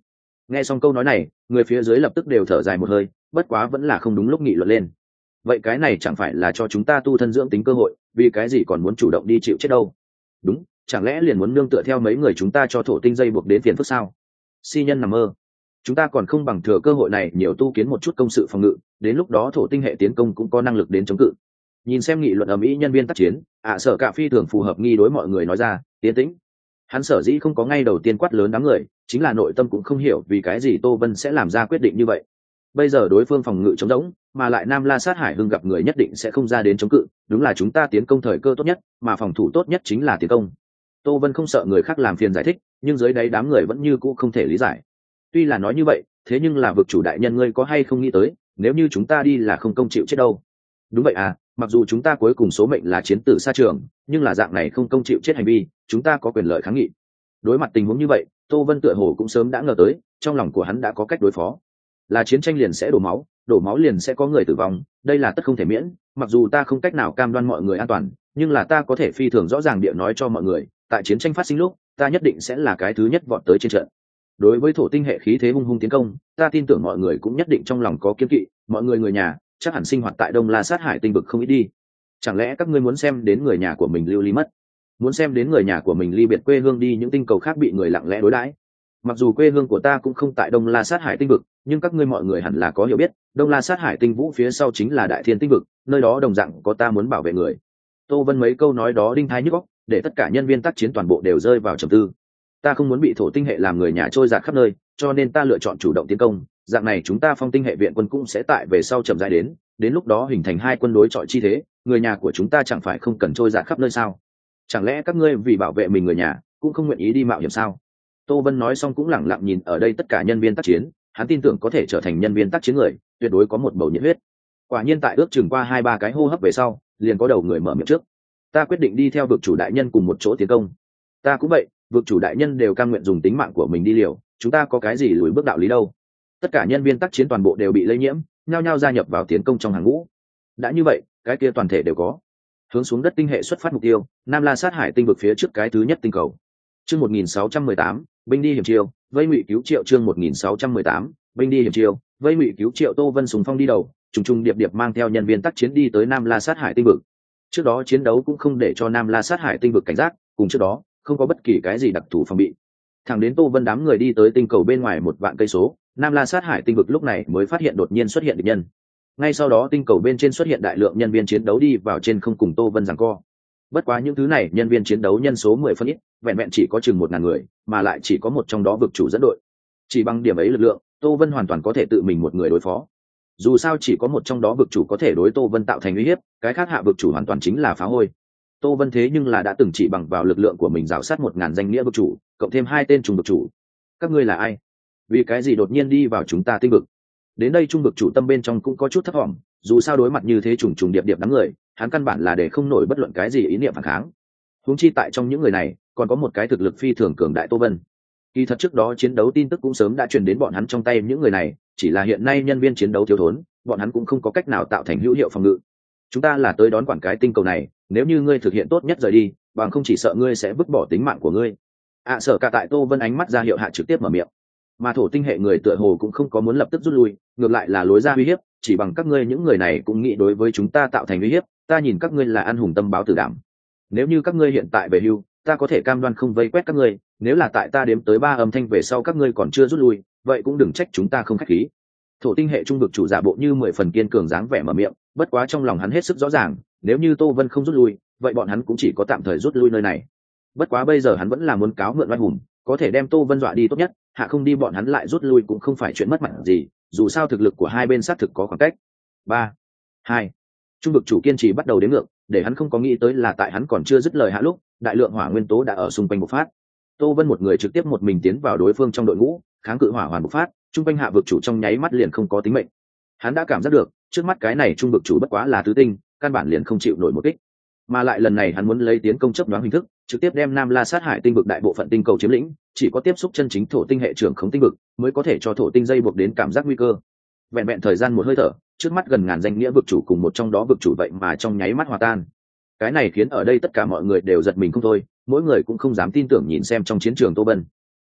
Nghe xong câu nói này, người phía dưới lập tức đều thở dài một hơi, bất quá vẫn là không đúng lúc nghị luận lên. Vậy cái này chẳng phải là cho chúng ta tu thân dưỡng tính cơ hội, vì cái gì còn muốn chủ động đi chịu chết đâu? Đúng, chẳng lẽ liền muốn nương tựa theo mấy người chúng ta cho thổ tinh dây buộc đến phiền phức sao? Si nhân nằm mơ. Chúng ta còn không bằng thừa cơ hội này nhiều tu kiến một chút công sự phòng ngự, đến lúc đó thổ tinh hệ tiến công cũng có năng lực đến chống cự. Nhìn xem nghị luận ầm ĩ nhân viên tác chiến, Sở Cả phi thường phù hợp nghi đối mọi người nói ra, tiến tĩnh. Hắn sở dĩ không có ngay đầu tiên quát lớn đám người, chính là nội tâm cũng không hiểu vì cái gì Tô Vân sẽ làm ra quyết định như vậy. Bây giờ đối phương phòng ngự trống rỗng, mà lại Nam La Sát Hải Hưng gặp người nhất định sẽ không ra đến chống cự, đúng là chúng ta tiến công thời cơ tốt nhất, mà phòng thủ tốt nhất chính là tiến công. Tô Vân không sợ người khác làm phiền giải thích, nhưng dưới đáy đám người vẫn như cũ không thể lý giải. Tuy là nói như vậy, thế nhưng là vực chủ đại nhân ngươi có hay không nghĩ tới, nếu như chúng ta đi là không công chịu chết đâu. Đúng vậy à, mặc dù chúng ta cuối cùng số mệnh là chiến tử xa trường, nhưng là dạng này không công chịu chết hành vi, chúng ta có quyền lợi kháng nghị. Đối mặt tình huống như vậy, Tô Vân tựa hồ cũng sớm đã ngờ tới, trong lòng của hắn đã có cách đối phó. Là chiến tranh liền sẽ đổ máu liền sẽ có người tử vong, đây là tất không thể miễn, mặc dù ta không cách nào cam đoan mọi người an toàn, nhưng là ta có thể phi thường rõ ràng địa nói cho mọi người, tại chiến tranh phát sinh lúc, ta nhất định sẽ là cái thứ nhất vọt tới trên trận. Đối với thổ tinh hệ khí thế hung hung tiến công, ta tin tưởng mọi người cũng nhất định trong lòng có kiêng kỵ, mọi người nhà chắc hẳn sinh hoạt tại Đông La Sát Hải tinh vực không ít đi. Chẳng lẽ các ngươi muốn xem đến người nhà của mình lưu ly mất, muốn xem đến người nhà của mình ly biệt quê hương đi những tinh cầu khác bị người lặng lẽ đối đãi? Mặc dù quê hương của ta cũng không tại Đông La Sát Hải tinh vực, nhưng các ngươi mọi người hẳn là có hiểu biết, Đông La Sát Hải tinh vũ phía sau chính là Đại Thiên tinh vực, nơi đó đồng dạng có ta muốn bảo vệ người. Tô Vân mấy câu nói đó đinh thái nhức óc, để tất cả nhân viên tác chiến toàn bộ đều rơi vào trầm tư. Ta không muốn bị thổ tinh hệ làm người nhà trôi dạt khắp nơi, cho nên ta lựa chọn chủ động tiến công, dạng này chúng ta phong tinh hệ viện quân cũng sẽ tại về sau chậm rãi đến lúc đó hình thành hai quân đối chọi chi thế, người nhà của chúng ta chẳng phải không cần trôi dạt khắp nơi sao? Chẳng lẽ các ngươi vì bảo vệ mình người nhà cũng không nguyện ý đi mạo hiểm sao? Tô Vân nói xong cũng lẳng lặng nhìn ở đây tất cả nhân viên tác chiến, hắn tin tưởng có thể trở thành nhân viên tác chiến người, tuyệt đối có một bầu nhiệt huyết. Quả nhiên tại ước chừng qua 2-3 cái hô hấp về sau, liền có đầu người mở miệng trước. Ta quyết định đi theo vực chủ đại nhân cùng một chỗ tiến công. Ta cũng vậy, vực chủ đại nhân đều cam nguyện dùng tính mạng của mình đi liều, chúng ta có cái gì lùi bước đạo lý đâu. Tất cả nhân viên tác chiến toàn bộ đều bị lây nhiễm, nhao nhao gia nhập vào tiến công trong hàng ngũ. Đã như vậy, cái kia toàn thể đều có. Hướng xuống đất tinh hệ xuất phát mục tiêu, Nam La Sát Hải tinh vực phía trước cái thứ nhất tinh cầu. Chương 1618, binh đi hiểm chiêu, vây ngụy cứu Triệu. Chương 1618, binh đi hiểm chiêu, vây ngụy cứu Triệu. Tô Vân sùng phong đi đầu, trùng trùng điệp điệp mang theo nhân viên tác chiến đi tới Nam La Sát Hải tinh vực. Trước đó chiến đấu cũng không để cho Nam La Sát Hải tinh vực cảnh giác, cùng trước đó không có bất kỳ cái gì đặc thù phòng bị. Thẳng đến Tô Vân đám người đi tới tinh cầu bên ngoài 1 vạn cây số, Nam La Sát Hải tinh vực lúc này mới phát hiện đột nhiên xuất hiện địch nhân. Ngay sau đó tinh cầu bên trên xuất hiện đại lượng nhân viên chiến đấu đi vào trên không cùng Tô Vân giằng co. Bất quá những thứ này nhân viên chiến đấu nhân số 10 phân ít, vẹn vẹn chỉ có chừng 1000 người, mà lại chỉ có một trong đó vực chủ dẫn đội. Chỉ bằng điểm ấy lực lượng, Tô Vân hoàn toàn có thể tự mình một người đối phó. Dù sao chỉ có một trong đó vực chủ có thể đối Tô Vân tạo thành uy hiếp, cái khác hạ vực chủ hoàn toàn chính là phá hôi. Tô Vân thế nhưng là đã từng chỉ bằng vào lực lượng của mình rào sát 1000 danh nghĩa vực chủ, cộng thêm 2 tên trùng vực chủ. Các ngươi là ai? Vì cái gì đột nhiên đi vào chúng ta tinh vực? Đến đây trung vực chủ tâm bên trong cũng có chút thấp vọng, dù sao đối mặt như thế trùng điệp đám người, hắn căn bản là để không nổi bất luận cái gì ý niệm phản kháng. Huống chi tại trong những người này, còn có một cái thực lực phi thường cường đại Tô Vân. Kỳ thật trước đó chiến đấu tin tức cũng sớm đã truyền đến bọn hắn trong tay những người này, chỉ là hiện nay nhân viên chiến đấu thiếu thốn, bọn hắn cũng không có cách nào tạo thành hữu hiệu phòng ngự. Chúng ta là tới đón quản cái tinh cầu này, nếu như ngươi thực hiện tốt nhất rời đi, bằng không chỉ sợ ngươi sẽ vứt bỏ tính mạng của ngươi. Sở Cả tại Tô Vân ánh mắt ra hiệu hạ trực tiếp mở miệng. Mà thổ tinh hệ người tựa hồ cũng không có muốn lập tức rút lui, ngược lại là lối ra uy hiếp, chỉ bằng các ngươi những người này cũng nghĩ đối với chúng ta tạo thành uy hiếp, ta nhìn các ngươi là ăn hùng tâm báo tử đảm. Nếu như các ngươi hiện tại về hưu, ta có thể cam đoan không vây quét các ngươi, nếu là tại ta đếm tới 3 âm thanh về sau các ngươi còn chưa rút lui, vậy cũng đừng trách chúng ta không khách khí. Thổ tinh hệ trung vực chủ giả bộ như 10 phần kiên cường dáng vẻ mở miệng, bất quá trong lòng hắn hết sức rõ ràng, nếu như Tô Vân không rút lui, vậy bọn hắn cũng chỉ có tạm thời rút lui nơi này. Bất quá bây giờ hắn vẫn là muốn cáo mượn oai hùng, có thể đem Tô Vân dọa đi tốt nhất, hạ không đi bọn hắn lại rút lui cũng không phải chuyện mất mặt gì, dù sao thực lực của hai bên xác thực có khoảng cách. 3, 2, trung vực chủ kiên trì bắt đầu đếm ngược, để hắn không có nghĩ tới là tại hắn còn chưa dứt lời hạ lúc, đại lượng hỏa nguyên tố đã ở xung quanh bộc phát. Tô Vân một người trực tiếp một mình tiến vào đối phương trong đội ngũ, kháng cự hỏa hoàn bộc phát, trung quanh hạ vực chủ trong nháy mắt liền không có tính mệnh. Hắn đã cảm giác được, trước mắt cái này trung vực chủ bất quá là tứ tinh, căn bản liền không chịu nổi một kích. Mà lại lần này hắn muốn lấy tiến công chấp đoán hình thức, trực tiếp đem Nam La Sát Hải tinh vực đại bộ phận tinh cầu chiếm lĩnh, chỉ có tiếp xúc chân chính thổ tinh hệ trưởng khống tinh vực, mới có thể cho thổ tinh dây buộc đến cảm giác nguy cơ. Vẹn vẹn thời gian một hơi thở, trước mắt gần ngàn danh nghĩa vực chủ cùng một trong đó vực chủ vậy mà trong nháy mắt hòa tan. Cái này khiến ở đây tất cả mọi người đều giật mình không thôi, mỗi người cũng không dám tin tưởng nhìn xem trong chiến trường Tô Vân.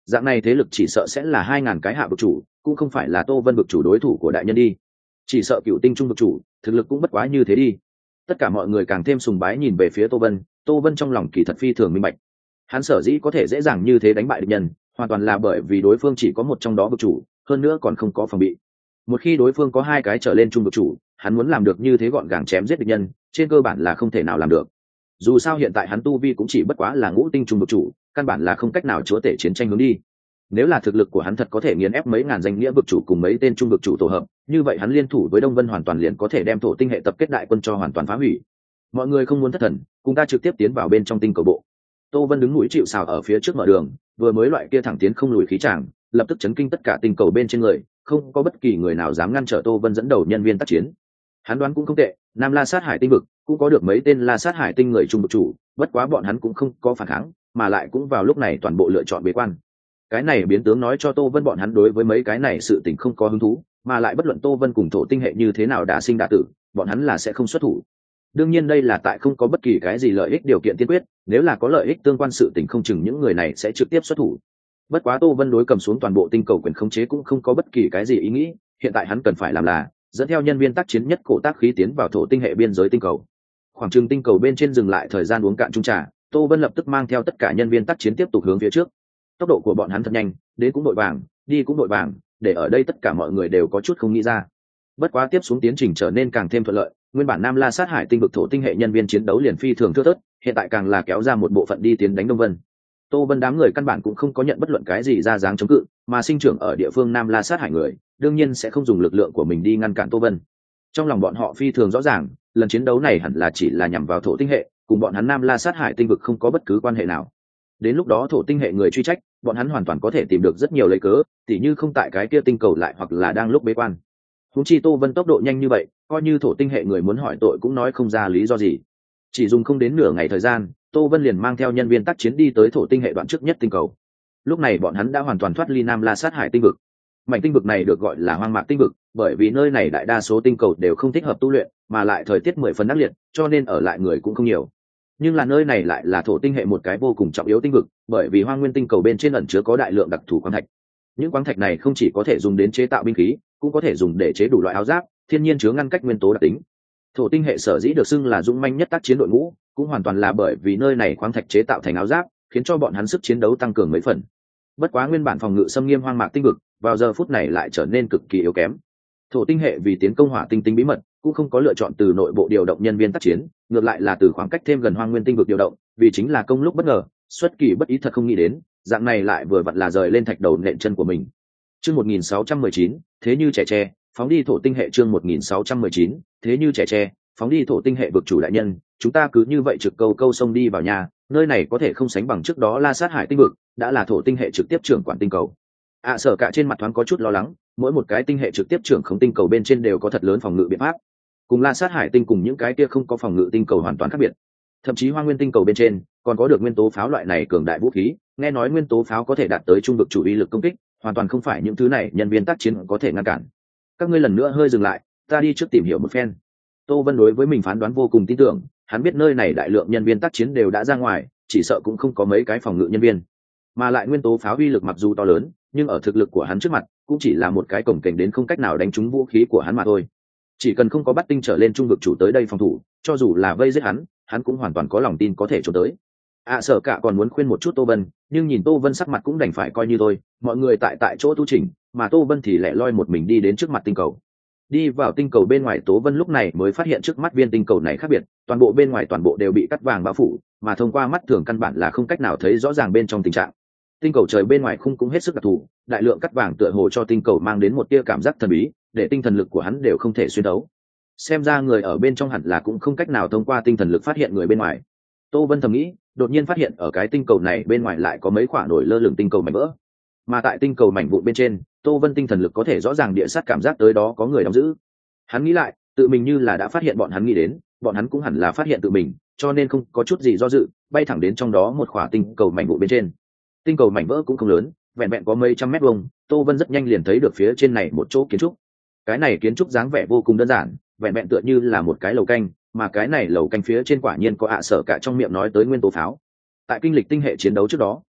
Dạng này thế lực chỉ sợ sẽ là 2.000 cái hạ vực chủ, cũng không phải là Tô Vân vực chủ đối thủ của đại nhân đi. Chỉ sợ Cựu Tinh Trung vực chủ thực lực cũng bất quá như thế đi. Tất cả mọi người càng thêm sùng bái nhìn về phía Tô Vân. Tô Vân trong lòng kỳ thật phi thường minh bạch, hắn sở dĩ có thể dễ dàng như thế đánh bại địch nhân, hoàn toàn là bởi vì đối phương chỉ có một trong đó vực chủ, hơn nữa còn không có phòng bị. Một khi đối phương có 2 cái trở lên trung vực chủ, hắn muốn làm được như thế gọn gàng chém giết địch nhân, trên cơ bản là không thể nào làm được. Dù sao hiện tại hắn tu vi cũng chỉ bất quá là ngũ tinh trung vực chủ, căn bản là không cách nào chúa tể chiến tranh hướng đi. Nếu là thực lực của hắn thật có thể nghiền ép mấy ngàn danh nghĩa vực chủ cùng mấy tên trung vực chủ tổ hợp, như vậy hắn liên thủ với Đông Vân hoàn toàn liền có thể đem thổ tinh hệ tập kết đại quân cho hoàn toàn phá hủy. Mọi người không muốn thất thần, cùng ta trực tiếp tiến vào bên trong tinh cầu bộ. Tô Vân đứng núi chịu sào ở phía trước mở đường, vừa mới loại kia thẳng tiến không lùi khí tràng, lập tức chấn kinh tất cả tinh cầu bên trên người, không có bất kỳ người nào dám ngăn trở Tô Vân dẫn đầu nhân viên tác chiến. Hắn đoán cũng không tệ, Nam La Sát Hải tinh vực cũng có được mấy tên La Sát Hải tinh người trung vực chủ, bất quá bọn hắn cũng không có phản kháng, mà lại cũng vào lúc này toàn bộ lựa chọn bế quan. Cái này biến tướng nói cho Tô Vân bọn hắn đối với mấy cái này sự tình không có hứng thú, mà lại bất luận Tô Vân cùng thổ tinh hệ như thế nào đã sinh đã tử, bọn hắn là sẽ không xuất thủ. Đương nhiên đây là tại không có bất kỳ cái gì lợi ích điều kiện tiên quyết, nếu là có lợi ích tương quan sự tình không chừng những người này sẽ trực tiếp xuất thủ. Bất quá Tô Vân đối cầm xuống toàn bộ tinh cầu quyền khống chế cũng không có bất kỳ cái gì ý nghĩ, hiện tại hắn cần phải làm là dẫn theo nhân viên tác chiến nhất cổ tác khí tiến vào thổ tinh hệ biên giới tinh cầu. Khoảng chừng tinh cầu bên trên dừng lại thời gian uống cạn chung trà, Tô Vân lập tức mang theo tất cả nhân viên tác chiến tiếp tục hướng phía trước. Tốc độ của bọn hắn thật nhanh, đến cũng đội vàng, đi cũng đội vàng, để ở đây tất cả mọi người đều có chút không nghĩ ra. Bất quá tiếp xuống tiến trình trở nên càng thêm thuận lợi, nguyên bản Nam La Sát Hải tinh vực thổ tinh hệ nhân viên chiến đấu liền phi thường thưa thớt, hiện tại càng là kéo ra một bộ phận đi tiến đánh Đông Vân. Tô Vân đám người căn bản cũng không có nhận bất luận cái gì ra dáng chống cự, mà sinh trưởng ở địa phương Nam La Sát Hải người, đương nhiên sẽ không dùng lực lượng của mình đi ngăn cản Tô Vân. Trong lòng bọn họ phi thường rõ ràng, lần chiến đấu này hẳn là chỉ là nhằm vào thổ tinh hệ, cùng bọn hắn Nam La Sát Hải tinh vực không có bất cứ quan hệ nào. Đến lúc đó thổ tinh hệ người truy trách, bọn hắn hoàn toàn có thể tìm được rất nhiều lấy cớ, tỉ như không tại cái kia tinh cầu lại hoặc là đang lúc bế quan. Huống chi Tô Vân tốc độ nhanh như vậy, coi như thổ tinh hệ người muốn hỏi tội cũng nói không ra lý do gì. Chỉ dùng không đến nửa ngày thời gian, Tô Vân liền mang theo nhân viên tác chiến đi tới thổ tinh hệ đoạn trước nhất tinh cầu. Lúc này bọn hắn đã hoàn toàn thoát ly Nam La Sát Hải tinh vực. Mảnh tinh vực này được gọi là hoang mạc tinh vực, bởi vì nơi này đại đa số tinh cầu đều không thích hợp tu luyện, mà lại thời tiết 10 phần ác liệt, cho nên ở lại người cũng không nhiều. Nhưng là nơi này lại là thổ tinh hệ một cái vô cùng trọng yếu tinh vực, bởi vì hoang nguyên tinh cầu bên trên ẩn chứa có đại lượng đặc thù khoáng thạch. Những khoáng thạch này không chỉ có thể dùng đến chế tạo binh khí, cũng có thể dùng để chế đủ loại áo giáp, thiên nhiên chứa ngăn cách nguyên tố đặc tính. Thổ tinh hệ sở dĩ được xưng là dũng manh nhất tác chiến đội ngũ, cũng hoàn toàn là bởi vì nơi này khoáng thạch chế tạo thành áo giáp, khiến cho bọn hắn sức chiến đấu tăng cường mấy phần. Bất quá nguyên bản phòng ngự xâm nghiêm hoang mạc tinh vực, vào giờ phút này lại trở nên cực kỳ yếu kém. Thổ tinh hệ vì tiến công hỏa tinh tinh bí mật, cũng không có lựa chọn từ nội bộ điều động nhân viên tác chiến, ngược lại là từ khoảng cách thêm gần hoang nguyên tinh vực điều động, vì chính là công lúc bất ngờ, xuất kỳ bất ý thật không nghĩ đến, dạng này lại vừa vặn là rời lên thạch đầu nện chân của mình. Chương 1619, thế như trẻ tre, phóng đi thổ tinh hệ. Chương 1619, thế như trẻ tre, phóng đi thổ tinh hệ vực chủ đại nhân, chúng ta cứ như vậy trực câu câu sông đi vào nhà, nơi này có thể không sánh bằng trước đó La Sát Hải tinh vực, đã là thổ tinh hệ trực tiếp trưởng quản tinh cầu. Sở cả trên mặt thoáng có chút lo lắng, mỗi một cái tinh hệ trực tiếp trưởng không tinh cầu bên trên đều có thật lớn phòng ngự biện pháp, cùng La Sát Hải tinh cùng những cái kia không có phòng ngự tinh cầu hoàn toàn khác biệt. Thậm chí hoang nguyên tinh cầu bên trên còn có được nguyên tố pháo loại này cường đại vũ khí, nghe nói nguyên tố pháo có thể đạt tới trung vực chủ uy lực công kích, hoàn toàn không phải những thứ này nhân viên tác chiến có thể ngăn cản. Các ngươi lần nữa hơi dừng lại, ta đi trước tìm hiểu một phen. Tô Vân đối với mình phán đoán vô cùng tin tưởng, hắn biết nơi này đại lượng nhân viên tác chiến đều đã ra ngoài, chỉ sợ cũng không có mấy cái phòng ngự nhân viên, mà lại nguyên tố pháo uy lực mặc dù to lớn, nhưng ở thực lực của hắn trước mặt cũng chỉ là một cái cổng kềnh đến không cách nào đánh trúng vũ khí của hắn mà thôi. Chỉ cần không có bắt tinh trở lên trung vực chủ tới đây phòng thủ, cho dù là vây giết hắn cũng hoàn toàn có lòng tin có thể trốn tới. Sở cả còn muốn khuyên một chút Tô Vân, nhưng nhìn Tô Vân sắc mặt cũng đành phải coi như thôi, mọi người tại chỗ tu chỉnh, mà Tô Vân thì lẻ loi một mình đi đến trước mặt tinh cầu. Đi vào tinh cầu bên ngoài, Tô Vân lúc này mới phát hiện trước mắt viên tinh cầu này khác biệt, toàn bộ bên ngoài toàn bộ đều bị cắt vàng bao phủ, mà thông qua mắt thường căn bản là không cách nào thấy rõ ràng bên trong tình trạng. Tinh cầu trời bên ngoài khung cũng hết sức đặc thù, đại lượng cắt vàng tựa hồ cho tinh cầu mang đến một tia cảm giác thần bí, để tinh thần lực của hắn đều không thể xuyên đấu. Xem ra người ở bên trong hẳn là cũng không cách nào thông qua tinh thần lực phát hiện người bên ngoài. Tô Vân thầm nghĩ, đột nhiên phát hiện ở cái tinh cầu này bên ngoài lại có mấy quả nổi lơ lửng tinh cầu mảnh vỡ, mà tại tinh cầu mảnh vụn bên trên, Tô Vân tinh thần lực có thể rõ ràng địa sát cảm giác tới đó có người đóng giữ. Hắn nghĩ lại, tự mình như là đã phát hiện bọn hắn nghĩ đến, bọn hắn cũng hẳn là phát hiện tự mình, cho nên không có chút gì do dự, bay thẳng đến trong đó một quả tinh cầu mảnh vụn bên trên. Tinh cầu mảnh vỡ cũng không lớn, vẹn vẹn có mấy trăm mét vuông, Tô Vân rất nhanh liền thấy được phía trên này một chỗ kiến trúc. Cái này kiến trúc dáng vẻ vô cùng đơn giản, vẹn vẹn tựa như là một cái lầu canh, mà cái này lầu canh phía trên quả nhiên có Sở cả trong miệng nói tới nguyên tố pháo. Tại kinh lịch tinh hệ chiến đấu trước đó,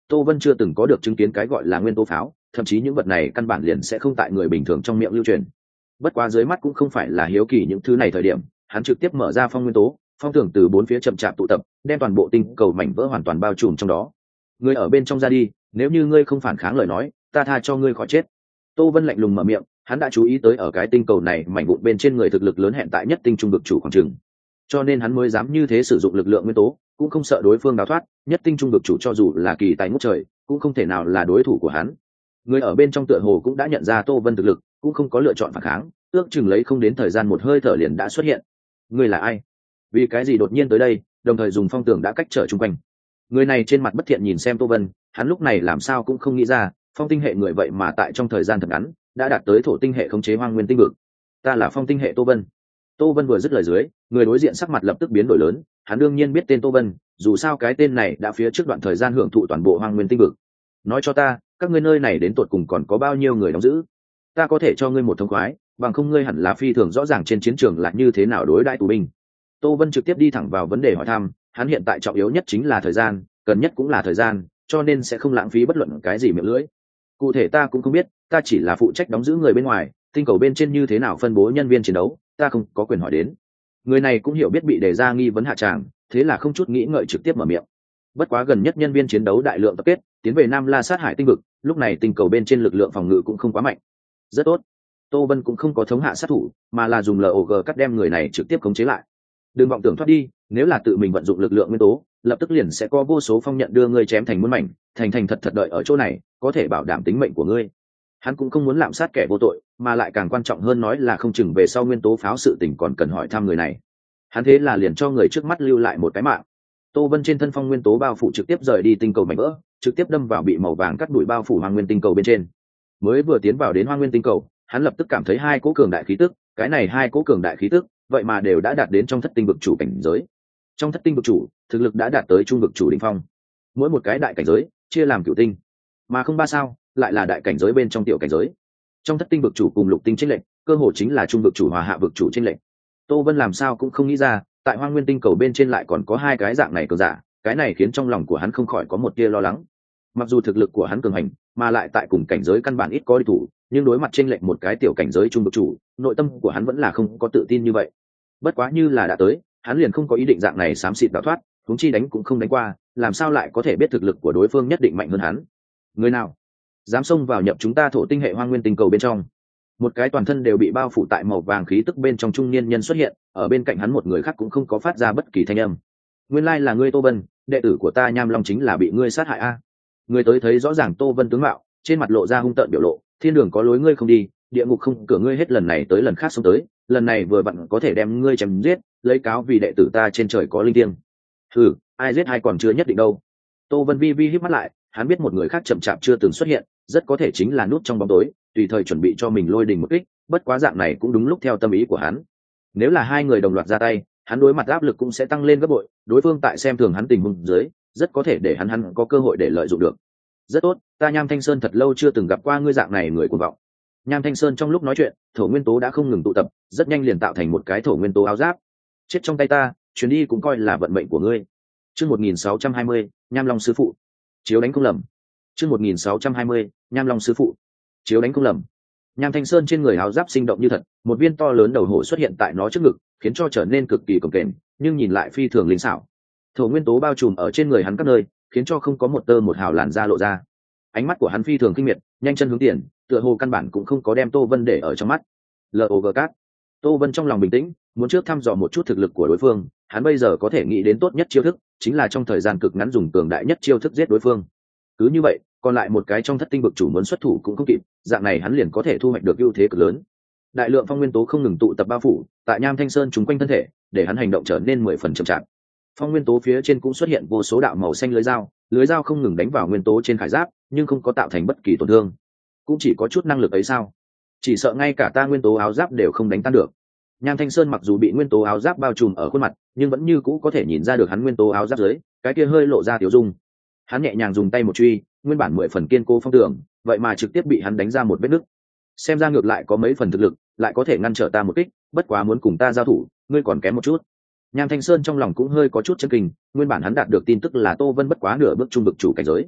Tô Vân chưa từng có được chứng kiến cái gọi là nguyên tố pháo, thậm chí những vật này căn bản liền sẽ không tại người bình thường trong miệng lưu truyền. Bất quá dưới mắt cũng không phải là hiếu kỳ những thứ này thời điểm, hắn trực tiếp mở ra phong nguyên tố, phong tưởng từ bốn phía chậm chạp tụ tập, đem toàn bộ tinh cầu mảnh vỡ hoàn toàn bao trùm trong đó. Ngươi ở bên trong ra đi, nếu như ngươi không phản kháng lời nói, ta tha cho ngươi khỏi chết. Tô Vân lạnh lùng mở miệng, hắn đã chú ý tới ở cái tinh cầu này mảnh vụn bên trên người thực lực lớn hẹn tại nhất tinh trung vực chủ khoảng trường, cho nên hắn mới dám như thế sử dụng lực lượng nguyên tố, cũng không sợ đối phương đào thoát. Nhất tinh trung vực chủ cho dù là kỳ tài ngút trời, cũng không thể nào là đối thủ của hắn. Người ở bên trong tựa hồ cũng đã nhận ra Tô Vân thực lực, cũng không có lựa chọn phản kháng, ước chừng lấy không đến thời gian một hơi thở liền đã xuất hiện. Ngươi là ai? Vì cái gì đột nhiên tới đây, đồng thời dùng phong tường đã cách trở chung quanh? Người này trên mặt bất thiện nhìn xem Tô Vân, hắn lúc này làm sao cũng không nghĩ ra, phong tinh hệ người vậy mà tại trong thời gian thật ngắn đã đạt tới thổ tinh hệ khống chế hoang nguyên tinh vực. Ta là phong tinh hệ Tô Vân. Tô Vân vừa dứt lời dưới, người đối diện sắc mặt lập tức biến đổi lớn, hắn đương nhiên biết tên Tô Vân, dù sao cái tên này đã phía trước đoạn thời gian hưởng thụ toàn bộ hoang nguyên tinh vực. Nói cho ta, các ngươi nơi này đến tột cùng còn có bao nhiêu người đóng giữ? Ta có thể cho ngươi một thông khoái, bằng không ngươi hẳn là phi thường rõ ràng trên chiến trường là như thế nào đối đãi tù binh. Tô Vân trực tiếp đi thẳng vào vấn đề hỏi thăm, hắn hiện tại trọng yếu nhất chính là thời gian, cần nhất cũng là thời gian, cho nên sẽ không lãng phí bất luận cái gì miệng lưỡi. Cụ thể ta cũng không biết, ta chỉ là phụ trách đóng giữ người bên ngoài, tinh cầu bên trên như thế nào phân bố nhân viên chiến đấu, ta không có quyền hỏi đến. Người này cũng hiểu biết bị đề ra nghi vấn hạ tràng, thế là không chút nghĩ ngợi trực tiếp mở miệng. Bất quá gần nhất nhân viên chiến đấu đại lượng tập kết, tiến về Nam La sát hải tinh vực, lúc này tinh cầu bên trên lực lượng phòng ngự cũng không quá mạnh. Rất tốt. Tô Vân cũng không có thống hạ sát thủ, mà là dùng LOG cắt đem người này trực tiếp khống chế lại. Đừng vọng tưởng thoát đi, nếu là tự mình vận dụng lực lượng nguyên tố, lập tức liền sẽ có vô số phong nhận đưa ngươi chém thành muôn mảnh, thành thật thật đợi ở chỗ này, có thể bảo đảm tính mệnh của ngươi. Hắn cũng không muốn lạm sát kẻ vô tội, mà lại càng quan trọng hơn nói là không chừng về sau nguyên tố pháo sự tình còn cần hỏi thăm người này. Hắn thế là liền cho người trước mắt lưu lại một cái mạng. Tô Vân trên thân phong nguyên tố bao phủ trực tiếp rời đi tinh cầu mảnh vỡ, trực tiếp đâm vào bị màu vàng cắt đuổi bao phủ hoang nguyên tinh cầu bên trên. Mới vừa tiến vào đến hoang nguyên tinh cầu, hắn lập tức cảm thấy hai cỗ cường đại khí tức, cái này hai cỗ cường đại khí tức, vậy mà đều đã đạt đến trong thất tinh vực chủ cảnh giới. Trong thất tinh vực chủ, thực lực đã đạt tới trung vực chủ đỉnh phong. Mỗi một cái đại cảnh giới chia làm cửu tinh, mà không ba sao, lại là đại cảnh giới bên trong tiểu cảnh giới. Trong thất tinh vực chủ cùng lục tinh chênh lệch, cơ hồ chính là trung vực chủ hòa hạ vực chủ chênh lệch. Tô Vân làm sao cũng không nghĩ ra, tại hoang nguyên tinh cầu bên trên lại còn có hai cái dạng này cường giả, cái này khiến trong lòng của hắn không khỏi có một tia lo lắng. Mặc dù thực lực của hắn cường hành, mà lại tại cùng cảnh giới căn bản ít có địch thủ, nhưng đối mặt chênh lệch một cái tiểu cảnh giới trung vực chủ, nội tâm của hắn vẫn là không có tự tin như vậy. Bất quá như là đã tới, hắn liền không có ý định dạng này xám xịt đào thoát, huống chi đánh cũng không đánh qua, làm sao lại có thể biết thực lực của đối phương nhất định mạnh hơn hắn. Người nào dám xông vào nhập chúng ta thổ tinh hệ hoang nguyên tinh cầu bên trong? Một cái toàn thân đều bị bao phủ tại màu vàng khí tức bên trong trung niên nhân xuất hiện, ở bên cạnh hắn một người khác cũng không có phát ra bất kỳ thanh âm. Nguyên lai là ngươi Tô Vân, đệ tử của ta Nham Long chính là bị ngươi sát hại a. Người tới thấy rõ ràng Tô Vân tướng mạo, trên mặt lộ ra hung tợn biểu lộ, thiên đường có lối ngươi không đi, địa ngục không cửa ngươi hết lần này tới lần khác xông tới, lần này vừa vặn có thể đem ngươi chém giết, lấy cáo vì đệ tử ta trên trời có linh thiêng. Hừ, ai giết ai còn chưa nhất định đâu. Tô Vân vi híp mắt lại, hắn biết một người khác chậm chạp chưa từng xuất hiện, rất có thể chính là núp trong bóng tối, tùy thời chuẩn bị cho mình lôi đình một kích, bất quá dạng này cũng đúng lúc theo tâm ý của hắn. Nếu là hai người đồng loạt ra tay, hắn đối mặt áp lực cũng sẽ tăng lên gấp bội, đối phương tại xem thường hắn tình huống dưới, rất có thể để hắn có cơ hội để lợi dụng được. Rất tốt, ta Nham Thanh Sơn thật lâu chưa từng gặp qua ngươi dạng này người cuồng vọng. Nham Thanh Sơn trong lúc nói chuyện, thổ nguyên tố đã không ngừng tụ tập, rất nhanh liền tạo thành một cái thổ nguyên tố áo giáp. Chết trong tay ta, chuyến đi cũng coi là vận mệnh của ngươi. Chương 1620, Nham Long sư phụ. Chiếu đánh không lầm. Chương 1620, Nham Long sư phụ. Chiếu đánh không lầm. Nham Thanh Sơn trên người áo giáp sinh động như thật, một viên to lớn đầu hổ xuất hiện tại nó trước ngực, khiến cho trở nên cực kỳ cồng kềnh, nhưng nhìn lại phi thường linh xảo. Thổ nguyên tố bao trùm ở trên người hắn các nơi, khiến cho không có một tơ một hào làn da lộ ra. Ánh mắt của hắn phi thường kinh miệt, nhanh chân hướng tiền, tựa hồ căn bản cũng không có đem Tô Vân để ở trong mắt. LOG cát. Tô Vân trong lòng bình tĩnh, muốn trước thăm dò một chút thực lực của đối phương, hắn bây giờ có thể nghĩ đến tốt nhất chiêu thức, chính là trong thời gian cực ngắn dùng cường đại nhất chiêu thức giết đối phương. Cứ như vậy, còn lại một cái trong thất tinh vực chủ muốn xuất thủ cũng không kịp, dạng này hắn liền có thể thu hoạch được ưu thế cực lớn. Đại lượng phong nguyên tố không ngừng tụ tập bao phủ tại Nham Thanh Sơn trúng quanh thân thể, để hắn hành động trở nên 10 phần chậm chạp. Phong nguyên tố phía trên cũng xuất hiện vô số đạo màu xanh lưới dao không ngừng đánh vào nguyên tố trên khải giáp, nhưng không có tạo thành bất kỳ tổn thương. Cũng chỉ có chút năng lực ấy sao? Chỉ sợ ngay cả ta nguyên tố áo giáp đều không đánh tan được. Nham Thanh Sơn mặc dù bị nguyên tố áo giáp bao trùm ở khuôn mặt, nhưng vẫn như cũ có thể nhìn ra được hắn nguyên tố áo giáp dưới, cái kia hơi lộ ra tiểu dung. Hắn nhẹ nhàng dùng tay một truy, nguyên bản 10 phần kiên cố phong tường, vậy mà trực tiếp bị hắn đánh ra một vết nứt. Xem ra ngược lại có mấy phần thực lực, lại có thể ngăn trở ta một kích, bất quá muốn cùng ta giao thủ, ngươi còn kém một chút. Nham Thanh Sơn trong lòng cũng hơi có chút chấn kinh, nguyên bản hắn đạt được tin tức là Tô Vân bất quá nửa bước trung vực chủ cảnh giới.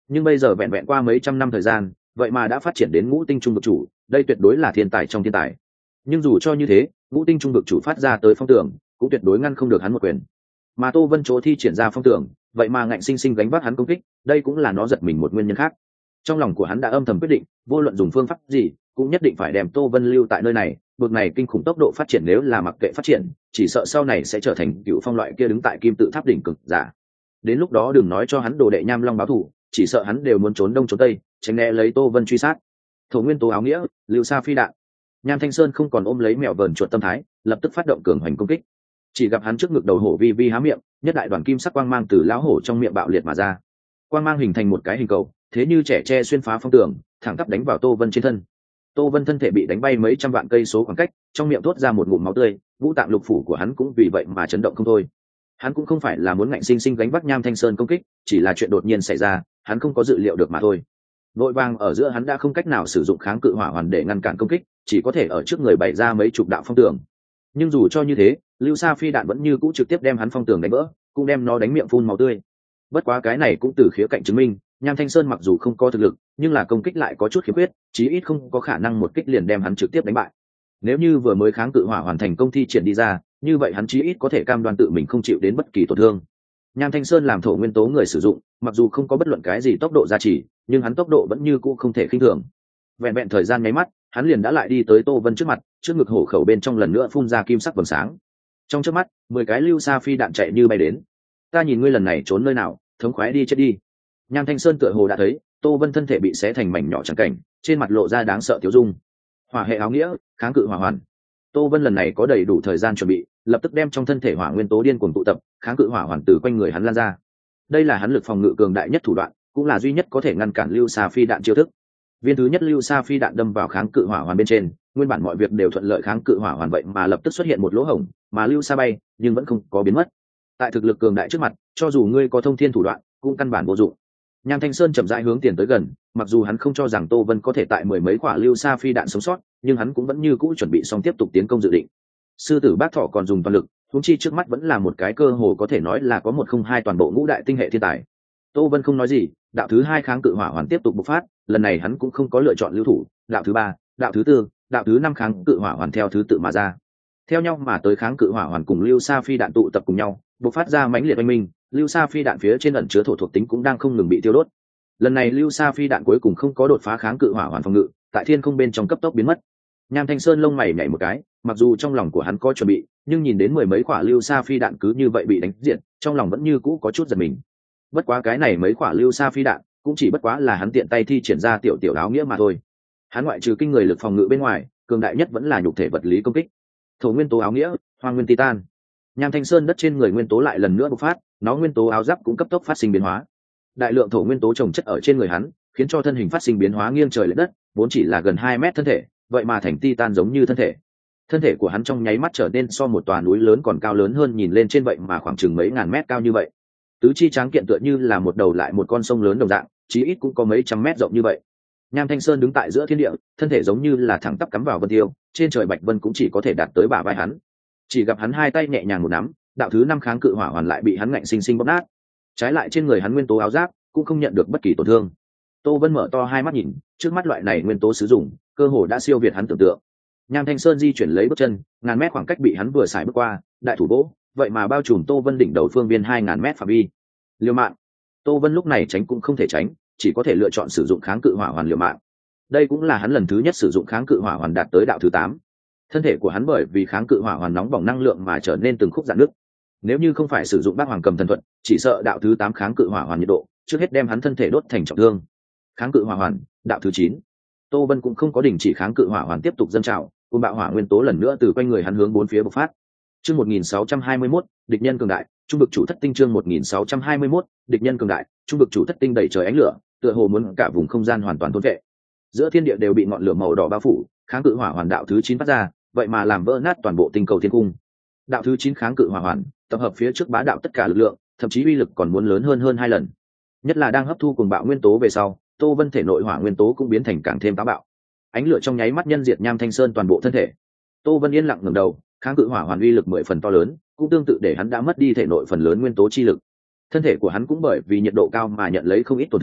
nhưng bây giờ vẹn vẹn qua mấy trăm năm thời gian vậy mà đã phát triển đến ngũ tinh trung vực chủ, đây tuyệt đối là thiên tài trong thiên tài. Nhưng dù cho như thế, ngũ tinh trung vực chủ phát ra tới phong tưởng cũng tuyệt đối ngăn không được hắn một quyền, mà Tô Vân chỗ thi triển ra phong tưởng vậy mà ngạnh sinh sinh gánh vác hắn công kích, đây cũng là nó giật mình một nguyên nhân khác. Trong lòng của hắn đã âm thầm quyết định, vô luận dùng phương pháp gì cũng nhất định phải đem Tô Vân lưu tại nơi này. Bực này kinh khủng tốc độ phát triển nếu là mặc kệ phát triển, chỉ sợ sau này sẽ trở thành cựu phong loại kia đứng tại kim tự tháp đỉnh cực giả. Đến lúc đó đừng nói cho hắn đồ đệ Nham Long báo thù, chỉ sợ hắn đều muốn trốn đông trốn tây, tránh né lấy Tô Vân truy sát. Thổ nguyên tố áo nghĩa, lưu sa phi đạn. Nham Thanh Sơn không còn ôm lấy mèo vờn chuột tâm thái, lập tức phát động cường hành công kích. Chỉ gặp hắn trước ngực đầu hổ vi vi há miệng, nhất đại đoàn kim sắc quang mang từ lão hổ trong miệng bạo liệt mà ra. Quang mang hình thành một cái hình cầu, thế như trẻ tre xuyên phá phong tường, thẳng tắp đánh vào Tô Vân trên thân. Tô Vân thân thể bị đánh bay mấy trăm vạn cây số khoảng cách, trong miệng thốt ra một ngụm máu tươi, ngũ tạng lục phủ của hắn cũng vì vậy mà chấn động không thôi. Hắn cũng không phải là muốn ngạnh sinh sinh gánh vác Nham Thanh Sơn công kích, chỉ là chuyện đột nhiên xảy ra, hắn không có dự liệu được mà thôi. Vội vàng ở giữa hắn đã không cách nào sử dụng kháng cự hỏa hoàn để ngăn cản công kích, chỉ có thể ở trước người bày ra mấy chục đạo phong tường. Nhưng dù cho như thế, lưu sa phi đạn vẫn như cũ trực tiếp đem hắn phong tường đánh vỡ, cũng đem nó đánh miệng phun máu tươi. Bất quá cái này cũng từ khía cạnh chứng minh, Nham Thanh Sơn mặc dù không có thực lực, nhưng là công kích lại có chút khiếm khuyết, chí ít không có khả năng một kích liền đem hắn trực tiếp đánh bại. Nếu như vừa mới kháng cự hỏa hoàn thành công thi triển đi ra, như vậy hắn chí ít có thể cam đoan tự mình không chịu đến bất kỳ tổn thương. Nham Thanh Sơn làm thổ nguyên tố người sử dụng, mặc dù không có bất luận cái gì tốc độ gia trì, nhưng hắn tốc độ vẫn như cũ không thể khinh thường. Vẹn vẹn thời gian nháy mắt, hắn liền đã lại đi tới Tô Vân trước mặt, trước ngực hổ khẩu bên trong lần nữa phun ra kim sắc vầng sáng. Trong chớp mắt, 10 cái lưu sa phi đạn chạy như bay đến. Ta nhìn ngươi lần này trốn nơi nào, thống khoái đi chết đi. Nham Thanh Sơn tựa hồ đã thấy Tô Vân thân thể bị xé thành mảnh nhỏ chẳng cảnh, trên mặt lộ ra đáng sợ tiêu dung. Hỏa hệ áo nghĩa, kháng cự hỏa hoàn. Tô Vân lần này có đầy đủ thời gian chuẩn bị, lập tức đem trong thân thể hỏa nguyên tố điên cuồng tụ tập, kháng cự hỏa hoàn từ quanh người hắn lan ra. Đây là hắn lực phòng ngự cường đại nhất thủ đoạn, cũng là duy nhất có thể ngăn cản lưu sa phi đạn chiêu thức. Viên thứ nhất lưu sa phi đạn đâm vào kháng cự hỏa hoàn bên trên, nguyên bản mọi việc đều thuận lợi, kháng cự hỏa hoàn vậy mà lập tức xuất hiện một lỗ hổng, mà lưu sa bay nhưng vẫn không có biến mất. Tại thực lực cường đại trước mặt, cho dù ngươi có thông thiên thủ đoạn cũng căn bản vô dụng. Nham Thanh Sơn chậm rãi hướng tiền tới gần, mặc dù hắn không cho rằng Tô Vân có thể tại mười mấy quả lưu sa phi đạn sống sót, nhưng hắn cũng vẫn như cũ chuẩn bị xong tiếp tục tiến công dự định. Sư tử Bác Thỏ còn dùng toàn lực, huống chi trước mắt vẫn là một cái cơ hồ có thể nói là có 102 toàn bộ ngũ đại tinh hệ thiên tài. Tô Vân không nói gì, đạo thứ hai kháng cự hỏa hoàn tiếp tục bộc phát, lần này hắn cũng không có lựa chọn lưu thủ, đạo thứ ba, đạo thứ tư, đạo thứ năm kháng cự hỏa hoàn theo thứ tự mà ra. Theo nhau mà tới kháng cự hỏa hoàn cùng lưu sa phi đạn tụ tập cùng nhau, bộc phát ra mãnh liệt oanh minh, lưu sa phi đạn phía trên ẩn chứa thổ thuộc tính cũng đang không ngừng bị tiêu đốt. Lần này lưu sa phi đạn cuối cùng không có đột phá kháng cự hỏa hoàn phòng ngự, tại thiên không bên trong cấp tốc biến mất. Nham Thanh Sơn lông mày nhảy một cái, mặc dù trong lòng của hắn có chuẩn bị, nhưng nhìn đến mười mấy quả lưu sa phi đạn cứ như vậy bị đánh diệt, trong lòng vẫn như cũ có chút giật mình. Bất quá cái này mấy quả lưu sa phi đạn cũng chỉ bất quá là hắn tiện tay thi triển ra tiểu tiểu áo nghĩa mà thôi. Hắn ngoại trừ kinh người lực phòng ngự bên ngoài, cường đại nhất vẫn là nhục thể vật lý công kích. Thổ nguyên tố áo nghĩa, hoang nguyên titan. Nham Thanh Sơn đất trên người nguyên tố lại lần nữa bộc phát, nó nguyên tố áo giáp cũng cấp tốc phát sinh biến hóa. Đại lượng thổ nguyên tố chồng chất ở trên người hắn, khiến cho thân hình phát sinh biến hóa nghiêng trời lệch đất, vốn chỉ là gần 2 mét thân thể, vậy mà thành titan giống như thân thể. Thân thể của hắn trong nháy mắt trở nên so một tòa núi lớn còn cao lớn hơn, nhìn lên trên vậy mà khoảng chừng mấy ngàn mét cao như vậy. Tứ chi tráng kiện tựa như là một đầu lại một con sông lớn đồng dạng, chí ít cũng có mấy trăm mét rộng như vậy. Nham Thanh Sơn đứng tại giữa thiên địa, thân thể giống như là thẳng tắp cắm vào vân tiêu, trên trời bạch vân cũng chỉ có thể đạt tới bả vai hắn. Chỉ gặp hắn hai tay nhẹ nhàng một nắm, đạo thứ năm kháng cự hỏa hoàn lại bị hắn ngạnh sinh sinh bóp nát. Trái lại trên người hắn nguyên tố áo giáp cũng không nhận được bất kỳ tổn thương. Tô Vân mở to hai mắt nhìn, trước mắt loại này nguyên tố sử dụng, cơ hồ đã siêu việt hắn tưởng tượng. Nham Thanh Sơn di chuyển lấy bước chân, ngàn mét khoảng cách bị hắn vừa xài bước qua, đại thủ vỗ, vậy mà bao trùm Tô Vân đỉnh đầu phương viên 2000 mét phạm vi. Liều mạng. Tô Vân lúc này tránh cũng không thể tránh, chỉ có thể lựa chọn sử dụng kháng cự hỏa hoàn liều mạng. Đây cũng là hắn lần thứ nhất sử dụng kháng cự hỏa hoàn đạt tới đạo thứ 8. Thân thể của hắn bởi vì kháng cự hỏa hoàn nóng bỏng năng lượng mà trở nên từng khúc rạn nứt. Nếu như không phải sử dụng Bác Hoàng Cầm thần thuật, chỉ sợ đạo thứ 8 kháng cự hỏa hoàn nhiệt độ trước hết đem hắn thân thể đốt thành trọng thương. Kháng cự hỏa hoàn, đạo thứ 9. Tô Vân cũng không có đình chỉ kháng cự hỏa hoàn tiếp tục dâng trào, cùng bạo hỏa nguyên tố lần nữa từ quanh người hắn hướng bốn phía bộc phát. Chương 1621, địch nhân cường đại, trung vực chủ thất tinh. Chương 1621, địch nhân cường đại, trung vực chủ thất tinh đẩy trời ánh lửa, tựa hồ muốn cả vùng không gian hoàn toàn thôn vệ. Giữa thiên địa đều bị ngọn lửa màu đỏ bao phủ, kháng cự hỏa hoàn đạo thứ 9 phát ra, vậy mà làm vỡ nát toàn bộ tinh cầu thiên cung. Đạo thứ 9 kháng cự hỏa hoàn, tập hợp phía trước bá đạo tất cả lực lượng, thậm chí uy lực còn muốn lớn hơn 2 lần. Nhất là đang hấp thu cùng bạo nguyên tố về sau, Tô Vân thể nội hỏa nguyên tố cũng biến thành càng thêm táo bạo. Ánh lửa trong nháy mắt nhân diệt Nham Thanh Sơn toàn bộ thân thể. Tô Vân yên lặng ngẩng đầu, kháng cự hỏa hoàn uy lực 10 phần to lớn, cũng tương tự để hắn đã mất đi thể nội phần lớn nguyên tố chi lực. Thân thể của hắn cũng bởi vì nhiệt độ cao mà nhận lấy không ít tổn thương,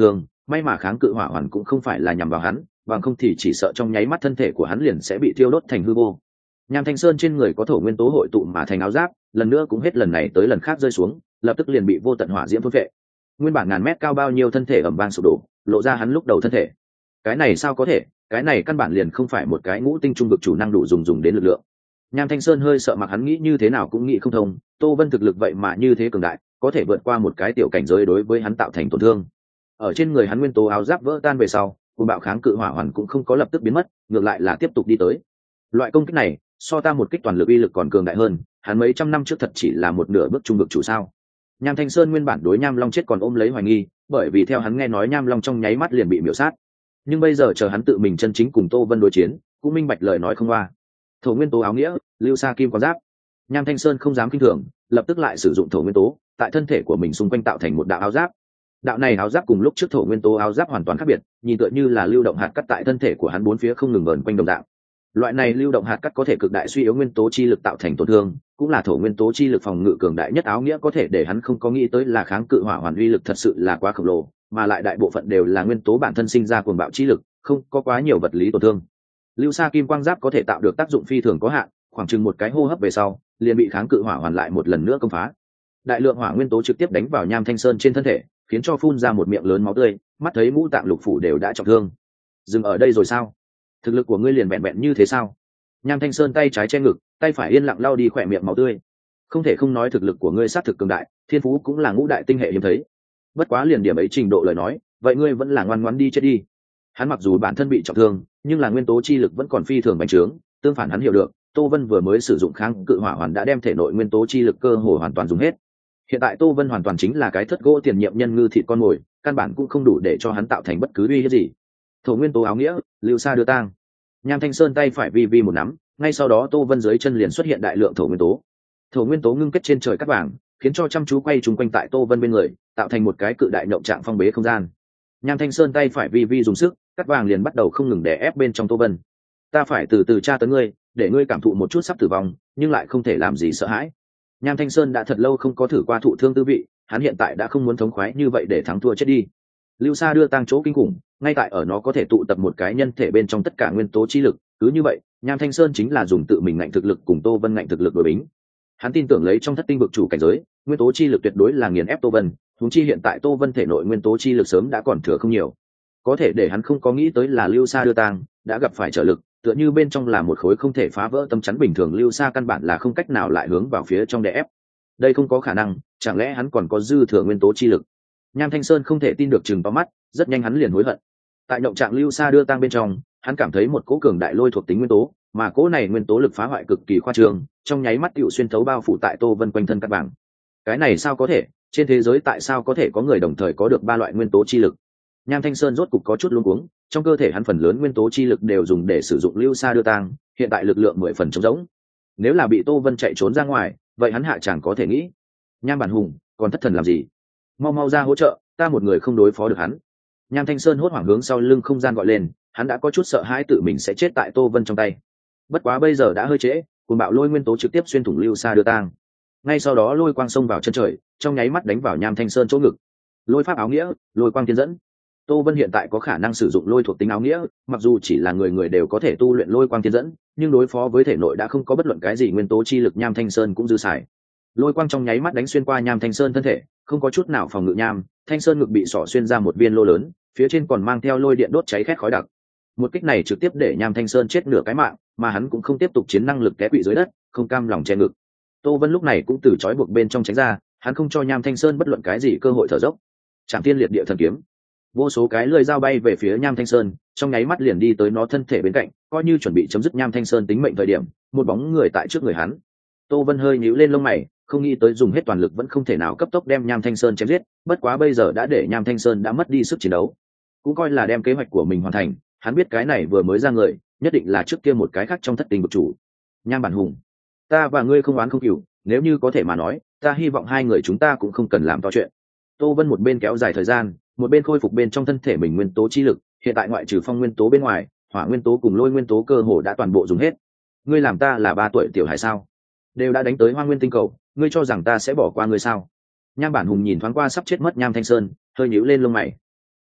may mà kháng cự hỏa hoàn cũng không phải là nhằm vào hắn, bằng không thì chỉ sợ trong nháy mắt thân thể của hắn liền sẽ bị thiêu đốt thành hư vô. Nham Thanh Sơn trên người có thổ nguyên tố hội tụ mà thành áo giáp, lần nữa cũng hết lần này tới lần khác rơi xuống, lập tức liền bị vô tận hỏa diễm thôn phệ. Nguyên bản ngàn mét cao bao nhiêu thân thể ầm vang sụp đổ, lộ ra hắn lúc đầu thân thể. Cái này sao có thể, cái này căn bản liền không phải một cái ngũ tinh trung vực chủ năng đủ dùng đến lực lượng. Nham Thanh Sơn hơi sợ, mặc hắn nghĩ như thế nào cũng nghĩ không thông, Tô Vân thực lực vậy mà như thế cường đại, có thể vượt qua một cái tiểu cảnh giới đối với hắn tạo thành tổn thương. Ở trên người hắn nguyên tố áo giáp vỡ tan về sau, cuồng bạo kháng cự hỏa hoàn cũng không có lập tức biến mất, ngược lại là tiếp tục đi tới. Loại công kích này, so ta một kích toàn lực uy lực còn cường đại hơn, hắn mấy trăm năm trước thật chỉ là một nửa bước trung vực chủ sao? Nham Thanh Sơn nguyên bản đối Nham Long chết còn ôm lấy hoài nghi, bởi vì theo hắn nghe nói Nham Long trong nháy mắt liền bị miểu sát. Nhưng bây giờ chờ hắn tự mình chân chính cùng Tô Vân đối chiến, cũng minh bạch lời nói không qua. Thổ nguyên tố áo nghĩa, lưu sa kim quang giáp. Nham Thanh Sơn không dám kinh thường, lập tức lại sử dụng thổ nguyên tố, tại thân thể của mình xung quanh tạo thành một đạo áo giáp. Đạo này áo giáp cùng lúc trước thổ nguyên tố áo giáp hoàn toàn khác biệt, nhìn tựa như là lưu động hạt cắt tại thân thể của hắn bốn phía không ngừng vờn quanh đồng dạng. Loại này lưu động hạt cắt có thể cực đại suy yếu nguyên tố chi lực tạo thành tổn thương, cũng là thổ nguyên tố chi lực phòng ngự cường đại nhất áo nghĩa, có thể để hắn không có nghĩ tới là kháng cự hỏa hoàn uy lực thật sự là quá khổng lồ, mà lại đại bộ phận đều là nguyên tố bản thân sinh ra cuồng bạo chi lực, không có quá nhiều vật lý tổn thương. Lưu sa kim quang giáp có thể tạo được tác dụng phi thường có hạn, khoảng chừng một cái hô hấp về sau, liền bị kháng cự hỏa hoàn lại một lần nữa công phá. Đại lượng hỏa nguyên tố trực tiếp đánh vào Nham Thanh Sơn trên thân thể, khiến cho phun ra một miệng lớn máu tươi, mắt thấy ngũ tạng lục phủ đều đã trọng thương. Dừng ở đây rồi sao? Thực lực của ngươi liền vẹn vẹn như thế sao? Nham Thanh Sơn tay trái che ngực, tay phải yên lặng lau đi khỏe miệng máu tươi. Không thể không nói thực lực của ngươi sát thực cường đại, thiên phú cũng là ngũ đại tinh hệ hiếm thấy. Bất quá liền điểm ấy trình độ lời nói, vậy ngươi vẫn là ngoan ngoãn đi chết đi. Hắn mặc dù bản thân bị trọng thương, nhưng là nguyên tố chi lực vẫn còn phi thường bành trướng, tương phản hắn hiểu được, Tô Vân vừa mới sử dụng kháng cự hỏa hoàn đã đem thể nội nguyên tố chi lực cơ hồ hoàn toàn dùng hết. Hiện tại Tô Vân hoàn toàn chính là cái thất gỗ tiền nhiệm nhân ngư thịt con mồi, căn bản cũng không đủ để cho hắn tạo thành bất cứ uy hiếp gì. Thổ nguyên tố áo nghĩa, lưu sa đưa tang. Nham Thanh Sơn tay phải vi vi một nắm, ngay sau đó Tô Vân dưới chân liền xuất hiện đại lượng thổ nguyên tố. Thổ nguyên tố ngưng kết trên trời cát vàng, khiến cho chăm chú quay trúng quanh tại Tô Vân bên người, tạo thành một cái cự đại nhộng trạng phong bế không gian. Nham Thanh Sơn tay phải vi vi dùng sức, cát vàng liền bắt đầu không ngừng đè ép bên trong Tô Vân. Ta phải từ từ tra tấn ngươi, để ngươi cảm thụ một chút sắp tử vong, nhưng lại không thể làm gì sợ hãi. Nham Thanh Sơn đã thật lâu không có thử qua thụ thương tư vị, hắn hiện tại đã không muốn thống khoái như vậy để thắng thua chết đi. Lưu Sa đưa tang chỗ kinh khủng, ngay tại ở nó có thể tụ tập một cái nhân thể bên trong tất cả nguyên tố chi lực, cứ như vậy, Nham Thanh Sơn chính là dùng tự mình ngạnh thực lực cùng Tô Vân ngạnh thực lực đối bính. Hắn tin tưởng lấy trong thất tinh vực chủ cảnh giới, nguyên tố chi lực tuyệt đối là nghiền ép Tô Vân, huống chi hiện tại Tô Vân thể nội nguyên tố chi lực sớm đã còn thừa không nhiều. Có thể để hắn không có nghĩ tới là Lưu Sa đưa tang đã gặp phải trở lực, tựa như bên trong là một khối không thể phá vỡ tâm chắn bình thường, Lưu Sa căn bản là không cách nào lại hướng vào phía trong đè ép. Đây không có khả năng, chẳng lẽ hắn còn có dư thừa nguyên tố chi lực? Nham Thanh Sơn không thể tin được, chừng to mắt, rất nhanh hắn liền hối hận. Tại động trạng Lưu Sa đưa tang bên trong, hắn cảm thấy một cỗ cường đại lôi thuộc tính nguyên tố, mà cỗ này nguyên tố lực phá hoại cực kỳ khoa trương, trong nháy mắt tựu xuyên thấu bao phủ tại Tô Vân quanh thân cát bảng. Cái này sao có thể? Trên thế giới tại sao có thể có người đồng thời có được ba loại nguyên tố chi lực? Nham Thanh Sơn rốt cục có chút luống cuống, trong cơ thể hắn phần lớn nguyên tố chi lực đều dùng để sử dụng Lưu Sa đưa tang, hiện tại lực lượng 10 phần trống rỗng. Nếu là bị Tô Vân chạy trốn ra ngoài, vậy hắn hạ chẳng có thể nghĩ. Nham Bản Hùng, còn thất thần làm gì? Mau mau ra hỗ trợ, ta một người không đối phó được hắn. Nham Thanh Sơn hốt hoảng hướng sau lưng không gian gọi lên, hắn đã có chút sợ hãi tự mình sẽ chết tại Tô Vân trong tay. Bất quá bây giờ đã hơi trễ, cuồng bạo lôi nguyên tố trực tiếp xuyên thủng Lưu Sa đưa tang. Ngay sau đó lôi quang xông vào chân trời, trong nháy mắt đánh vào Nham Thanh Sơn chỗ ngực. Lôi pháp áo nghĩa, lôi quang tiến dẫn. Tô Vân hiện tại có khả năng sử dụng lôi thuộc tính áo nghĩa, mặc dù chỉ là người người đều có thể tu luyện lôi quang tiến dẫn, nhưng đối phó với thể nội đã không có bất luận cái gì nguyên tố chi lực Nham Thanh Sơn cũng dư xài. Lôi quang trong nháy mắt đánh xuyên qua Nham Thanh Sơn thân thể, không có chút nào phòng ngự Nham Thanh Sơn ngực bị xỏ xuyên ra một viên lô lớn, phía trên còn mang theo lôi điện đốt cháy khét khói đặc. Một kích này trực tiếp để Nham Thanh Sơn chết nửa cái mạng, mà hắn cũng không tiếp tục chiến năng lực té quỵ dưới đất, không cam lòng che ngực. Tô Vân lúc này cũng từ trói buộc bên trong tránh ra, hắn không cho Nham Thanh Sơn bất luận cái gì cơ hội thở dốc. Trảm Tiên Liệt Địa Thần Kiếm, vô số cái lưỡi dao bay về phía Nham Thanh Sơn, trong nháy mắt liền đi tới nó thân thể bên cạnh, coi như chuẩn bị chấm dứt Nham Thanh Sơn tính mệnh thời điểm, một bóng người tại trước người hắn. Tô Vân hơi nhíu lên lông mày, không nghĩ tới dùng hết toàn lực vẫn không thể nào cấp tốc đem Nham Thanh Sơn chém giết, bất quá bây giờ đã để Nham Thanh Sơn đã mất đi sức chiến đấu, cũng coi là đem kế hoạch của mình hoàn thành. Hắn biết cái này vừa mới ra người, nhất định là trước kia một cái khác trong thất tình vực chủ. Nham Bản Hùng, ta và ngươi không oán không cừu, nếu như có thể mà nói, ta hy vọng hai người chúng ta cũng không cần làm to chuyện. Tô Vân một bên kéo dài thời gian, một bên khôi phục bên trong thân thể mình nguyên tố chi lực, hiện tại ngoại trừ phong nguyên tố bên ngoài, hỏa nguyên tố cùng lôi nguyên tố cơ hồ đã toàn bộ dùng hết. Ngươi làm ta là 3 tuổi tiểu hải sao? Đều đã đánh tới Hoang Nguyên tinh cầu, ngươi cho rằng ta sẽ bỏ qua ngươi sao? Nham Bản Hùng nhìn thoáng qua sắp chết mất Nham Thanh Sơn, hơi nhíu lên lông mày.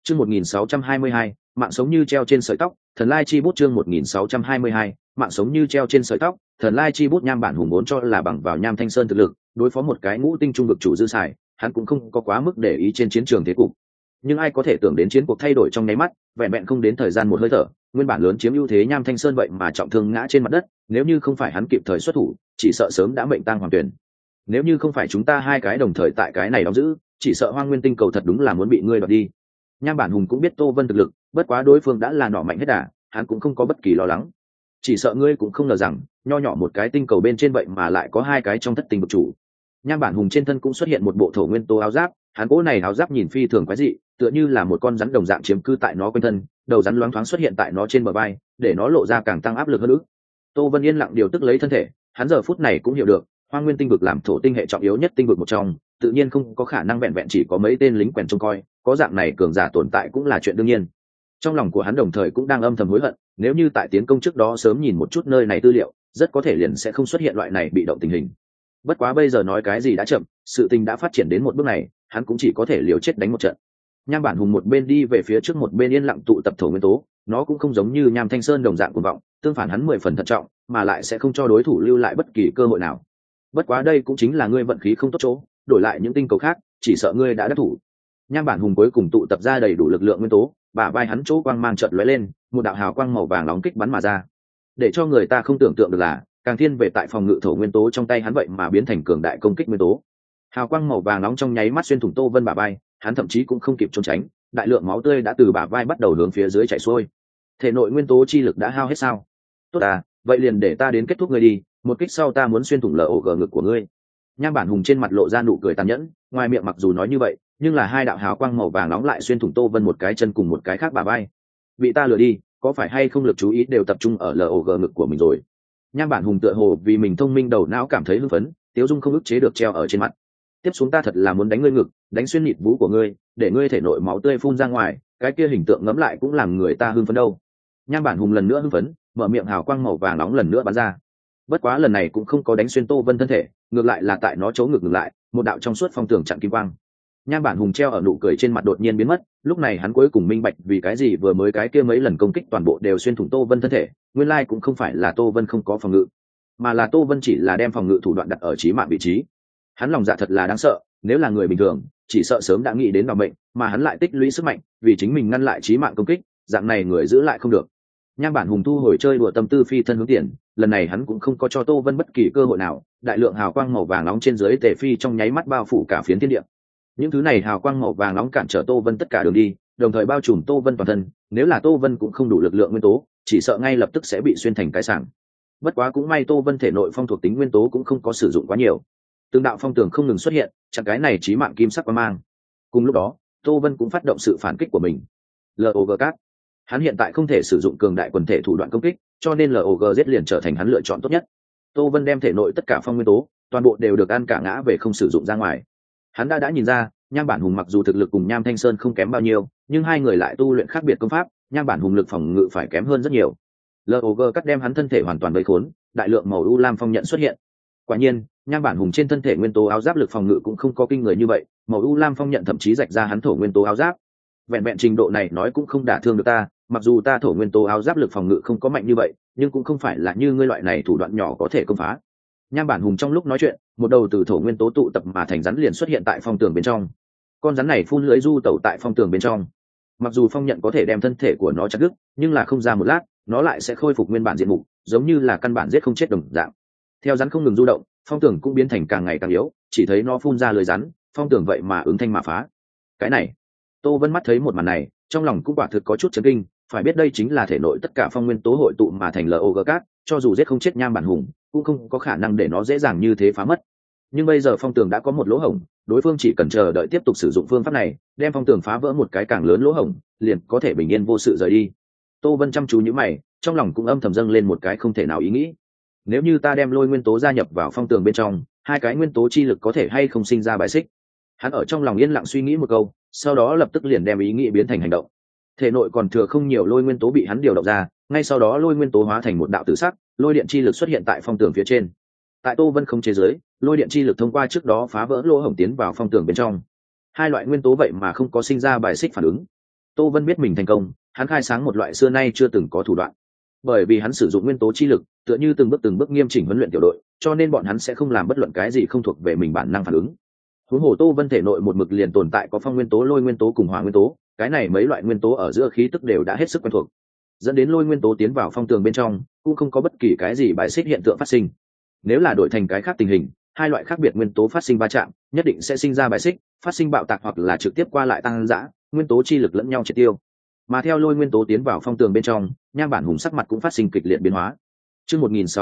Chương 1622, mạng sống như treo trên sợi tóc, thần lai chi bút. Chương 1622, mạng sống như treo trên sợi tóc, thần lai chi bút. Nham Bản Hùng vốn cho là bằng vào Nham Thanh Sơn thực lực, đối phó một cái ngũ tinh trung vực chủ dư xài, hắn cũng không có quá mức để ý trên chiến trường thế cục. Nhưng ai có thể tưởng đến chiến cuộc thay đổi trong nháy mắt, vẹn vẹn không đến thời gian một hơi thở, nguyên bản lớn chiếm ưu thế Nham Thanh Sơn vậy mà trọng thương ngã trên mặt đất, nếu như không phải hắn kịp thời xuất thủ, chỉ sợ sớm đã mệnh tang hoàng tuyển. Nếu như không phải chúng ta hai cái đồng thời tại cái này đóng giữ, chỉ sợ Hoang Nguyên Tinh cầu thật đúng là muốn bị ngươi đoạt đi. Nham Bản Hùng cũng biết Tô Vân thực lực, bất quá đối phương đã là nỏ mạnh hết đà, hắn cũng không có bất kỳ lo lắng. Chỉ sợ ngươi cũng không ngờ rằng, nho nhỏ một cái tinh cầu bên trên vậy mà lại có hai cái trong thất tinh vực chủ. Nham Bản Hùng trên thân cũng xuất hiện một bộ thổ nguyên tố áo giáp, hắn cỗ này áo giáp nhìn phi thường quái dị, tựa như là một con rắn đồng dạng chiếm cư tại nó quanh thân, đầu rắn loáng thoáng xuất hiện tại nó trên bờ vai, để nó lộ ra càng tăng áp lực hơn nữa. Tô Vân yên lặng điều tức lấy thân thể, hắn giờ phút này cũng hiểu được, Hoang Nguyên Tinh vực làm thổ tinh hệ trọng yếu nhất tinh vực một trong, tự nhiên không có khả năng vẹn vẹn chỉ có mấy tên lính quèn trông coi, có dạng này cường giả tồn tại cũng là chuyện đương nhiên. Trong lòng của hắn đồng thời cũng đang âm thầm hối hận, nếu như tại tiến công trước đó sớm nhìn một chút nơi này tư liệu, rất có thể liền sẽ không xuất hiện loại này bị động tình hình. Bất quá bây giờ nói cái gì đã chậm, sự tình đã phát triển đến một bước này, hắn cũng chỉ có thể liều chết đánh một trận. Nham Bản Hùng một bên đi về phía trước một bên yên lặng tụ tập thổ nguyên tố, nó cũng không giống như Nham Thanh Sơn đồng dạng cuồng vọng, tương phản hắn 10 phần thận trọng, mà lại sẽ không cho đối thủ lưu lại bất kỳ cơ hội nào. Bất quá đây cũng chính là ngươi vận khí không tốt chỗ, đổi lại những tinh cầu khác, chỉ sợ ngươi đã đắc thủ. Nham Bản Hùng cuối cùng tụ tập ra đầy đủ lực lượng nguyên tố, bả vai hắn chỗ quang mang chợt lóe lên, một đạo hào quang màu vàng nóng kích bắn mà ra. Để cho người ta không tưởng tượng được là, càng thiên về tại phòng ngự thổ nguyên tố trong tay hắn vậy mà biến thành cường đại công kích nguyên tố. Hào quang màu vàng nóng trong nháy mắt xuyên thủng Tô Vân bả vai, hắn thậm chí cũng không kịp trốn tránh, đại lượng máu tươi đã từ bả vai bắt đầu hướng phía dưới chảy xuôi. Thể nội nguyên tố chi lực đã hao hết sao? Tốt à, vậy liền để ta đến kết thúc ngươi đi, một kích sau ta muốn xuyên thủng LOG ngực của ngươi. Nham Bản Hùng trên mặt lộ ra nụ cười tàn nhẫn, ngoài miệng mặc dù nói như vậy, nhưng là hai đạo hào quang màu vàng nóng lại xuyên thủng Tô Vân một cái chân cùng một cái khác bả vai. Bị ta lừa đi, có phải hay không lực chú ý đều tập trung ở LOG ngực của mình rồi? Nham Bản Hùng tựa hồ vì mình thông minh đầu não cảm thấy hưng phấn, Tiếu Dung không ức chế được treo ở trên mặt. Tiếp xuống ta thật là muốn đánh ngươi ngực, đánh xuyên nhịp vú của ngươi, để ngươi thể nội máu tươi phun ra ngoài, cái kia hình tượng ngẫm lại cũng làm người ta hưng phấn đâu. Nham Bản Hùng lần nữa hưng phấn, mở miệng hào quang màu vàng nóng lần nữa bắn ra. Bất quá lần này cũng không có đánh xuyên Tô Vân thân thể, ngược lại là tại nó chỗ ngực ngược lại, một đạo trong suốt phong tường chặn kim quang. Nham Bản Hùng treo ở nụ cười trên mặt đột nhiên biến mất, lúc này hắn cuối cùng minh bạch vì cái gì vừa mới cái kia mấy lần công kích toàn bộ đều xuyên thủng Tô Vân thân thể, nguyên lai cũng không phải là Tô Vân không có phòng ngự, mà là Tô Vân chỉ là đem phòng ngự thủ đoạn đặt ở chí mạng vị trí. Hắn lòng dạ thật là đáng sợ, nếu là người bình thường, chỉ sợ sớm đã nghĩ đến bảo mệnh, mà hắn lại tích lũy sức mạnh, vì chính mình ngăn lại chí mạng công kích, dạng này người giữ lại không được. Nham Bản Hùng thu hồi chơi đùa tâm tư phi thân hướng tiền, lần này hắn cũng không có cho Tô Vân bất kỳ cơ hội nào, đại lượng hào quang màu vàng nóng trên dưới tề phi trong nháy mắt bao phủ cả phiến thiên địa. Những thứ này hào quang màu vàng nóng cản trở Tô Vân tất cả đường đi, đồng thời bao trùm Tô Vân toàn thân, nếu là Tô Vân cũng không đủ lực lượng nguyên tố, chỉ sợ ngay lập tức sẽ bị xuyên thành cái sảng. Bất quá cũng may Tô Vân thể nội phong thuộc tính nguyên tố cũng không có sử dụng quá nhiều. Từng đạo phong tường không ngừng xuất hiện, chặn cái này chí mạng kim sắc quang mang. Cùng lúc đó, Tô Vân cũng phát động sự phản kích của mình. LOGCAT. Hắn hiện tại không thể sử dụng cường đại quần thể thủ đoạn công kích, cho nên LOGZ liền trở thành hắn lựa chọn tốt nhất. Tô Vân đem thể nội tất cả phong nguyên tố, toàn bộ đều được ăn cả ngã về không sử dụng ra ngoài. Hắn đã nhìn ra, Nham Bản Hùng mặc dù thực lực cùng Nham Thanh Sơn không kém bao nhiêu, nhưng hai người lại tu luyện khác biệt công pháp, Nham Bản Hùng lực phòng ngự phải kém hơn rất nhiều. LOGCAT đem hắn thân thể hoàn toàn vây khốn, đại lượng màu u lam phong nhận xuất hiện. Quả nhiên, Nham Bản Hùng trên thân thể nguyên tố áo giáp lực phòng ngự cũng không có kinh người như vậy, màu u lam phong nhận thậm chí rạch ra hắn thổ nguyên tố áo giáp. Vẹn vẹn trình độ này nói cũng không đả thương được ta, mặc dù ta thổ nguyên tố áo giáp lực phòng ngự không có mạnh như vậy, nhưng cũng không phải là như ngươi loại này thủ đoạn nhỏ có thể công phá. Nham Bản Hùng trong lúc nói chuyện, một đầu từ thổ nguyên tố tụ tập mà thành rắn liền xuất hiện tại phong tường bên trong. Con rắn này phun lưỡi du tẩu tại phong tường bên trong. Mặc dù phong nhận có thể đem thân thể của nó chặt đứt, nhưng là không ra một lát, nó lại sẽ khôi phục nguyên bản diện mục, giống như là căn bản giết không chết đồng dạng. Theo rắn không ngừng du động, phong tường cũng biến thành càng ngày càng yếu, chỉ thấy nó phun ra lưỡi rắn, phong tường vậy mà ứng thanh mà phá. Cái này, Tô Vân mắt thấy một màn này, trong lòng cũng quả thực có chút chấn kinh, phải biết đây chính là thể nội tất cả phong nguyên tố hội tụ mà thành LOGCAT, cho dù giết không chết Nham Bản Hùng, cũng không có khả năng để nó dễ dàng như thế phá mất. Nhưng bây giờ phong tường đã có một lỗ hổng, đối phương chỉ cần chờ đợi tiếp tục sử dụng phương pháp này, đem phong tường phá vỡ một cái càng lớn lỗ hổng, liền có thể bình yên vô sự rời đi. Tô Vân chăm chú nhíu mày, trong lòng cũng âm thầm dâng lên một cái không thể nào ý nghĩ. Nếu như ta đem lôi nguyên tố gia nhập vào phong tường bên trong, hai cái nguyên tố chi lực có thể hay không sinh ra bài xích? Hắn ở trong lòng yên lặng suy nghĩ một câu, sau đó lập tức liền đem ý nghĩ biến thành hành động. Thể nội còn thừa không nhiều lôi nguyên tố bị hắn điều động ra, ngay sau đó lôi nguyên tố hóa thành một đạo tử sắc, lôi điện chi lực xuất hiện tại phong tường phía trên. Tại Tô Vân không chế giới, lôi điện chi lực thông qua trước đó phá vỡ lỗ hổng tiến vào phong tường bên trong. Hai loại nguyên tố vậy mà không có sinh ra bài xích phản ứng. Tô Vân biết mình thành công, hắn khai sáng một loại xưa nay chưa từng có thủ đoạn. Bởi vì hắn sử dụng nguyên tố chi lực, tựa như từng bước nghiêm chỉnh huấn luyện tiểu đội, cho nên bọn hắn sẽ không làm bất luận cái gì không thuộc về mình bản năng phản ứng. Huống hồ Tô Vân thể nội một mực liền tồn tại có phong nguyên tố, lôi nguyên tố cùng hỏa nguyên tố, cái này mấy loại nguyên tố ở giữa khí tức đều đã hết sức quen thuộc, dẫn đến lôi nguyên tố tiến vào phong tường bên trong cũng không có bất kỳ cái gì bài xích hiện tượng phát sinh. Nếu là đổi thành cái khác tình hình, hai loại khác biệt nguyên tố phát sinh va chạm, nhất định sẽ sinh ra bài xích, phát sinh bạo tạc hoặc là trực tiếp qua lại tăng dã, nguyên tố chi lực lẫn nhau triệt tiêu. Mà theo lôi nguyên tố tiến vào phong tường bên trong, Nham Bản Hùng sắc mặt cũng phát sinh kịch liệt biến hóa. Chương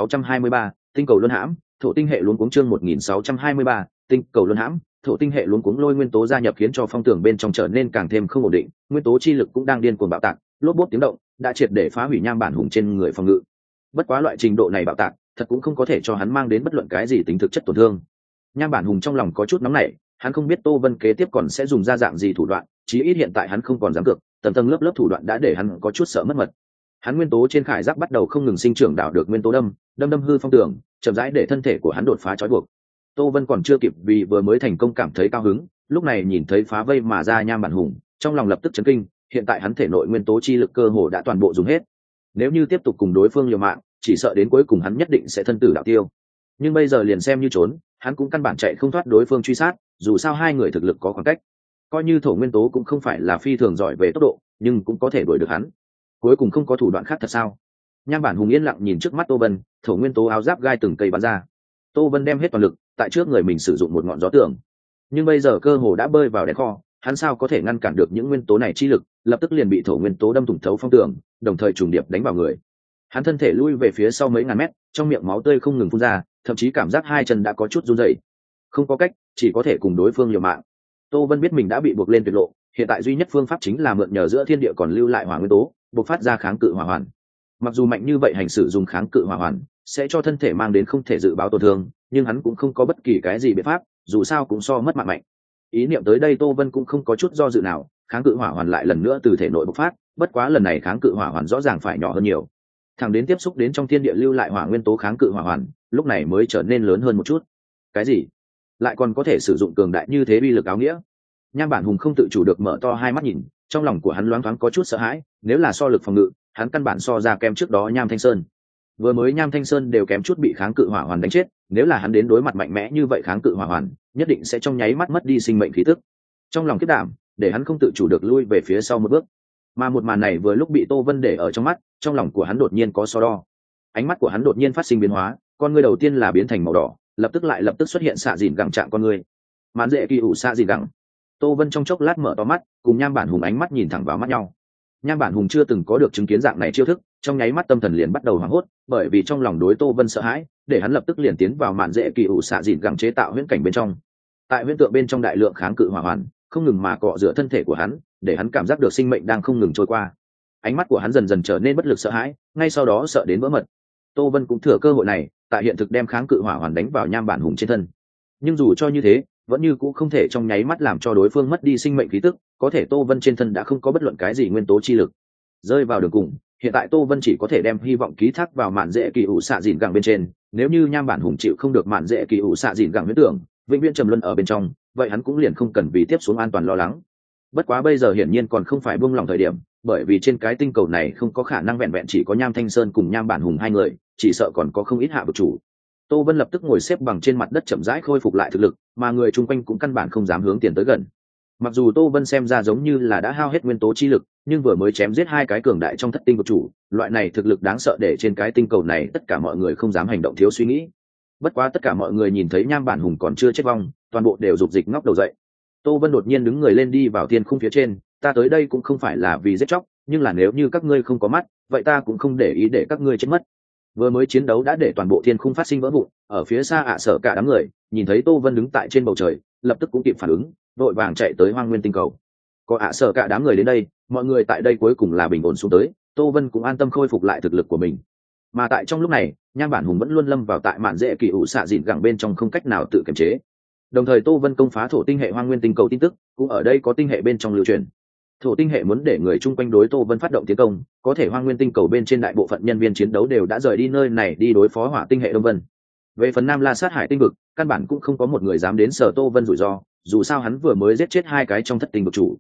1623, tinh cầu luân hãm, thổ tinh hệ luống cuống. Chương 1623, tinh cầu luân hãm, thổ tinh hệ luống cuống. Lôi nguyên tố gia nhập khiến cho phong tường bên trong trở nên càng thêm không ổn định, nguyên tố chi lực cũng đang điên cuồng bạo tạc, lốp bốp tiếng động đã triệt để phá hủy Nham Bản Hùng trên người phòng ngự. Bất quá loại trình độ này bạo tạc thật cũng không có thể cho hắn mang đến bất luận cái gì tính thực chất tổn thương. Nham Bản Hùng trong lòng có chút nóng nảy, hắn không biết Tô Vân kế tiếp còn sẽ dùng ra dạng gì thủ đoạn, chí ít hiện tại hắn không còn dám cược, tầng lớp thủ đoạn đã để hắn có chút sợ mất mật. Hắn nguyên tố trên khải giáp bắt đầu không ngừng sinh trưởng, đảo được nguyên tố đâm hư phong tường, chậm rãi để thân thể của hắn đột phá trói buộc. Tô Vân còn chưa kịp vì vừa mới thành công cảm thấy cao hứng, lúc này nhìn thấy phá vây mà ra Nham Bản Hùng, trong lòng lập tức chấn kinh, hiện tại hắn thể nội nguyên tố chi lực cơ hồ đã toàn bộ dùng hết. Nếu như tiếp tục cùng đối phương liều mạng, chỉ sợ đến cuối cùng hắn nhất định sẽ thân tử đạo tiêu. Nhưng bây giờ liền xem như trốn, hắn cũng căn bản chạy không thoát đối phương truy sát, dù sao hai người thực lực có khoảng cách. Coi như thổ nguyên tố cũng không phải là phi thường giỏi về tốc độ, nhưng cũng có thể đuổi được hắn. Cuối cùng không có thủ đoạn khác thật sao? Nham Bản Hùng yên lặng nhìn trước mắt Tô Vân, thổ nguyên tố áo giáp gai từng cây bắn ra. Tô Vân đem hết toàn lực, tại trước người mình sử dụng một ngọn gió tường. Nhưng bây giờ cơ hồ đã bơi vào đáy kho, hắn sao có thể ngăn cản được những nguyên tố này chi lực, lập tức liền bị thổ nguyên tố đâm thủng thấu phong tường, đồng thời trùng điệp đánh vào người. Hắn thân thể lui về phía sau mấy ngàn mét, trong miệng máu tươi không ngừng phun ra, thậm chí cảm giác hai chân đã có chút run rẩy. Không có cách, chỉ có thể cùng đối phương liều mạng. Tô Vân biết mình đã bị buộc lên tuyệt lộ, hiện tại duy nhất phương pháp chính là mượn nhờ giữa thiên địa còn lưu lại hỏa nguyên tố, bộc phát ra kháng cự hỏa hoàn. Mặc dù mạnh như vậy hành xử dùng kháng cự hỏa hoàn sẽ cho thân thể mang đến không thể dự báo tổn thương, nhưng hắn cũng không có bất kỳ cái gì biện pháp, dù sao cũng so mất mạng mạnh. Ý niệm tới đây Tô Vân cũng không có chút do dự nào, kháng cự hỏa hoàn lại lần nữa từ thể nội bộc phát, bất quá lần này kháng cự hỏa hoàn rõ ràng phải nhỏ hơn nhiều. Thẳng đến tiếp xúc đến trong thiên địa lưu lại hỏa nguyên tố kháng cự hỏa hoàn, lúc này mới trở nên lớn hơn một chút. Cái gì? Lại còn có thể sử dụng cường đại như thế uy lực áo nghĩa? Nham Bản Hùng không tự chủ được mở to hai mắt nhìn, trong lòng của hắn loáng thoáng có chút sợ hãi, nếu là so lực phòng ngự, hắn căn bản so ra kém trước đó Nham Thanh Sơn. Vừa mới Nham Thanh Sơn đều kém chút bị kháng cự hỏa hoàn đánh chết, nếu là hắn đến đối mặt mạnh mẽ như vậy kháng cự hỏa hoàn, nhất định sẽ trong nháy mắt mất đi sinh mệnh khí tức. Trong lòng kiếp đảm, để hắn không tự chủ được lui về phía sau một bước. Mà một màn này vừa lúc bị Tô Vân để ở trong mắt, trong lòng của hắn đột nhiên có so đo. Ánh mắt của hắn đột nhiên phát sinh biến hóa, con ngươi đầu tiên là biến thành màu đỏ, lập tức xuất hiện xạ dìn gẳng trạng con ngươi. Mạn dễ kỳ ủ xạ dìn gẳng. Tô Vân trong chốc lát mở to mắt, cùng Nham Bản Hùng ánh mắt nhìn thẳng vào mắt nhau. Nham Bản Hùng chưa từng có được chứng kiến dạng này chiêu thức, trong nháy mắt tâm thần liền bắt đầu hoảng hốt, bởi vì trong lòng đối Tô Vân sợ hãi, để hắn lập tức liền tiến vào mạn dễ kỳ ủ xạ dìn gẳng chế tạo huyễn cảnh bên trong. Tại huyễn tượng bên trong đại lượng kháng cự hỏa hoàn, không ngừng mà cọ rửa thân thể của hắn, để hắn cảm giác được sinh mệnh đang không ngừng trôi qua. Ánh mắt của hắn dần dần trở nên bất lực sợ hãi, ngay sau đó sợ đến vỡ mật. Tô Vân cũng thừa cơ hội này, tại hiện thực đem kháng cự hỏa hoàn đánh vào Nham Bản Hùng trên thân. Nhưng dù cho như thế, vẫn như cũng không thể trong nháy mắt làm cho đối phương mất đi sinh mệnh khí tức, có thể Tô Vân trên thân đã không có bất luận cái gì nguyên tố chi lực. Rơi vào đường cùng, hiện tại Tô Vân chỉ có thể đem hy vọng ký thác vào mạn dễ kỳ ủ xạ dìn gẳng bên trên, nếu như Nham Bản Hùng chịu không được mạn dễ kỳ ủ xạ dìn gẳng huyễn tưởng, vĩnh viễn trầm luân ở bên trong, vậy hắn cũng liền không cần vì tiếp xuống an toàn lo lắng. Bất quá bây giờ hiển nhiên còn không phải buông lòng thời điểm, bởi vì trên cái tinh cầu này không có khả năng vẹn vẹn chỉ có Nham Thanh Sơn cùng Nham Bản Hùng hai người, chỉ sợ còn có không ít hạ vực chủ. Tô Vân lập tức ngồi xếp bằng trên mặt đất chậm rãi khôi phục lại thực lực, mà người chung quanh cũng căn bản không dám hướng tiền tới gần. Mặc dù Tô Vân xem ra giống như là đã hao hết nguyên tố chi lực, nhưng vừa mới chém giết hai cái cường đại trong thất tinh vực chủ, loại này thực lực đáng sợ để trên cái tinh cầu này tất cả mọi người không dám hành động thiếu suy nghĩ. Bất quá tất cả mọi người nhìn thấy Nham Bản Hùng còn chưa chết vong, toàn bộ đều rục dịch ngóc đầu dậy. Tô Vân đột nhiên đứng người lên đi vào thiên khung phía trên, ta tới đây cũng không phải là vì giết chóc, nhưng là nếu như các ngươi không có mắt, vậy ta cũng không để ý để các ngươi chết mất. Vừa mới chiến đấu đã để toàn bộ thiên khung phát sinh vỡ vụn, ở phía xa Sở cả đám người nhìn thấy Tô Vân đứng tại trên bầu trời, lập tức cũng kịp phản ứng, vội vàng chạy tới Hoang Nguyên tinh cầu. Có Sở cả đám người đến đây, mọi người tại đây cuối cùng là bình ổn xuống tới, Tô Vân cũng an tâm khôi phục lại thực lực của mình. Mà tại trong lúc này, Nham Bản Hùng vẫn luôn lâm vào tại mạn dễ kỳ ủ xạ dịn gẳng bên trong không cách nào tự kiềm chế. Đồng thời Tô Vân công phá thổ tinh hệ Hoang Nguyên tinh cầu tin tức cũng ở đây có tinh hệ bên trong lưu truyền. Thổ tinh hệ muốn để người chung quanh đối Tô Vân phát động tiến công, có thể Hoang Nguyên tinh cầu bên trên đại bộ phận nhân viên chiến đấu đều đã rời đi nơi này đi đối phó hỏa tinh hệ Đông Vân. Về phần Nam La Sát Hải tinh vực, căn bản cũng không có một người dám đến sở Tô Vân rủi ro, dù sao hắn vừa mới giết chết hai cái trong thất tinh vực chủ.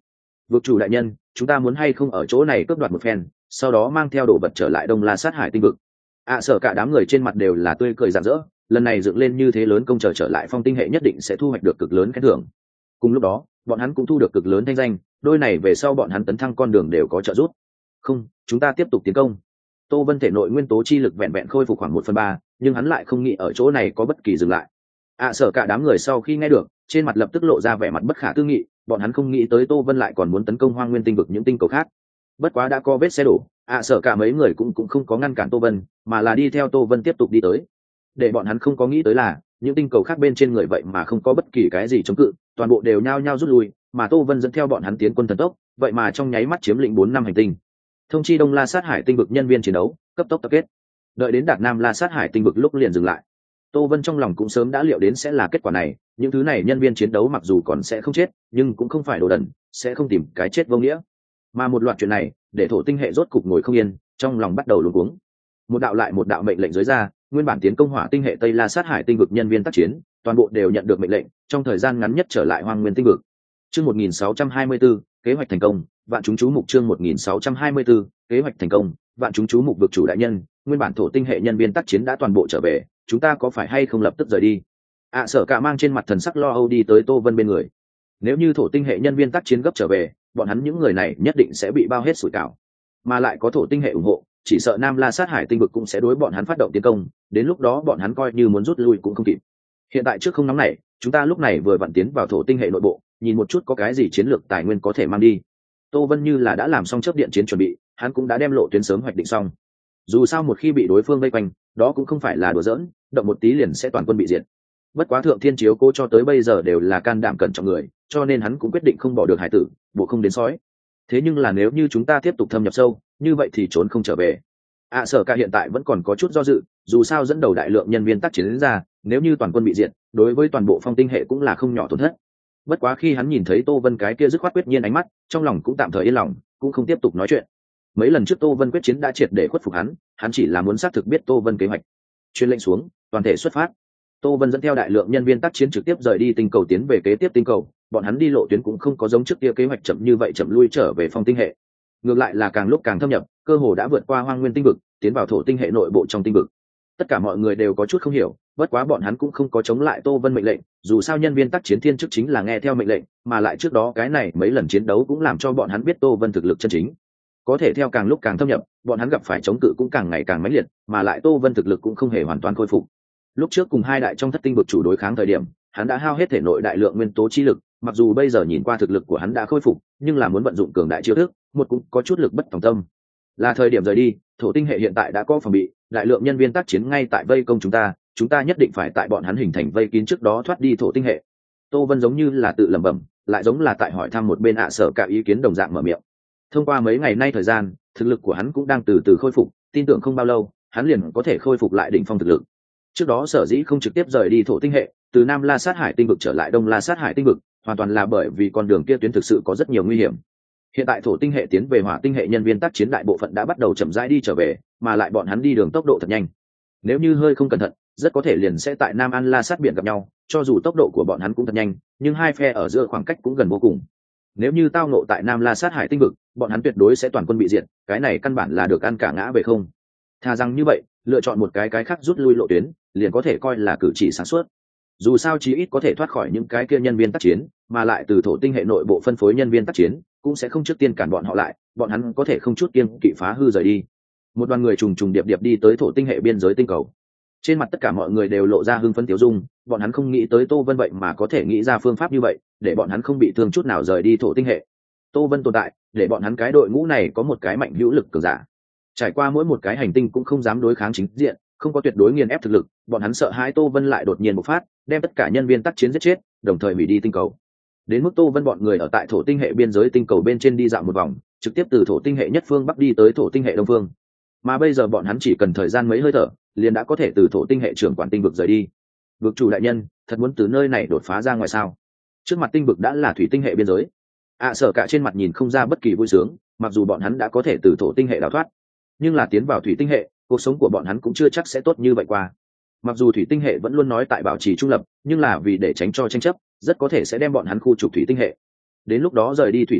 Vực chủ đại nhân, chúng ta muốn hay không ở chỗ này cướp đoạt một phen, sau đó mang theo đồ vật trở lại Đông La Sát Hải tinh vực. Sở cả đám người trên mặt đều là tươi cười rạng rỡ, lần này dựng lên như thế lớn công trở lại phong tinh hệ nhất định sẽ thu hoạch được cực lớn khen thưởng. Cùng lúc đó, bọn hắn cũng thu được cực lớn thanh danh, đôi này về sau bọn hắn tấn thăng con đường đều có trợ giúp. Không, chúng ta tiếp tục tiến công. Tô Vân thể nội nguyên tố chi lực vẹn vẹn khôi phục khoảng 1/3, nhưng hắn lại không nghĩ ở chỗ này có bất kỳ dừng lại. Sở cả đám người sau khi nghe được, trên mặt lập tức lộ ra vẻ mặt bất khả tư nghị, bọn hắn không nghĩ tới Tô Vân lại còn muốn tấn công Hoang Nguyên tinh vực những tinh cầu khác. Bất quá đã có vết xe đổ, Sở cả mấy người cũng không có ngăn cản Tô Vân, mà là đi theo Tô Vân tiếp tục đi tới. Để bọn hắn không có nghĩ tới là, những tinh cầu khác bên trên người vậy mà không có bất kỳ cái gì chống cự, toàn bộ đều nhao nhao rút lui, mà Tô Vân dẫn theo bọn hắn tiến quân thần tốc, vậy mà trong nháy mắt chiếm lĩnh 4 năm hành tinh. Thông chi Đông La Sát Hải tinh vực nhân viên chiến đấu, cấp tốc tập kết. Đợi đến đạt Nam La Sát Hải tinh vực lúc liền dừng lại. Tô Vân trong lòng cũng sớm đã liệu đến sẽ là kết quả này, những thứ này nhân viên chiến đấu mặc dù còn sẽ không chết, nhưng cũng không phải đồ đần, sẽ không tìm cái chết vô nghĩa. Mà một loạt chuyện này, để thổ tinh hệ rốt cục ngồi không yên, trong lòng bắt đầu luống cuống. Một đạo lại một đạo mệnh lệnh dưới ra, nguyên bản tiến công hỏa tinh hệ Tây La Sát Hải tinh vực nhân viên tác chiến, toàn bộ đều nhận được mệnh lệnh, trong thời gian ngắn nhất trở lại Hoang Nguyên tinh vực. Chương 1624, kế hoạch thành công, vạn chúng chú mục chương 1624, kế hoạch thành công, vạn chúng chú mục vực chủ đại nhân, nguyên bản thổ tinh hệ nhân viên tác chiến đã toàn bộ trở về, chúng ta có phải hay không lập tức rời đi? Sở cả mang trên mặt thần sắc lo âu đi tới Tô Vân bên người. Nếu như thổ tinh hệ nhân viên tác chiến gấp trở về, bọn hắn những người này nhất định sẽ bị bao hết sủi cảo. Mà lại có thổ tinh hệ ủng hộ, chỉ sợ Nam La Sát Hải tinh vực cũng sẽ đối bọn hắn phát động tiến công, đến lúc đó bọn hắn coi như muốn rút lui cũng không kịp. Hiện tại trước không nóng này, chúng ta lúc này vừa vặn tiến vào thổ tinh hệ nội bộ, nhìn một chút có cái gì chiến lược tài nguyên có thể mang đi. Tô Vân như là đã làm xong chớp điện chiến chuẩn bị, hắn cũng đã đem lộ tuyến sớm hoạch định xong. Dù sao một khi bị đối phương vây quanh, đó cũng không phải là đùa giỡn, động một tí liền sẽ toàn quân bị diệt. Bất quá thượng thiên chiếu cố cho tới bây giờ đều là can đảm cẩn trọng người, cho nên hắn cũng quyết định không bỏ được hải tử, bộ không đến sói. Thế nhưng là nếu như chúng ta tiếp tục thâm nhập sâu, như vậy thì trốn không trở về. Sở cả hiện tại vẫn còn có chút do dự, dù sao dẫn đầu đại lượng nhân viên tác chiến đến ra, nếu như toàn quân bị diệt, đối với toàn bộ phong tinh hệ cũng là không nhỏ tổn thất. Bất quá khi hắn nhìn thấy Tô Vân cái kia dứt khoát quyết nhiên ánh mắt, trong lòng cũng tạm thời yên lòng, cũng không tiếp tục nói chuyện. Mấy lần trước Tô Vân quyết chiến đã triệt để khuất phục hắn chỉ là muốn xác thực biết Tô Vân kế hoạch. Truyền lệnh xuống, toàn thể xuất phát. Tô Vân dẫn theo đại lượng nhân viên tác chiến trực tiếp rời đi tinh cầu tiến về kế tiếp tinh cầu, bọn hắn đi lộ tuyến cũng không có giống trước kia kế hoạch chậm như vậy chậm lui trở về phong tinh hệ. Ngược lại là càng lúc càng thâm nhập, cơ hồ đã vượt qua Hoang Nguyên tinh vực, tiến vào thổ tinh hệ nội bộ trong tinh vực. Tất cả mọi người đều có chút không hiểu, bất quá bọn hắn cũng không có chống lại Tô Vân mệnh lệnh, dù sao nhân viên tác chiến thiên chức chính là nghe theo mệnh lệnh, mà lại trước đó cái này mấy lần chiến đấu cũng làm cho bọn hắn biết Tô Vân thực lực chân chính. Có thể theo càng lúc càng thâm nhập, bọn hắn gặp phải chống cự cũng càng ngày càng mãnh liệt, mà lại Tô Vân thực lực cũng không hề hoàn toàn khôi phục. Lúc trước cùng hai đại trong thất tinh vực chủ đối kháng thời điểm, hắn đã hao hết thể nội đại lượng nguyên tố chi lực, mặc dù bây giờ nhìn qua thực lực của hắn đã khôi phục, nhưng là muốn vận dụng cường đại chiêu thức, một cũng có chút lực bất tòng tâm. Là thời điểm rời đi, thổ tinh hệ hiện tại đã có phòng bị, đại lượng nhân viên tác chiến ngay tại vây công chúng ta nhất định phải tại bọn hắn hình thành vây kín trước đó thoát đi thổ tinh hệ. Tô Vân giống như là tự lẩm bẩm, lại giống là tại hỏi thăm một bên Sở cả ý kiến đồng dạng mở miệng. Thông qua mấy ngày nay thời gian, thực lực của hắn cũng đang từ từ khôi phục, tin tưởng không bao lâu, hắn liền có thể khôi phục lại đỉnh phong thực lực. Trước đó sở dĩ không trực tiếp rời đi thổ tinh hệ, từ Nam La Sát Hải tinh vực trở lại Đông La Sát Hải tinh vực, hoàn toàn là bởi vì con đường kia tuyến thực sự có rất nhiều nguy hiểm. Hiện tại thổ tinh hệ tiến về hỏa tinh hệ nhân viên tác chiến đại bộ phận đã bắt đầu chậm rãi đi trở về, mà lại bọn hắn đi đường tốc độ thật nhanh. Nếu như hơi không cẩn thận, rất có thể liền sẽ tại Nam An La Sát biển gặp nhau, cho dù tốc độ của bọn hắn cũng thật nhanh, nhưng hai phe ở giữa khoảng cách cũng gần vô cùng. Nếu như tao ngộ tại Nam La Sát Hải tinh vực, bọn hắn tuyệt đối sẽ toàn quân bị diệt, cái này căn bản là được ăn cả ngã về không. Thà rằng như vậy, lựa chọn một cái khác rút lui lộ tuyến, liền có thể coi là cử chỉ sáng suốt. Dù sao chí ít có thể thoát khỏi những cái kia nhân viên tác chiến, mà lại từ thổ tinh hệ nội bộ phân phối nhân viên tác chiến, cũng sẽ không trước tiên cản bọn họ lại, bọn hắn có thể không chút kiêng kỵ phá hư rời đi. Một đoàn người trùng trùng điệp điệp đi tới thổ tinh hệ biên giới tinh cầu. Trên mặt tất cả mọi người đều lộ ra hưng phấn tiếu dung, bọn hắn không nghĩ tới Tô Vân vậy mà có thể nghĩ ra phương pháp như vậy, để bọn hắn không bị thương chút nào rời đi thổ tinh hệ. Tô Vân tồn tại, để bọn hắn cái đội ngũ này có một cái mạnh hữu lực cường giả. Trải qua mỗi một cái hành tinh cũng không dám đối kháng chính diện, không có tuyệt đối nghiền ép thực lực, bọn hắn sợ hãi Tô Vân lại đột nhiên bộc phát, đem tất cả nhân viên tác chiến giết chết, đồng thời hủy đi tinh cầu. Đến mức Tô Vân bọn người ở tại thổ tinh hệ biên giới tinh cầu bên trên đi dạo một vòng, trực tiếp từ thổ tinh hệ nhất phương bắc đi tới thổ tinh hệ đông phương. Mà bây giờ bọn hắn chỉ cần thời gian mấy hơi thở, liền đã có thể từ thổ tinh hệ trưởng quản tinh vực rời đi. Vực chủ đại nhân, thật muốn từ nơi này đột phá ra ngoài sao? Trước mặt tinh vực đã là thủy tinh hệ biên giới. Sở cả trên mặt nhìn không ra bất kỳ vui sướng, mặc dù bọn hắn đã có thể từ thổ tinh hệ đào thoát, nhưng là tiến vào thủy tinh hệ, cuộc sống của bọn hắn cũng chưa chắc sẽ tốt như vậy qua. Mặc dù thủy tinh hệ vẫn luôn nói tại bảo trì trung lập, nhưng là vì để tránh cho tranh chấp, rất có thể sẽ đem bọn hắn khu trục thủy tinh hệ. Đến lúc đó rời đi thủy tinh hệ,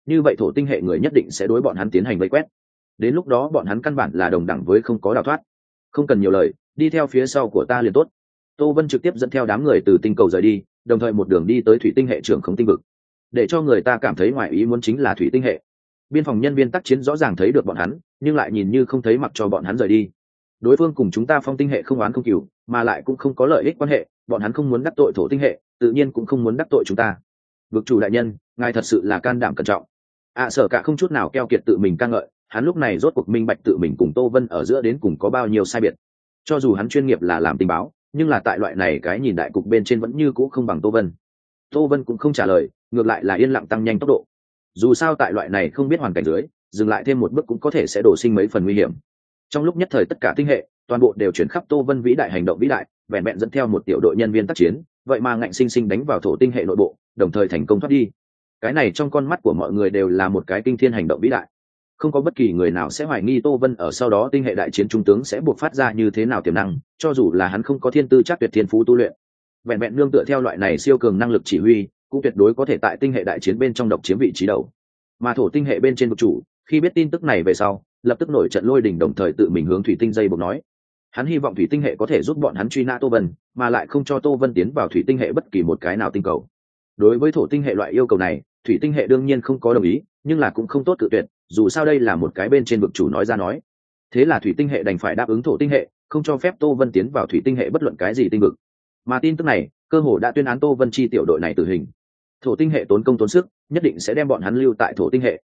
như vậy thổ tinh hệ người nhất định sẽ đối bọn hắn tiến hành vây quét. Đến lúc đó bọn hắn căn bản là đồng đẳng với không có đào thoát. Không cần nhiều lời, đi theo phía sau của ta liền tốt. Tô Vân trực tiếp dẫn theo đám người từ tinh cầu rời đi, đồng thời một đường đi tới thủy tinh hệ trưởng không tinh vực. Để cho người ta cảm thấy ngoài ý muốn chính là thủy tinh hệ biên phòng nhân viên tác chiến rõ ràng thấy được bọn hắn, nhưng lại nhìn như không thấy, mặc cho bọn hắn rời đi. Đối phương cùng chúng ta phong tinh hệ không oán không cừu, mà lại cũng không có lợi ích quan hệ, bọn hắn không muốn đắc tội thổ tinh hệ, tự nhiên cũng không muốn đắc tội chúng ta. Vực chủ đại nhân, ngài thật sự là can đảm cẩn trọng. Sở cả không chút nào keo kiệt tự mình ca ngợi, hắn lúc này rốt cuộc minh bạch tự mình cùng Tô Vân ở giữa đến cùng có bao nhiêu sai biệt. Cho dù hắn chuyên nghiệp là làm tình báo, nhưng là tại loại này cái nhìn đại cục bên trên vẫn như cũ không bằng Tô Vân. Tô Vân cũng không trả lời, ngược lại là yên lặng tăng nhanh tốc độ. Dù sao tại loại này không biết hoàn cảnh dưới, dừng lại thêm một bước cũng có thể sẽ đổ sinh mấy phần nguy hiểm. Trong lúc nhất thời tất cả tinh hệ, toàn bộ đều chuyển khắp Tô Vân vĩ đại hành động vĩ đại, vẹn vẹn dẫn theo một tiểu đội nhân viên tác chiến, vậy mà ngạnh sinh sinh đánh vào thổ tinh hệ nội bộ, đồng thời thành công thoát đi. Cái này trong con mắt của mọi người đều là một cái kinh thiên hành động vĩ đại. Không có bất kỳ người nào sẽ hoài nghi Tô Vân ở sau đó tinh hệ đại chiến trung tướng sẽ buộc phát ra như thế nào tiềm năng, cho dù là hắn không có thiên tư chắc tuyệt thiên phú tu luyện. Vẹn vẹn nương tựa theo loại này siêu cường năng lực chỉ huy, cũng tuyệt đối có thể tại tinh hệ đại chiến bên trong độc chiếm vị trí đầu. Mà thổ tinh hệ bên trên vực chủ, khi biết tin tức này về sau, lập tức nổi trận lôi đình, đồng thời tự mình hướng thủy tinh dây buộc nói, hắn hy vọng thủy tinh hệ có thể giúp bọn hắn truy nã Tô Vân, mà lại không cho Tô Vân tiến vào thủy tinh hệ bất kỳ một cái nào tinh cầu. Đối với thổ tinh hệ loại yêu cầu này, thủy tinh hệ đương nhiên không có đồng ý, nhưng là cũng không tốt cự tuyệt, dù sao đây là một cái bên trên vực chủ nói ra nói. Thế là thủy tinh hệ đành phải đáp ứng thổ tinh hệ, không cho phép Tô Vân tiến vào thủy tinh hệ bất luận cái gì tinh vực. Mà tin tức này, cơ hồ đã tuyên án Tô Vân chi tiểu đội này tử hình. Thổ tinh hệ tốn công tốn sức, nhất định sẽ đem bọn hắn lưu tại thổ tinh hệ,